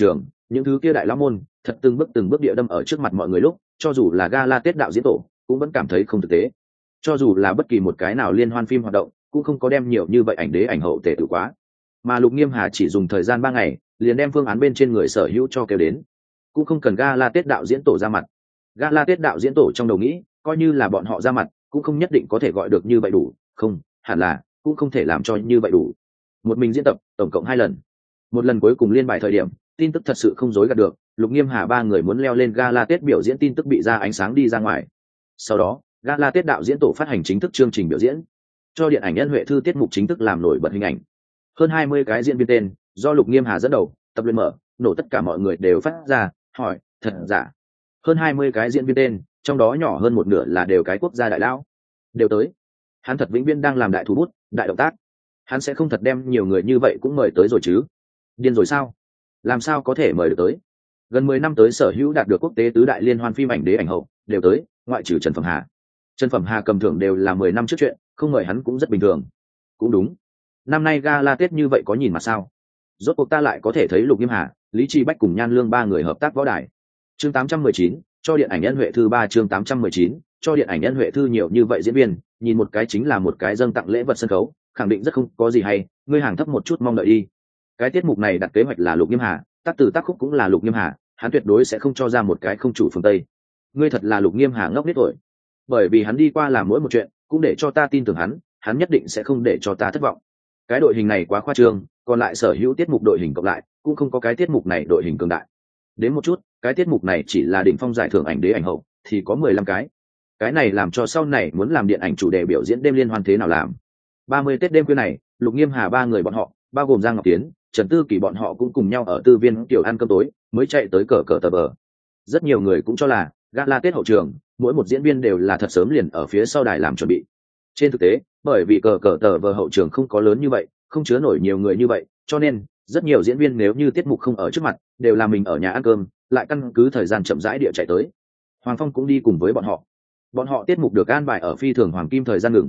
những thứ kia đại lão môn thật từng bước địa đâm ở trước mặt mọi người lúc cho dù là gala Tết đạo diễn tổ cũng vẫn cảm thấy không thực tế, cho dù là bất kỳ một cái nào liên hoan phim hoạt động cũng không có đem nhiều như vậy ảnh đế ảnh hậu tể tử quá, mà Lục Nghiêm Hà chỉ dùng thời gian 3 ngày liền đem phương án bên trên người sở hữu cho kêu đến, cũng không cần gala Tết đạo diễn tổ ra mặt. Gala Tết đạo diễn tổ trong đầu nghĩ coi như là bọn họ ra mặt cũng không nhất định có thể gọi được như vậy đủ, không hẳn là cũng không thể làm cho như vậy đủ. Một mình diễn tập tổng cộng 2 lần, một lần cuối cùng liên bài thời điểm tin tức thật sự không dối gạt được, Lục Nghiêm Hà 3 người muốn leo lên gala Tết biểu diễn tin tức bị ra ánh sáng đi ra ngoài. Sau đó gala Tết đạo diễn tổ phát hành chính thức chương trình biểu diễn, cho điện ảnh Nhân Huệ Thư tiết mục chính thức làm nổi bật hình ảnh. Hơn 20 cái diễn viên tên do Lục Nghiêm Hà dẫn đầu tập luyện mở, nổ tất cả mọi người đều phát ra hỏi thật giả. Hơn 20 cái diễn viên tên, trong đó nhỏ hơn một nửa là đều cái quốc gia đại lão. Đều tới. Hắn thật vĩnh viễn đang làm đại thủ bút, đại động tác. Hắn sẽ không thật đem nhiều người như vậy cũng mời tới rồi chứ? Điên rồi sao? Làm sao có thể mời được tới? Gần 10 năm tới sở hữu đạt được quốc tế tứ đại liên hoan phim ảnh đế ảnh hậu, đều tới, ngoại trừ Trần Phẩm Hà. Trần Phẩm Hà cầm thưởng đều là 10 năm trước chuyện, không mời hắn cũng rất bình thường. Cũng đúng. Năm nay gala Tết như vậy có nhìn mà sao? Rốt cuộc ta lại có thể thấy Lục Nghiêm Hà, Lý Chi Bách cùng Nhan Lương 3 người hợp tác võ đài. Chương 819, cho điện ảnh Nhân Huệ Thư 3 chương 819, cho điện ảnh Nhân Huệ Thư nhiều như vậy diễn viên, nhìn một cái chính là một cái dâng tặng lễ vật sân khấu, khẳng định rất không có gì hay, ngươi hàng thấp một chút mong đợi đi. Cái tiết mục này đặt kế hoạch là Lục Nghiêm Hà, tác từ tác khúc cũng là Lục Nghiêm Hà, hắn tuyệt đối sẽ không cho ra một cái không chủ phương Tây. Ngươi thật là Lục Nghiêm Hà ngốc nghếch tuổi. Bởi vì hắn đi qua làm mỗi một chuyện, cũng để cho ta tin tưởng hắn nhất định sẽ không để cho ta thất vọng. Cái đội hình này quá khoa trương, còn lại sở hữu tiết mục đội hình cộng lại, cũng không có cái tiết mục này đội hình cường đại. Đến một chút, cái tiết mục này chỉ là đỉnh phong giải thưởng ảnh đế ảnh hậu, thì có 15 cái. Cái này làm cho sau này muốn làm điện ảnh chủ đề biểu diễn đêm liên hoan thế nào làm. 30 Tết đêm khuya này, Lục Nghiêm Hà 3 người bọn họ, bao gồm Giang Ngọc Tiến, Trần Tư Kỳ bọn họ cũng cùng nhau ở tư viên tiểu ăn cơm tối, mới chạy tới cờ tờ bờ. Rất nhiều người cũng cho là gala Tết hậu trường, mỗi một diễn viên đều là thật sớm liền ở phía sau đài làm chuẩn bị. Trên thực tế, bởi vì cờ tờ vờ hậu trường không có lớn như vậy, không chứa nổi nhiều người như vậy, cho nên rất nhiều diễn viên nếu như tiết mục không ở trước mặt, đều là mình ở nhà ăn cơm, lại căn cứ thời gian chậm rãi địa chạy tới. Hoàng Phong cũng đi cùng với bọn họ. Bọn họ tiết mục được an bài ở phi thường hoàng kim thời gian ngừng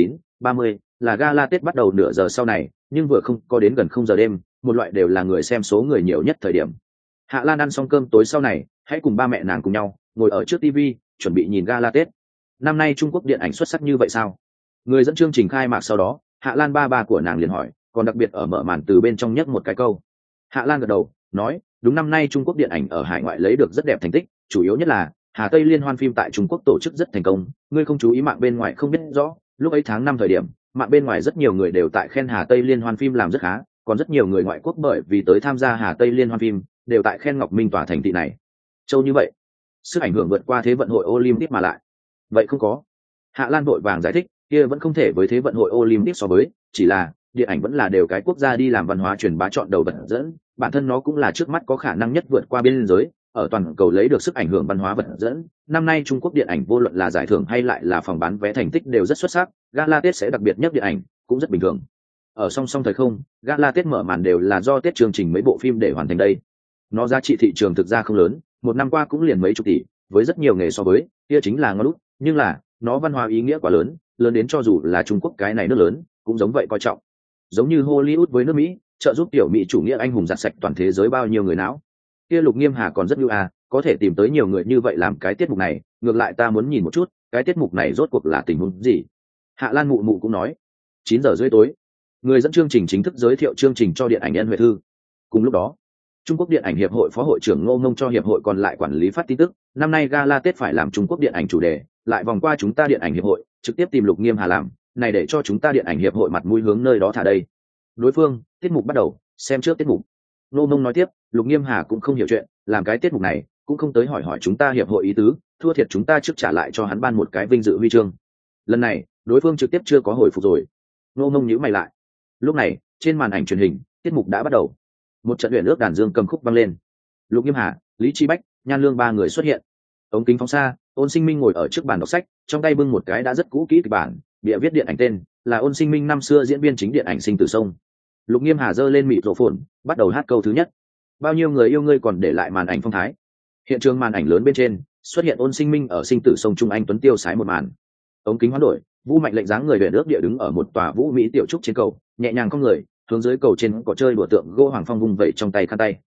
9:30, là gala Tết bắt đầu nửa giờ sau này, nhưng vừa không có đến gần 0 giờ đêm, một loại đều là người xem số người nhiều nhất thời điểm. Hạ Lan ăn xong cơm tối sau này, hãy cùng ba mẹ nàng cùng nhau ngồi ở trước TV, chuẩn bị nhìn gala Tết. Năm nay Trung Quốc điện ảnh xuất sắc như vậy sao? Người dẫn chương trình khai mạc sau đó, Hạ Lan ba của nàng liền hỏi, còn đặc biệt ở mở màn từ bên trong nhắc một cái câu. Hạ Lan gật đầu, nói, đúng, năm nay Trung Quốc điện ảnh ở hải ngoại lấy được rất đẹp thành tích, chủ yếu nhất là Hà Tây liên hoan phim tại Trung Quốc tổ chức rất thành công, ngươi không chú ý mạng bên ngoài không biết rõ, lúc ấy tháng 5 thời điểm, mạng bên ngoài rất nhiều người đều tại khen Hà Tây liên hoan phim làm rất khá, còn rất nhiều người ngoại quốc bởi vì tới tham gia Hà Tây liên hoan phim, đều tại khen Ngọc Minh tỏa thành thị này. Châu như vậy, sức ảnh hưởng vượt qua Thế vận hội Olympic mà lại. Vậy không có. Hạ Lan vội vàng giải thích, kia vẫn không thể với Thế vận hội Olympic so với, chỉ là điện ảnh vẫn là đều cái quốc gia đi làm văn hóa truyền bá chọn đầu vật dẫn, bản thân nó cũng là trước mắt có khả năng nhất vượt qua biên giới, ở toàn cầu lấy được sức ảnh hưởng văn hóa vật dẫn. Năm nay Trung Quốc điện ảnh vô luận là giải thưởng hay lại là phòng bán vé thành tích đều rất xuất sắc, gala Tết sẽ đặc biệt nhất điện ảnh, cũng rất bình thường. Ở song song thời không, gala Tết mở màn đều là do Tết chương trình mấy bộ phim để hoàn thành đây. Nó giá trị thị trường thực ra không lớn, một năm qua cũng liền mấy chục tỷ, với rất nhiều nghề so với, kia chính là ngon lút, nhưng là nó văn hóa ý nghĩa quá lớn, lớn đến cho dù là Trung Quốc cái này nước lớn, cũng giống vậy coi trọng. Giống như Hollywood với nước Mỹ, trợ giúp tiểu Mỹ chủ nghĩa anh hùng giặt sạch toàn thế giới bao nhiêu người não. Kia Lục Nghiêm Hà còn rất ưu có thể tìm tới nhiều người như vậy làm cái tiết mục này, ngược lại ta muốn nhìn một chút, cái tiết mục này rốt cuộc là tình huống gì. Hạ Lan mụ mụ cũng nói. 9:30 tối, người dẫn chương trình chính thức giới thiệu chương trình cho điện ảnh Nhân Huệ Thư. Cùng lúc đó, Trung Quốc điện ảnh hiệp hội phó hội trưởng Ngô Ngông cho hiệp hội còn lại quản lý phát tin tức, năm nay gala Tết phải làm Trung Quốc điện ảnh chủ đề, lại vòng qua chúng ta điện ảnh hiệp hội, trực tiếp tìm Lục Nghiêm Hà làm, này để cho chúng ta điện ảnh hiệp hội mặt mũi hướng nơi đó thả đây. Đối phương, tiết mục bắt đầu, xem trước tiết mục. Ngô Ngông nói tiếp, Lục Nghiêm Hà cũng không hiểu chuyện, làm cái tiết mục này, cũng không tới hỏi chúng ta hiệp hội ý tứ, thua thiệt chúng ta trước trả lại cho hắn ban một cái vinh dự huy chương. Lần này, đối phương trực tiếp chưa có hồi phục rồi. Ngô Ngông nhíu mày lại. Lúc này, trên màn ảnh truyền hình, tiết mục đã bắt đầu. Một trận luyện ước đàn dương cầm khúc vang lên. Lục Nghiêm Hà, Lý Chi Bách, Nhan Lương ba người xuất hiện. Ống kính phóng xa, Ôn Sinh Minh ngồi ở trước bàn đọc sách, trong tay bưng một cái đã rất cũ kỹ kịch bản, bìa viết điện ảnh tên là Ôn Sinh Minh năm xưa diễn viên chính điện ảnh Sinh Tử Sông. Lục Nghiêm Hà giơ lên mịt rộ phồn, bắt đầu hát câu thứ nhất. Bao nhiêu người yêu ngươi còn để lại màn ảnh phong thái. Hiện trường màn ảnh lớn bên trên xuất hiện Ôn Sinh Minh ở Sinh Tử Sông Trung Anh tuấn tiêu sái một màn. Ống kính hoán đổi, Vũ Mạnh lệnh dáng người luyện ước địa đứng ở một tòa vũ mỹ tiểu trúc trên cầu, nhẹ nhàng cong người hướng dưới cầu trên cỏ chơi đùa tượng gỗ Hoàng Phong vung vẩy trong tay khăn tay.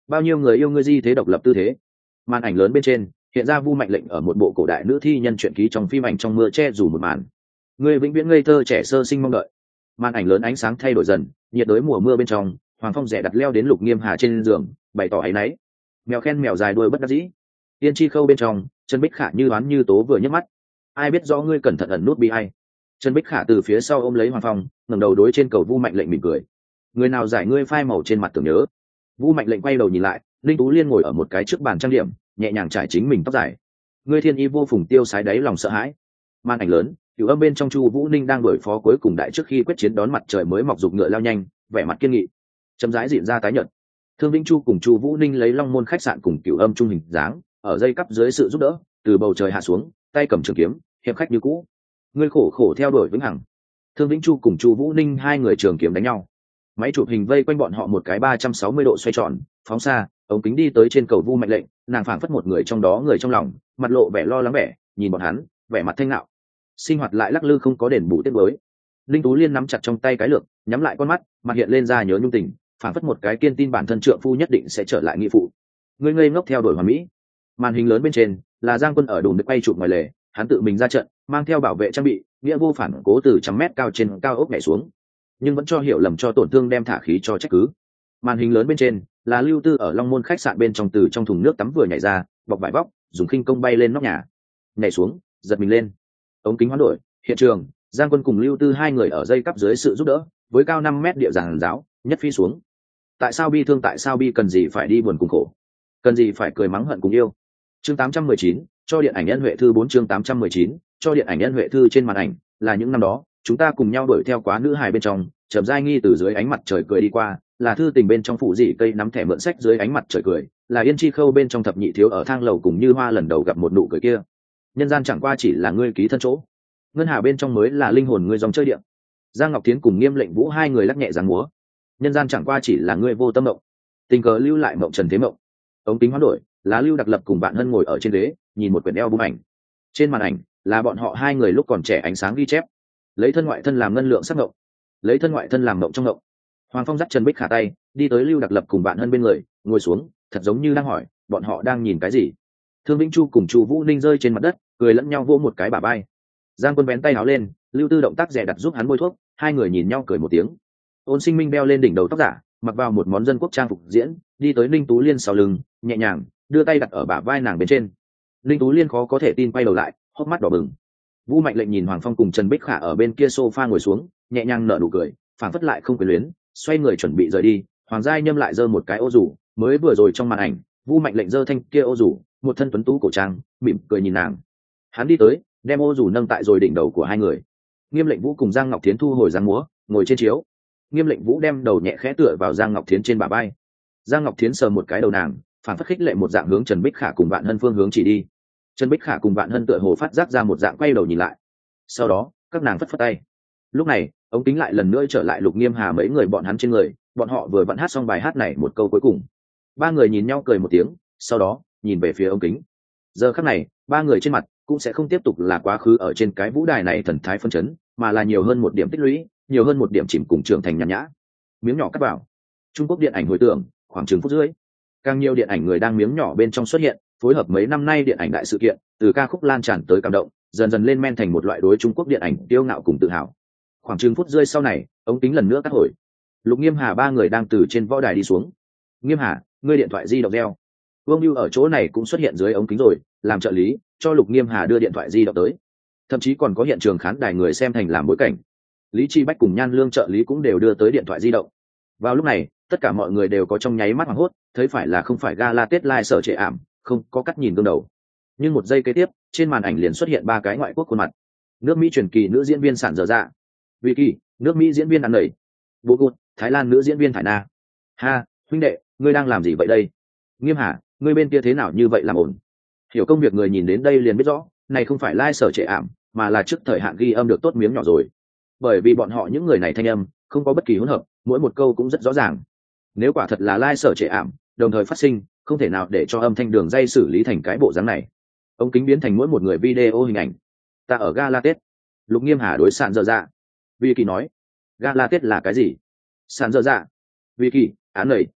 bao nhiêu người yêu ngươi di thế độc lập tư thế. Màn ảnh lớn bên trên hiện ra Vu Mạnh Lệnh ở một bộ cổ đại nữ thi nhân truyện ký trong phim ảnh trong mưa che dù một màn. Ngươi vĩnh viễn ngây thơ trẻ sơ sinh mong đợi. Màn ảnh lớn ánh sáng thay đổi dần, nhiệt đới mùa mưa bên trong, Hoàng Phong rẻ đặt leo đến Lục Nghiêm Hà trên giường, bày tỏ áy náy. Mèo khen mèo dài đuôi bất đắc dĩ. Tiên Chi Khâu bên trong, Trần Bích Khả như đoán như tố vừa nhấc mắt. Ai biết rõ ngươi cẩn thận ẩn nút bị ai. Trần Bích Khả từ phía sau ôm lấy Hoàng Phong, ngẩng đầu đối trên cầu Vu Mạnh Lệnh mỉm cười. Người nào giải ngươi phai màu trên mặt tưởng nhớ. Vu Mạnh Lệnh quay đầu nhìn lại, Linh Tú Liên ngồi ở một cái trước bàn trang điểm, nhẹ nhàng trải chính mình tóc dài. Ngươi thiên y vô phùng tiêu sái đáy lòng sợ hãi. Màn ảnh lớn, Cửu Âm bên trong Chu Vũ Ninh đang đuổi phó cuối cùng đại trước khi quyết chiến đón mặt trời mới mọc dục ngựa lao nhanh, vẻ mặt kiên nghị. Chậm rãi diễn ra tái nhợt. Thương Vĩnh Chu cùng Chu Vũ Ninh lấy Long Môn khách sạn cùng Cửu Âm trung hình dáng, ở dây cắp dưới sự giúp đỡ, từ bầu trời hạ xuống, tay cầm trường kiếm, hiệp khách như cũ. Ngươi khổ khổ theo đuổi vĩnh hằng. Thương Vĩnh Chu cùng Chu Vũ Ninh hai người trường kiếm đánh nhau. Máy chụp hình vây quanh bọn họ một cái 360 độ xoay tròn, phóng xa, ống kính đi tới trên cầu Vu Mạnh Lệnh, nàng phảng phất một người trong đó người trong lòng, mặt lộ vẻ lo lắng vẻ, nhìn bọn hắn, vẻ mặt thanh nạo. Sinh hoạt lại lắc lư không có đền bù tiết mới. Linh Tú Liên nắm chặt trong tay cái lược, nhắm lại con mắt, mặt hiện lên ra nhớ nhung tình, phảng phất một cái kiên tin bản thân trượng phu nhất định sẽ trở lại nghĩa phụ. Ngươi ngây ngốc theo đuổi hoàn mỹ. Màn hình lớn bên trên là Giang Quân ở đồn được quay chụp ngoài lề, hắn tự mình ra trận, mang theo bảo vệ trang bị, nghĩa vô phản cố từ trăm mét cao trên cao ốc nhảy xuống, nhưng vẫn cho hiểu lầm cho tổn thương đem thả khí cho trách cứ. Màn hình lớn bên trên là Lưu Tư ở Long Môn khách sạn bên trong từ trong thùng nước tắm vừa nhảy ra, bọc vải vóc, dùng khinh công bay lên nóc nhà, nhảy xuống, giật mình lên. Ống kính hoán đổi, hiện trường, Giang Quân cùng Lưu Tư hai người ở dây cắp dưới sự giúp đỡ, với cao 5 mét địa giàn giáo, nhất phi xuống. Tại sao bi thương, tại sao bi cần gì phải đi buồn cùng khổ, cần gì phải cười mắng hận cùng yêu. Chương 819, cho điện ảnh Nhân Huệ thư 4 chương 819, cho điện ảnh Nhân Huệ thư trên màn ảnh là những năm đó, chúng ta cùng nhau đuổi theo quá nữ hài bên trong, chậm rãi nghi từ dưới ánh mặt trời cười đi qua, là thư tình bên trong phụ dị cây nắm thẻ mượn sách dưới ánh mặt trời cười, là Yên Chi Khâu bên trong thập nhị thiếu ở thang lầu cùng Như Hoa lần đầu gặp một nụ cười kia. Nhân gian chẳng qua chỉ là ngươi ký thân chỗ, ngân hà bên trong mới là linh hồn ngươi dòng chơi điện. Giang Ngọc Thiến cùng Nghiêm Lệnh Vũ hai người lắc nhẹ giằng múa. Nhân gian chẳng qua chỉ là ngươi vô tâm mộng, tình cờ lưu lại mộng trần thế mộng. Ống kính hoán đổi, là Lưu Đặc Lập cùng bạn Hân ngồi ở trên ghế, nhìn một quyển album ảnh. Trên màn ảnh là bọn họ hai người lúc còn trẻ ánh sáng ghi chép. Lấy thân ngoại thân làm ngân lượng sắc ngộng, lấy thân ngoại thân làm ngộng trong ngộng. Hoàng Phong dắt Trần Bích Khả tay, đi tới Lưu Đặc Lập cùng bạn Hân bên người, ngồi xuống, thật giống như đang hỏi, bọn họ đang nhìn cái gì. Thương Vĩnh Chu cùng Chu Vũ Ninh rơi trên mặt đất, cười lẫn nhau vỗ một cái bả vai. Giang Quân vén tay áo lên, Lưu Tư động tác rẻ đặt giúp hắn bôi thuốc, hai người nhìn nhau cười một tiếng. Ôn Sinh Minh đeo lên đỉnh đầu tóc giả, mặc vào một món dân quốc trang phục diễn, đi tới Ninh Tú Liên sau lưng, nhẹ nhàng đưa tay đặt ở bả vai nàng bên trên. Ninh Tú Liên khó có thể tin quay đầu lại, hốc mắt đỏ bừng. Vu Mạnh Lệnh nhìn Hoàng Phong cùng Trần Bích Khả ở bên kia sofa ngồi xuống, nhẹ nhàng nở nụ cười, phảng phất lại không quyền luyến, xoay người chuẩn bị rời đi. Hoàng Giai Nhâm lại giơ một cái ô rủ, mới vừa rồi trong màn ảnh, Vu Mạnh Lệnh giơ thanh kia ô rủ, một thân tuấn tú cổ trang, mỉm cười nhìn nàng. Hắn đi tới, đem ô rủ nâng tại rồi đỉnh đầu của hai người. Nghiêm Lệnh Vũ cùng Giang Ngọc Thiến thu hồi dáng múa, ngồi trên chiếu. Nghiêm Lệnh Vũ đem đầu nhẹ khẽ tựa vào Giang Ngọc Thiến trên bả vai. Giang Ngọc Thiến sờ một cái đầu nàng, phản phất khích lệ một dạng hướng Trần Bích Khả cùng bạn Hân phương hướng chỉ đi. Trần Bích Khả cùng bạn Hân tựa hồ phát giác ra một dạng quay đầu nhìn lại. Sau đó, các nàng phất phất tay. Lúc này, ống kính lại lần nữa trở lại Lục Nghiêm Hà mấy người bọn hắn trên người, bọn họ vừa vặn hát xong bài hát này một câu cuối cùng. Ba người nhìn nhau cười một tiếng, sau đó nhìn về phía ống kính. Giờ khắc này, ba người trên mặt cũng sẽ không tiếp tục là quá khứ ở trên cái vũ đài này thần thái phân chấn, mà là nhiều hơn một điểm tích lũy, nhiều hơn một điểm chìm cùng trưởng thành nhàn nhã. Miếng nhỏ cắt vào. Trung Quốc điện ảnh hồi tưởng, khoảng chừng phút rưỡi. Càng nhiều điện ảnh người đang miếng nhỏ bên trong xuất hiện, phối hợp mấy năm nay điện ảnh đại sự kiện, từ ca khúc lan tràn tới cảm động, dần dần lên men thành một loại đối Trung Quốc điện ảnh tiêu ngạo cùng tự hào. Khoảng chừng phút rưỡi sau này, ống kính lần nữa cắt hồi. Lục Nghiêm Hà ba người đang từ trên võ đài đi xuống. Nghiêm Hà, ngươi điện thoại di động reo. Vương Lưu ở chỗ này cũng xuất hiện dưới ống kính rồi, làm trợ lý cho Lục Nghiêm Hà đưa điện thoại di động tới. Thậm chí còn có hiện trường khán đài người xem thành làm bối cảnh. Lý Chi Bách cùng Nhan Lương trợ lý cũng đều đưa tới điện thoại di động. Vào lúc này, tất cả mọi người đều có trong nháy mắt hoảng hốt, thấy phải là không phải gala Tết Lai Sở Trệ Ảm, không có cắt nhìn gương đầu. Nhưng một giây kế tiếp, trên màn ảnh liền xuất hiện ba cái ngoại quốc khuôn mặt. Nước Mỹ truyền kỳ nữ diễn viên Sản Dở Dạ, Vicky, nước Mỹ diễn viên Ăn Nẩy, Bố Gút, Thái Lan nữ diễn viên Thải Na. Ha, huynh đệ, ngươi đang làm gì vậy đây? Nghiêm Hà, ngươi bên kia thế nào như vậy làm ổn? Hiểu công việc người nhìn đến đây liền biết rõ, này không phải Lai Sở Trệ Ảm, mà là trước thời hạn ghi âm được tốt miếng nhỏ rồi. Bởi vì bọn họ những người này thanh âm không có bất kỳ hỗn hợp, mỗi một câu cũng rất rõ ràng. Nếu quả thật là Lai Sở Trệ Ảm đồng thời phát sinh, không thể nào để cho âm thanh đường dây xử lý thành cái bộ dáng này. Ống kính biến thành mỗi một người video hình ảnh. Ta ở gala Tết. Lục Nghiêm Hà đối Sản Dở Dạ. Vì Kỳ nói, gala Tết là cái gì? Sản Dở Dạ. Vì Kỳ, án này.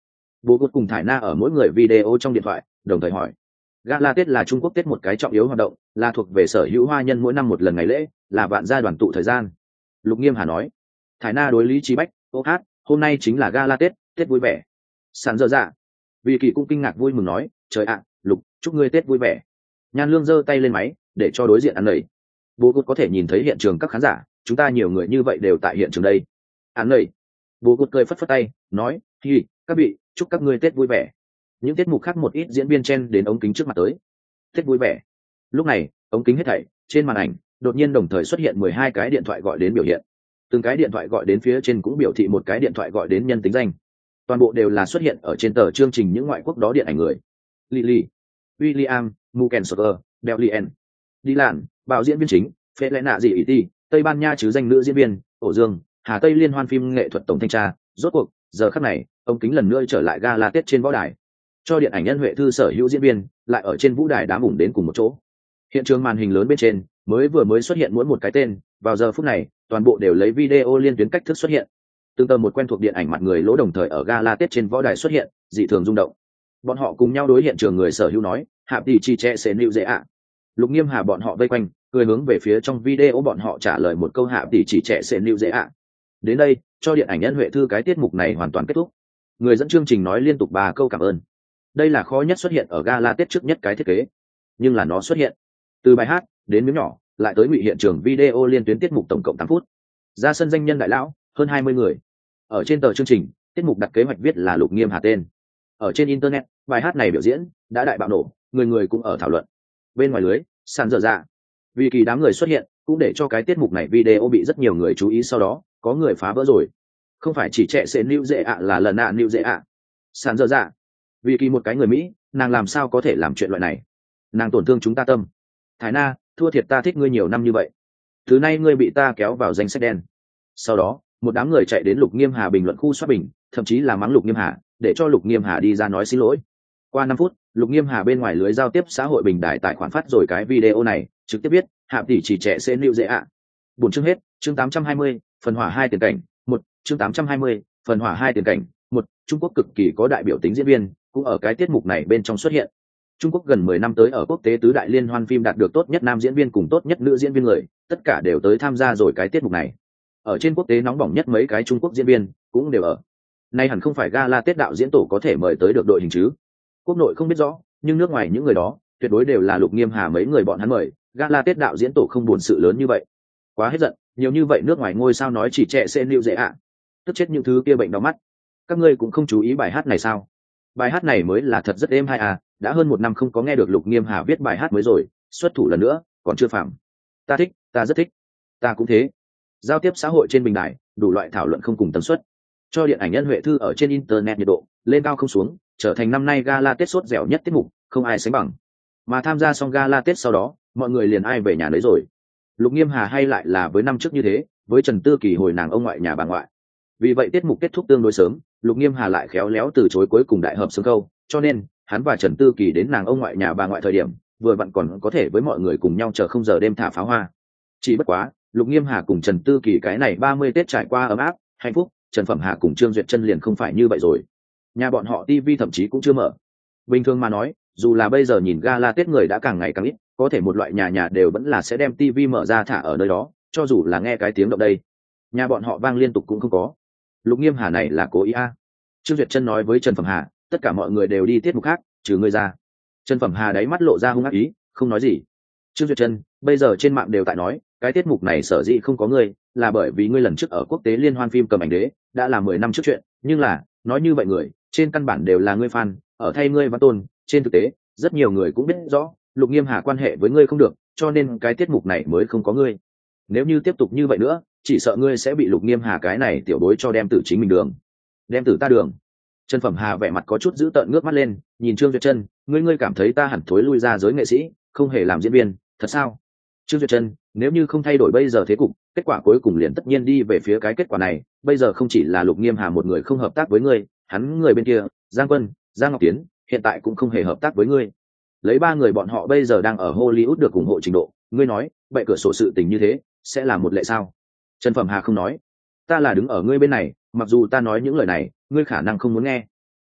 Bố cốt cùng Thải Na ở mỗi người video trong điện thoại đồng thời hỏi. Gala Tết là Trung Quốc Tết một cái trọng yếu hoạt động, là thuộc về sở hữu hoa nhân mỗi năm một lần ngày lễ, là vạn gia đoàn tụ thời gian. Lục Nghiêm Hà nói. Thải Na đối Lý Trí Bách, ô hát, hôm nay chính là Gala Tết, Tết vui vẻ. Sàn dở dạ. Vì Kỳ cũng kinh ngạc vui mừng nói, trời ạ, Lục, chúc ngươi Tết vui vẻ. Nhan Lương giơ tay lên máy, để cho đối diện ăn lẩy. Bố cốt có thể nhìn thấy hiện trường các khán giả, chúng ta nhiều người như vậy đều tại hiện trường đây. Ăn lẩy. Bố cốt cười phất phất tay, nói, hi, các vị, chúc các ngươi Tết vui vẻ. Những tiết mục khác một ít diễn viên chen đến ống kính trước mặt tới. Tết vui vẻ. Lúc này, ống kính hết thảy, trên màn ảnh đột nhiên đồng thời xuất hiện 12 cái điện thoại gọi đến biểu hiện. Từng cái điện thoại gọi đến phía trên cũng biểu thị một cái điện thoại gọi đến nhân tính danh. Toàn bộ đều là xuất hiện ở trên tờ chương trình những ngoại quốc đó điện ảnh người. Lily, William, Mukensoker, Delien, Dylan, bảo diễn viên chính, Felena dị ý ti, Tây Ban Nha chứ danh nữ diễn viên, Ổ Dương, Hà Tây liên hoan phim nghệ thuật tổng thanh tra. Rốt cuộc, giờ khắc này, ống kính lần nữa trở lại gala Tết trên võ đài. Cho điện ảnh nhân Huệ Thư sở hữu diễn viên lại ở trên vũ đài đá bủng đến cùng một chỗ. Hiện trường màn hình lớn bên trên mới xuất hiện mỗi một cái tên, vào giờ phút này toàn bộ đều lấy video liên tuyến cách thức xuất hiện. Tương tự một quen thuộc điện ảnh mặt người lỗ đồng thời ở gala Tết trên võ đài xuất hiện, dị thường rung động. Bọn họ cùng nhau đối hiện trường người sở hữu nói, hạ tỷ chi trẻ sẽ nịu dễ ạ. Lục Nghiêm Hà bọn họ vây quanh, cười hướng về phía trong video bọn họ trả lời một câu hạ tỷ chỉ trẻ sẽ nịu dễ ạ. Đến đây, cho điện ảnh nhân Huệ Thư cái tiết mục này hoàn toàn kết thúc. Người dẫn chương trình nói liên tục 3 câu cảm ơn. Đây là khó nhất xuất hiện ở gala Tết trước nhất cái thiết kế, nhưng là nó xuất hiện. Từ bài hát đến miếng nhỏ, lại tới ngụy hiện trường video liên tuyến tiết mục tổng cộng 8 phút. Ra sân danh nhân đại lão, hơn 20 người. Ở trên tờ chương trình, tiết mục đặt kế hoạch viết là Lục Nghiêm Hà tên. Ở trên internet, bài hát này biểu diễn đã đại bạo nổ, người người cũng ở thảo luận. Bên ngoài lưới, sàn dở dạ. Vì Kỳ đám người xuất hiện, cũng để cho cái tiết mục này video bị rất nhiều người chú ý, sau đó có người phá vỡ rồi. Không phải chỉ trẻ sẽ nịu dễ ạ là lần ạ nịu dễ ạ. Sàn dở dạ. Vì Kỳ một cái người Mỹ, nàng làm sao có thể làm chuyện loại này? Nàng tổn thương chúng ta tâm. Thái Na, thua thiệt ta thích ngươi nhiều năm như vậy. Thứ nay ngươi bị ta kéo vào danh sách đen. Sau đó, một đám người chạy đến Lục Nghiêm Hà bình luận khu xoát bình, thậm chí là mắng Lục Nghiêm Hà, để cho Lục Nghiêm Hà đi ra nói xin lỗi. Qua 5 phút, Lục Nghiêm Hà bên ngoài lưới giao tiếp xã hội bình đại tài khoản phát rồi cái video này, trực tiếp viết, hạ tỷ chỉ trẻ sẽ nịu dễ ạ. 4 chương hết, chương 820, phần hỏa 2 tiền cảnh, 1, chương 820, phần hỏa 2 tiền cảnh, 1, Trung Quốc cực kỳ có đại biểu tính diễn viên, cũng ở cái tiết mục này bên trong xuất hiện. Trung Quốc gần 10 năm tới ở quốc tế tứ đại liên hoan phim đạt được tốt nhất nam diễn viên cùng tốt nhất nữ diễn viên người, tất cả đều tới tham gia rồi cái tiết mục này. Ở trên quốc tế nóng bỏng nhất mấy cái Trung Quốc diễn viên cũng đều ở. Nay hẳn không phải gala Tết đạo diễn tổ có thể mời tới được đội hình chứ? Quốc nội không biết rõ, nhưng nước ngoài những người đó tuyệt đối đều là Lục Nghiêm Hà mấy người bọn hắn mời, gala Tết đạo diễn tổ không buồn sự lớn như vậy. Quá hết giận, nhiều như vậy nước ngoài ngôi sao nói chỉ trẻ sẽ nịu dễ ạ. Tức chết những thứ kia bệnh đau mắt. Các ngươi cũng không chú ý bài hát này sao? Bài hát này mới là thật rất êm hay à, đã hơn 1 năm không có nghe được Lục Nghiêm Hà viết bài hát mới rồi, xuất thủ lần nữa, còn chưa phạm. Ta thích, ta rất thích. Ta cũng thế. Giao tiếp xã hội trên bình đài, đủ loại thảo luận không cùng tần suất. Cho điện ảnh nhân Huệ Thư ở trên internet nhiệt độ lên cao không xuống, trở thành năm nay gala Tết sốt dẻo nhất tiết mục, không ai sánh bằng. Mà tham gia xong gala Tết sau đó, mọi người liền ai về nhà nấy rồi. Lục Nghiêm Hà hay lại là với năm trước như thế, với Trần Tư Kỳ hồi nàng ông ngoại nhà bà ngoại. Vì vậy tiết mục kết thúc tương đối sớm, Lục Nghiêm Hà lại khéo léo từ chối cuối cùng đại hợp xương câu, cho nên hắn và Trần Tư Kỳ đến nàng ông ngoại nhà bà ngoại thời điểm, vừa vặn còn có thể với mọi người cùng nhau chờ không giờ đêm thả pháo hoa. Chỉ bất quá, Lục Nghiêm Hà cùng Trần Tư Kỳ cái này 30 Tết trải qua ấm áp, hạnh phúc, Trần Phẩm Hà cùng Trương Duyệt Chân liền không phải như vậy rồi. Nhà bọn họ TV thậm chí cũng chưa mở. Bình thường mà nói, dù là bây giờ nhìn gala Tết người đã càng ngày càng ít, có thể một loại nhà nhà đều vẫn là sẽ đem TV mở ra thả ở nơi đó, cho dù là nghe cái tiếng động đây. Nhà bọn họ vang liên tục cũng không có. Lục Nghiêm Hà này là cố ý à? Trương Duyệt Chân nói với Trần Phẩm Hà, tất cả mọi người đều đi tiết mục khác, trừ ngươi ra. Trần Phẩm Hà đáy mắt lộ ra hung ác ý, không nói gì. Trương Duyệt Chân, bây giờ trên mạng đều tại nói, cái tiết mục này sở dĩ không có ngươi, là bởi vì ngươi lần trước ở quốc tế liên hoan phim cầm ảnh đế, đã là 10 năm trước chuyện, nhưng là, nói như vậy người, trên căn bản đều là ngươi fan, ở thay ngươi văn tôn, trên thực tế, rất nhiều người cũng biết rõ, Lục Nghiêm Hà quan hệ với ngươi không được, cho nên cái tiết mục này mới không có ngươi. Nếu như tiếp tục như vậy nữa, chỉ sợ ngươi sẽ bị Lục Nghiêm Hà cái này tiểu bối cho đem tử chính mình đường. Đem tử ta đường. Trần Phẩm Hà vẻ mặt có chút dữ tợn ngước mắt lên, nhìn Trương Duyệt Chân, ngươi cảm thấy ta hẳn thối lui ra giới nghệ sĩ, không hề làm diễn viên, thật sao? Trương Duyệt Chân, nếu như không thay đổi bây giờ thế cục, kết quả cuối cùng liền tất nhiên đi về phía cái kết quả này, bây giờ không chỉ là Lục Nghiêm Hà một người không hợp tác với ngươi, hắn người bên kia, Giang Quân, Giang Ngọc Tiến, hiện tại cũng không hề hợp tác với ngươi. Lấy 3 người bọn họ bây giờ đang ở Hollywood được ủng hộ trình độ, ngươi nói, bệ cửa sổ sự tình như thế, sẽ là một lệ sao? Trần Phẩm Hà không nói, ta là đứng ở ngươi bên này, mặc dù ta nói những lời này, ngươi khả năng không muốn nghe.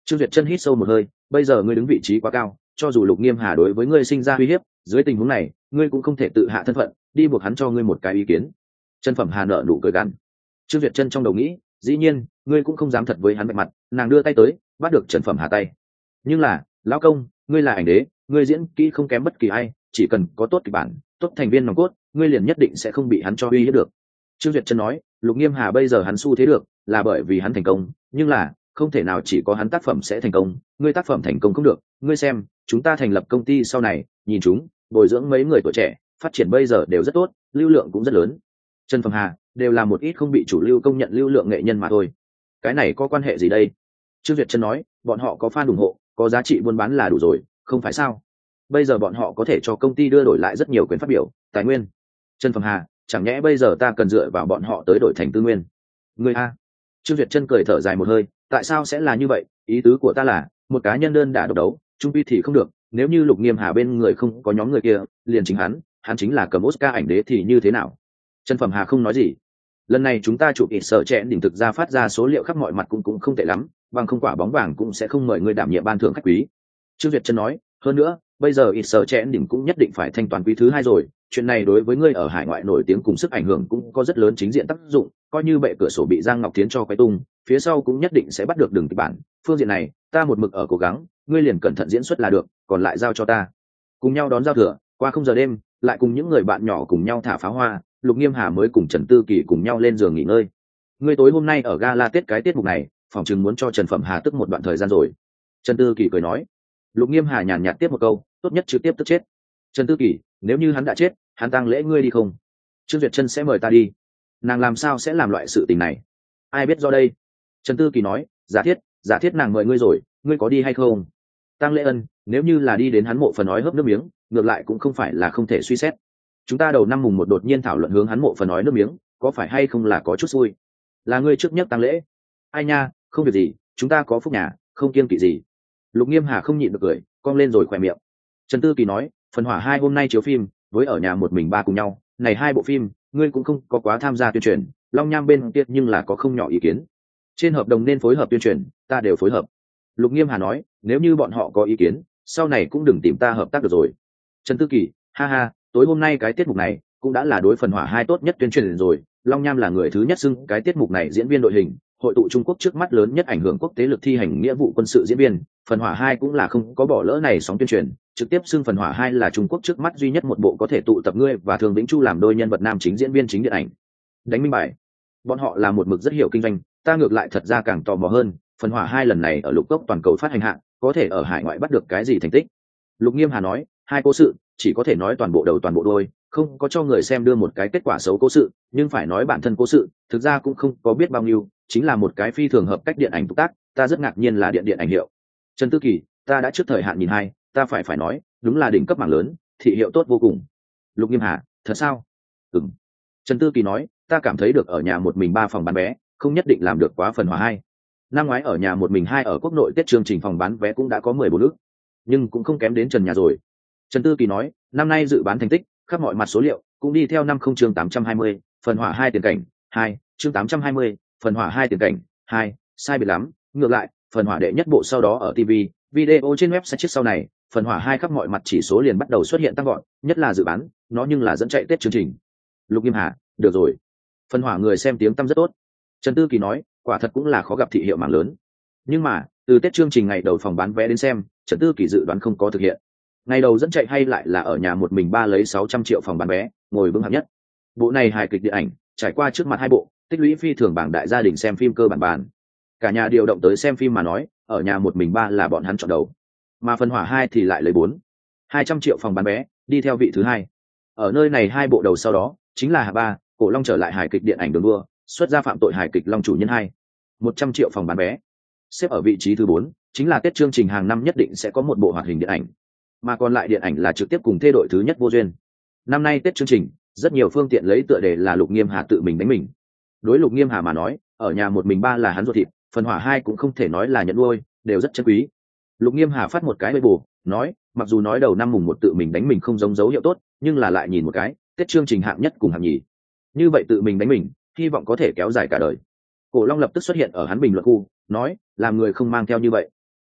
Trương Duyệt Chân hít sâu một hơi, bây giờ ngươi đứng vị trí quá cao, cho dù Lục Nghiêm Hà đối với ngươi sinh ra uy hiếp, dưới tình huống này ngươi cũng không thể tự hạ thân phận đi buộc hắn cho ngươi một cái ý kiến. Trần Phẩm Hà nợ nụ cười gằn. Trương Duyệt Chân trong đầu nghĩ, dĩ nhiên ngươi cũng không dám thật với hắn vạch mặt. Nàng đưa tay tới bắt được Trần Phẩm Hà tay. Nhưng là lão công, ngươi là ảnh đế, ngươi diễn kỹ không kém bất kỳ ai, chỉ cần có tốt kịch bản, tốt thành viên nòng cốt, ngươi liền nhất định sẽ không bị hắn cho uy hiếp được. Trương Duyệt Chân nói, Lục Nghiêm Hà bây giờ hắn xu thế được là bởi vì hắn thành công, nhưng là không thể nào chỉ có hắn tác phẩm sẽ thành công, ngươi tác phẩm thành công không được. Ngươi xem chúng ta thành lập công ty sau này, nhìn chúng bồi dưỡng mấy người tuổi trẻ, phát triển bây giờ đều rất tốt, lưu lượng cũng rất lớn. Trần Phẩm Hà đều là một ít không bị chủ lưu công nhận lưu lượng nghệ nhân mà thôi, cái này có quan hệ gì đây? Trương Duyệt Chân nói, bọn họ có fan ủng hộ, có giá trị buôn bán là đủ rồi, không phải sao? Bây giờ bọn họ có thể cho công ty đưa đổi lại rất nhiều quyền phát biểu, tài nguyên. Trần Phẩm Hà, chẳng nhẽ bây giờ ta cần dựa vào bọn họ tới đổi thành tư nguyên? Người a. Trương Duyệt Chân cười thở dài một hơi, tại sao sẽ là như vậy? Ý tứ của ta là, một cá nhân đơn đả độc đấu, trung quy thì không được. Nếu như Lục Nghiêm Hà bên người không có nhóm người kia, liền chính hắn chính là cầm Oscar ảnh đế thì như thế nào? Trần Phẩm Hà không nói gì. Lần này chúng ta chụp ít sở trẻ đỉnh thực ra phát ra số liệu khắp mọi mặt cũng không tệ lắm, bằng không quả bóng vàng cũng sẽ không mời người đảm nhiệm ban thưởng khách quý. Trương Duyệt Chân nói, hơn nữa bây giờ ít sở trẻ đỉnh cũng nhất định phải thanh toán quý thứ hai rồi, chuyện này đối với ngươi ở hải ngoại nổi tiếng cùng sức ảnh hưởng cũng có rất lớn chính diện tác dụng, coi như bệ cửa sổ bị Giang Ngọc Thiến cho quay tung, phía sau cũng nhất định sẽ bắt được đường kịch bản. Phương diện này ta một mực ở cố gắng, ngươi liền cẩn thận diễn xuất là được, còn lại giao cho ta. Cùng nhau đón giao thừa, qua không giờ đêm, lại cùng những người bạn nhỏ cùng nhau thả pháo hoa. Lục Nghiêm Hà mới cùng Trần Tư Kỳ cùng nhau lên giường nghỉ ngơi. Ngươi tối hôm nay ở gala Tết cái tiết mục này, phòng chừng muốn cho Trần Phẩm Hà tức một đoạn thời gian rồi. Trần Tư Kỳ cười nói. Lục Nghiêm Hà nhàn nhạt tiếp một câu, tốt nhất trực tiếp tức chết. Trần Tư Kỳ, nếu như hắn đã chết, hắn tang lễ ngươi đi không? Trương Duyệt Chân sẽ mời ta đi. Nàng làm sao sẽ làm loại sự tình này? Ai biết do đây? Trần Tư Kỳ nói, giả thiết nàng mời ngươi rồi, ngươi có đi hay không? Tang lễ ân, nếu như là đi đến hắn mộ phần nói hớp nước miếng, ngược lại cũng không phải là không thể suy xét. Chúng ta đầu năm mùng một đột nhiên thảo luận hướng hắn mộ phần nói nước miếng, có phải hay không là có chút xui? Là ngươi trước nhất tang lễ. Ai nha, không việc gì, chúng ta có phúc nhà, không kiêng kỵ gì. Lục Nghiêm Hà không nhịn được cười, cong lên rồi khỏe miệng. Trần Tư Kỳ nói, phần hỏa 2 hôm nay chiếu phim, với ở nhà một mình ba cùng nhau, này hai bộ phim, ngươi cũng không có quá tham gia tuyên truyền, Long Nham bên kia nhưng là có không nhỏ ý kiến. Trên hợp đồng nên phối hợp tuyên truyền, ta đều phối hợp. Lục Nghiêm Hà nói, nếu như bọn họ có ý kiến, sau này cũng đừng tìm ta hợp tác được rồi. Trần Tư Kỳ, ha ha, tối hôm nay cái tiết mục này cũng đã là đối phần hỏa 2 tốt nhất tuyên truyền rồi. Long Nham là người thứ nhất xưng cái tiết mục này diễn viên đội hình, hội tụ Trung Quốc trước mắt lớn nhất ảnh hưởng quốc tế lực thi hành nghĩa vụ quân sự diễn viên. Phần hỏa 2 cũng là không có bỏ lỡ này sóng tuyên truyền, trực tiếp xưng phần hỏa 2 là Trung Quốc trước mắt duy nhất một bộ có thể tụ tập ngươi và Thường Vĩnh Chu làm đôi nhân vật nam chính diễn viên chính điện ảnh. Đánh minh bài, bọn họ là một mực rất hiểu kinh doanh, ta ngược lại thật ra càng tò mò hơn, phần hỏa 2 lần này ở lục cốc toàn cầu phát hành hạng, có thể ở hải ngoại bắt được cái gì thành tích? Lục Nghiêm Hà nói, hai cố sự chỉ có thể nói toàn bộ đầu toàn bộ đôi, không có cho người xem đưa một cái kết quả xấu cố sự, nhưng phải nói bản thân cố sự thực ra cũng không có biết bao nhiêu, chính là một cái phi thường hợp cách điện ảnh tục tác, ta rất ngạc nhiên là điện ảnh hiệu. Trần Tư Kỳ, ta đã trước thời hạn nhìn hai, ta phải nói đúng là đỉnh cấp mảng lớn, thị hiệu tốt vô cùng. Lục Nghiêm Hà, thật sao? Ừm. Trần Tư Kỳ nói, ta cảm thấy được ở nhà một mình 3 phòng bán vé không nhất định làm được quá phần hỏa 2. Năm ngoái ở nhà một mình 2 ở quốc nội Tết chương trình phòng bán vé cũng đã có 14 ức, nhưng cũng không kém đến Trần nhà rồi. Trần Tư Kỳ nói, năm nay dự bán thành tích khắp mọi mặt số liệu cũng đi theo năm không chương 820, phần hỏa 2 tiền cảnh 2, chương 820, phần hỏa 2 tiền cảnh 2, sai biệt lắm. Ngược lại, phần hỏa đệ nhất bộ sau đó ở TV, video trên website trước sau này, phần hỏa 2 khắp mọi mặt chỉ số liền bắt đầu xuất hiện tăng gọn, nhất là dự bán, nó nhưng là dẫn chạy Tết chương trình. Lục Nghiêm Hà, được rồi. Phần hỏa người xem tiếng tăm rất tốt. Trần Tư Kỳ nói, quả thật cũng là khó gặp thị hiệu mạng lớn. Nhưng mà, từ Tết chương trình ngày đầu phòng bán vé đến xem, Trần Tư Kỳ dự đoán không có thực hiện. Ngày đầu dẫn chạy hay lại là ở nhà một mình 3 lấy 600 triệu phòng bán vé, ngồi vững hạng nhất. Bộ này hài kịch điện ảnh, trải qua trước mặt 2 bộ, tích lũy phi thường bảng đại gia đình xem phim cơ bản bàn. Cả nhà điều động tới xem phim mà nói, ở nhà một mình 3 là bọn hắn chọn đầu. Mà phần hỏa 2 thì lại lấy 200 triệu phòng bán vé, đi theo vị thứ 2. Ở nơi này 2 bộ đầu sau đó, chính là hạng 3, Cổ Long trở lại hài kịch điện ảnh đường đua, xuất ra phạm tội hài kịch Long chủ nhân 2. 100 triệu phòng bán vé. Xếp ở vị trí thứ 4, chính là Tết chương trình hàng năm nhất định sẽ có một bộ hoạt hình điện ảnh. Mà còn lại điện ảnh là trực tiếp cùng thê đội thứ nhất vô duyên. Năm nay Tết chương trình, rất nhiều phương tiện lấy tựa đề là Lục Nghiêm Hà tự mình đánh mình. Đối Lục Nghiêm Hà mà nói, ở nhà một mình 3 là hắn ruột thịt, phần hỏa 2 cũng không thể nói là nhận nuôi, đều rất chân quý. Lục Nghiêm Hà phát một cái bê bù, nói, mặc dù nói đầu năm mùng 1 tự mình đánh mình không giống dấu hiệu tốt, nhưng là lại nhìn một cái, Tết chương trình hạng nhất cùng hạng nhì. Như vậy tự mình đánh mình, hy vọng có thể kéo dài cả đời. Cổ Long lập tức xuất hiện ở hắn bình luận khu, nói, làm người không mang theo như vậy.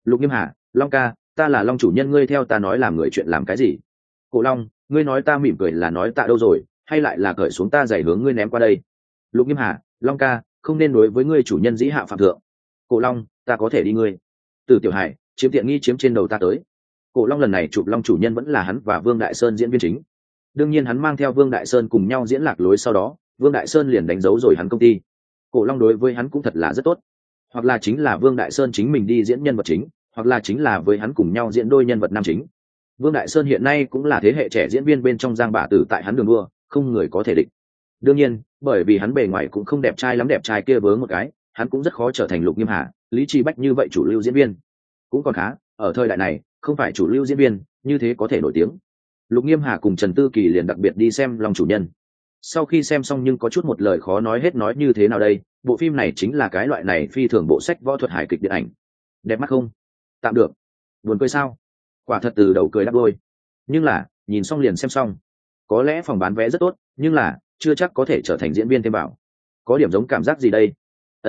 Lục Nghiêm Hà, Long ca, ta là Long chủ nhân, ngươi theo ta nói làm người chuyện làm cái gì? Cổ Long, ngươi nói ta mỉm cười là nói tạ đâu rồi, hay lại là cởi xuống ta giày hướng ngươi ném qua đây? Lục Nghiêm Hà, Long ca, không nên đối với ngươi chủ nhân dĩ hạ phạm thượng. Cổ Long, ta có thể đi ngươi. Từ Tiểu Hải, chiếm tiện nghi chiếm trên đầu ta tới. Cổ Long lần này chụp Long chủ nhân vẫn là hắn và Vương Đại Sơn diễn viên chính. Đương nhiên hắn mang theo Vương Đại Sơn cùng nhau diễn lạc lối, sau đó Vương Đại Sơn liền đánh dấu rồi hắn công ty. Cổ Long đối với hắn cũng thật là rất tốt, hoặc là chính là Vương Đại Sơn chính mình đi diễn nhân vật chính, hoặc là chính là với hắn cùng nhau diễn đôi nhân vật nam chính. Vương Đại Sơn hiện nay cũng là thế hệ trẻ diễn viên bên trong Giang Bả Tử tại hắn đường đua, không người có thể địch. Đương nhiên, bởi vì hắn bề ngoài cũng không đẹp trai lắm, đẹp trai kia vớ một cái, hắn cũng rất khó trở thành Lục Nghiêm Hà, Lý Chi Bách như vậy chủ lưu diễn viên. Cũng còn khá, ở thời đại này, không phải chủ lưu diễn viên, như thế có thể nổi tiếng. Lục Nghiêm Hà cùng Trần Tư Kỳ liền đặc biệt đi xem Long chủ nhân. Sau khi xem xong nhưng có chút một lời khó nói hết nói như thế nào đây, bộ phim này chính là cái loại này phi thường bộ sách võ thuật hài kịch điện ảnh. Đẹp mắt không? Tạm được. Buồn cười sao? Quả thật từ đầu cười đắp đôi. Nhưng là, nhìn xong liền xem xong. Có lẽ phòng bán vé rất tốt, nhưng là, chưa chắc có thể trở thành diễn viên thêm bảo. Có điểm giống cảm giác gì đây?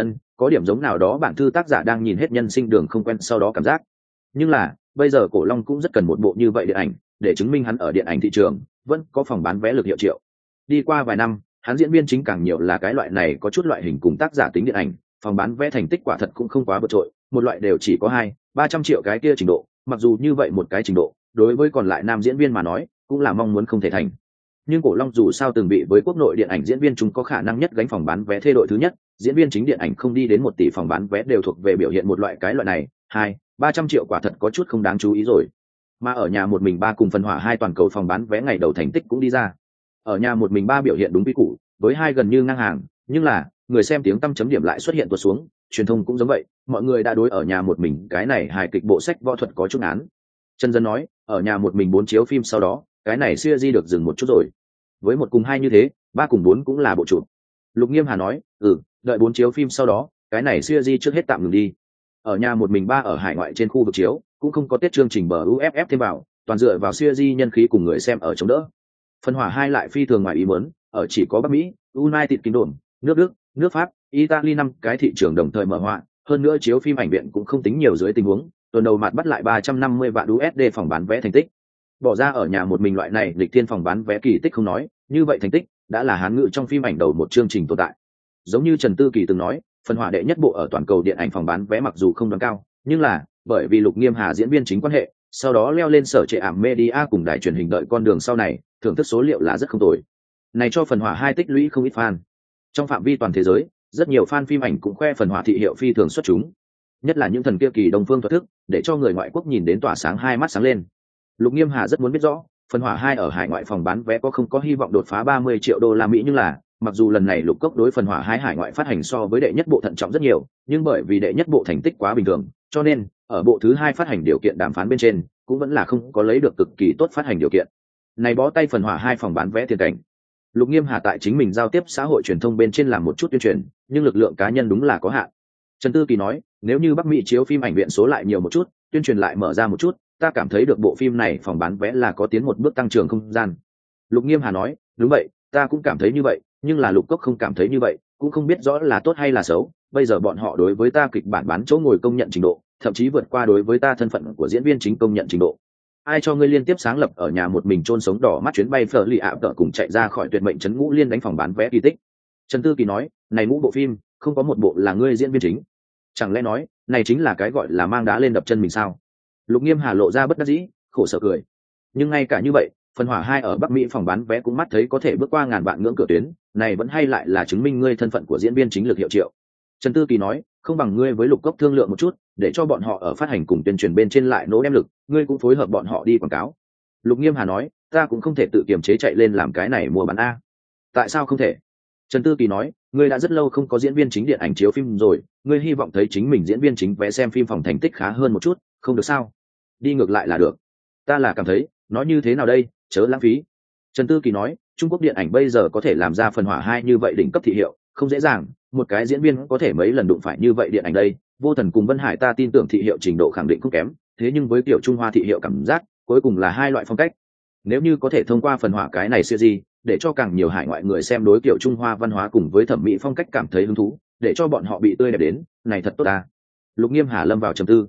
Có điểm giống nào đó bản thư tác giả đang nhìn hết nhân sinh đường không quen sau đó cảm giác. Nhưng là, bây giờ Cổ Long cũng rất cần một bộ như vậy điện ảnh, để chứng minh hắn ở điện ảnh thị trường vẫn có phòng bán vé lực hiệu triệu. Đi qua vài năm, hắn diễn viên chính càng nhiều là cái loại này có chút loại hình cùng tác giả tính điện ảnh, phòng bán vé thành tích quả thật cũng không quá vượt trội, một loại đều chỉ có 200-300 triệu cái kia trình độ, mặc dù như vậy một cái trình độ, đối với còn lại nam diễn viên mà nói, cũng là mong muốn không thể thành. Nhưng Cổ Long dù sao từng bị với quốc nội điện ảnh diễn viên chúng có khả năng nhất gánh phòng bán vé thê đội thứ nhất, diễn viên chính điện ảnh không đi đến 1 tỷ phòng bán vé đều thuộc về biểu hiện một loại cái loại này, 200-300 triệu quả thật có chút không đáng chú ý rồi. Mà ở nhà một mình 3 cùng Phần Hỏa 2 toàn cầu phòng bán vé ngày đầu thành tích cũng đi ra. Ở nhà một mình 3 biểu hiện đúng quy củ, với 2 gần như ngang hàng, nhưng là người xem tiếng tăm chấm điểm lại xuất hiện tuột xuống, truyền thông cũng giống vậy, mọi người đã đối ở nhà một mình cái này hài kịch bộ sách võ thuật có chút án. Trần Dân nói, ở nhà một mình 4 chiếu phim sau đó, cái này series được dừng một chút rồi. Với 1 cùng 2 như thế, 3 cùng 4 cũng là bộ chụp. Lục Nghiêm Hà nói, đợi 4 chiếu phim sau đó, cái này series trước hết tạm ngừng đi. Ở nhà một mình 3 ở hải ngoại trên khu vực chiếu, cũng không có tiết chương trình bờ UFF thêm vào, toàn dựa vào series nhân khí cùng người xem ở chống đỡ. Phần Hỏa 2 lại phi thường ngoài ý muốn, ở chỉ có Bắc Mỹ, United Kingdom, nước Đức, nước Pháp, Italy 5 cái thị trường đồng thời mở họa, hơn nữa chiếu phim ảnh viện cũng không tính nhiều dưới tình huống, tuần đầu mặt bắt lại 350 vạn USD phòng bán vé thành tích. Bỏ ra ở nhà một mình loại này lịch thiên phòng bán vé kỳ tích không nói, như vậy thành tích đã là hán ngữ trong phim ảnh đầu một chương trình tồn tại. Giống như Trần Tư Kỳ từng nói, Phần Hỏa đệ nhất bộ ở toàn cầu điện ảnh phòng bán vé mặc dù không đoán cao, nhưng là bởi vì Lục Nghiêm Hà diễn viên chính quan hệ, sau đó leo lên sở trệ ảm media cùng đài truyền hình đợi con đường sau này, thưởng thức số liệu là rất không tồi. Này cho Phần Hỏa 2 tích lũy không ít fan. Trong phạm vi toàn thế giới, rất nhiều fan phim ảnh cũng khoe Phần Hỏa thị hiệu phi thường xuất chúng. Nhất là những thần kia kỳ đông phương thuật thức, để cho người ngoại quốc nhìn đến tỏa sáng hai mắt sáng lên. Lục Nghiêm Hà rất muốn biết rõ, Phần Hỏa 2 ở hải ngoại phòng bán vé có không có hy vọng đột phá 30 triệu đô la Mỹ, nhưng là, mặc dù lần này Lục Cốc đối Phần Hỏa 2 hải ngoại phát hành so với đệ nhất bộ thận trọng rất nhiều, nhưng bởi vì đệ nhất bộ thành tích quá bình thường, cho nên ở bộ thứ 2 phát hành điều kiện đàm phán bên trên, cũng vẫn là không có lấy được cực kỳ tốt phát hành điều kiện. Này bó tay Phần Hỏa 2 phòng bán vé tiền cảnh. Lục Nghiêm Hà tại chính mình giao tiếp xã hội truyền thông bên trên làm một chút tuyên truyền, nhưng lực lượng cá nhân đúng là có hạn. Trần Tư Kỳ nói, nếu như Bắc Mỹ chiếu phim ảnh viện số lại nhiều một chút, tuyên truyền lại mở ra một chút, ta cảm thấy được bộ phim này phòng bán vé là có tiến một bước tăng trưởng không gian. Lục Nghiêm Hà nói, đúng vậy, ta cũng cảm thấy như vậy, nhưng là Lục Cốc không cảm thấy như vậy, cũng không biết rõ là tốt hay là xấu. Bây giờ bọn họ đối với ta kịch bản bán chỗ ngồi công nhận trình độ, thậm chí vượt qua đối với ta thân phận của diễn viên chính công nhận trình độ. Ai cho ngươi liên tiếp sáng lập ở nhà một mình chôn sống đỏ mắt chuyến bay phở lì ạ tợ cùng chạy ra khỏi tuyệt mệnh trấn ngũ liên đánh phòng bán vé kỳ tích. Trần Tư Kỳ nói, này ngũ bộ phim, không có một bộ là ngươi diễn viên chính. Chẳng lẽ nói, này chính là cái gọi là mang đá lên đập chân mình sao? Lục Nghiêm Hà lộ ra bất đắc dĩ, khổ sở cười. Nhưng ngay cả như vậy, Phần Hỏa 2 ở Bắc Mỹ phòng bán vé cũng mắt thấy có thể bước qua ngàn vạn ngưỡng cửa tuyến, này vẫn hay lại là chứng minh ngươi thân phận của diễn viên chính lực hiệu triệu. Trần Tư Kỳ nói, không bằng ngươi với Lục Cốc thương lượng một chút, để cho bọn họ ở phát hành cùng tuyên truyền bên trên lại nỗ đem lực, ngươi cũng phối hợp bọn họ đi quảng cáo. Lục Nghiêm Hà nói, ta cũng không thể tự kiềm chế chạy lên làm cái này mua bán a. Tại sao không thể? Trần Tư Kỳ nói, ngươi đã rất lâu không có diễn viên chính điện ảnh chiếu phim rồi, ngươi hy vọng thấy chính mình diễn viên chính vé xem phim phòng thành tích khá hơn một chút, không được sao? Đi ngược lại là được. Ta là cảm thấy, nói như thế nào đây, chớ lãng phí. Trần Tư Kỳ nói, Trung Quốc điện ảnh bây giờ có thể làm ra Phần Hỏa 2 như vậy đỉnh cấp thị hiệu, không dễ dàng, một cái diễn viên có thể mấy lần đụng phải như vậy điện ảnh đây. Vô Thần cùng Vân Hải ta tin tưởng thị hiệu trình độ khẳng định không kém, thế nhưng với kiểu Trung Hoa thị hiệu cảm giác, cuối cùng là hai loại phong cách. Nếu như có thể thông qua Phần Hỏa cái này series, để cho càng nhiều hải ngoại người xem đối kiểu Trung Hoa văn hóa cùng với thẩm mỹ phong cách cảm thấy hứng thú, để cho bọn họ bị tươi đẹp đến, này thật tốt ta. Lục Nghiêm Hà lâm vào trầm tư.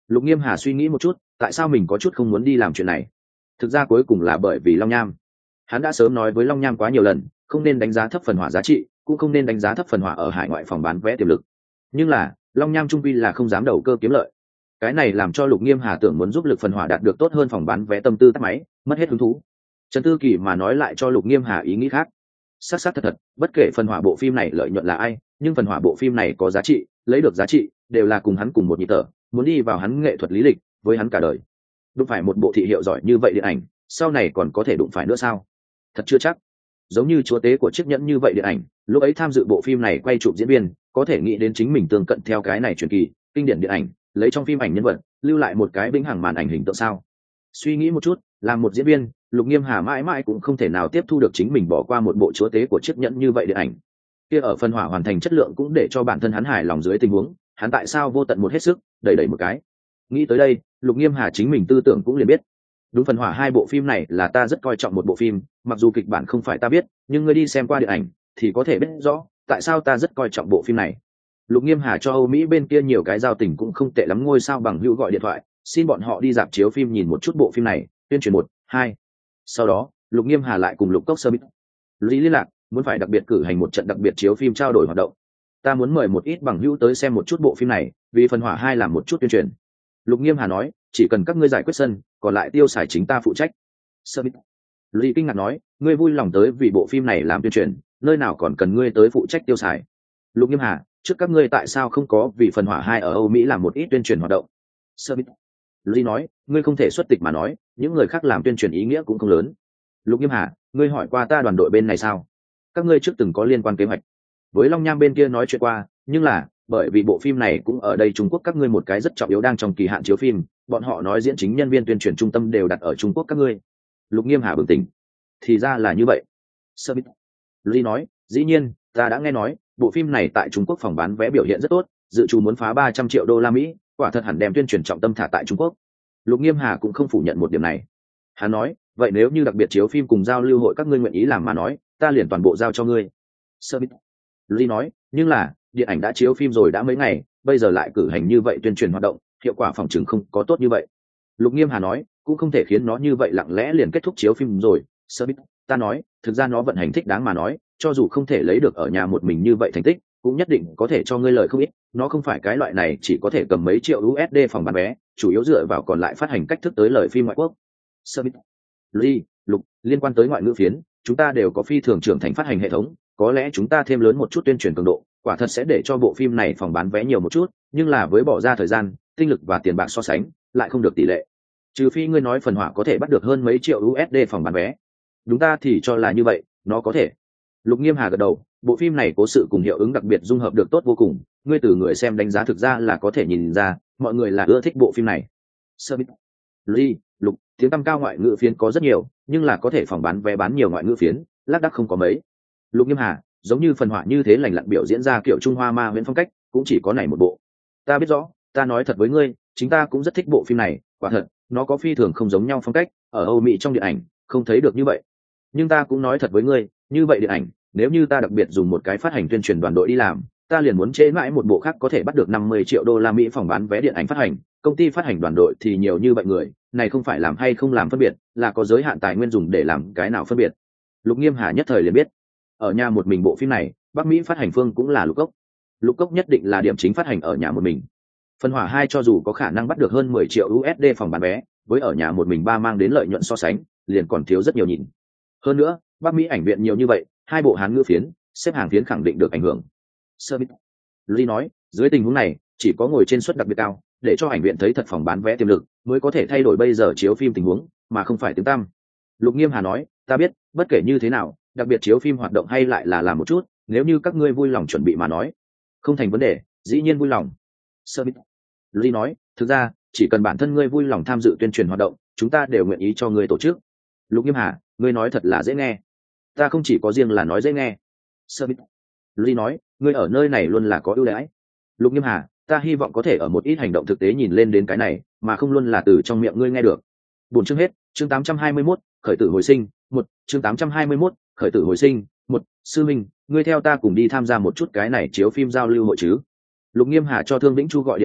Lục Nghiêm Hà suy nghĩ một chút, tại sao mình có chút không muốn đi làm chuyện này. Thực ra cuối cùng là bởi vì Long Nham. Hắn đã sớm nói với Long Nham quá nhiều lần, không nên đánh giá thấp phần hỏa giá trị, cũng không nên đánh giá thấp phần hỏa ở hải ngoại phòng bán vé tiềm lực. Nhưng là Long Nham trung quy là không dám đầu cơ kiếm lợi. Cái này làm cho Lục Nghiêm Hà tưởng muốn giúp lực phần hỏa đạt được tốt hơn phòng bán vé tâm tư tắt máy, mất hết hứng thú. Trần Tư Kỳ mà nói lại cho Lục Nghiêm Hà ý nghĩ khác. Sắc sắc thật thật, bất kể phần hỏa bộ phim này lợi nhuận là ai, nhưng phần hỏa bộ phim này có giá trị, lấy được giá trị, đều là cùng hắn cùng một nhịp thở, muốn đi vào hắn nghệ thuật lý lịch, với hắn cả đời. Đụng phải một bộ thị hiệu giỏi như vậy điện ảnh, sau này còn có thể đụng phải nữa sao? Thật chưa chắc. Giống như chúa tế của chiếc nhẫn như vậy điện ảnh, lúc ấy tham dự bộ phim này quay chụp diễn viên, có thể nghĩ đến chính mình tương cận theo cái này truyền kỳ, kinh điển điện ảnh, lấy trong phim ảnh nhân vật, lưu lại một cái vĩnh hằng màn ảnh hình tượng sao? Suy nghĩ một chút, làm một diễn viên, Lục Nghiêm Hà mãi mãi cũng không thể nào tiếp thu được chính mình bỏ qua một bộ chúa tế của chiếc nhẫn như vậy điện ảnh. Kia ở phần hỏa hoàn thành chất lượng cũng để cho bản thân hắn hài lòng dưới tình huống, hắn tại sao vô tận một hết sức, đẩy một cái. Nghĩ tới đây, Lục Nghiêm Hà chính mình tư tưởng cũng liền biết. Đúng, phần hỏa hai bộ phim này là ta rất coi trọng một bộ phim, mặc dù kịch bản không phải ta biết, nhưng ngươi đi xem qua điện ảnh thì có thể biết rõ tại sao ta rất coi trọng bộ phim này. Lục Nghiêm Hà cho Âu Mỹ bên kia nhiều cái giao tình cũng không tệ lắm, ngôi sao bằng hữu gọi điện thoại, xin bọn họ đi rạp chiếu phim nhìn một chút bộ phim này, tuyên truyền 1, 2. Sau đó, Lục Nghiêm Hà lại cùng Lục Cốc Sơ Bít Lý liên lạc, muốn phải đặc biệt cử hành một trận đặc biệt chiếu phim trao đổi hoạt động. Ta muốn mời một ít bằng hữu tới xem một chút bộ phim này, vì phần hỏa hai làm một chút tuyên truyền. Lục Nghiêm Hà nói, chỉ cần các ngươi giải quyết sân, còn lại tiêu xài chính ta phụ trách. Sơ Bít Lý kinh ngạc nói, ngươi vui lòng tới vì bộ phim này làm tuyên truyền, nơi nào còn cần ngươi tới phụ trách tiêu xài. Lục Nghiêm Hà, trước các ngươi tại sao không có vì phần hỏa hai ở Âu Mỹ làm một ít tuyên truyền hoạt động? Sơ Bít Lý nói, ngươi không thể xuất tịch mà nói, những người khác làm tuyên truyền ý nghĩa cũng không lớn. Lục Nghiêm Hà, ngươi hỏi qua ta đoàn đội bên này sao? Các ngươi trước từng có liên quan kế hoạch với Long Nham bên kia nói chuyện qua, nhưng là bởi vì bộ phim này cũng ở đây Trung Quốc, các ngươi một cái rất trọng yếu đang trong kỳ hạn chiếu phim, bọn họ nói diễn chính nhân viên tuyên truyền trung tâm đều đặt ở Trung Quốc các ngươi. Lục Nghiêm Hà bừng tỉnh, thì ra là như vậy. Sơ Bít Lý nói, dĩ nhiên, ta đã nghe nói bộ phim này tại Trung Quốc phòng bán vé biểu hiện rất tốt, dự trù muốn phá 300 triệu đô la Mỹ, quả thật hẳn đem tuyên truyền trọng tâm thả tại Trung Quốc. Lục Nghiêm Hà cũng không phủ nhận một điểm này. Hắn nói, vậy nếu như đặc biệt chiếu phim cùng giao lưu hội các ngươi nguyện ý làm mà nói, ta liền toàn bộ giao cho ngươi. Sơ Bít Lý nói, nhưng là điện ảnh đã chiếu phim rồi đã mấy ngày, bây giờ lại cử hành như vậy tuyên truyền hoạt động, hiệu quả phòng chừng không có tốt như vậy. Lục Nghiêm Hà nói, cũng không thể khiến nó như vậy lặng lẽ liền kết thúc chiếu phim rồi. Sơ Bít, ta nói, thực ra nó vận hành thích đáng mà nói, cho dù không thể lấy được ở nhà một mình như vậy thành tích, cũng nhất định có thể cho ngươi lời không ít. Nó không phải cái loại này chỉ có thể cầm mấy triệu USD phòng bán vé, chủ yếu dựa vào còn lại phát hành cách thức tới lời phim ngoại quốc. Sơ Bít Lý, Lục, liên quan tới ngoại ngữ phiến, chúng ta đều có phi thường trưởng thành phát hành hệ thống, có lẽ chúng ta thêm lớn một chút tuyên truyền cường độ, quả thật sẽ để cho bộ phim này phòng bán vé nhiều một chút, nhưng là với bỏ ra thời gian, tinh lực và tiền bạc so sánh, lại không được tỷ lệ. Trừ phi ngươi nói phần hỏa có thể bắt được hơn mấy triệu USD phòng bán vé. Đúng, ta thì cho là như vậy, nó có thể. Lục Nghiêm Hà gật đầu, bộ phim này có sự cùng hiệu ứng đặc biệt dung hợp được tốt vô cùng, ngươi từ người xem đánh giá thực ra là có thể nhìn ra, mọi người là ưa thích bộ phim này. Sơ Bít Lý, Lục, tiếng tăm cao ngoại ngữ phiến có rất nhiều, nhưng là có thể phòng bán vé bán nhiều ngoại ngữ phiến, lác đác không có mấy. Lục Nghiêm Hà, giống như phần hỏa như thế lành lặn biểu diễn ra kiểu Trung Hoa ma huyễn phong cách, cũng chỉ có này một bộ. Ta biết rõ, ta nói thật với ngươi, chính ta cũng rất thích bộ phim này, quả thật, nó có phi thường không giống nhau phong cách, ở Âu Mỹ trong điện ảnh, không thấy được như vậy. Nhưng ta cũng nói thật với ngươi, như vậy điện ảnh, nếu như ta đặc biệt dùng một cái phát hành tuyên truyền đoàn đội đi làm, ta liền muốn chế mãi một bộ khác có thể bắt được 50 triệu đô la Mỹ phòng bán vé điện ảnh phát hành, công ty phát hành đoàn đội thì nhiều như vậy người, này không phải làm hay không làm phân biệt, là có giới hạn tài nguyên dùng để làm cái nào phân biệt. Lục Nghiêm Hà nhất thời liền biết, ở nhà một mình bộ phim này, Bắc Mỹ phát hành phương cũng là Lục Cốc. Lục Cốc nhất định là điểm chính phát hành ở nhà một mình. Phần hỏa hai cho dù có khả năng bắt được hơn 10 triệu USD phòng bán vé, với ở nhà một mình ba mang đến lợi nhuận so sánh, liền còn thiếu rất nhiều nhìn. Hơn nữa, Bắc Mỹ ảnh viện nhiều như vậy, hai bộ Hán ngữ phiến, xếp hàng phiến khẳng định được ảnh hưởng. Sơ Bít Lý nói, dưới tình huống này, chỉ có ngồi trên suất đặc biệt cao, để cho ảnh viện thấy thật phòng bán vé tiềm lực, mới có thể thay đổi bây giờ chiếu phim tình huống, mà không phải tiếng tăm. Lục Nghiêm Hà nói, ta biết, bất kể như thế nào, đặc biệt chiếu phim hoạt động hay lại là làm một chút, nếu như các ngươi vui lòng chuẩn bị mà nói, không thành vấn đề, dĩ nhiên vui lòng. Sơ Bít Lý nói, thực ra, chỉ cần bản thân ngươi vui lòng tham dự tuyên truyền hoạt động, chúng ta đều nguyện ý cho ngươi tổ chức. Lục Nghiêm Hà, ngươi nói thật là dễ nghe. Ta không chỉ có riêng là nói dễ nghe. Sơ Bít Lý nói, ngươi ở nơi này luôn là có ưu đãi. Lục Nghiêm Hà, ta hy vọng có thể ở một ít hành động thực tế nhìn lên đến cái này, mà không luôn là từ trong miệng ngươi nghe được. Buổi chương hết, chương 821, khởi tử hồi sinh, 1, chương 821, khởi tử hồi sinh, 1, sư minh, ngươi theo ta cùng đi tham gia một chút cái này chiếu phim giao lưu hội chứ? Lục Nghiêm Hà cho Thương Vĩnh Chu gọi điện thoại,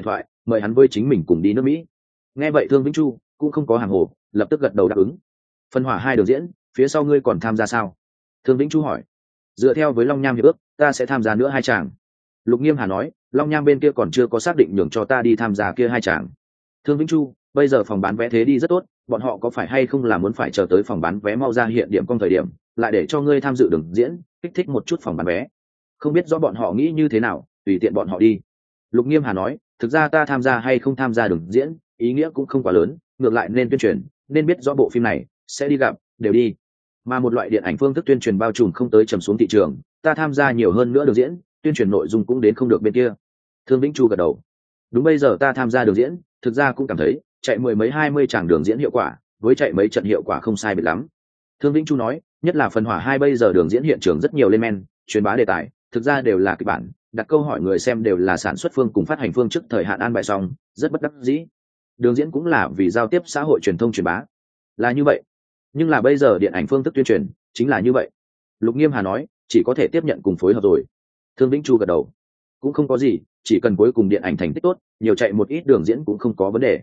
mời hắn với chính mình cùng đi nước Mỹ. Nghe vậy Thương Vĩnh Chu cũng không có hàng hồ, lập tức gật đầu đáp ứng. Phần hỏa 2 đường diễn, phía sau ngươi còn tham gia sao? Thương Vĩnh Chu hỏi. Dựa theo với Long Nham hiệp ước, ta sẽ tham gia nữa 2 chàng. Lục Nghiêm Hà nói, Long Nham bên kia còn chưa có xác định nhường cho ta đi tham gia kia 2 chàng. Thương Vĩnh Chu, bây giờ phòng bán vé thế đi rất tốt, bọn họ có phải hay không là muốn phải chờ tới phòng bán vé mau ra hiện điểm công thời điểm, lại để cho ngươi tham dự đường diễn, kích thích một chút phòng bán vé. Không biết rõ bọn họ nghĩ như thế nào, tùy tiện bọn họ đi. Lục Nghiêm Hà nói, thực ra ta tham gia hay không tham gia đường diễn, ý nghĩa cũng không quá lớn, ngược lại nên tuyên truyền, nên biết rõ bộ phim này sẽ đi gặp, đều đi. Mà một loại điện ảnh phương thức tuyên truyền bao trùm không tới trầm xuống thị trường, ta tham gia nhiều hơn nữa đường diễn, tuyên truyền nội dung cũng đến không được bên kia. Thương Vĩnh Chu gật đầu. Đúng, bây giờ ta tham gia đường diễn, thực ra cũng cảm thấy chạy 10 mấy 20 tràng đường diễn hiệu quả, với chạy mấy trận hiệu quả không sai biệt lắm. Thương Vĩnh Chu nói, nhất là phần hỏa 2 bây giờ đường diễn hiện trường rất nhiều lên men, truyền bá đề tài, thực ra đều là kịch bản, đặt câu hỏi người xem đều là sản xuất phương cùng phát hành phương trước thời hạn an bài xong, rất bất đắc dĩ. Đường diễn cũng là vì giao tiếp xã hội truyền thông truyền bá, là như vậy. Nhưng là bây giờ điện ảnh phương thức tuyên truyền chính là như vậy. Lục Nghiêm Hà nói, chỉ có thể tiếp nhận cùng phối hợp rồi. Thương Vĩnh Chu gật đầu. Cũng không có gì, chỉ cần cuối cùng điện ảnh thành tích tốt, nhiều chạy một ít đường diễn cũng không có vấn đề.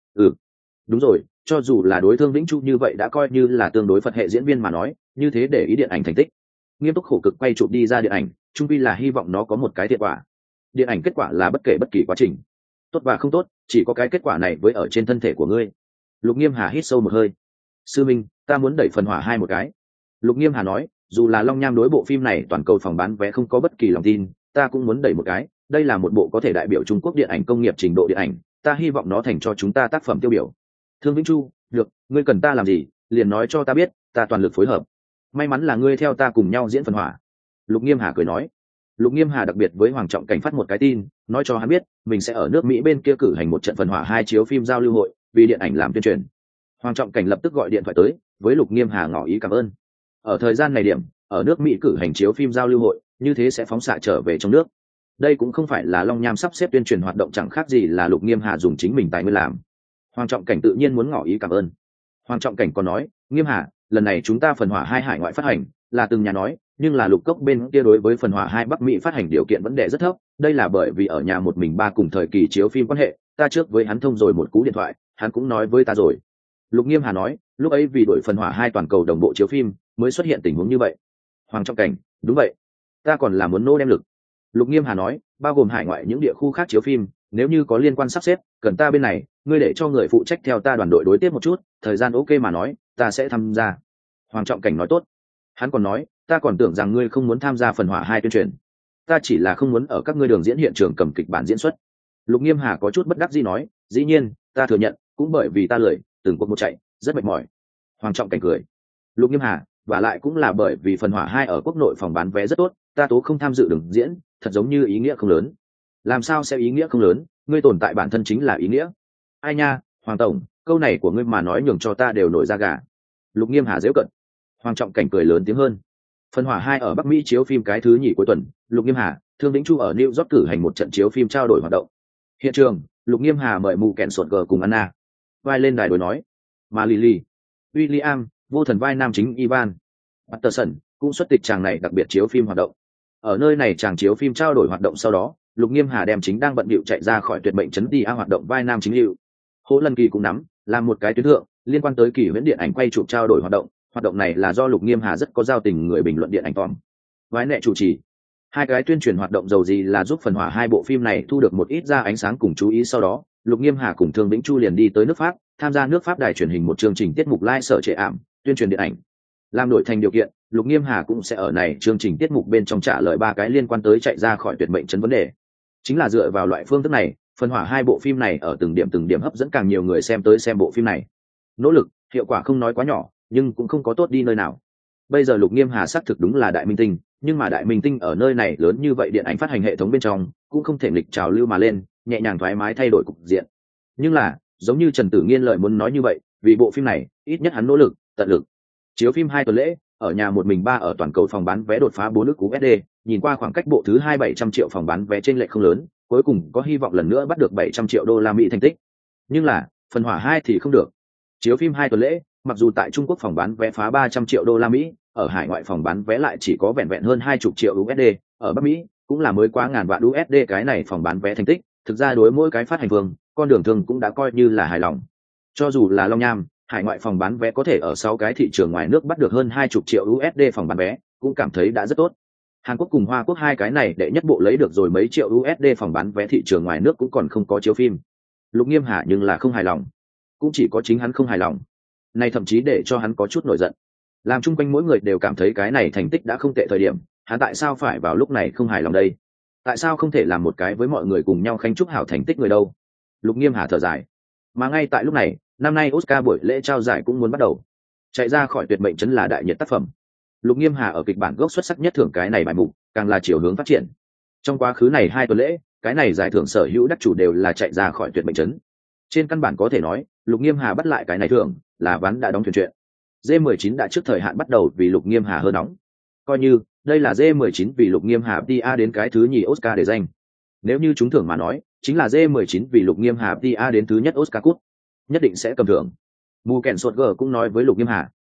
Đúng rồi, cho dù là đối Thương Vĩnh Chu như vậy đã coi như là tương đối phật hệ diễn viên mà nói, như thế để ý điện ảnh thành tích, nghiêm túc khổ cực quay chụp đi ra điện ảnh, chung quy là hy vọng nó có một cái thiện quả. Điện ảnh kết quả là bất kể bất kỳ quá trình, tốt và không tốt, chỉ có cái kết quả này với ở trên thân thể của ngươi. Lục Nghiêm Hà hít sâu một hơi. Sư Minh, ta muốn đẩy phần hỏa 2 một cái. Lục Nghiêm Hà nói, dù là Long Nham đối bộ phim này toàn cầu phòng bán vé không có bất kỳ lòng tin, ta cũng muốn đẩy một cái. Đây là một bộ có thể đại biểu Trung Quốc điện ảnh công nghiệp trình độ điện ảnh, ta hy vọng nó thành cho chúng ta tác phẩm tiêu biểu. Thương Vĩnh Chu, được, ngươi cần ta làm gì, liền nói cho ta biết, ta toàn lực phối hợp. May mắn là ngươi theo ta cùng nhau diễn phần hỏa. Lục Nghiêm Hà cười nói. Lục Nghiêm Hà đặc biệt với Hoàng Trọng Cảnh phát một cái tin, nói cho hắn biết mình sẽ ở nước Mỹ bên kia cử hành một trận phần hỏa 2 chiếu phim giao lưu hội, vì điện ảnh làm tuyên truyền. Hoàng Trọng Cảnh lập tức gọi điện thoại tới, với Lục Nghiêm Hà ngỏ ý cảm ơn. Ở thời gian này điểm, ở nước Mỹ cử hành chiếu phim giao lưu hội, như thế sẽ phóng xạ trở về trong nước. Đây cũng không phải là Long Nham sắp xếp tuyên truyền hoạt động, chẳng khác gì là Lục Nghiêm Hà dùng chính mình tài nguyên làm. Hoàng Trọng Cảnh tự nhiên muốn ngỏ ý cảm ơn. Hoàng Trọng Cảnh còn nói, Nghiêm Hà, lần này chúng ta phần hỏa 2 hải ngoại phát hành, là từng nhà nói, nhưng là Lục Cốc bên kia đối với phần hỏa 2 Bắc Mỹ phát hành điều kiện vấn đề rất thấp, đây là bởi vì ở nhà một mình ba cùng thời kỳ chiếu phim quan hệ, ta trước với hắn thông rồi một cú điện thoại, hắn cũng nói với ta rồi. Lục Nghiêm Hà nói, lúc ấy vì đổi phần hỏa 2 toàn cầu đồng bộ chiếu phim, mới xuất hiện tình huống như vậy. Hoàng Trọng Cảnh, đúng vậy, ta còn là muốn nô đem lực. Lục Nghiêm Hà nói, bao gồm hải ngoại những địa khu khác chiếu phim, nếu như có liên quan sắp xếp, cần ta bên này, ngươi để cho người phụ trách theo ta đoàn đội đối tiếp một chút, thời gian ok mà nói, ta sẽ tham gia. Hoàng Trọng Cảnh nói tốt. Hắn còn nói, ta còn tưởng rằng ngươi không muốn tham gia phần hỏa 2 tuyên truyền, ta chỉ là không muốn ở các ngươi đường diễn hiện trường cầm kịch bản diễn xuất. Lục Nghiêm Hà có chút bất đắc dĩ nói, dĩ nhiên, ta thừa nhận, cũng bởi vì ta lười, từng cuộc một chạy, rất mệt mỏi. Hoàng Trọng Cảnh cười. Lục Nghiêm Hà, và lại cũng là bởi vì phần hỏa 2 ở quốc nội phòng bán vé rất tốt, ta tố không tham dự đường diễn, thật giống như ý nghĩa không lớn. Làm sao sẽ ý nghĩa không lớn, ngươi tồn tại bản thân chính là ý nghĩa. Ai nha, Hoàng tổng, câu này của ngươi mà nói nhường cho ta đều nổi da gà. Lục Nghiêm Hà giễu cận. Hoàng Trọng Cảnh cười lớn tiếng hơn. Phần hỏa 2 ở Bắc Mỹ chiếu phim cái thứ nhì cuối tuần, Lục Nghiêm Hà, Thương Vĩnh Chu ở New York cử hành một trận chiếu phim trao đổi hoạt động. Hiện trường, Lục Nghiêm Hà mời mù kẹn sột gờ cùng Anna vai lên đài đối nói, mà Lily, William, vô thần vai nam chính Ivan Patterson cũng xuất tịch chàng này đặc biệt chiếu phim hoạt động. Ở nơi này chàng chiếu phim trao đổi hoạt động sau đó, Lục Nghiêm Hà đem chính đang bận bịu chạy ra khỏi tuyệt mệnh chấn đi hoạt động vai nam chính Lưu Hỗ Lân Kỳ cũng nắm làm một cái tuyến thượng liên quan tới kỳ huyễn điện ảnh quay chụp trao đổi hoạt động này là do Lục Nghiêm Hà rất có giao tình người bình luận điện ảnh Tom Vái Nệ chủ trì. Hai cái tuyên truyền hoạt động dầu gì là giúp phần hỏa 2 bộ phim này thu được một ít ra ánh sáng cùng chú ý. Sau đó Lục Nghiêm Hà cùng Thương Vĩnh Chu liền đi tới nước Pháp, tham gia nước Pháp đài truyền hình một chương trình tiết mục live sở trệ ảm tuyên truyền điện ảnh. Làm đổi thành điều kiện, Lục Nghiêm Hà cũng sẽ ở này chương trình tiết mục bên trong trả lời 3 cái liên quan tới chạy ra khỏi tuyệt mệnh chấn vấn đề. Chính là dựa vào loại phương thức này, phần hỏa 2 bộ phim này ở từng điểm hấp dẫn càng nhiều người xem tới xem bộ phim này. Nỗ lực, hiệu quả không nói quá nhỏ, nhưng cũng không có tốt đi nơi nào. Bây giờ Lục Nghiêm Hà xác thực đúng là đại minh tinh, nhưng mà đại minh tinh ở nơi này lớn như vậy điện ảnh phát hành hệ thống bên trong, cũng không thể lịch trào lưu mà lên, nhẹ nhàng thoải mái thay đổi cục diện. Nhưng là, giống như Trần Tử Nghiên lời muốn nói như vậy, vì bộ phim này, ít nhất hắn nỗ lực, tận lực. Chiếu phim 2 tuần lễ, ở nhà một mình ba ở toàn cầu phòng bán vé đột phá 4 ức USD, nhìn qua khoảng cách bộ thứ 700 triệu phòng bán vé trên lệch không lớn, cuối cùng có hy vọng lần nữa bắt được 700 triệu đô la Mỹ thành tích. Nhưng là, phần hỏa 2 thì không được. Chiếu phim 2 tuần lễ, mặc dù tại Trung Quốc phòng bán vé phá 300 triệu đô la Mỹ, ở hải ngoại phòng bán vé lại chỉ có vẹn hơn 20 triệu USD, ở Bắc Mỹ cũng là mới quá ngàn vạn USD cái này phòng bán vé thành tích, thực ra đối mỗi cái phát hành phương con đường thương cũng đã coi như là hài lòng. Cho dù là Long Nham, hải ngoại phòng bán vé có thể ở 6 cái thị trường ngoài nước bắt được hơn 20 triệu USD phòng bán vé, cũng cảm thấy đã rất tốt. Hàn Quốc cùng Hoa Quốc hai cái này đệ nhất bộ lấy được rồi mấy triệu USD phòng bán vé thị trường ngoài nước cũng còn không có chiếu phim. Lục Nghiêm Hà nhưng là không hài lòng, cũng chỉ có chính hắn không hài lòng. Này thậm chí để cho hắn có chút nổi giận. Làm chung quanh mỗi người đều cảm thấy cái này thành tích đã không tệ thời điểm, hắn tại sao phải vào lúc này không hài lòng đây? Tại sao không thể làm một cái với mọi người cùng nhau khánh chúc hảo thành tích người đâu? Lục Nghiêm Hà thở dài. Mà ngay tại lúc này, năm nay Oscar buổi lễ trao giải cũng muốn bắt đầu. Chạy ra khỏi tuyệt mệnh trấn là đại nhiệt tác phẩm. Lục Nghiêm Hà ở kịch bản gốc xuất sắc nhất thưởng cái này bài mục, càng là chiều hướng phát triển. Trong quá khứ này 2 tuần lễ, cái này giải thưởng sở hữu đắc chủ đều là chạy ra khỏi tuyệt mệnh trấn. Trên căn bản có thể nói, Lục Nghiêm Hà bắt lại cái này thưởng, là ván đã đóng thuyền chuyện. D19 đã trước thời hạn bắt đầu vì Lục Nghiêm Hà hơi nóng. Coi như, đây là D19 vì Lục Nghiêm Hà TA đến cái thứ nhì Oscar để danh. Nếu như chúng thưởng mà nói, chính là D19 vì Lục Nghiêm Hà TA đến thứ nhất Oscar cúp. Nhất định sẽ cầm thưởng. Mù Kèn Sột G cũng nói với Lục Nghiêm Hà,